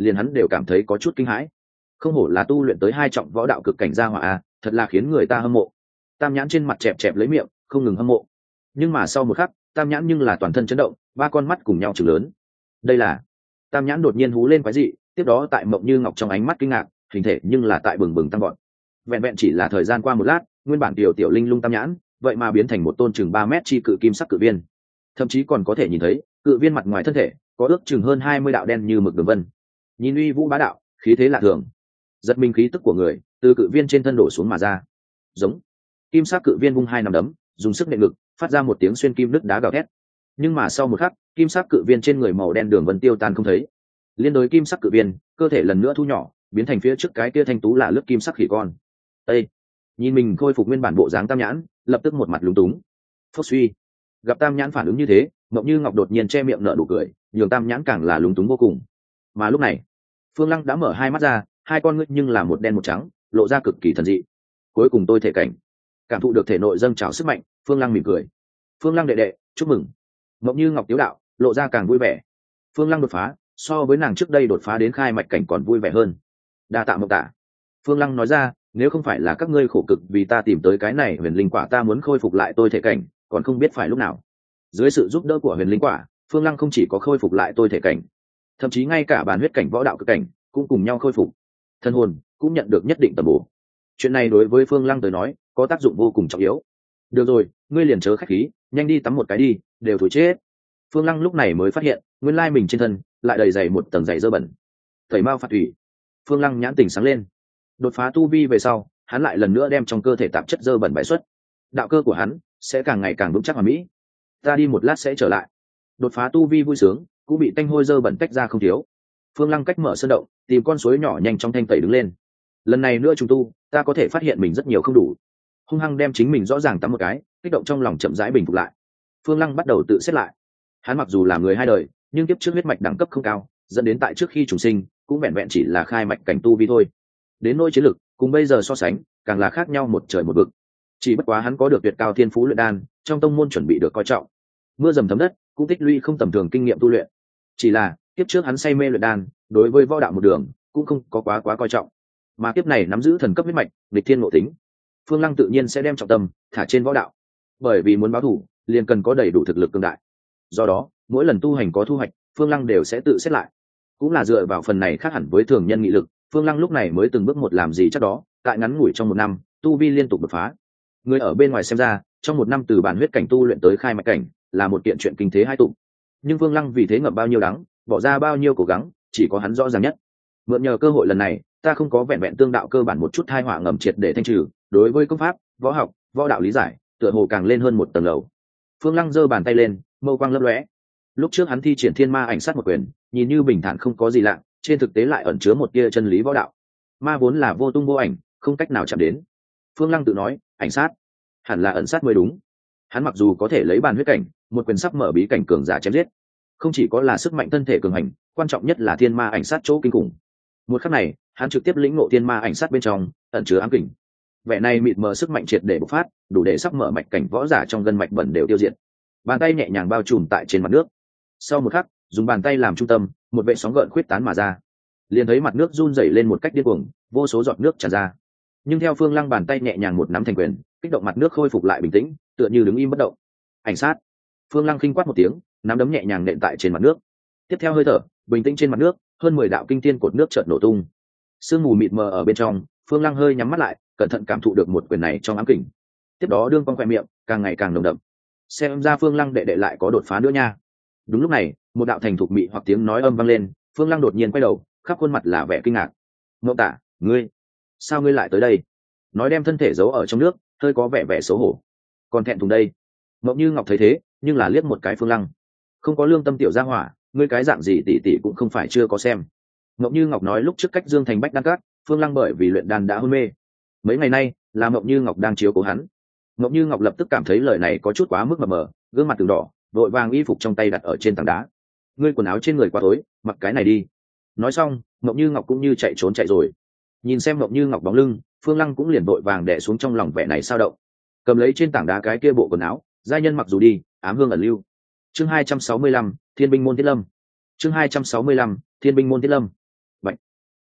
liền hắn đều cảm thấy có chút kinh hãi. Không hổ là tu luyện tới 2 trọng võ đạo cực cảnh gia hỏa a, thật là khiến người ta hâm mộ. Tam Nhãn trên mặt chẹp chẹp lấy miệng, không ngừng hâm mộ. Nhưng mà sau một khắc, Tam Nhãn nhưng là toàn thân chấn động, 3 con mắt cùng nhau trừng lớn. Đây là... Tam Nhãn đột nhiên hú lên quái dị, tiếp đó tại Mộng Như Ngọc trong ánh mắt kinh ngạc, hình thể nhưng là tại bừng bừng tăng vọt. Vẹn vẹn chỉ là thời gian qua một lát, nguyên bản tiểu linh lung Tam Nhãn, vậy mà biến thành một tôn chừng 3 mét chi cự kim sắc cự viên. Thậm chí còn có thể nhìn thấy, cự viên mặt ngoài thân thể có ước chừng hơn 20 đạo đen như mực đường vân. Nhìn uy vũ bá đạo, khí thế lạ thường. Giật mình khí tức của người từ cự viên trên thân đổ xuống mà ra. Giống. Kim sắc cự viên vung 2 nắm đấm, dùng sức nện ngực, phát ra một tiếng xuyên kim nứt đá gào thét. Nhưng mà sau một khắc, kim sắc cự viên trên người màu đen đường vân tiêu tan không thấy. Liên đối kim sắc cự viên, cơ thể lần nữa thu nhỏ, biến thành phía trước cái kia thanh tú là lướt kim sắc khỉ con. Ê! Nhìn mình khôi phục nguyên bản bộ dáng Tam Nhãn, lập tức một mặt lúng túng. Phốc suy. Gặp Tam Nhãn phản ứng như thế, Mộng Như Ngọc đột nhiên che miệng nở nụ cười, nhường Tam Nhãn càng là lúng túng vô cùng. Mà lúc này, Phương Lăng đã mở 2 mắt ra, 2 con ngươi nhưng là một đen một trắng, lộ ra cực kỳ thần dị. Cuối cùng tôi thể cảnh, cảm thụ được thể nội dâng trào sức mạnh, Phương Lăng mỉm cười. Phương Lăng đệ đệ, chúc mừng. Mộng Như Ngọc tiếu đạo, lộ ra càng vui vẻ. Phương Lăng đột phá, so với nàng trước đây đột phá đến khai mạch cảnh còn vui vẻ hơn. Đa tạ Mộng tạ. Phương Lăng nói ra, nếu không phải là các ngươi khổ cực vì ta tìm tới cái này huyền linh quả, ta muốn khôi phục lại tôi thể cảnh, còn không biết phải lúc nào. Dưới sự giúp đỡ của huyền linh quả, Phương Lăng không chỉ có khôi phục lại tôi thể cảnh, thậm chí ngay cả bản huyết cảnh võ đạo cực cảnh cũng cùng nhau khôi phục. Thân hồn cũng nhận được nhất định tầm bổ. Chuyện này đối với Phương Lăng tới nói có tác dụng vô cùng trọng yếu. Được rồi, ngươi liền chớ khách khí, nhanh đi tắm một cái đi, đều thối chết. Phương Lăng lúc này mới phát hiện, nguyên lai mình trên thân lại đầy dày một tầng giày dơ bẩn. Tẩy mao phạt thủy. Phương Lăng nhãn tỉnh sáng lên. Đột phá tu vi về sau, hắn lại lần nữa đem trong cơ thể tạp chất dơ bẩn bài xuất. Đạo cơ của hắn sẽ càng ngày càng vững chắc hoàn mỹ. Ta đi một lát sẽ trở lại. Đột phá tu vi vui sướng, cũng bị tanh hôi dơ bẩn tách ra không thiếu. Phương Lăng cách mở sơn động, tìm con suối nhỏ nhanh trong thanh tẩy đứng lên. Lần này nữa trùng tu, ta có thể phát hiện mình rất nhiều không đủ. Hung hăng đem chính mình rõ ràng tắm một cái, kích động trong lòng chậm rãi bình phục lại. Phương Lăng bắt đầu tự xét lại. Hắn mặc dù là người 2 đời, nhưng kiếp trước huyết mạch đẳng cấp không cao, dẫn đến tại trước khi trùng sinh cũng vẹn vẹn chỉ là khai mạch cảnh tu vi thôi. Đến nỗi chiến lực, cùng bây giờ so sánh, càng là khác nhau một trời một vực. Chỉ bất quá hắn có được tuyệt cao thiên phú luyện đan, trong tông môn chuẩn bị được coi trọng. Mưa dầm thấm đất, cũng tích lũy không tầm thường kinh nghiệm tu luyện. Chỉ là kiếp trước hắn say mê luyện đan, đối với võ đạo một đường cũng không có quá coi trọng. Mà kiếp này nắm giữ thần cấp huyết mạch, nghịch thiên ngộ tính, Phương Lăng tự nhiên sẽ đem trọng tâm thả trên võ đạo. Bởi vì muốn báo thù, liền cần có đầy đủ thực lực cường đại. Do đó, mỗi lần tu hành có thu hoạch, Phương Lăng đều sẽ tự xét lại. Cũng là dựa vào phần này khác hẳn với thường nhân nghị lực, Phương Lăng lúc này mới từng bước một làm gì chắc đó, tại ngắn ngủi trong 1 năm, tu vi liên tục đột phá. Người ở bên ngoài xem ra, trong 1 năm từ bản huyết cảnh tu luyện tới khai mạch cảnh, là một kiện chuyện kinh thế hai tụng. Nhưng Phương Lăng vì thế ngậm bao nhiêu đắng, bỏ ra bao nhiêu cố gắng, chỉ có hắn rõ ràng nhất. Mượn nhờ cơ hội lần này, ta không có vẹn vẹn tương đạo cơ bản một chút tai họa ngầm triệt để thanh trừ, đối với công pháp, võ học, võ đạo lý giải, tựa hồ càng lên hơn một tầng lầu. Phương Lăng giơ bàn tay lên, mâu quang lấp lóe. Lúc trước hắn thi triển thiên ma ảnh sát một quyền, nhìn như bình thản không có gì lạ, trên thực tế lại ẩn chứa một tia chân lý võ đạo. Ma vốn là vô tung vô ảnh, không cách nào chạm đến. Phương Lăng tự nói, ảnh sát, hẳn là ẩn sát mới đúng. Hắn mặc dù có thể lấy bàn huyết cảnh, một quyền sắp mở bí cảnh cường giả chém giết, không chỉ có là sức mạnh thân thể cường hành, quan trọng nhất là thiên ma ảnh sát chỗ kinh khủng. Một khắc này, hắn trực tiếp lĩnh ngộ thiên ma ảnh sát bên trong ẩn chứa ám kình. Vẻ này mịt mờ sức mạnh triệt để bộc phát, đủ để sắp mở mạch cảnh võ giả trong gân mạch bẩn đều tiêu diệt. Bàn tay nhẹ nhàng bao trùm tại trên mặt nước. Sau một khắc, dùng bàn tay làm trung tâm, một vệ sóng gợn khuyết tán mà ra. Liền thấy mặt nước run rẩy lên một cách điên cuồng, vô số giọt nước tràn ra. Nhưng theo Phương Lăng bàn tay nhẹ nhàng một nắm thành quyền, kích động mặt nước khôi phục lại bình tĩnh, tựa như đứng im bất động. Ảnh sát. Phương Lăng khinh quát một tiếng, nắm đấm nhẹ nhàng nện tại trên mặt nước. Tiếp theo hơi thở, bình tĩnh trên mặt nước, hơn 10 đạo kinh thiên cột nước chợt nổ tung. Sương mù mịt mờ ở bên trong, Phương Lăng hơi nhắm mắt lại, cẩn thận cảm thụ được một quyền này trong ám kình. Tiếp đó đương con khỏe miệng càng ngày càng nồng đậm. Xem ra Phương Lăng đệ đệ lại có đột phá nữa nha. Đúng lúc này, một đạo thành thục mị hoặc tiếng nói âm vang lên, Phương Lăng đột nhiên quay đầu, khắp khuôn mặt là vẻ kinh ngạc. Ngộ Tả, ngươi, sao ngươi lại tới đây? Nói đem thân thể giấu ở trong nước, hơi có vẻ vẻ xấu hổ. Còn thẹn thùng đây. Ngọc Như Ngọc thấy thế, nhưng là liếc một cái Phương Lăng. Không có lương tâm tiểu gia hỏa, ngươi cái dạng gì tỷ tỷ cũng không phải chưa có xem. Ngọc Như Ngọc nói lúc trước cách Dương Thành Bách Đan Cát, Phương Lăng bởi vì luyện đan đã hôn mê. Mấy ngày nay, là Ngọc Như Ngọc đang chiếu cố hắn. Ngọc Như Ngọc lập tức cảm thấy lời này có chút quá mức mờ mờ, gương mặt từng đỏ, vội vàng y phục trong tay đặt ở trên tảng đá. Ngươi quần áo trên người quá tối, mặc cái này đi. Nói xong, Ngọc Như Ngọc cũng như chạy trốn chạy rồi. Nhìn xem Ngọc Như Ngọc bóng lưng, Phương Lăng cũng liền vội vàng đè xuống trong lòng vẻ này sao động. Cầm lấy trên tảng đá cái kia bộ quần áo, giai nhân mặc dù đi, ám hương ẩn lưu. Chương 265, Thiên binh môn Thiết Lâm. Chương 265, Thiên binh môn Thiết Lâm.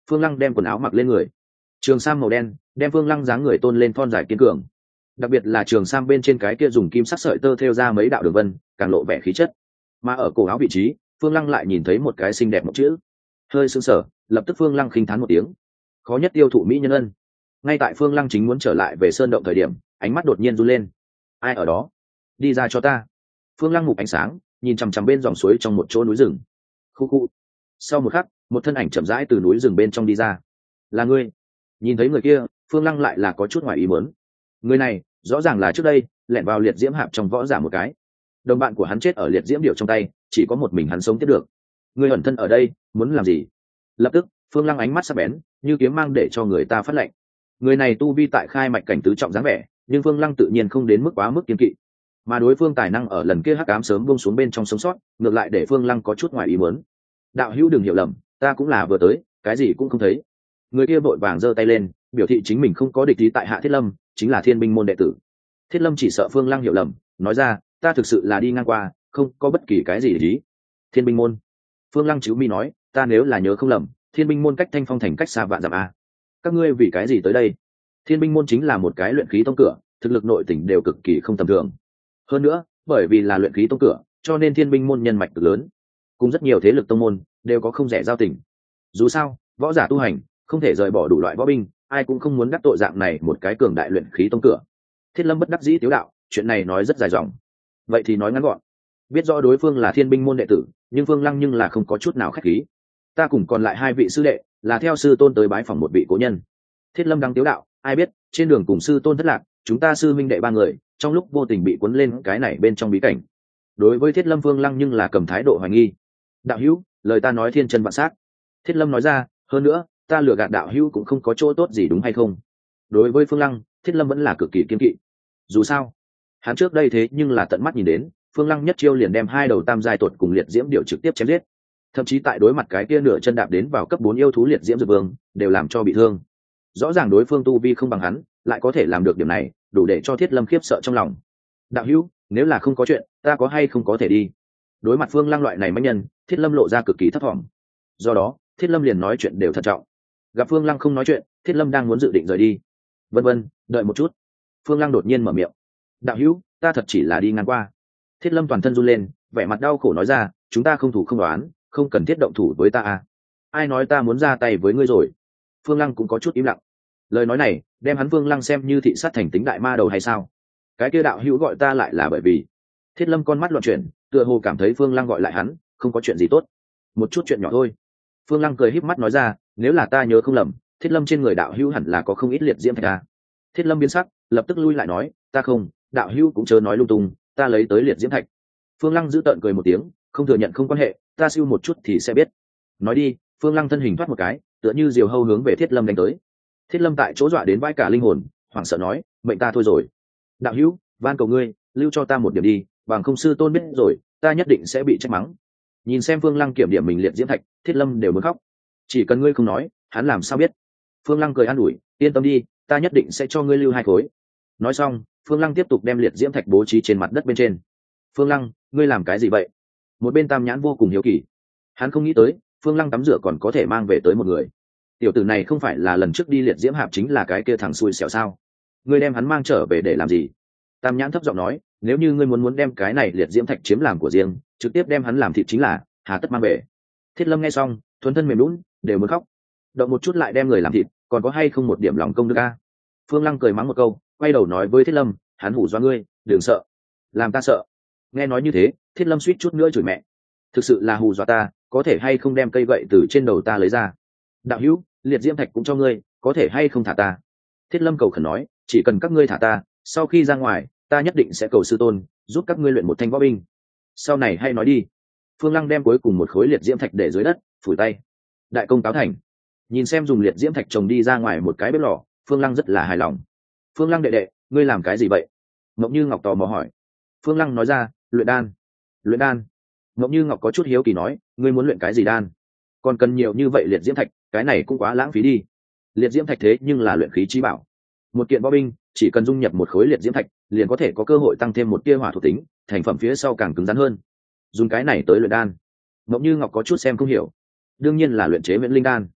Phương Lăng đem quần áo mặc lên người, trường sam màu đen đem Phương Lăng dáng người tôn lên thon dài kiên cường, đặc biệt là trường sam bên trên cái kia dùng kim sắc sợi tơ thêu ra mấy đạo đường vân càng lộ vẻ khí chất. Mà ở cổ áo vị trí, Phương Lăng lại nhìn thấy một cái xinh đẹp một chữ. Hơi sững sờ, lập tức Phương Lăng khinh thán một tiếng. Khó nhất tiêu thụ mỹ nhân ân. Ngay tại Phương Lăng chính muốn trở lại về sơn động thời điểm, ánh mắt đột nhiên run lên. Ai ở đó? Đi ra cho ta. Phương Lăng mục ánh sáng, nhìn chằm chằm bên dòng suối trong một chỗ núi rừng. Khu khu. Sau một khắc, một thân ảnh chậm rãi từ núi rừng bên trong đi ra. Là ngươi? Nhìn thấy người kia, Phương Lăng lại là có chút ngoài ý muốn. Người này, rõ ràng là trước đây lẻn vào liệt diễm hạp trong võ giả một cái. Đồng bạn của hắn chết ở liệt diễm điệu trong tay, chỉ có một mình hắn sống tiếp được. Ngươi ẩn thân ở đây, muốn làm gì? Lập tức, Phương Lăng ánh mắt sắc bén, như kiếm mang để cho người ta phát lệnh. Người này tu vi tại khai mạch cảnh tứ trọng dáng vẻ, nhưng Phương Lăng tự nhiên không đến mức quá mức kiên kỵ. Mà đối phương tài năng ở lần kia hắc ám sớm buông xuống bên trong sống sót, ngược lại để Phương Lăng có chút ngoài ý muốn. Đạo hữu đừng hiểu lầm, ta cũng là vừa tới, cái gì cũng không thấy. Người kia vội vàng giơ tay lên, biểu thị chính mình không có địch ý tại Hạ Thiết Lâm, chính là Thiên Binh môn đệ tử. Thiết Lâm chỉ sợ Phương Lăng hiểu lầm, nói ra, ta thực sự là đi ngang qua, không có bất kỳ cái gì để ý. Thiên Binh môn. Phương Lăng chíu mi nói, ta nếu là nhớ không lầm, Thiên Binh môn cách Thanh Phong thành cách xa vạn dặm a. Các ngươi vì cái gì tới đây? Thiên Binh môn chính là một cái luyện khí tông cửa, thực lực nội tình đều cực kỳ không tầm thường. Hơn nữa, bởi vì là luyện khí tông cửa, cho nên Thiên Binh môn nhân mạch cực lớn, cùng rất nhiều thế lực tông môn đều có không rẻ giao tình. Dù sao, võ giả tu hành không thể rời bỏ đủ loại võ binh, ai cũng không muốn đắc tội dạng này một cái cường đại luyện khí tông cửa. Thiết Lâm bất đắc dĩ tiếu đạo, chuyện này nói rất dài dòng, vậy thì nói ngắn gọn. Biết rõ đối phương là Thiên Binh môn đệ tử, nhưng Phương Lăng nhưng là không có chút nào khách khí. Ta cùng còn lại hai vị sư đệ là theo sư tôn tới bái phỏng một vị cố nhân. Thiết Lâm đang tiếu đạo, ai biết trên đường cùng sư tôn thất lạc, chúng ta sư minh đệ ba người trong lúc vô tình bị cuốn lên cái này bên trong bí cảnh. Đối với Thiết Lâm, Phương Lăng nhưng là cầm thái độ hoài nghi. Đạo hữu, lời ta nói thiên chân vạn sát. Thiết Lâm nói ra, hơn nữa ta lừa gạt đạo hữu cũng không có chỗ tốt gì đúng hay không? Đối với Phương Lăng, Thiết Lâm vẫn là cực kỳ kiên kỵ. Dù sao, hắn trước đây thế nhưng là tận mắt nhìn đến, Phương Lăng nhất chiêu liền đem hai đầu tam giai tuột cùng liệt diễm điệu trực tiếp chém giết. Thậm chí tại đối mặt cái kia nửa chân đạp đến vào cấp 4 yêu thú liệt diễm dược vương, đều làm cho bị thương. Rõ ràng đối phương tu vi không bằng hắn, lại có thể làm được điểm này, đủ để cho Thiết Lâm khiếp sợ trong lòng. Đạo hữu, nếu là không có chuyện, ta có hay không có thể đi? Đối mặt Phương Lăng loại này mãnh nhân, Thiết Lâm lộ ra cực kỳ thấp thỏm. Do đó, Thiết Lâm liền nói chuyện đều thận trọng. Gặp Phương Lăng không nói chuyện, Thiết Lâm đang muốn dự định rời đi. Vân vân, đợi một chút. Phương Lăng đột nhiên mở miệng. Đạo hữu, ta thật chỉ là đi ngang qua. Thiết Lâm toàn thân run lên, vẻ mặt đau khổ nói ra, chúng ta không thủ không đoán, không cần thiết động thủ với ta à? Ai nói ta muốn ra tay với ngươi rồi? Phương Lăng cũng có chút im lặng. Lời nói này đem hắn Phương Lăng xem như thị sát thành tính đại ma đầu hay sao? Cái kia đạo hữu gọi ta lại là bởi vì... Thiết Lâm con mắt loạn chuyển, tựa hồ cảm thấy Phương Lăng gọi lại hắn không có chuyện gì tốt, một chút chuyện nhỏ thôi. Phương Lăng cười híp mắt nói ra, nếu là ta nhớ không lầm, Thiết Lâm trên người đạo hữu hẳn là có không ít liệt diễm thạch à? Thiết Lâm biến sắc, lập tức lui lại nói, ta không, đạo hữu cũng chớ nói lung tung, ta lấy tới liệt diễm thạch. Phương Lăng giữ tợn cười một tiếng, không thừa nhận không quan hệ, ta siêu một chút thì sẽ biết. Nói đi, Phương Lăng thân hình thoát một cái, tựa như diều hâu hướng về Thiết Lâm đánh tới. Thiết Lâm tại chỗ dọa đến vãi cả linh hồn, hoảng sợ nói, mệnh ta thôi rồi. Đạo hữu, van cầu ngươi, lưu cho ta một điểm đi, bằng không sư tôn biết rồi, ta nhất định sẽ bị trách mắng. Nhìn xem Phương Lăng kiểm điểm mình liệt diễm thạch, Thiết Lâm đều muốn khóc. Chỉ cần ngươi không nói, hắn làm sao biết? Phương Lăng cười an ủi, yên tâm đi, ta nhất định sẽ cho ngươi lưu 2 khối. Nói xong, Phương Lăng tiếp tục đem liệt diễm thạch bố trí trên mặt đất bên trên. Phương Lăng, ngươi làm cái gì vậy? Một bên Tam Nhãn vô cùng hiếu kỳ. Hắn không nghĩ tới, Phương Lăng tắm rửa còn có thể mang về tới một người. Tiểu tử này không phải là lần trước đi liệt diễm hạp chính là cái kia thằng xui xẻo sao? Ngươi đem hắn mang trở về để làm gì? Tam Nhãn thấp giọng nói, nếu như ngươi muốn đem cái này liệt diễm thạch chiếm làm của riêng, trực tiếp đem hắn làm thịt chính là, hà tất mang về. Thiết Lâm nghe xong, thuần thân mềm lún, đều muốn khóc. Động một chút lại đem người làm thịt, còn có hay không một điểm lòng công đức a? Phương Lăng cười mắng một câu, quay đầu nói với Thiết Lâm, hắn hủ do ngươi, đừng sợ. Làm ta sợ? Nghe nói như thế, Thiết Lâm suýt chút nữa chửi mẹ. Thực sự là hù dọa ta, có thể hay không đem cây gậy từ trên đầu ta lấy ra? Đạo hữu, liệt diễm thạch cũng cho ngươi, có thể hay không thả ta? Thiết Lâm cầu khẩn nói, chỉ cần các ngươi thả ta, sau khi ra ngoài, ta nhất định sẽ cầu sư tôn giúp các ngươi luyện một thanh võ binh. Sau này hay nói đi. Phương Lăng đem cuối cùng một khối liệt diễm thạch để dưới đất, phủi tay. Đại công cáo thành. Nhìn xem dùng liệt diễm thạch trồng đi ra ngoài một cái bếp lò, Phương Lăng rất là hài lòng. Phương Lăng đệ đệ, ngươi làm cái gì vậy? Mộng Như Ngọc tò mò hỏi. Phương Lăng nói ra, luyện đan. Luyện đan? Mộng Như Ngọc có chút hiếu kỳ nói, ngươi muốn luyện cái gì đan? Còn cần nhiều như vậy liệt diễm thạch, cái này cũng quá lãng phí đi. Liệt diễm thạch thế nhưng là luyện khí chí bảo. Một kiện võ binh chỉ cần dung nhập một khối liệt diễm thạch, liền có thể có cơ hội tăng thêm một tia hỏa thuộc tính, thành phẩm phía sau càng cứng rắn hơn. Dùng cái này tới luyện đan? Mộng Như Ngọc có chút xem không hiểu. Đương nhiên là luyện chế Viễn Linh đan.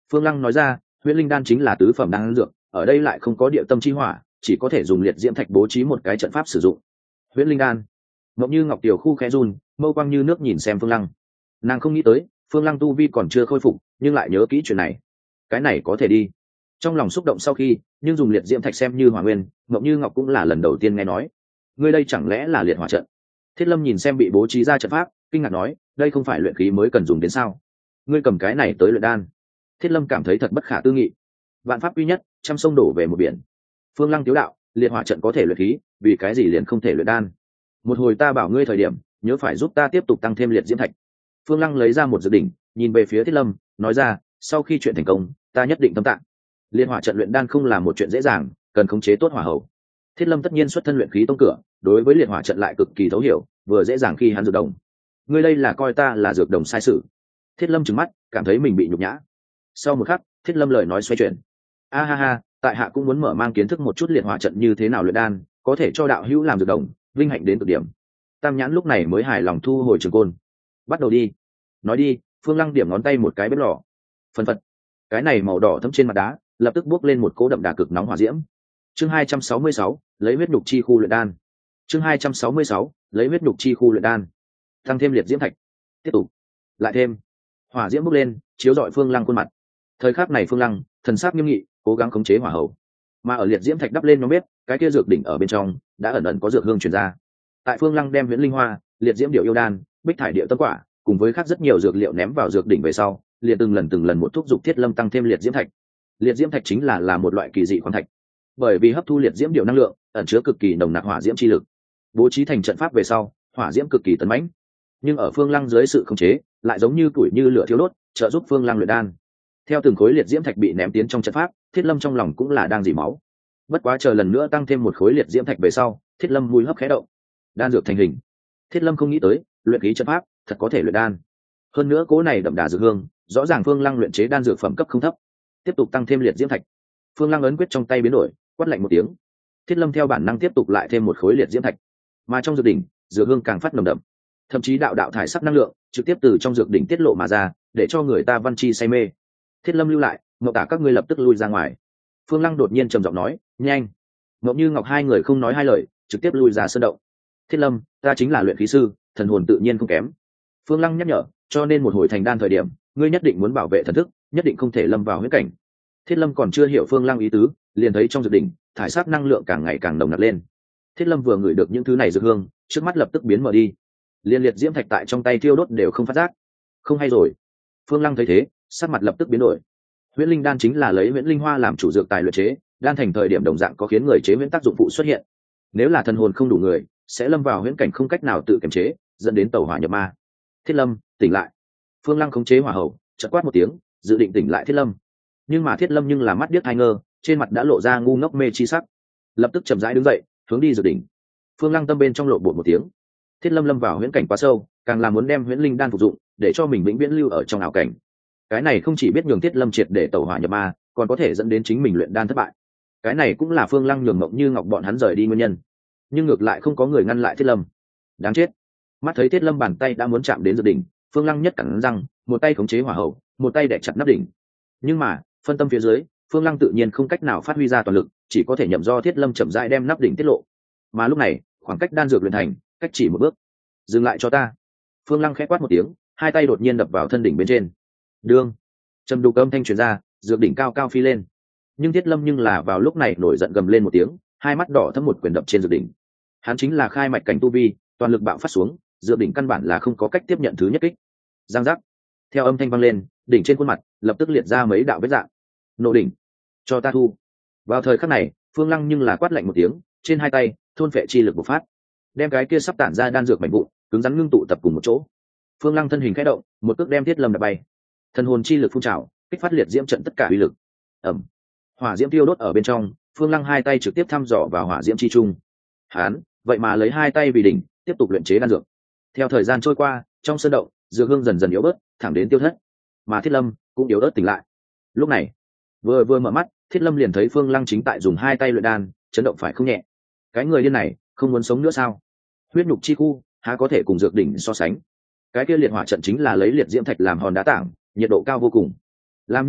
Phương Lăng nói ra, huyễn linh đan chính là tứ phẩm đan dược, ở đây lại không có địa tâm chi hỏa, chỉ có thể dùng liệt diễm thạch bố trí một cái trận pháp sử dụng. Huyễn linh đan. Ngọc Như Ngọc tiểu khu khẽ run, mâu quang như nước nhìn xem Phương Lăng. Nàng không nghĩ tới, Phương Lăng tu vi còn chưa khôi phục, nhưng lại nhớ kỹ chuyện này. Cái này có thể đi. Trong lòng xúc động sau khi, nhưng dùng liệt diễm thạch xem như hỏa nguyên, Ngọc Như Ngọc cũng là lần đầu tiên nghe nói. Ngươi đây chẳng lẽ là liệt hỏa trận? Thiết Lâm nhìn xem bị bố trí ra trận pháp, kinh ngạc nói, đây không phải luyện khí mới cần dùng đến sao? Ngươi cầm cái này tới luyện đan. Thiết Lâm cảm thấy thật bất khả tư nghị. Vạn pháp quy nhất, trăm sông đổ về một biển. Phương Lăng tiếu đạo, liệt hỏa trận có thể luyện khí, vì cái gì liền không thể luyện đan? Một hồi ta bảo ngươi thời điểm, nhớ phải giúp ta tiếp tục tăng thêm liệt diễm thạch. Phương Lăng lấy ra một dược đỉnh, nhìn về phía Thiết Lâm, nói ra, sau khi chuyện thành công, ta nhất định tâm tạng. Liệt hỏa trận luyện đan không là một chuyện dễ dàng, cần khống chế tốt hỏa hậu. Thiết Lâm tất nhiên xuất thân luyện khí tông cửa, đối với liệt hỏa trận lại cực kỳ thấu hiểu, vừa dễ dàng khi hắn dược đồng. Ngươi đây là coi ta là dược đồng sai sự. Thiết Lâm trừng mắt, cảm thấy mình bị nhục nhã. Sau một khắc, Thiết Lâm lời nói xoay chuyển. A ha ha, tại hạ cũng muốn mở mang kiến thức một chút liệt hỏa trận như thế nào luyện đan, có thể cho đạo hữu làm dược đồng, vinh hạnh đến cực điểm. Tam Nhãn lúc này mới hài lòng thu hồi trường côn. Bắt đầu đi. Nói đi, Phương Lăng điểm ngón tay một cái bếp lò. Phần phật. Cái này màu đỏ thấm trên mặt đá, lập tức bốc lên một cỗ đậm đà cực nóng hỏa diễm. Chương 266, lấy huyết nhục chi khu luyện đan. Chương 266, lấy huyết nhục chi khu luyện đan. Tăng thêm liệt diễm thạch. Tiếp tục. Lại thêm. Hỏa diễm bốc lên, chiếu rọi Phương Lăng khuôn mặt. Thời khắc này Phương Lăng, thần sắc nghiêm nghị, cố gắng khống chế hỏa hậu. Mà ở liệt diễm thạch đắp lên nhóm bếp, cái kia dược đỉnh ở bên trong đã ẩn ẩn có dược hương truyền ra. Tại Phương Lăng đem huyễn linh hoa, liệt diễm điệu yêu đan, bích thải điệu tâm quả, cùng với khác rất nhiều dược liệu ném vào dược đỉnh về sau, liền từng lần một thúc giục Thiết Lâm tăng thêm liệt diễm thạch. Liệt diễm thạch chính là một loại kỳ dị khoáng thạch, bởi vì hấp thu liệt diễm điệu năng lượng, ẩn chứa cực kỳ nồng nặc hỏa diễm chi lực. Bố trí thành trận pháp về sau, hỏa diễm cực kỳ tấn mãnh, nhưng ở Phương Lăng dưới sự khống chế, lại giống như củi như lửa thiêu đốt, trợ giúp Phương Lăng luyện đan. Theo từng khối liệt diễm thạch bị ném tiến trong trận pháp, Thiết Lâm trong lòng cũng là đang dỉ máu. Bất quá chờ lần nữa tăng thêm một khối liệt diễm thạch về sau, Thiết Lâm mũi hấp khẽ động, đan dược thành hình. Thiết Lâm không nghĩ tới, luyện khí trận pháp thật có thể luyện đan. Hơn nữa cố này đậm đà dược hương, rõ ràng Phương Lăng luyện chế đan dược phẩm cấp không thấp. Tiếp tục tăng thêm liệt diễm thạch. Phương Lăng ấn quyết trong tay biến đổi, quát lạnh một tiếng. Thiết Lâm theo bản năng tiếp tục lại thêm một khối liệt diễm thạch. Mà trong dược đỉnh, dược hương càng phát nồng đậm, thậm chí đạo đạo thải sắc năng lượng trực tiếp từ trong dược đỉnh tiết lộ mà ra, để cho người ta văn chi say mê. Thiết Lâm lưu lại, Ngọc Tả các ngươi lập tức lui ra ngoài. Phương Lăng đột nhiên trầm giọng nói, nhanh. Ngọc Như Ngọc hai người không nói hai lời, trực tiếp lui ra sơn động. Thiết Lâm, ta chính là luyện khí sư, thần hồn tự nhiên không kém. Phương Lăng nhắc nhở, cho nên một hồi thành đan thời điểm, ngươi nhất định muốn bảo vệ thần thức, nhất định không thể lâm vào huyết cảnh. Thiết Lâm còn chưa hiểu Phương Lăng ý tứ, liền thấy trong dược đỉnh, thải sắc năng lượng càng ngày càng nồng nặc lên. Thiết Lâm vừa ngửi được những thứ này dược hương, trước mắt lập tức biến mở đi. Liên liệt diễm thạch tại trong tay thiêu đốt đều không phát giác. Không hay rồi. Phương Lăng thấy thế, sắc mặt lập tức biến đổi. Huyễn linh đan chính là lấy huyễn linh hoa làm chủ dược tài luyện chế, đan thành thời điểm đồng dạng có khiến người chế huyễn tác dụng phụ xuất hiện. Nếu là thần hồn không đủ người, sẽ lâm vào huyễn cảnh không cách nào tự kiềm chế, dẫn đến tẩu hỏa nhập ma. Thiết Lâm, tỉnh lại. Phương Lăng khống chế hỏa hậu, chợt quát một tiếng, dự định tỉnh lại Thiết Lâm. Nhưng mà Thiết Lâm là mắt điếc hai ngơ, trên mặt đã lộ ra ngu ngốc mê chi sắc. Lập tức chậm rãi đứng dậy, hướng đi dược đỉnh. Phương Lăng tâm bên trong lộ bột một tiếng. Thiết Lâm lâm vào huyễn cảnh quá sâu, càng là muốn đem huyễn linh đan phục dụng, để cho mình vĩnh viễn lưu ở trong ảo cảnh. Cái này không chỉ biết nhường Thiết Lâm triệt để tẩu hỏa nhập ma, còn có thể dẫn đến chính mình luyện đan thất bại. Cái này cũng là Phương Lăng nhường Ngọc Như Ngọc bọn hắn rời đi nguyên nhân. Nhưng ngược lại không có người ngăn lại Thiết Lâm. Đáng chết. Mắt thấy Thiết Lâm bàn tay đã muốn chạm đến dược đỉnh, Phương Lăng nhất cắn răng, một tay khống chế hỏa hậu, một tay đè chặt nắp đỉnh. Nhưng mà, phân tâm phía dưới, Phương Lăng tự nhiên không cách nào phát huy ra toàn lực, chỉ có thể nhậm do Thiết Lâm chậm rãi đem nắp đỉnh tiết lộ. Mà lúc này, khoảng cách đan dược luyện thành, cách chỉ một bước. Dừng lại cho ta. Phương Lăng khẽ quát một tiếng, hai tay đột nhiên đập vào thân đỉnh bên trên. Đương, trầm đục âm thanh truyền ra, dược đỉnh cao cao phi lên. Nhưng Thiết Lâm là vào lúc này nổi giận gầm lên một tiếng, hai mắt đỏ thẫm một quyền đập trên dược đỉnh. Hắn chính là khai mạch cảnh tu vi, toàn lực bạo phát xuống, dược đỉnh căn bản là không có cách tiếp nhận thứ nhất kích. Giang giác. Theo âm thanh vang lên, đỉnh trên khuôn mặt lập tức liệt ra mấy đạo vết rạn. Nổ đỉnh, cho ta thu. Vào thời khắc này, Phương Lăng là quát lạnh một tiếng, trên hai tay thôn phệ chi lực bộc phát, đem cái kia sắp tản ra đan dược mảnh vụn cứng rắn ngưng tụ tập cùng một chỗ. Phương Lăng thân hình khẽ động, một cước đem Thiết Lâm đập bay. Thần hồn chi lực phun trào, kích phát liệt diễm trận tất cả uy lực. Ầm. Hỏa diễm tiêu đốt ở bên trong, Phương Lăng hai tay trực tiếp thăm dò vào hỏa diễm chi trung. Hán, vậy mà lấy hai tay vì đỉnh, tiếp tục luyện chế đan dược. Theo thời gian trôi qua, trong sơn động, dược hương dần dần yếu bớt, thẳng đến tiêu thất. Mà Thiết Lâm cũng yếu ớt tỉnh lại. Lúc này, vừa mở mắt, Thiết Lâm liền thấy Phương Lăng chính tại dùng hai tay luyện đan, chấn động phải không nhẹ. Cái người điên này, không muốn sống nữa sao? Huyết nhục chi khu, há có thể cùng dược đỉnh so sánh? Cái kia liệt hỏa trận chính là lấy liệt diễm thạch làm hòn đá tảng, nhiệt độ cao vô cùng. Làm như vậy,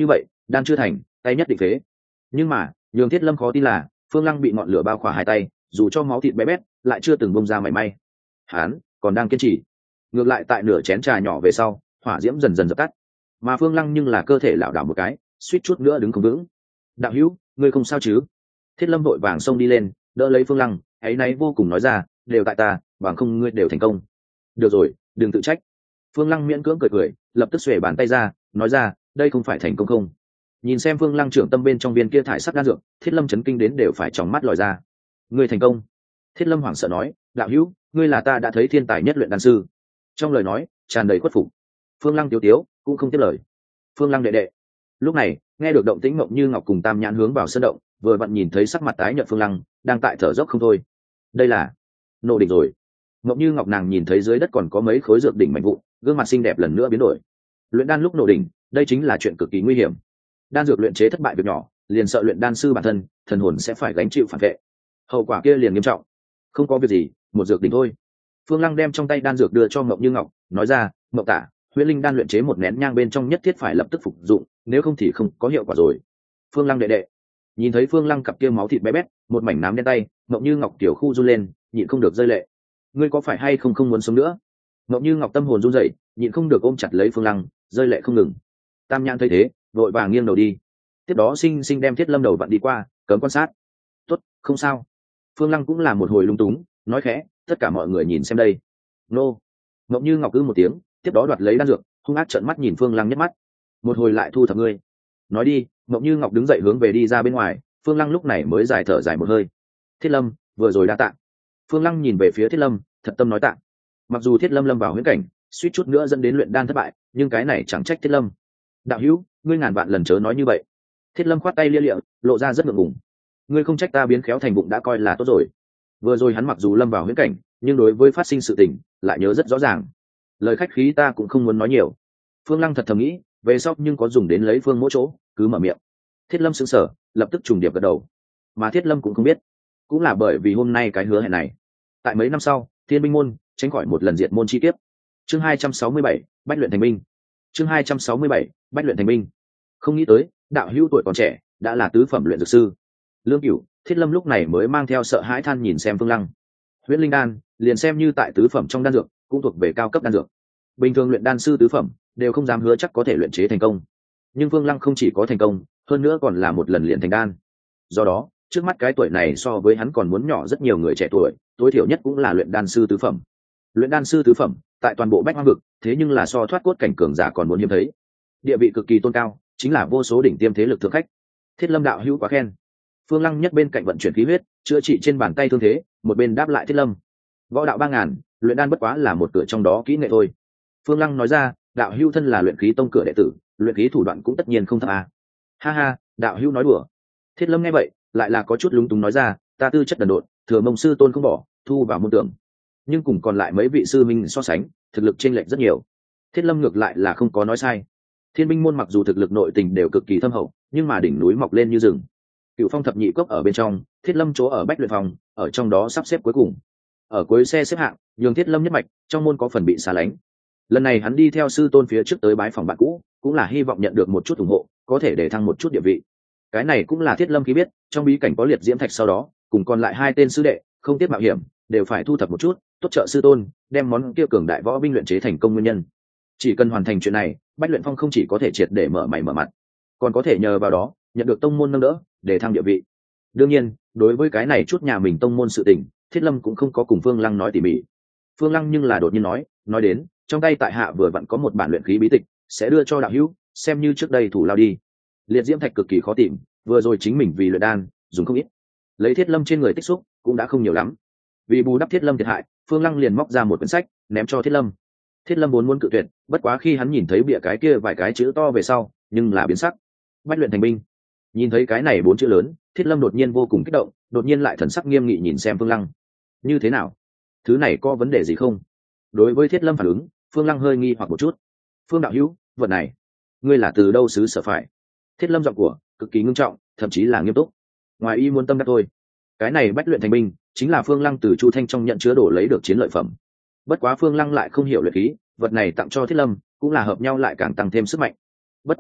đan chưa thành, tay nhất định phế. Nhưng mà nhường Thiết Lâm khó tin là Phương Lăng bị ngọn lửa bao khỏa hai tay, dù cho máu thịt bé bét lại chưa từng bông ra mảy may. Hắn còn đang kiên trì. Ngược lại tại nửa chén trà nhỏ về sau, hỏa diễm dần dần dập tắt, mà Phương Lăng nhưng là cơ thể lảo đảo một cái, suýt chút nữa đứng không vững. Đạo hữu, ngươi không sao chứ? Thiết Lâm vội vàng xông đi lên, đỡ lấy Phương Lăng, áy náy vô cùng nói ra, đều tại ta, bằng không ngươi đều thành công. Được rồi, đừng tự trách. Phương Lăng miễn cưỡng cười cười, lập tức xuề bàn tay ra, nói ra, đây không phải thành công không? Nhìn xem Phương Lăng trưởng tâm bên trong viên kia thải sắc đan dược, Thiết Lâm chấn kinh đến đều phải tròng mắt lòi ra. Ngươi thành công? Thiết Lâm hoảng sợ nói, đạo hữu, ngươi là ta đã thấy thiên tài nhất luyện đan sư. Trong lời nói tràn đầy khuất phục. Phương Lăng tiếu tiếu cũng không tiếp lời. Phương Lăng đệ đệ. Lúc này nghe được động tĩnh Mộng Như Ngọc cùng Tam Nhãn hướng vào sân động, vừa vặn nhìn thấy sắc mặt tái nhợt Phương Lăng đang tại thở dốc không thôi. Đây là nổ đỉnh rồi. Mộng Như Ngọc nàng nhìn thấy dưới đất còn có mấy khối dược đỉnh mạnh vụn, gương mặt xinh đẹp lần nữa biến đổi. Luyện đan lúc nổ đỉnh, đây chính là chuyện cực kỳ nguy hiểm. Đan dược luyện chế thất bại việc nhỏ, liền sợ luyện đan sư bản thân, thần hồn sẽ phải gánh chịu phản vệ. Hậu quả kia liền nghiêm trọng. Không có việc gì, một dược đỉnh thôi. Phương Lăng đem trong tay đan dược đưa cho Mộng Như Ngọc, nói ra, Mộng tả, huyễn linh đan luyện chế một nén nhang bên trong nhất thiết phải lập tức phục dụng, nếu không thì không có hiệu quả rồi. Phương Lăng đệ đệ. Nhìn thấy Phương Lăng cặp kia máu thịt bé bét, một mảnh nám đen tay, Mộng Như Ngọc tiểu khu run lên, nhịn không được rơi lệ. Ngươi có phải hay không muốn sống nữa? Mộng Như Ngọc tâm hồn run rẩy, nhịn không được ôm chặt lấy Phương Lăng, rơi lệ không ngừng. Tam Nhãn thấy thế, vội vàng nghiêng đầu đi. Tiếp đó sinh sinh đem Thiết Lâm đầu vặn đi qua, cấm quan sát. Tốt, không sao. Phương Lăng cũng là một hồi lung túng, nói khẽ, tất cả mọi người nhìn xem đây. Nô. Mộng Như Ngọc cứ một tiếng, tiếp đó đoạt lấy đan dược, hung ác trợn mắt nhìn Phương Lăng nhất mắt. Một hồi lại thu thập ngươi. Nói đi, Mộng Như Ngọc đứng dậy hướng về đi ra bên ngoài, Phương Lăng lúc này mới dài thở dài một hơi. Thiết Lâm, vừa rồi đã tạ. Phương Lăng nhìn về phía Thiết Lâm, thật tâm nói tạ. Mặc dù Thiết Lâm lâm vào huyễn cảnh, suýt chút nữa dẫn đến luyện đan thất bại, nhưng cái này chẳng trách Thiết Lâm. Đạo hữu, ngươi ngàn vạn lần chớ nói như vậy. Thiết Lâm khoát tay lia lịa, lộ ra rất ngượng ngùng. Ngươi không trách ta biến khéo thành bụng đã coi là tốt rồi. Vừa rồi hắn mặc dù lâm vào huyễn cảnh, nhưng đối với phát sinh sự tình lại nhớ rất rõ ràng. Lời khách khí ta cũng không muốn nói nhiều. Phương Lăng thật thầm nghĩ, về sau nhưng có dùng đến lấy Phương mỗi chỗ, cứ mở miệng. Thiết Lâm sững sờ, lập tức trùng điệp gật đầu. Mà Thiết Lâm cũng không biết, cũng là bởi vì hôm nay cái hứa hẹn này. Tại mấy năm sau, Thiên Binh môn tránh khỏi một lần diệt môn chi tiết. Chương 267, Bách luyện thành binh. Chương 267, Bách luyện thành binh. Không nghĩ tới, đạo hữu tuổi còn trẻ, đã là tứ phẩm luyện dược sư. Lương Cửu, Thiết Lâm lúc này mới mang theo sợ hãi than nhìn xem Phương Lăng. Huyễn linh đan, liền xem như tại tứ phẩm trong đan dược, cũng thuộc về cao cấp đan dược. Bình thường luyện đan sư tứ phẩm đều không dám hứa chắc có thể luyện chế thành công. Nhưng Phương Lăng không chỉ có thành công, hơn nữa còn là một lần luyện thành đan. Do đó, trước mắt cái tuổi này so với hắn còn muốn nhỏ rất nhiều người trẻ tuổi, tối thiểu nhất cũng là luyện đan sư tứ phẩm. Luyện đan sư tứ phẩm, tại toàn bộ Bách Hoang vực, thế nhưng là so thoát cốt cảnh cường giả còn muốn hiếm thấy. Địa vị cực kỳ tôn cao, chính là vô số đỉnh tiêm thế lực thượng khách. Thiết Lâm đạo hữu quá khen. Phương Lăng nhất bên cạnh vận chuyển khí huyết, chữa trị trên bàn tay thương thế, một bên đáp lại Thiết Lâm. Võ đạo 3000, luyện đan bất quá là một cửa trong đó kỹ nghệ thôi. Phương Lăng nói ra, đạo hữu thân là luyện khí tông cửa đệ tử, luyện khí thủ đoạn cũng tất nhiên không thấp à. Ha ha, đạo hữu nói đùa. Thiết Lâm nghe vậy, lại là có chút lúng túng nói ra, ta tư chất đần độn, thừa mông sư tôn không bỏ, thu vào môn tưởng. Nhưng cùng còn lại mấy vị sư minh so sánh, thực lực chênh lệch rất nhiều. Thiết Lâm ngược lại là không có nói sai. Thiên Binh môn mặc dù thực lực nội tình đều cực kỳ thâm hậu, nhưng mà đỉnh núi mọc lên như rừng. Cựu Phong thập nhị cốc ở bên trong, Thiết Lâm chỗ ở Bách luyện phòng, ở trong đó sắp xếp cuối cùng. Ở cuối xe xếp hạng, nhường Thiết Lâm nhất mạch, trong môn có phần bị xa lánh. Lần này hắn đi theo sư tôn phía trước tới bái phòng bạn cũ, cũng là hy vọng nhận được một chút ủng hộ, có thể để thăng một chút địa vị. Cái này cũng là Thiết Lâm khi biết, trong bí cảnh có liệt diễm thạch sau đó, cùng còn lại hai tên sư đệ, không tiếc mạo hiểm, đều phải thu thập một chút, tốt trợ sư tôn, đem món kia cường đại võ binh luyện chế thành công nguyên nhân. Chỉ cần hoàn thành chuyện này, Bách luyện phong không chỉ có thể triệt để mở mày mở mặt, còn có thể nhờ vào đó nhận được tông môn nâng đỡ, để thăng địa vị. Đương nhiên, đối với cái này chút nhà mình tông môn sự tình, Thiết Lâm cũng không có cùng Phương Lăng nói tỉ mỉ. Phương Lăng nhưng là đột nhiên nói đến, trong tay tại hạ vừa vặn có một bản luyện khí bí tịch, sẽ đưa cho đạo hữu, xem như trước đây thủ lao đi. Liệt diễm thạch cực kỳ khó tìm, vừa rồi chính mình vì luyện đan dùng không ít, lấy Thiết Lâm trên người tích xúc cũng đã không nhiều lắm. Vì bù đắp Thiết Lâm thiệt hại, Phương Lăng liền móc ra một quyển sách ném cho Thiết Lâm. Thiết Lâm vốn muốn cự tuyệt, bất quá khi hắn nhìn thấy bìa cái kia vài cái chữ to về sau, nhưng là biến sắc. Bách luyện thành binh. Nhìn thấy cái này 4 chữ lớn, Thiết Lâm đột nhiên vô cùng kích động, đột nhiên lại thần sắc nghiêm nghị nhìn xem Phương Lăng. Như thế nào? Thứ này có vấn đề gì không? Đối với Thiết Lâm phản ứng, Phương Lăng hơi nghi hoặc một chút. Phương đạo hữu, vật này, ngươi là từ đâu xứ sở phải? Thiết Lâm giọng của cực kỳ ngưng trọng, thậm chí là nghiêm túc. Ngoài ý muốn tâm đắc thôi. Cái này bách luyện thành binh, chính là Phương Lăng từ Chu Thanh trong nhận chứa đổ lấy được chiến lợi phẩm. Bất quá Phương Lăng lại không hiểu luyện khí, vật này tặng cho Thiết Lâm cũng là hợp nhau lại càng tăng thêm sức mạnh. Bất quá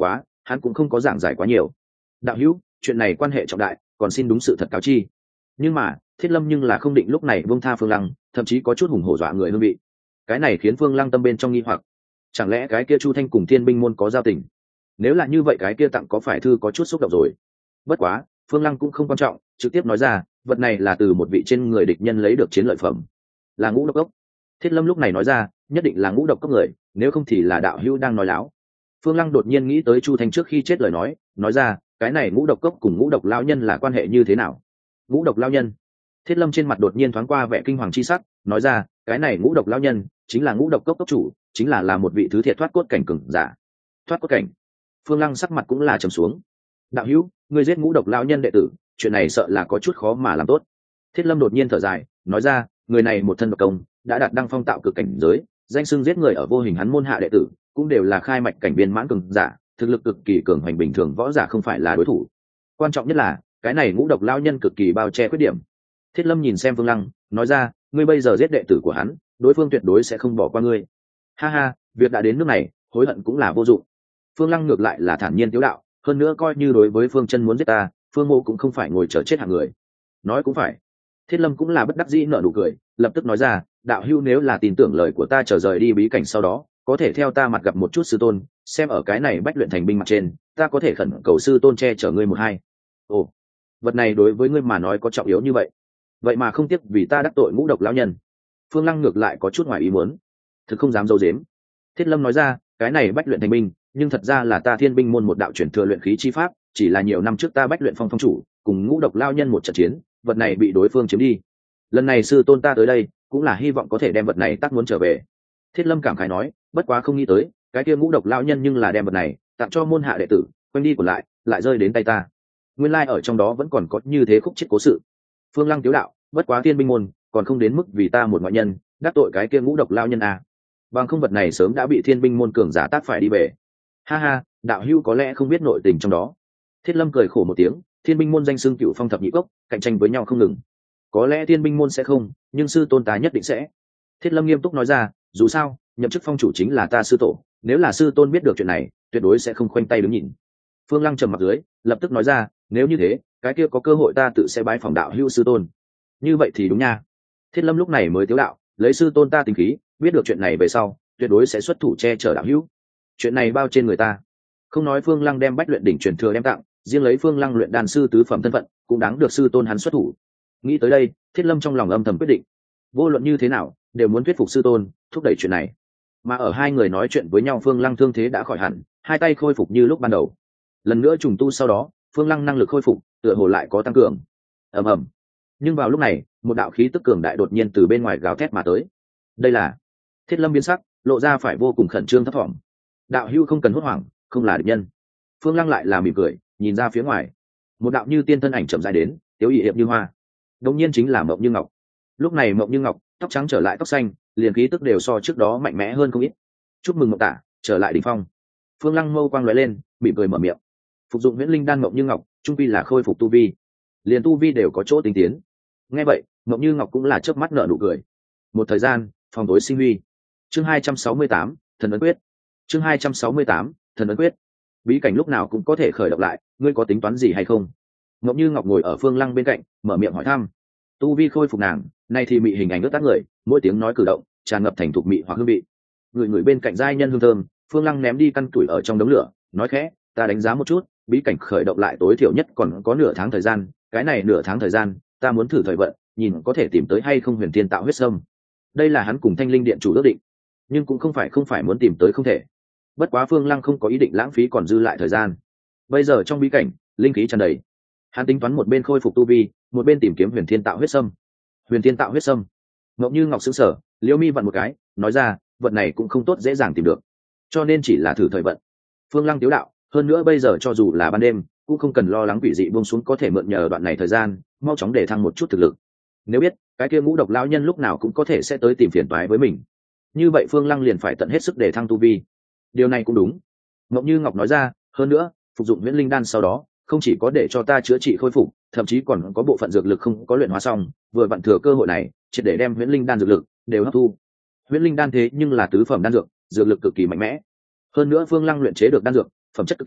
hắn cũng không có giảng giải quá nhiều. Đạo hữu, chuyện này quan hệ trọng đại, còn xin đúng sự thật cáo chi. Nhưng mà Thiết Lâm nhưng là không định lúc này buông tha Phương Lăng, thậm chí có chút hùng hổ dọa người hương vị. Cái này khiến Phương Lăng tâm bên trong nghi hoặc, chẳng lẽ cái kia Chu Thanh cùng Thiên binh môn có giao tình? Nếu là như vậy cái kia tặng có phải thư có chút xúc động rồi. Bất quá Phương Lăng cũng không quan trọng, trực tiếp nói ra vật này là từ một vị trên người địch nhân lấy được chiến lợi phẩm, là ngũ độc cốc. Thiết Lâm lúc này nói ra nhất định là ngũ độc cốc người, nếu không thì là đạo hữu đang nói láo. Phương Lăng đột nhiên nghĩ tới Chu Thanh trước khi chết lời nói ra cái này ngũ độc cốc cùng ngũ độc lao nhân là quan hệ như thế nào? Ngũ độc lao nhân? Thiết Lâm trên mặt đột nhiên thoáng qua vẻ kinh hoàng chi sắc, nói ra cái này ngũ độc lao nhân chính là ngũ độc cốc cốc chủ, chính là một vị thứ thiệt thoát cốt cảnh cường giả. Thoát cốt cảnh? Phương Lăng sắc mặt cũng là trầm xuống. Đạo hữu, ngươi giết ngũ độc lao nhân đệ tử, chuyện này sợ là có chút khó mà làm tốt. Thiết Lâm đột nhiên thở dài, nói ra người này một thân độc công, đã đạt đăng phong tạo cực cảnh giới, danh xưng giết người ở vô hình hắn môn hạ đệ tử cũng đều là khai mạch cảnh viên mãn cường giả, thực lực cực kỳ cường hoành, bình thường võ giả không phải là đối thủ. Quan trọng nhất là cái này ngũ độc lao nhân cực kỳ bao che khuyết điểm. Thiết Lâm nhìn xem Phương Lăng, nói ra ngươi bây giờ giết đệ tử của hắn, đối phương tuyệt đối sẽ không bỏ qua ngươi. Ha ha, việc đã đến nước này, hối hận cũng là vô dụng. Phương Lăng ngược lại là thản nhiên tiếu đạo, hơn nữa coi như đối với Phương Chân muốn giết ta, Phương Mộ cũng không phải ngồi chờ chết hạng người. Nói cũng phải. Thiết Lâm cũng là bất đắc dĩ nở nụ cười, lập tức nói ra đạo hữu nếu là tin tưởng lời của ta trở rời đi bí cảnh sau đó có thể theo ta mặt gặp một chút sư tôn, xem ở cái này bách luyện thành binh mặt trên ta có thể khẩn cầu sư tôn che chở ngươi một hai. Ồ, vật này đối với ngươi mà nói có trọng yếu như vậy? Vậy mà không tiếc vì ta đắc tội ngũ độc lão nhân. Phương Lăng ngược lại có chút ngoài ý muốn, thực không dám dâu dếm. Thiết Lâm nói ra cái này bách luyện thành binh nhưng thật ra là ta Thiên binh môn một đạo truyền thừa luyện khí chi pháp, chỉ là nhiều năm trước ta bách luyện phong phong chủ cùng ngũ độc lao nhân một trận chiến, vật này bị đối phương chiếm đi. Lần này sư tôn ta tới đây cũng là hy vọng có thể đem vật này tác muốn trở về. Thiết Lâm cảm khái nói, bất quá không nghĩ tới cái kia ngũ độc lao nhân nhưng là đem vật này tặng cho môn hạ đệ tử, quanh đi của lại rơi đến tay ta. Nguyên lai ở trong đó vẫn còn có như thế khúc chết cố sự. Phương Lăng tiếu đạo, bất quá Thiên binh môn còn không đến mức vì ta một ngoại nhân đắc tội cái kia ngũ độc lao nhân à. Bằng không vật này sớm đã bị Thiên binh môn cường giả tác phải đi về. Ha ha, đạo hữu có lẽ không biết nội tình trong đó. Thiết Lâm cười khổ một tiếng, Thiên binh môn danh xưng cựu phong thập nhị cốc, cạnh tranh với nhau không ngừng. Có lẽ Thiên binh môn sẽ không, nhưng sư tôn ta nhất định sẽ. Thiết Lâm nghiêm túc nói ra, dù sao nhậm chức phong chủ chính là ta sư tổ, nếu là sư tôn biết được chuyện này tuyệt đối sẽ không khoanh tay đứng nhìn. Phương Lăng trầm mặt dưới, lập tức nói ra, nếu như thế cái kia có cơ hội ta tự sẽ bái phỏng đạo hữu sư tôn. Như vậy thì đúng nha. Thiết Lâm lúc này mới tiếu đạo, lấy sư tôn ta tính khí, biết được chuyện này về sau tuyệt đối sẽ xuất thủ che chở đạo hữu. Chuyện này bao trên người ta. Không nói Phương Lăng đem bách luyện đỉnh truyền thừa đem tặng, riêng lấy Phương Lăng luyện đan sư tứ phẩm thân phận cũng đáng được sư tôn hắn xuất thủ. Nghĩ tới đây, Thiết Lâm trong lòng âm thầm quyết định, vô luận như thế nào đều muốn thuyết phục sư tôn thúc đẩy chuyện này. Mà ở hai người nói chuyện với nhau, Phương Lăng thương thế đã khỏi hẳn, hai tay khôi phục như lúc ban đầu. Lần nữa trùng tu sau đó, Phương Lăng năng lực khôi phục tựa hồ lại có tăng cường. Ầm ầm. Nhưng vào lúc này, một đạo khí tức cường đại đột nhiên từ bên ngoài gào thét mà tới. Đây là... Thiết Lâm biến sắc, lộ ra phải vô cùng khẩn trương thấp thỏm. Đạo hữu không cần hốt hoảng, không là địch nhân. Phương Lăng lại là mỉm cười, nhìn ra phía ngoài, một đạo như tiên thân ảnh chậm rãi đến, tiếu ỵ hiệp như hoa. Đống nhiên chính là Mộng Như Ngọc. Lúc này Mộng Như Ngọc tóc trắng trở lại tóc xanh, liền khí tức đều so trước đó mạnh mẽ hơn không ít. Chúc mừng Mộng tả trở lại đỉnh phong. Phương Lăng mâu quang lóe lên, mỉm cười mở miệng. Phục dụng Huyễn Linh đan Mộng Như Ngọc, trung quy là khôi phục tu vi, liền tu vi đều có chỗ tinh tiến. Nghe vậy, Mộng Như Ngọc cũng là chớp mắt nở nụ cười. Một thời gian, phòng tối sinh huy. Chương 268, Thần ấn quyết. Chương 268, Thần ấn quyết. Bí cảnh lúc nào cũng có thể khởi động lại, ngươi có tính toán gì hay không? Mộng Như Ngọc ngồi ở Phương Lăng bên cạnh, mở miệng hỏi thăm. Tu vi khôi phục nàng, nay thì mị hình ảnh ướt tắt người, mỗi tiếng nói cử động tràn ngập thành thục mị hoặc hương vị. Người bên cạnh giai nhân hương thơm, Phương Lăng ném đi căn tuổi ở trong đống lửa, nói khẽ, ta đánh giá một chút, bí cảnh khởi động lại tối thiểu nhất còn có nửa tháng thời gian, cái này nửa tháng thời gian, ta muốn thử thời vận, nhìn có thể tìm tới hay không Huyền Thiên Tạo Huyết Sâm. Đây là hắn cùng Thanh Linh Điện chủ ước định, nhưng cũng không phải muốn tìm tới không thể. Bất quá Phương Lăng không có ý định lãng phí còn dư lại thời gian. Bây giờ trong bí cảnh, linh khí tràn đầy, hắn tính toán một bên khôi phục tu vi, một bên tìm kiếm Huyền Thiên Tạo Huyết Sâm. Huyền Thiên Tạo Huyết Sâm. Ngọc Như Ngọc sững sờ, liễu mi vặn một cái, nói ra, vật này cũng không tốt dễ dàng tìm được, cho nên chỉ là thử thời vận. Phương Lăng tiếu đạo, hơn nữa bây giờ cho dù là ban đêm cũng không cần lo lắng quỷ dị buông xuống, có thể mượn nhờ đoạn này thời gian mau chóng để thăng một chút thực lực. Nếu biết cái kia ngũ độc lão nhân lúc nào cũng có thể sẽ tới tìm phiền toái với mình, như vậy Phương Lăng liền phải tận hết sức để thăng tu vi. Điều này cũng đúng. Ngọc Như Ngọc nói ra, hơn nữa phục dụng Huyễn Linh đan sau đó không chỉ có để cho ta chữa trị khôi phục, thậm chí còn có bộ phận dược lực không có luyện hóa xong, vừa vặn thừa cơ hội này triệt để đem Huyễn Linh đan dược lực đều hấp thu. Huyễn Linh đan thế nhưng là tứ phẩm đan dược, dược lực cực kỳ mạnh mẽ. Hơn nữa Phương Lăng luyện chế được đan dược phẩm chất cực cao,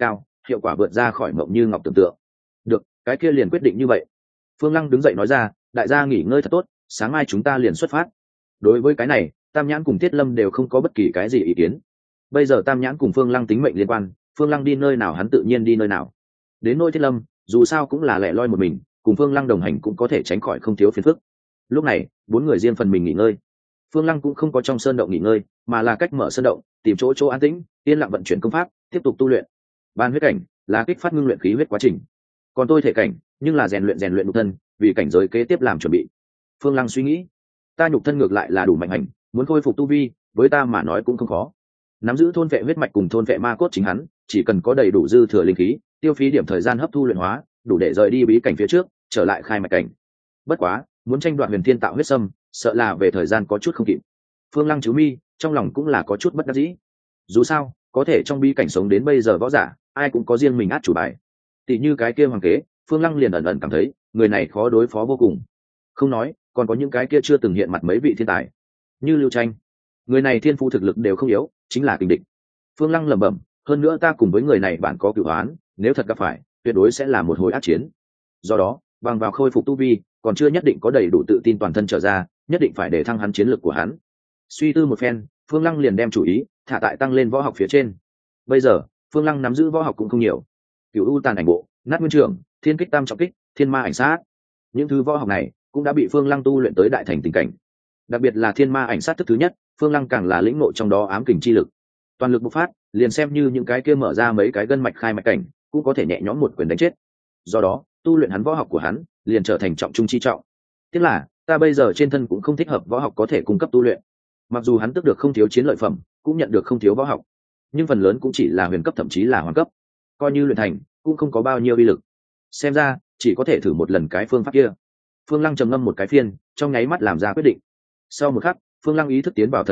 hiệu quả vượt ra khỏi mộng như ngọc tưởng tượng. Được, cái kia liền quyết định như vậy. Phương Lăng đứng dậy nói ra, đại gia nghỉ ngơi thật tốt, sáng mai chúng ta liền xuất phát. Đối với cái này, Tam Nhãn cùng Tiết Lâm đều không có bất kỳ cái gì ý kiến. Bây giờ Tam Nhãn cùng Phương Lăng tính mệnh liên quan, Phương Lăng đi nơi nào hắn tự nhiên đi nơi nào. Đến nỗi Tiết Lâm, dù sao cũng là lẻ loi một mình, cùng Phương Lăng đồng hành cũng có thể tránh khỏi không thiếu phiền phức. Lúc này, bốn người riêng phần mình nghỉ ngơi. Phương Lăng cũng không có trong sơn động nghỉ ngơi, mà là cách mở sơn động, tìm chỗ an tĩnh, yên lặng vận chuyển công pháp, tiếp tục tu luyện. Ban huyết cảnh là kích phát ngưng luyện khí huyết quá trình, còn tôi thể cảnh nhưng là rèn luyện nhục thân, vì cảnh giới kế tiếp làm chuẩn bị. Phương Lăng suy nghĩ, ta nhục thân ngược lại là đủ mạnh hành, muốn khôi phục tu vi, với ta mà nói cũng không khó. Nắm giữ thôn vệ huyết mạch cùng thôn vệ ma cốt chính hắn, chỉ cần có đầy đủ dư thừa linh khí, tiêu phí điểm thời gian hấp thu luyện hóa, đủ để rời đi bí cảnh phía trước, trở lại khai mạch cảnh. Bất quá, muốn tranh đoạt huyền thiên tạo huyết sâm, sợ là về thời gian có chút không kịp. Phương Lăng chú mi, trong lòng cũng là có chút bất đắc dĩ. Dù sao, có thể trong bí cảnh sống đến bây giờ võ giả, ai cũng có riêng mình át chủ bài. Tỷ như cái kia hoàng kế, Phương Lăng liền ẩn ẩn cảm thấy, người này khó đối phó vô cùng. Không nói, còn có những cái kia chưa từng hiện mặt mấy vị thiên tài, như Lưu Tranh. Người này thiên phu thực lực đều không yếu, chính là kình địch. Phương Lăng lẩm bẩm, hơn nữa ta cùng với người này bạn có cửu oán, nếu thật gặp phải, tuyệt đối sẽ là một hồi ác chiến. Do đó, bằng vào khôi phục tu vi, còn chưa nhất định có đầy đủ tự tin toàn thân trở ra, nhất định phải để thăng hắn chiến lược của hắn. Suy tư một phen, Phương Lăng liền đem chủ ý thả tại tăng lên võ học phía trên. Bây giờ, Phương Lăng nắm giữ võ học cũng không nhiều. Cửu U Tàn Ảnh Bộ, Nát Nguyên Trưởng, Thiên Kích Tam Trọng Kích, Thiên Ma Ảnh Sát, những thứ võ học này cũng đã bị Phương Lăng tu luyện tới đại thành tình cảnh. Đặc biệt là Thiên Ma Ảnh Sát thức thứ nhất, Phương Lăng càng là lĩnh ngộ trong đó ám kình chi lực, toàn lực bộc phát, liền xem như những cái kia mở ra mấy cái gân mạch khai mạch cảnh, cũng có thể nhẹ nhõm một quyền đánh chết. Do đó, tu luyện hắn võ học của hắn liền trở thành trọng trung chi trọng. Tiếc là, ta bây giờ trên thân cũng không thích hợp võ học có thể cung cấp tu luyện. Mặc dù hắn tức được không thiếu chiến lợi phẩm, cũng nhận được không thiếu võ học, nhưng phần lớn cũng chỉ là huyền cấp thậm chí là hoàng cấp, coi như luyện thành cũng không có bao nhiêu uy lực. Xem ra chỉ có thể thử một lần cái phương pháp kia. Phương Lăng trầm ngâm một cái phiên, trong nháy mắt làm ra quyết định. Sau một khắc, Phương Lăng ý thức tiến vào thần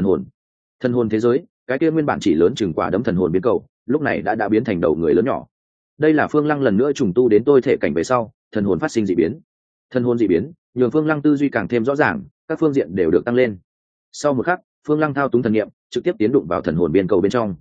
hồn thế giới. Cái kia nguyên bản chỉ lớn chừng quả đấm thần hồn biến cầu, lúc này đã biến thành đầu người lớn nhỏ. Đây là Phương Lăng lần nữa trùng tu đến tôi thể cảnh về sau, thần hồn phát sinh dị biến. Thần hồn dị biến nhường Phương Lăng tư duy càng thêm rõ ràng, các phương diện đều được tăng lên. Sau một khắc, Phương Lăng thao túng thần niệm, trực tiếp tiến đụng vào thần hồn biên cầu bên trong.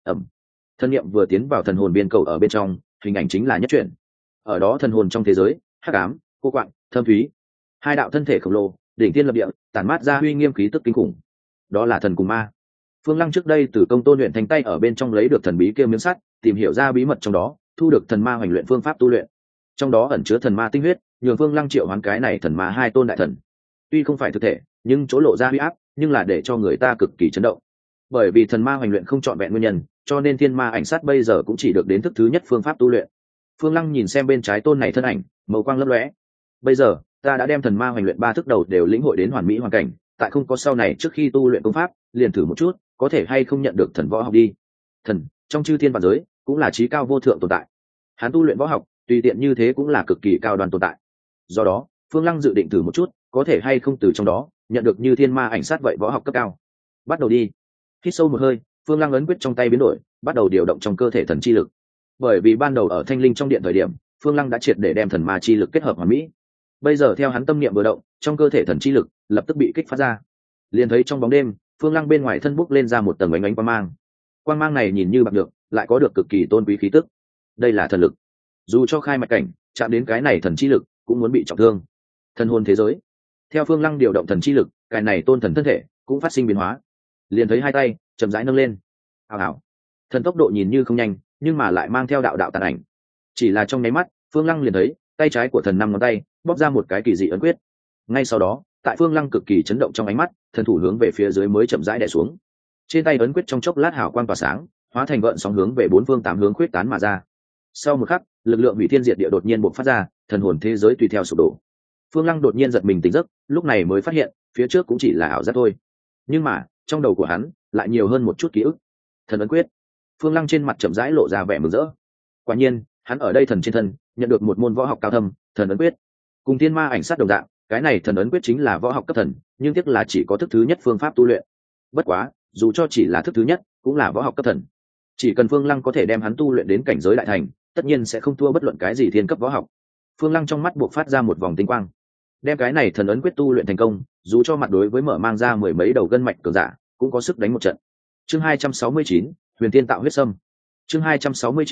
Thần niệm vừa tiến vào thần hồn biên cầu ở bên trong, hình ảnh chính là nhất chuyển. Ở đó thần hồn trong thế giới, hắc ám, cô quạng, thâm thúy, hai đạo thân thể khổng lồ, đỉnh thiên lập địa, tản mát ra uy nghiêm khí tức kinh khủng. Đó là thần cùng ma. Phương Lăng trước đây từ công tôn luyện thành tay ở bên trong lấy được thần bí kia miếng sắt, tìm hiểu ra bí mật trong đó, thu được thần ma hoành luyện phương pháp tu luyện. Trong đó ẩn chứa thần ma tinh huyết, nhường Phương Lăng triệu hoán cái này thần ma hai tôn đại thần. Tuy không phải thực thể, nhưng chỗ lộ ra uy áp, nhưng là để cho người ta cực kỳ chấn động. Bởi vì thần ma hoành luyện không trọn vẹn nguyên nhân, cho nên thiên ma ảnh sát bây giờ cũng chỉ được đến thức thứ nhất phương pháp tu luyện. Phương Lăng nhìn xem bên trái tôn này thân ảnh, màu quang lấp lóe. Bây giờ, ta đã đem thần ma hoành luyện ba thức đầu đều lĩnh hội đến hoàn mỹ hoàn cảnh, tại không có sau này trước khi tu luyện công pháp, liền thử một chút, có thể hay không nhận được thần võ học đi. Thần, trong chư thiên vạn giới, cũng là trí cao vô thượng tồn tại. Hắn tu luyện võ học, tùy tiện như thế cũng là cực kỳ cao đoàn tồn tại. Do đó, Phương Lăng dự định thử một chút, có thể hay không từ trong đó nhận được như thiên ma ảnh sát vậy võ học cấp cao. Bắt đầu đi. Hít sâu một hơi, Phương Lăng ấn quyết trong tay biến đổi, bắt đầu điều động trong cơ thể thần chi lực. Bởi vì ban đầu ở Thanh Linh trong điện thời điểm, Phương Lăng đã triệt để đem thần ma chi lực kết hợp hoàn mỹ. Bây giờ theo hắn tâm niệm vừa động, trong cơ thể thần chi lực lập tức bị kích phát ra. Liền thấy trong bóng đêm, Phương Lăng bên ngoài thân bốc lên ra một tầng ánh quang mang. Quang mang này nhìn như bạc được, lại có được cực kỳ tôn quý khí tức. Đây là thần lực. Dù cho khai mạch cảnh, chạm đến cái này thần chi lực, cũng muốn bị trọng thương. Thần hồn thế giới. Theo Phương Lăng điều động thần chi lực, cái này tôn thần thân thể cũng phát sinh biến hóa. Liền thấy hai tay chậm rãi nâng lên. Hào hào. Thần tốc độ nhìn như không nhanh, nhưng mà lại mang theo đạo đạo tàn ảnh. Chỉ là trong nháy mắt, Phương Lăng liền thấy tay trái của thần năm ngón tay bóp ra một cái kỳ dị ấn quyết. Ngay sau đó, tại Phương Lăng cực kỳ chấn động trong ánh mắt, thần thủ hướng về phía dưới mới chậm rãi đè xuống. Trên tay ấn quyết trong chốc lát hào quang tỏa sáng, hóa thành gợn sóng hướng về bốn phương tám hướng khuyết tán mà ra. Sau một khắc, lực lượng hủy thiên diệt địa đột nhiên bộc phát ra, thần hồn thế giới tùy theo sụp đổ. Phương Lăng đột nhiên giật mình tỉnh giấc, lúc này mới phát hiện, phía trước cũng chỉ là ảo giác thôi. Nhưng mà, trong đầu của hắn lại nhiều hơn một chút ký ức. Thần ấn quyết. Phương Lăng trên mặt chậm rãi lộ ra vẻ mừng rỡ. Quả nhiên, hắn ở đây thần trên thân nhận được một môn võ học cao thâm, thần ấn quyết. Cùng thiên ma ảnh sát đồng dạng, cái này thần ấn quyết chính là võ học cấp thần, nhưng tiếc là chỉ có thức thứ nhất phương pháp tu luyện. Bất quá, dù cho chỉ là thức thứ nhất, cũng là võ học cấp thần. Chỉ cần Phương Lăng có thể đem hắn tu luyện đến cảnh giới đại thành, tất nhiên sẽ không thua bất luận cái gì thiên cấp võ học. Phương Lăng trong mắt buộc phát ra một vòng tinh quang. Đem cái này thần ấn quyết tu luyện thành công, dù cho mặt đối với mở mang ra mười mấy đầu gân mạch cường giả, cũng có sức đánh một trận. Chương 269, Huyền Tiên tạo huyết sâm. Chương 269,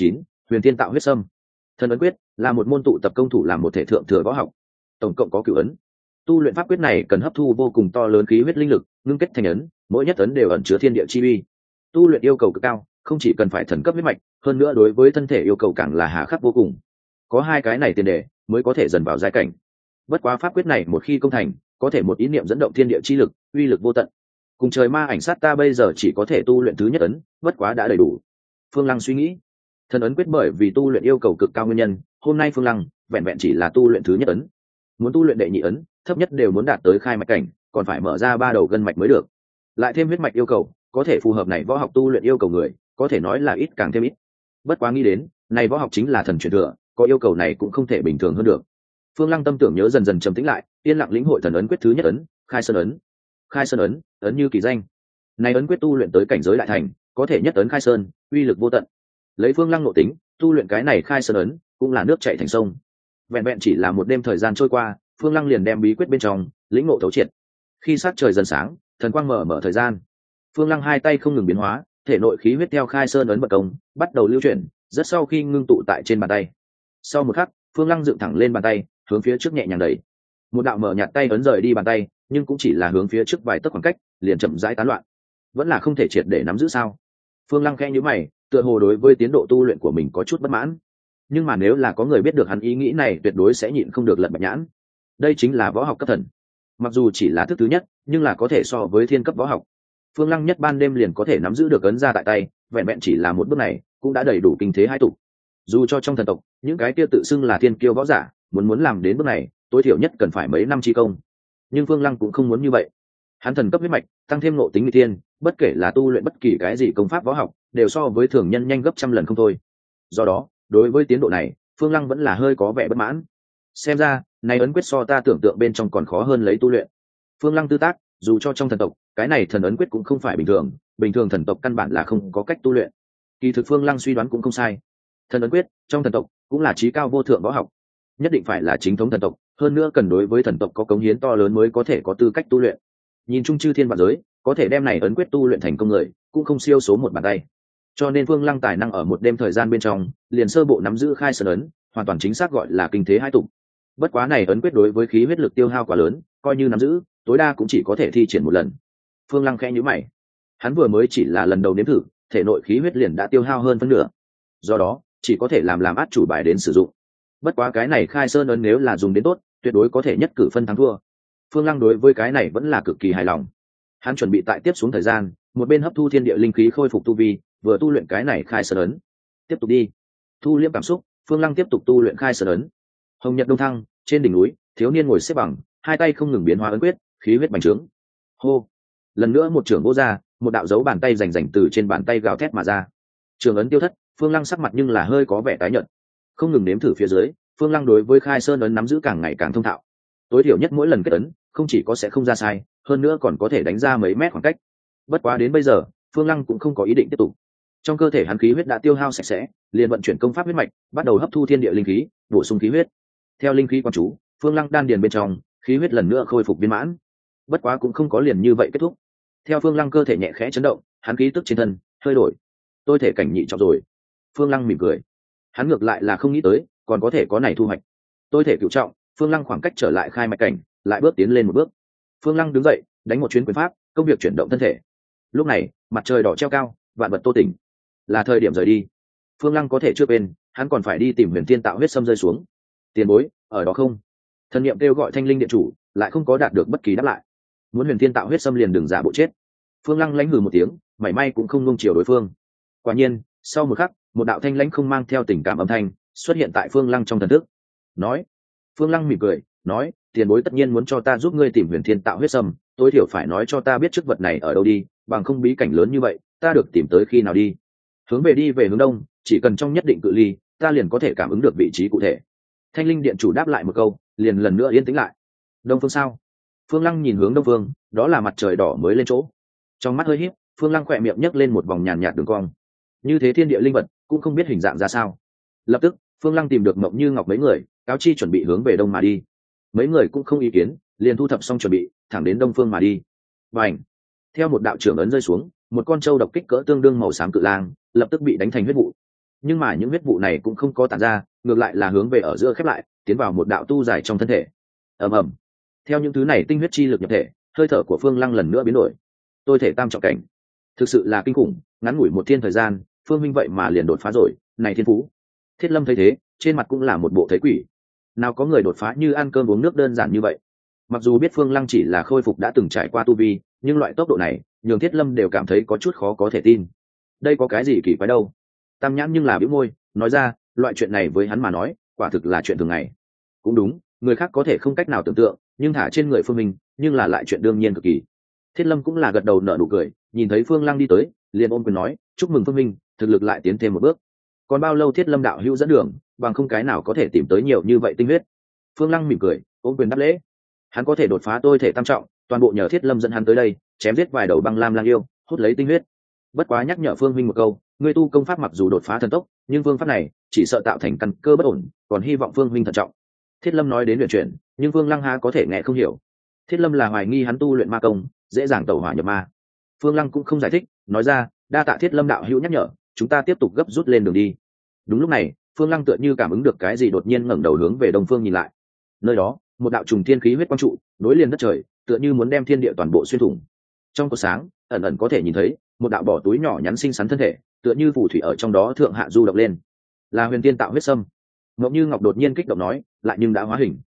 Huyền Thiên Tạo Huyết Sâm. Thần ấn quyết là một môn tụ tập công thủ làm một thể thượng thừa võ học, tổng cộng có cửu ấn. Tu luyện pháp quyết này cần hấp thu vô cùng to lớn khí huyết linh lực, ngưng kết thành ấn, mỗi nhất ấn đều ẩn chứa thiên địa chi uy. Tu luyện yêu cầu cực cao, không chỉ cần phải thần cấp huyết mạch, hơn nữa đối với thân thể yêu cầu càng là hà khắc vô cùng. Có hai cái này tiền đề mới có thể dần vào giai cảnh. Bất quá pháp quyết này một khi công thành, có thể một ý niệm dẫn động thiên địa chi lực, uy lực vô tận. Cùng trời ma ảnh sát ta bây giờ chỉ có thể tu luyện thứ nhất ấn, bất quá đã đầy đủ. Phương Lăng suy nghĩ, thần ấn quyết bởi vì tu luyện yêu cầu cực cao nguyên nhân, hôm nay Phương Lăng vẹn vẹn chỉ là tu luyện thứ nhất ấn. Muốn tu luyện đệ nhị ấn, thấp nhất đều muốn đạt tới khai mạch cảnh, còn phải mở ra 3 đầu gân mạch mới được. Lại thêm huyết mạch yêu cầu, có thể phù hợp này võ học tu luyện yêu cầu người, có thể nói là ít càng thêm ít. Bất quá nghĩ đến, này võ học chính là thần truyền thừa, có yêu cầu này cũng không thể bình thường hơn được. Phương Lăng tâm tưởng nhớ dần dần trầm tĩnh lại, yên lặng lĩnh hội thần ấn quyết thứ nhất ấn, Khai Sơn ấn. Khai Sơn ấn, ấn như kỳ danh. Này ấn quyết tu luyện tới cảnh giới đại thành, có thể nhất ấn khai sơn, uy lực vô tận. Lấy Phương Lăng nội tính, tu luyện cái này Khai Sơn ấn, cũng là nước chảy thành sông. Vẹn vẹn chỉ là một đêm thời gian trôi qua, Phương Lăng liền đem bí quyết bên trong lĩnh ngộ thấu triệt. Khi sát trời dần sáng, thần quang mở thời gian, Phương Lăng hai tay không ngừng biến hóa, thể nội khí huyết theo Khai Sơn ấn vận công, bắt đầu lưu chuyển, rất sau khi ngưng tụ tại trên bàn tay. Sau một khắc, Phương Lăng dựng thẳng lên bàn tay, hướng phía trước nhẹ nhàng đẩy. Một đạo mở nhạt tay ấn rời đi bàn tay, nhưng cũng chỉ là hướng phía trước vài tấc khoảng cách, liền chậm rãi tán loạn. Vẫn là không thể triệt để nắm giữ sao? Phương Lăng khẽ nhíu mày, tựa hồ đối với tiến độ tu luyện của mình có chút bất mãn. Nhưng mà nếu là có người biết được hắn ý nghĩ này, tuyệt đối sẽ nhịn không được lật bạch nhãn. Đây chính là võ học cấp thần. Mặc dù chỉ là thức thứ nhất, nhưng là có thể so với thiên cấp võ học. Phương Lăng nhất ban đêm liền có thể nắm giữ được ấn ra tại tay, vẹn vẹn chỉ là một bước này, cũng đã đầy đủ kinh thế hai tụ. Dù cho trong thần tộc, những cái kia tự xưng là thiên kiêu võ giả, muốn làm đến bước này, tối thiểu nhất cần phải mấy năm chi công. Nhưng Phương Lăng cũng không muốn như vậy. Hắn thần cấp huyết mạch, tăng thêm ngộ tính nghịch thiên, bất kể là tu luyện bất kỳ cái gì công pháp võ học, đều so với thường nhân nhanh gấp trăm lần không thôi. Do đó, đối với tiến độ này, Phương Lăng vẫn là hơi có vẻ bất mãn. Xem ra, này ấn quyết so ta tưởng tượng bên trong còn khó hơn lấy tu luyện. Phương Lăng tư tác, dù cho trong thần tộc, cái này thần ấn quyết cũng không phải bình thường thần tộc căn bản là không có cách tu luyện. Kỳ thực Phương Lăng suy đoán cũng không sai. Thần ấn quyết trong thần tộc cũng là chí cao vô thượng võ học, nhất định phải là chính thống thần tộc, hơn nữa cần đối với thần tộc có cống hiến to lớn mới có thể có tư cách tu luyện. Nhìn chung chư thiên vạn giới, có thể đem này ấn quyết tu luyện thành công người, cũng không siêu số một bàn tay. Cho nên Phương Lăng tài năng ở một đêm thời gian bên trong, liền sơ bộ nắm giữ Khai Sơn ấn, hoàn toàn chính xác gọi là kinh thế hai tụng. Bất quá này ấn quyết đối với khí huyết lực tiêu hao quá lớn, coi như nắm giữ, tối đa cũng chỉ có thể thi triển một lần. Phương Lăng khẽ nhíu mày. Hắn vừa mới chỉ là lần đầu nếm thử, thể nội khí huyết liền đã tiêu hao hơn phân nửa. Do đó, chỉ có thể làm át chủ bài đến sử dụng. Bất quá cái này Khai Sơn ấn nếu là dùng đến tốt, tuyệt đối có thể nhất cử phân thắng thua. Phương Lăng đối với cái này vẫn là cực kỳ hài lòng. Hắn chuẩn bị tại tiếp xuống thời gian, một bên hấp thu thiên địa linh khí khôi phục tu vi, vừa tu luyện cái này Khai Sơn ấn. Tiếp tục đi. Thu liễm cảm xúc, Phương Lăng tiếp tục tu luyện Khai Sơn ấn. Hồng Nhật Đông Thăng, trên đỉnh núi, thiếu niên ngồi xếp bằng, hai tay không ngừng biến hóa ấn quyết, khí huyết bành trướng. Hô. Lần nữa một trường vô ra, một đạo dấu bàn tay rành từ trên bàn tay gào thét mà ra. Trường ấn tiêu thất, Phương Lăng sắc mặt nhưng là hơi có vẻ tái nhợt. Không ngừng nếm thử phía dưới, Phương Lăng đối với Khai Sơn ấn nắm giữ càng ngày càng thông thạo. Tối thiểu nhất mỗi lần kết ấn, không chỉ có sẽ không ra sai, hơn nữa còn có thể đánh ra mấy mét khoảng cách. Bất quá đến bây giờ, Phương Lăng cũng không có ý định tiếp tục. Trong cơ thể hắn khí huyết đã tiêu hao sạch sẽ, liền vận chuyển công pháp huyết mạch, bắt đầu hấp thu thiên địa linh khí, bổ sung khí huyết. Theo linh khí quan chú, Phương Lăng đan điền bên trong, khí huyết lần nữa khôi phục viên mãn. Bất quá cũng không có liền như vậy kết thúc. Theo Phương Lăng cơ thể nhẹ khẽ chấn động, hắn khí tức trên thân hơi đổi. Tôi thể cảnh nhị trọng rồi. Phương Lăng mỉm cười. Hắn ngược lại là không nghĩ tới, còn có thể có này thu hoạch. Tôi thể cửu trọng, Phương Lăng khoảng cách trở lại khai mạch cảnh, lại bước tiến lên một bước. Phương Lăng đứng dậy, đánh một chuyến quyền pháp, công việc chuyển động thân thể. Lúc này, mặt trời đỏ treo cao, vạn vật tô tỉnh, là thời điểm rời đi. Phương Lăng có thể chưa quên, hắn còn phải đi tìm Huyền Thiên Tạo Huyết Sâm rơi xuống. Tiền bối, ở đó không? Thần niệm kêu gọi Thanh Linh điện chủ, lại không có đạt được bất kỳ đáp lại. Muốn Huyền Thiên Tạo Huyết Sâm liền đừng giả bộ chết. Phương Lăng lãnh hừ một tiếng, mảy may cũng không nung chiều đối phương. Quả nhiên, sau một khắc, một đạo thanh lãnh không mang theo tình cảm âm thanh xuất hiện tại Phương Lăng trong thần thức. Nói, Phương Lăng mỉm cười, nói, tiền bối tất nhiên muốn cho ta giúp ngươi tìm Huyền Thiên Tạo Huyết Sâm, tối thiểu phải nói cho ta biết chức vật này ở đâu đi, bằng không bí cảnh lớn như vậy, ta được tìm tới khi nào đi. Hướng về đi về hướng đông, chỉ cần trong nhất định cự ly, ta liền có thể cảm ứng được vị trí cụ thể. Thanh Linh điện chủ đáp lại một câu, liền lần nữa yên tĩnh lại. Đông phương sao? Phương Lăng nhìn hướng đông phương, đó là mặt trời đỏ mới lên chỗ. Trong mắt hơi híp, Phương Lăng khỏe miệng nhấc lên một vòng nhàn nhạt đường cong. Như thế thiên địa linh vật cũng không biết hình dạng ra sao. Lập tức, Phương Lăng tìm được Mộng Như Ngọc mấy người, cáo chi chuẩn bị hướng về đông mà đi. Mấy người cũng không ý kiến, liền thu thập xong chuẩn bị, thẳng đến đông phương mà đi. Bành! Theo một đạo trưởng ấn rơi xuống, một con trâu độc kích cỡ tương đương màu xám cự lang, lập tức bị đánh thành huyết vụ. nhưng mà những huyết vụ này cũng không có tản ra, ngược lại là hướng về ở giữa khép lại, tiến vào một đạo tu dài trong thân thể. ầm ầm. Theo những thứ này tinh huyết chi lực nhập thể, hơi thở của Phương Lăng lần nữa biến đổi. Tôi thể tam trọng cảnh, thực sự là kinh khủng, ngắn ngủi một thiên thời gian, Phương Minh vậy mà liền đột phá rồi, này thiên phú. Thiết Lâm thấy thế, trên mặt cũng là một bộ thấy quỷ. Nào có người đột phá như ăn cơm uống nước đơn giản như vậy. Mặc dù biết Phương Lăng chỉ là khôi phục đã từng trải qua tu vi, nhưng loại tốc độ này, nhường Thiết Lâm đều cảm thấy có chút khó có thể tin. Đây có cái gì kỳ quái đâu? Tam Nhãn nhưng là bĩu môi, nói ra, loại chuyện này với hắn mà nói, quả thực là chuyện thường ngày. Cũng đúng, người khác có thể không cách nào tưởng tượng, nhưng thả trên người Phương Minh, nhưng là lại chuyện đương nhiên cực kỳ. Thiết Lâm cũng là gật đầu nở nụ cười, nhìn thấy Phương Lăng đi tới, liền ôm quyền nói, chúc mừng Phương Minh, thực lực lại tiến thêm một bước. Còn bao lâu Thiết Lâm đạo hữu dẫn đường, bằng không cái nào có thể tìm tới nhiều như vậy tinh huyết. Phương Lăng mỉm cười, ôm quyền đáp lễ. Hắn có thể đột phá tôi thể tam trọng, toàn bộ nhờ Thiết Lâm dẫn hắn tới đây, chém giết vài đầu băng lam lang yêu, hút lấy tinh huyết. Bất quá nhắc nhở Phương Minh một câu, ngươi tu công pháp mặc dù đột phá thần tốc, nhưng phương pháp này chỉ sợ tạo thành căn cơ bất ổn, còn hy vọng Phương Minh thận trọng. Thiết Lâm nói đến luyện chuyển, nhưng Phương Lăng ha có thể nghe không hiểu. Thiết Lâm là hoài nghi hắn tu luyện ma công, dễ dàng tẩu hỏa nhập ma. Phương Lăng cũng không giải thích, nói ra, đa tạ Thiết Lâm đạo hữu nhắc nhở, chúng ta tiếp tục gấp rút lên đường đi. Đúng lúc này, Phương Lăng tựa như cảm ứng được cái gì đột nhiên ngẩng đầu hướng về đông phương nhìn lại. Nơi đó, một đạo trùng thiên khí huyết quang trụ, nối liền đất trời, tựa như muốn đem thiên địa toàn bộ xuyên thủng. Trong cột sáng, ẩn ẩn có thể nhìn thấy một đạo bỏ túi nhỏ nhắn xinh xắn thân thể, tựa như phù thủy ở trong đó thượng hạ du động lên. Là Huyền Tiên tạo huyết sâm. Ngọc Như Ngọc đột nhiên kích động nói, lại nhưng đã hóa hình.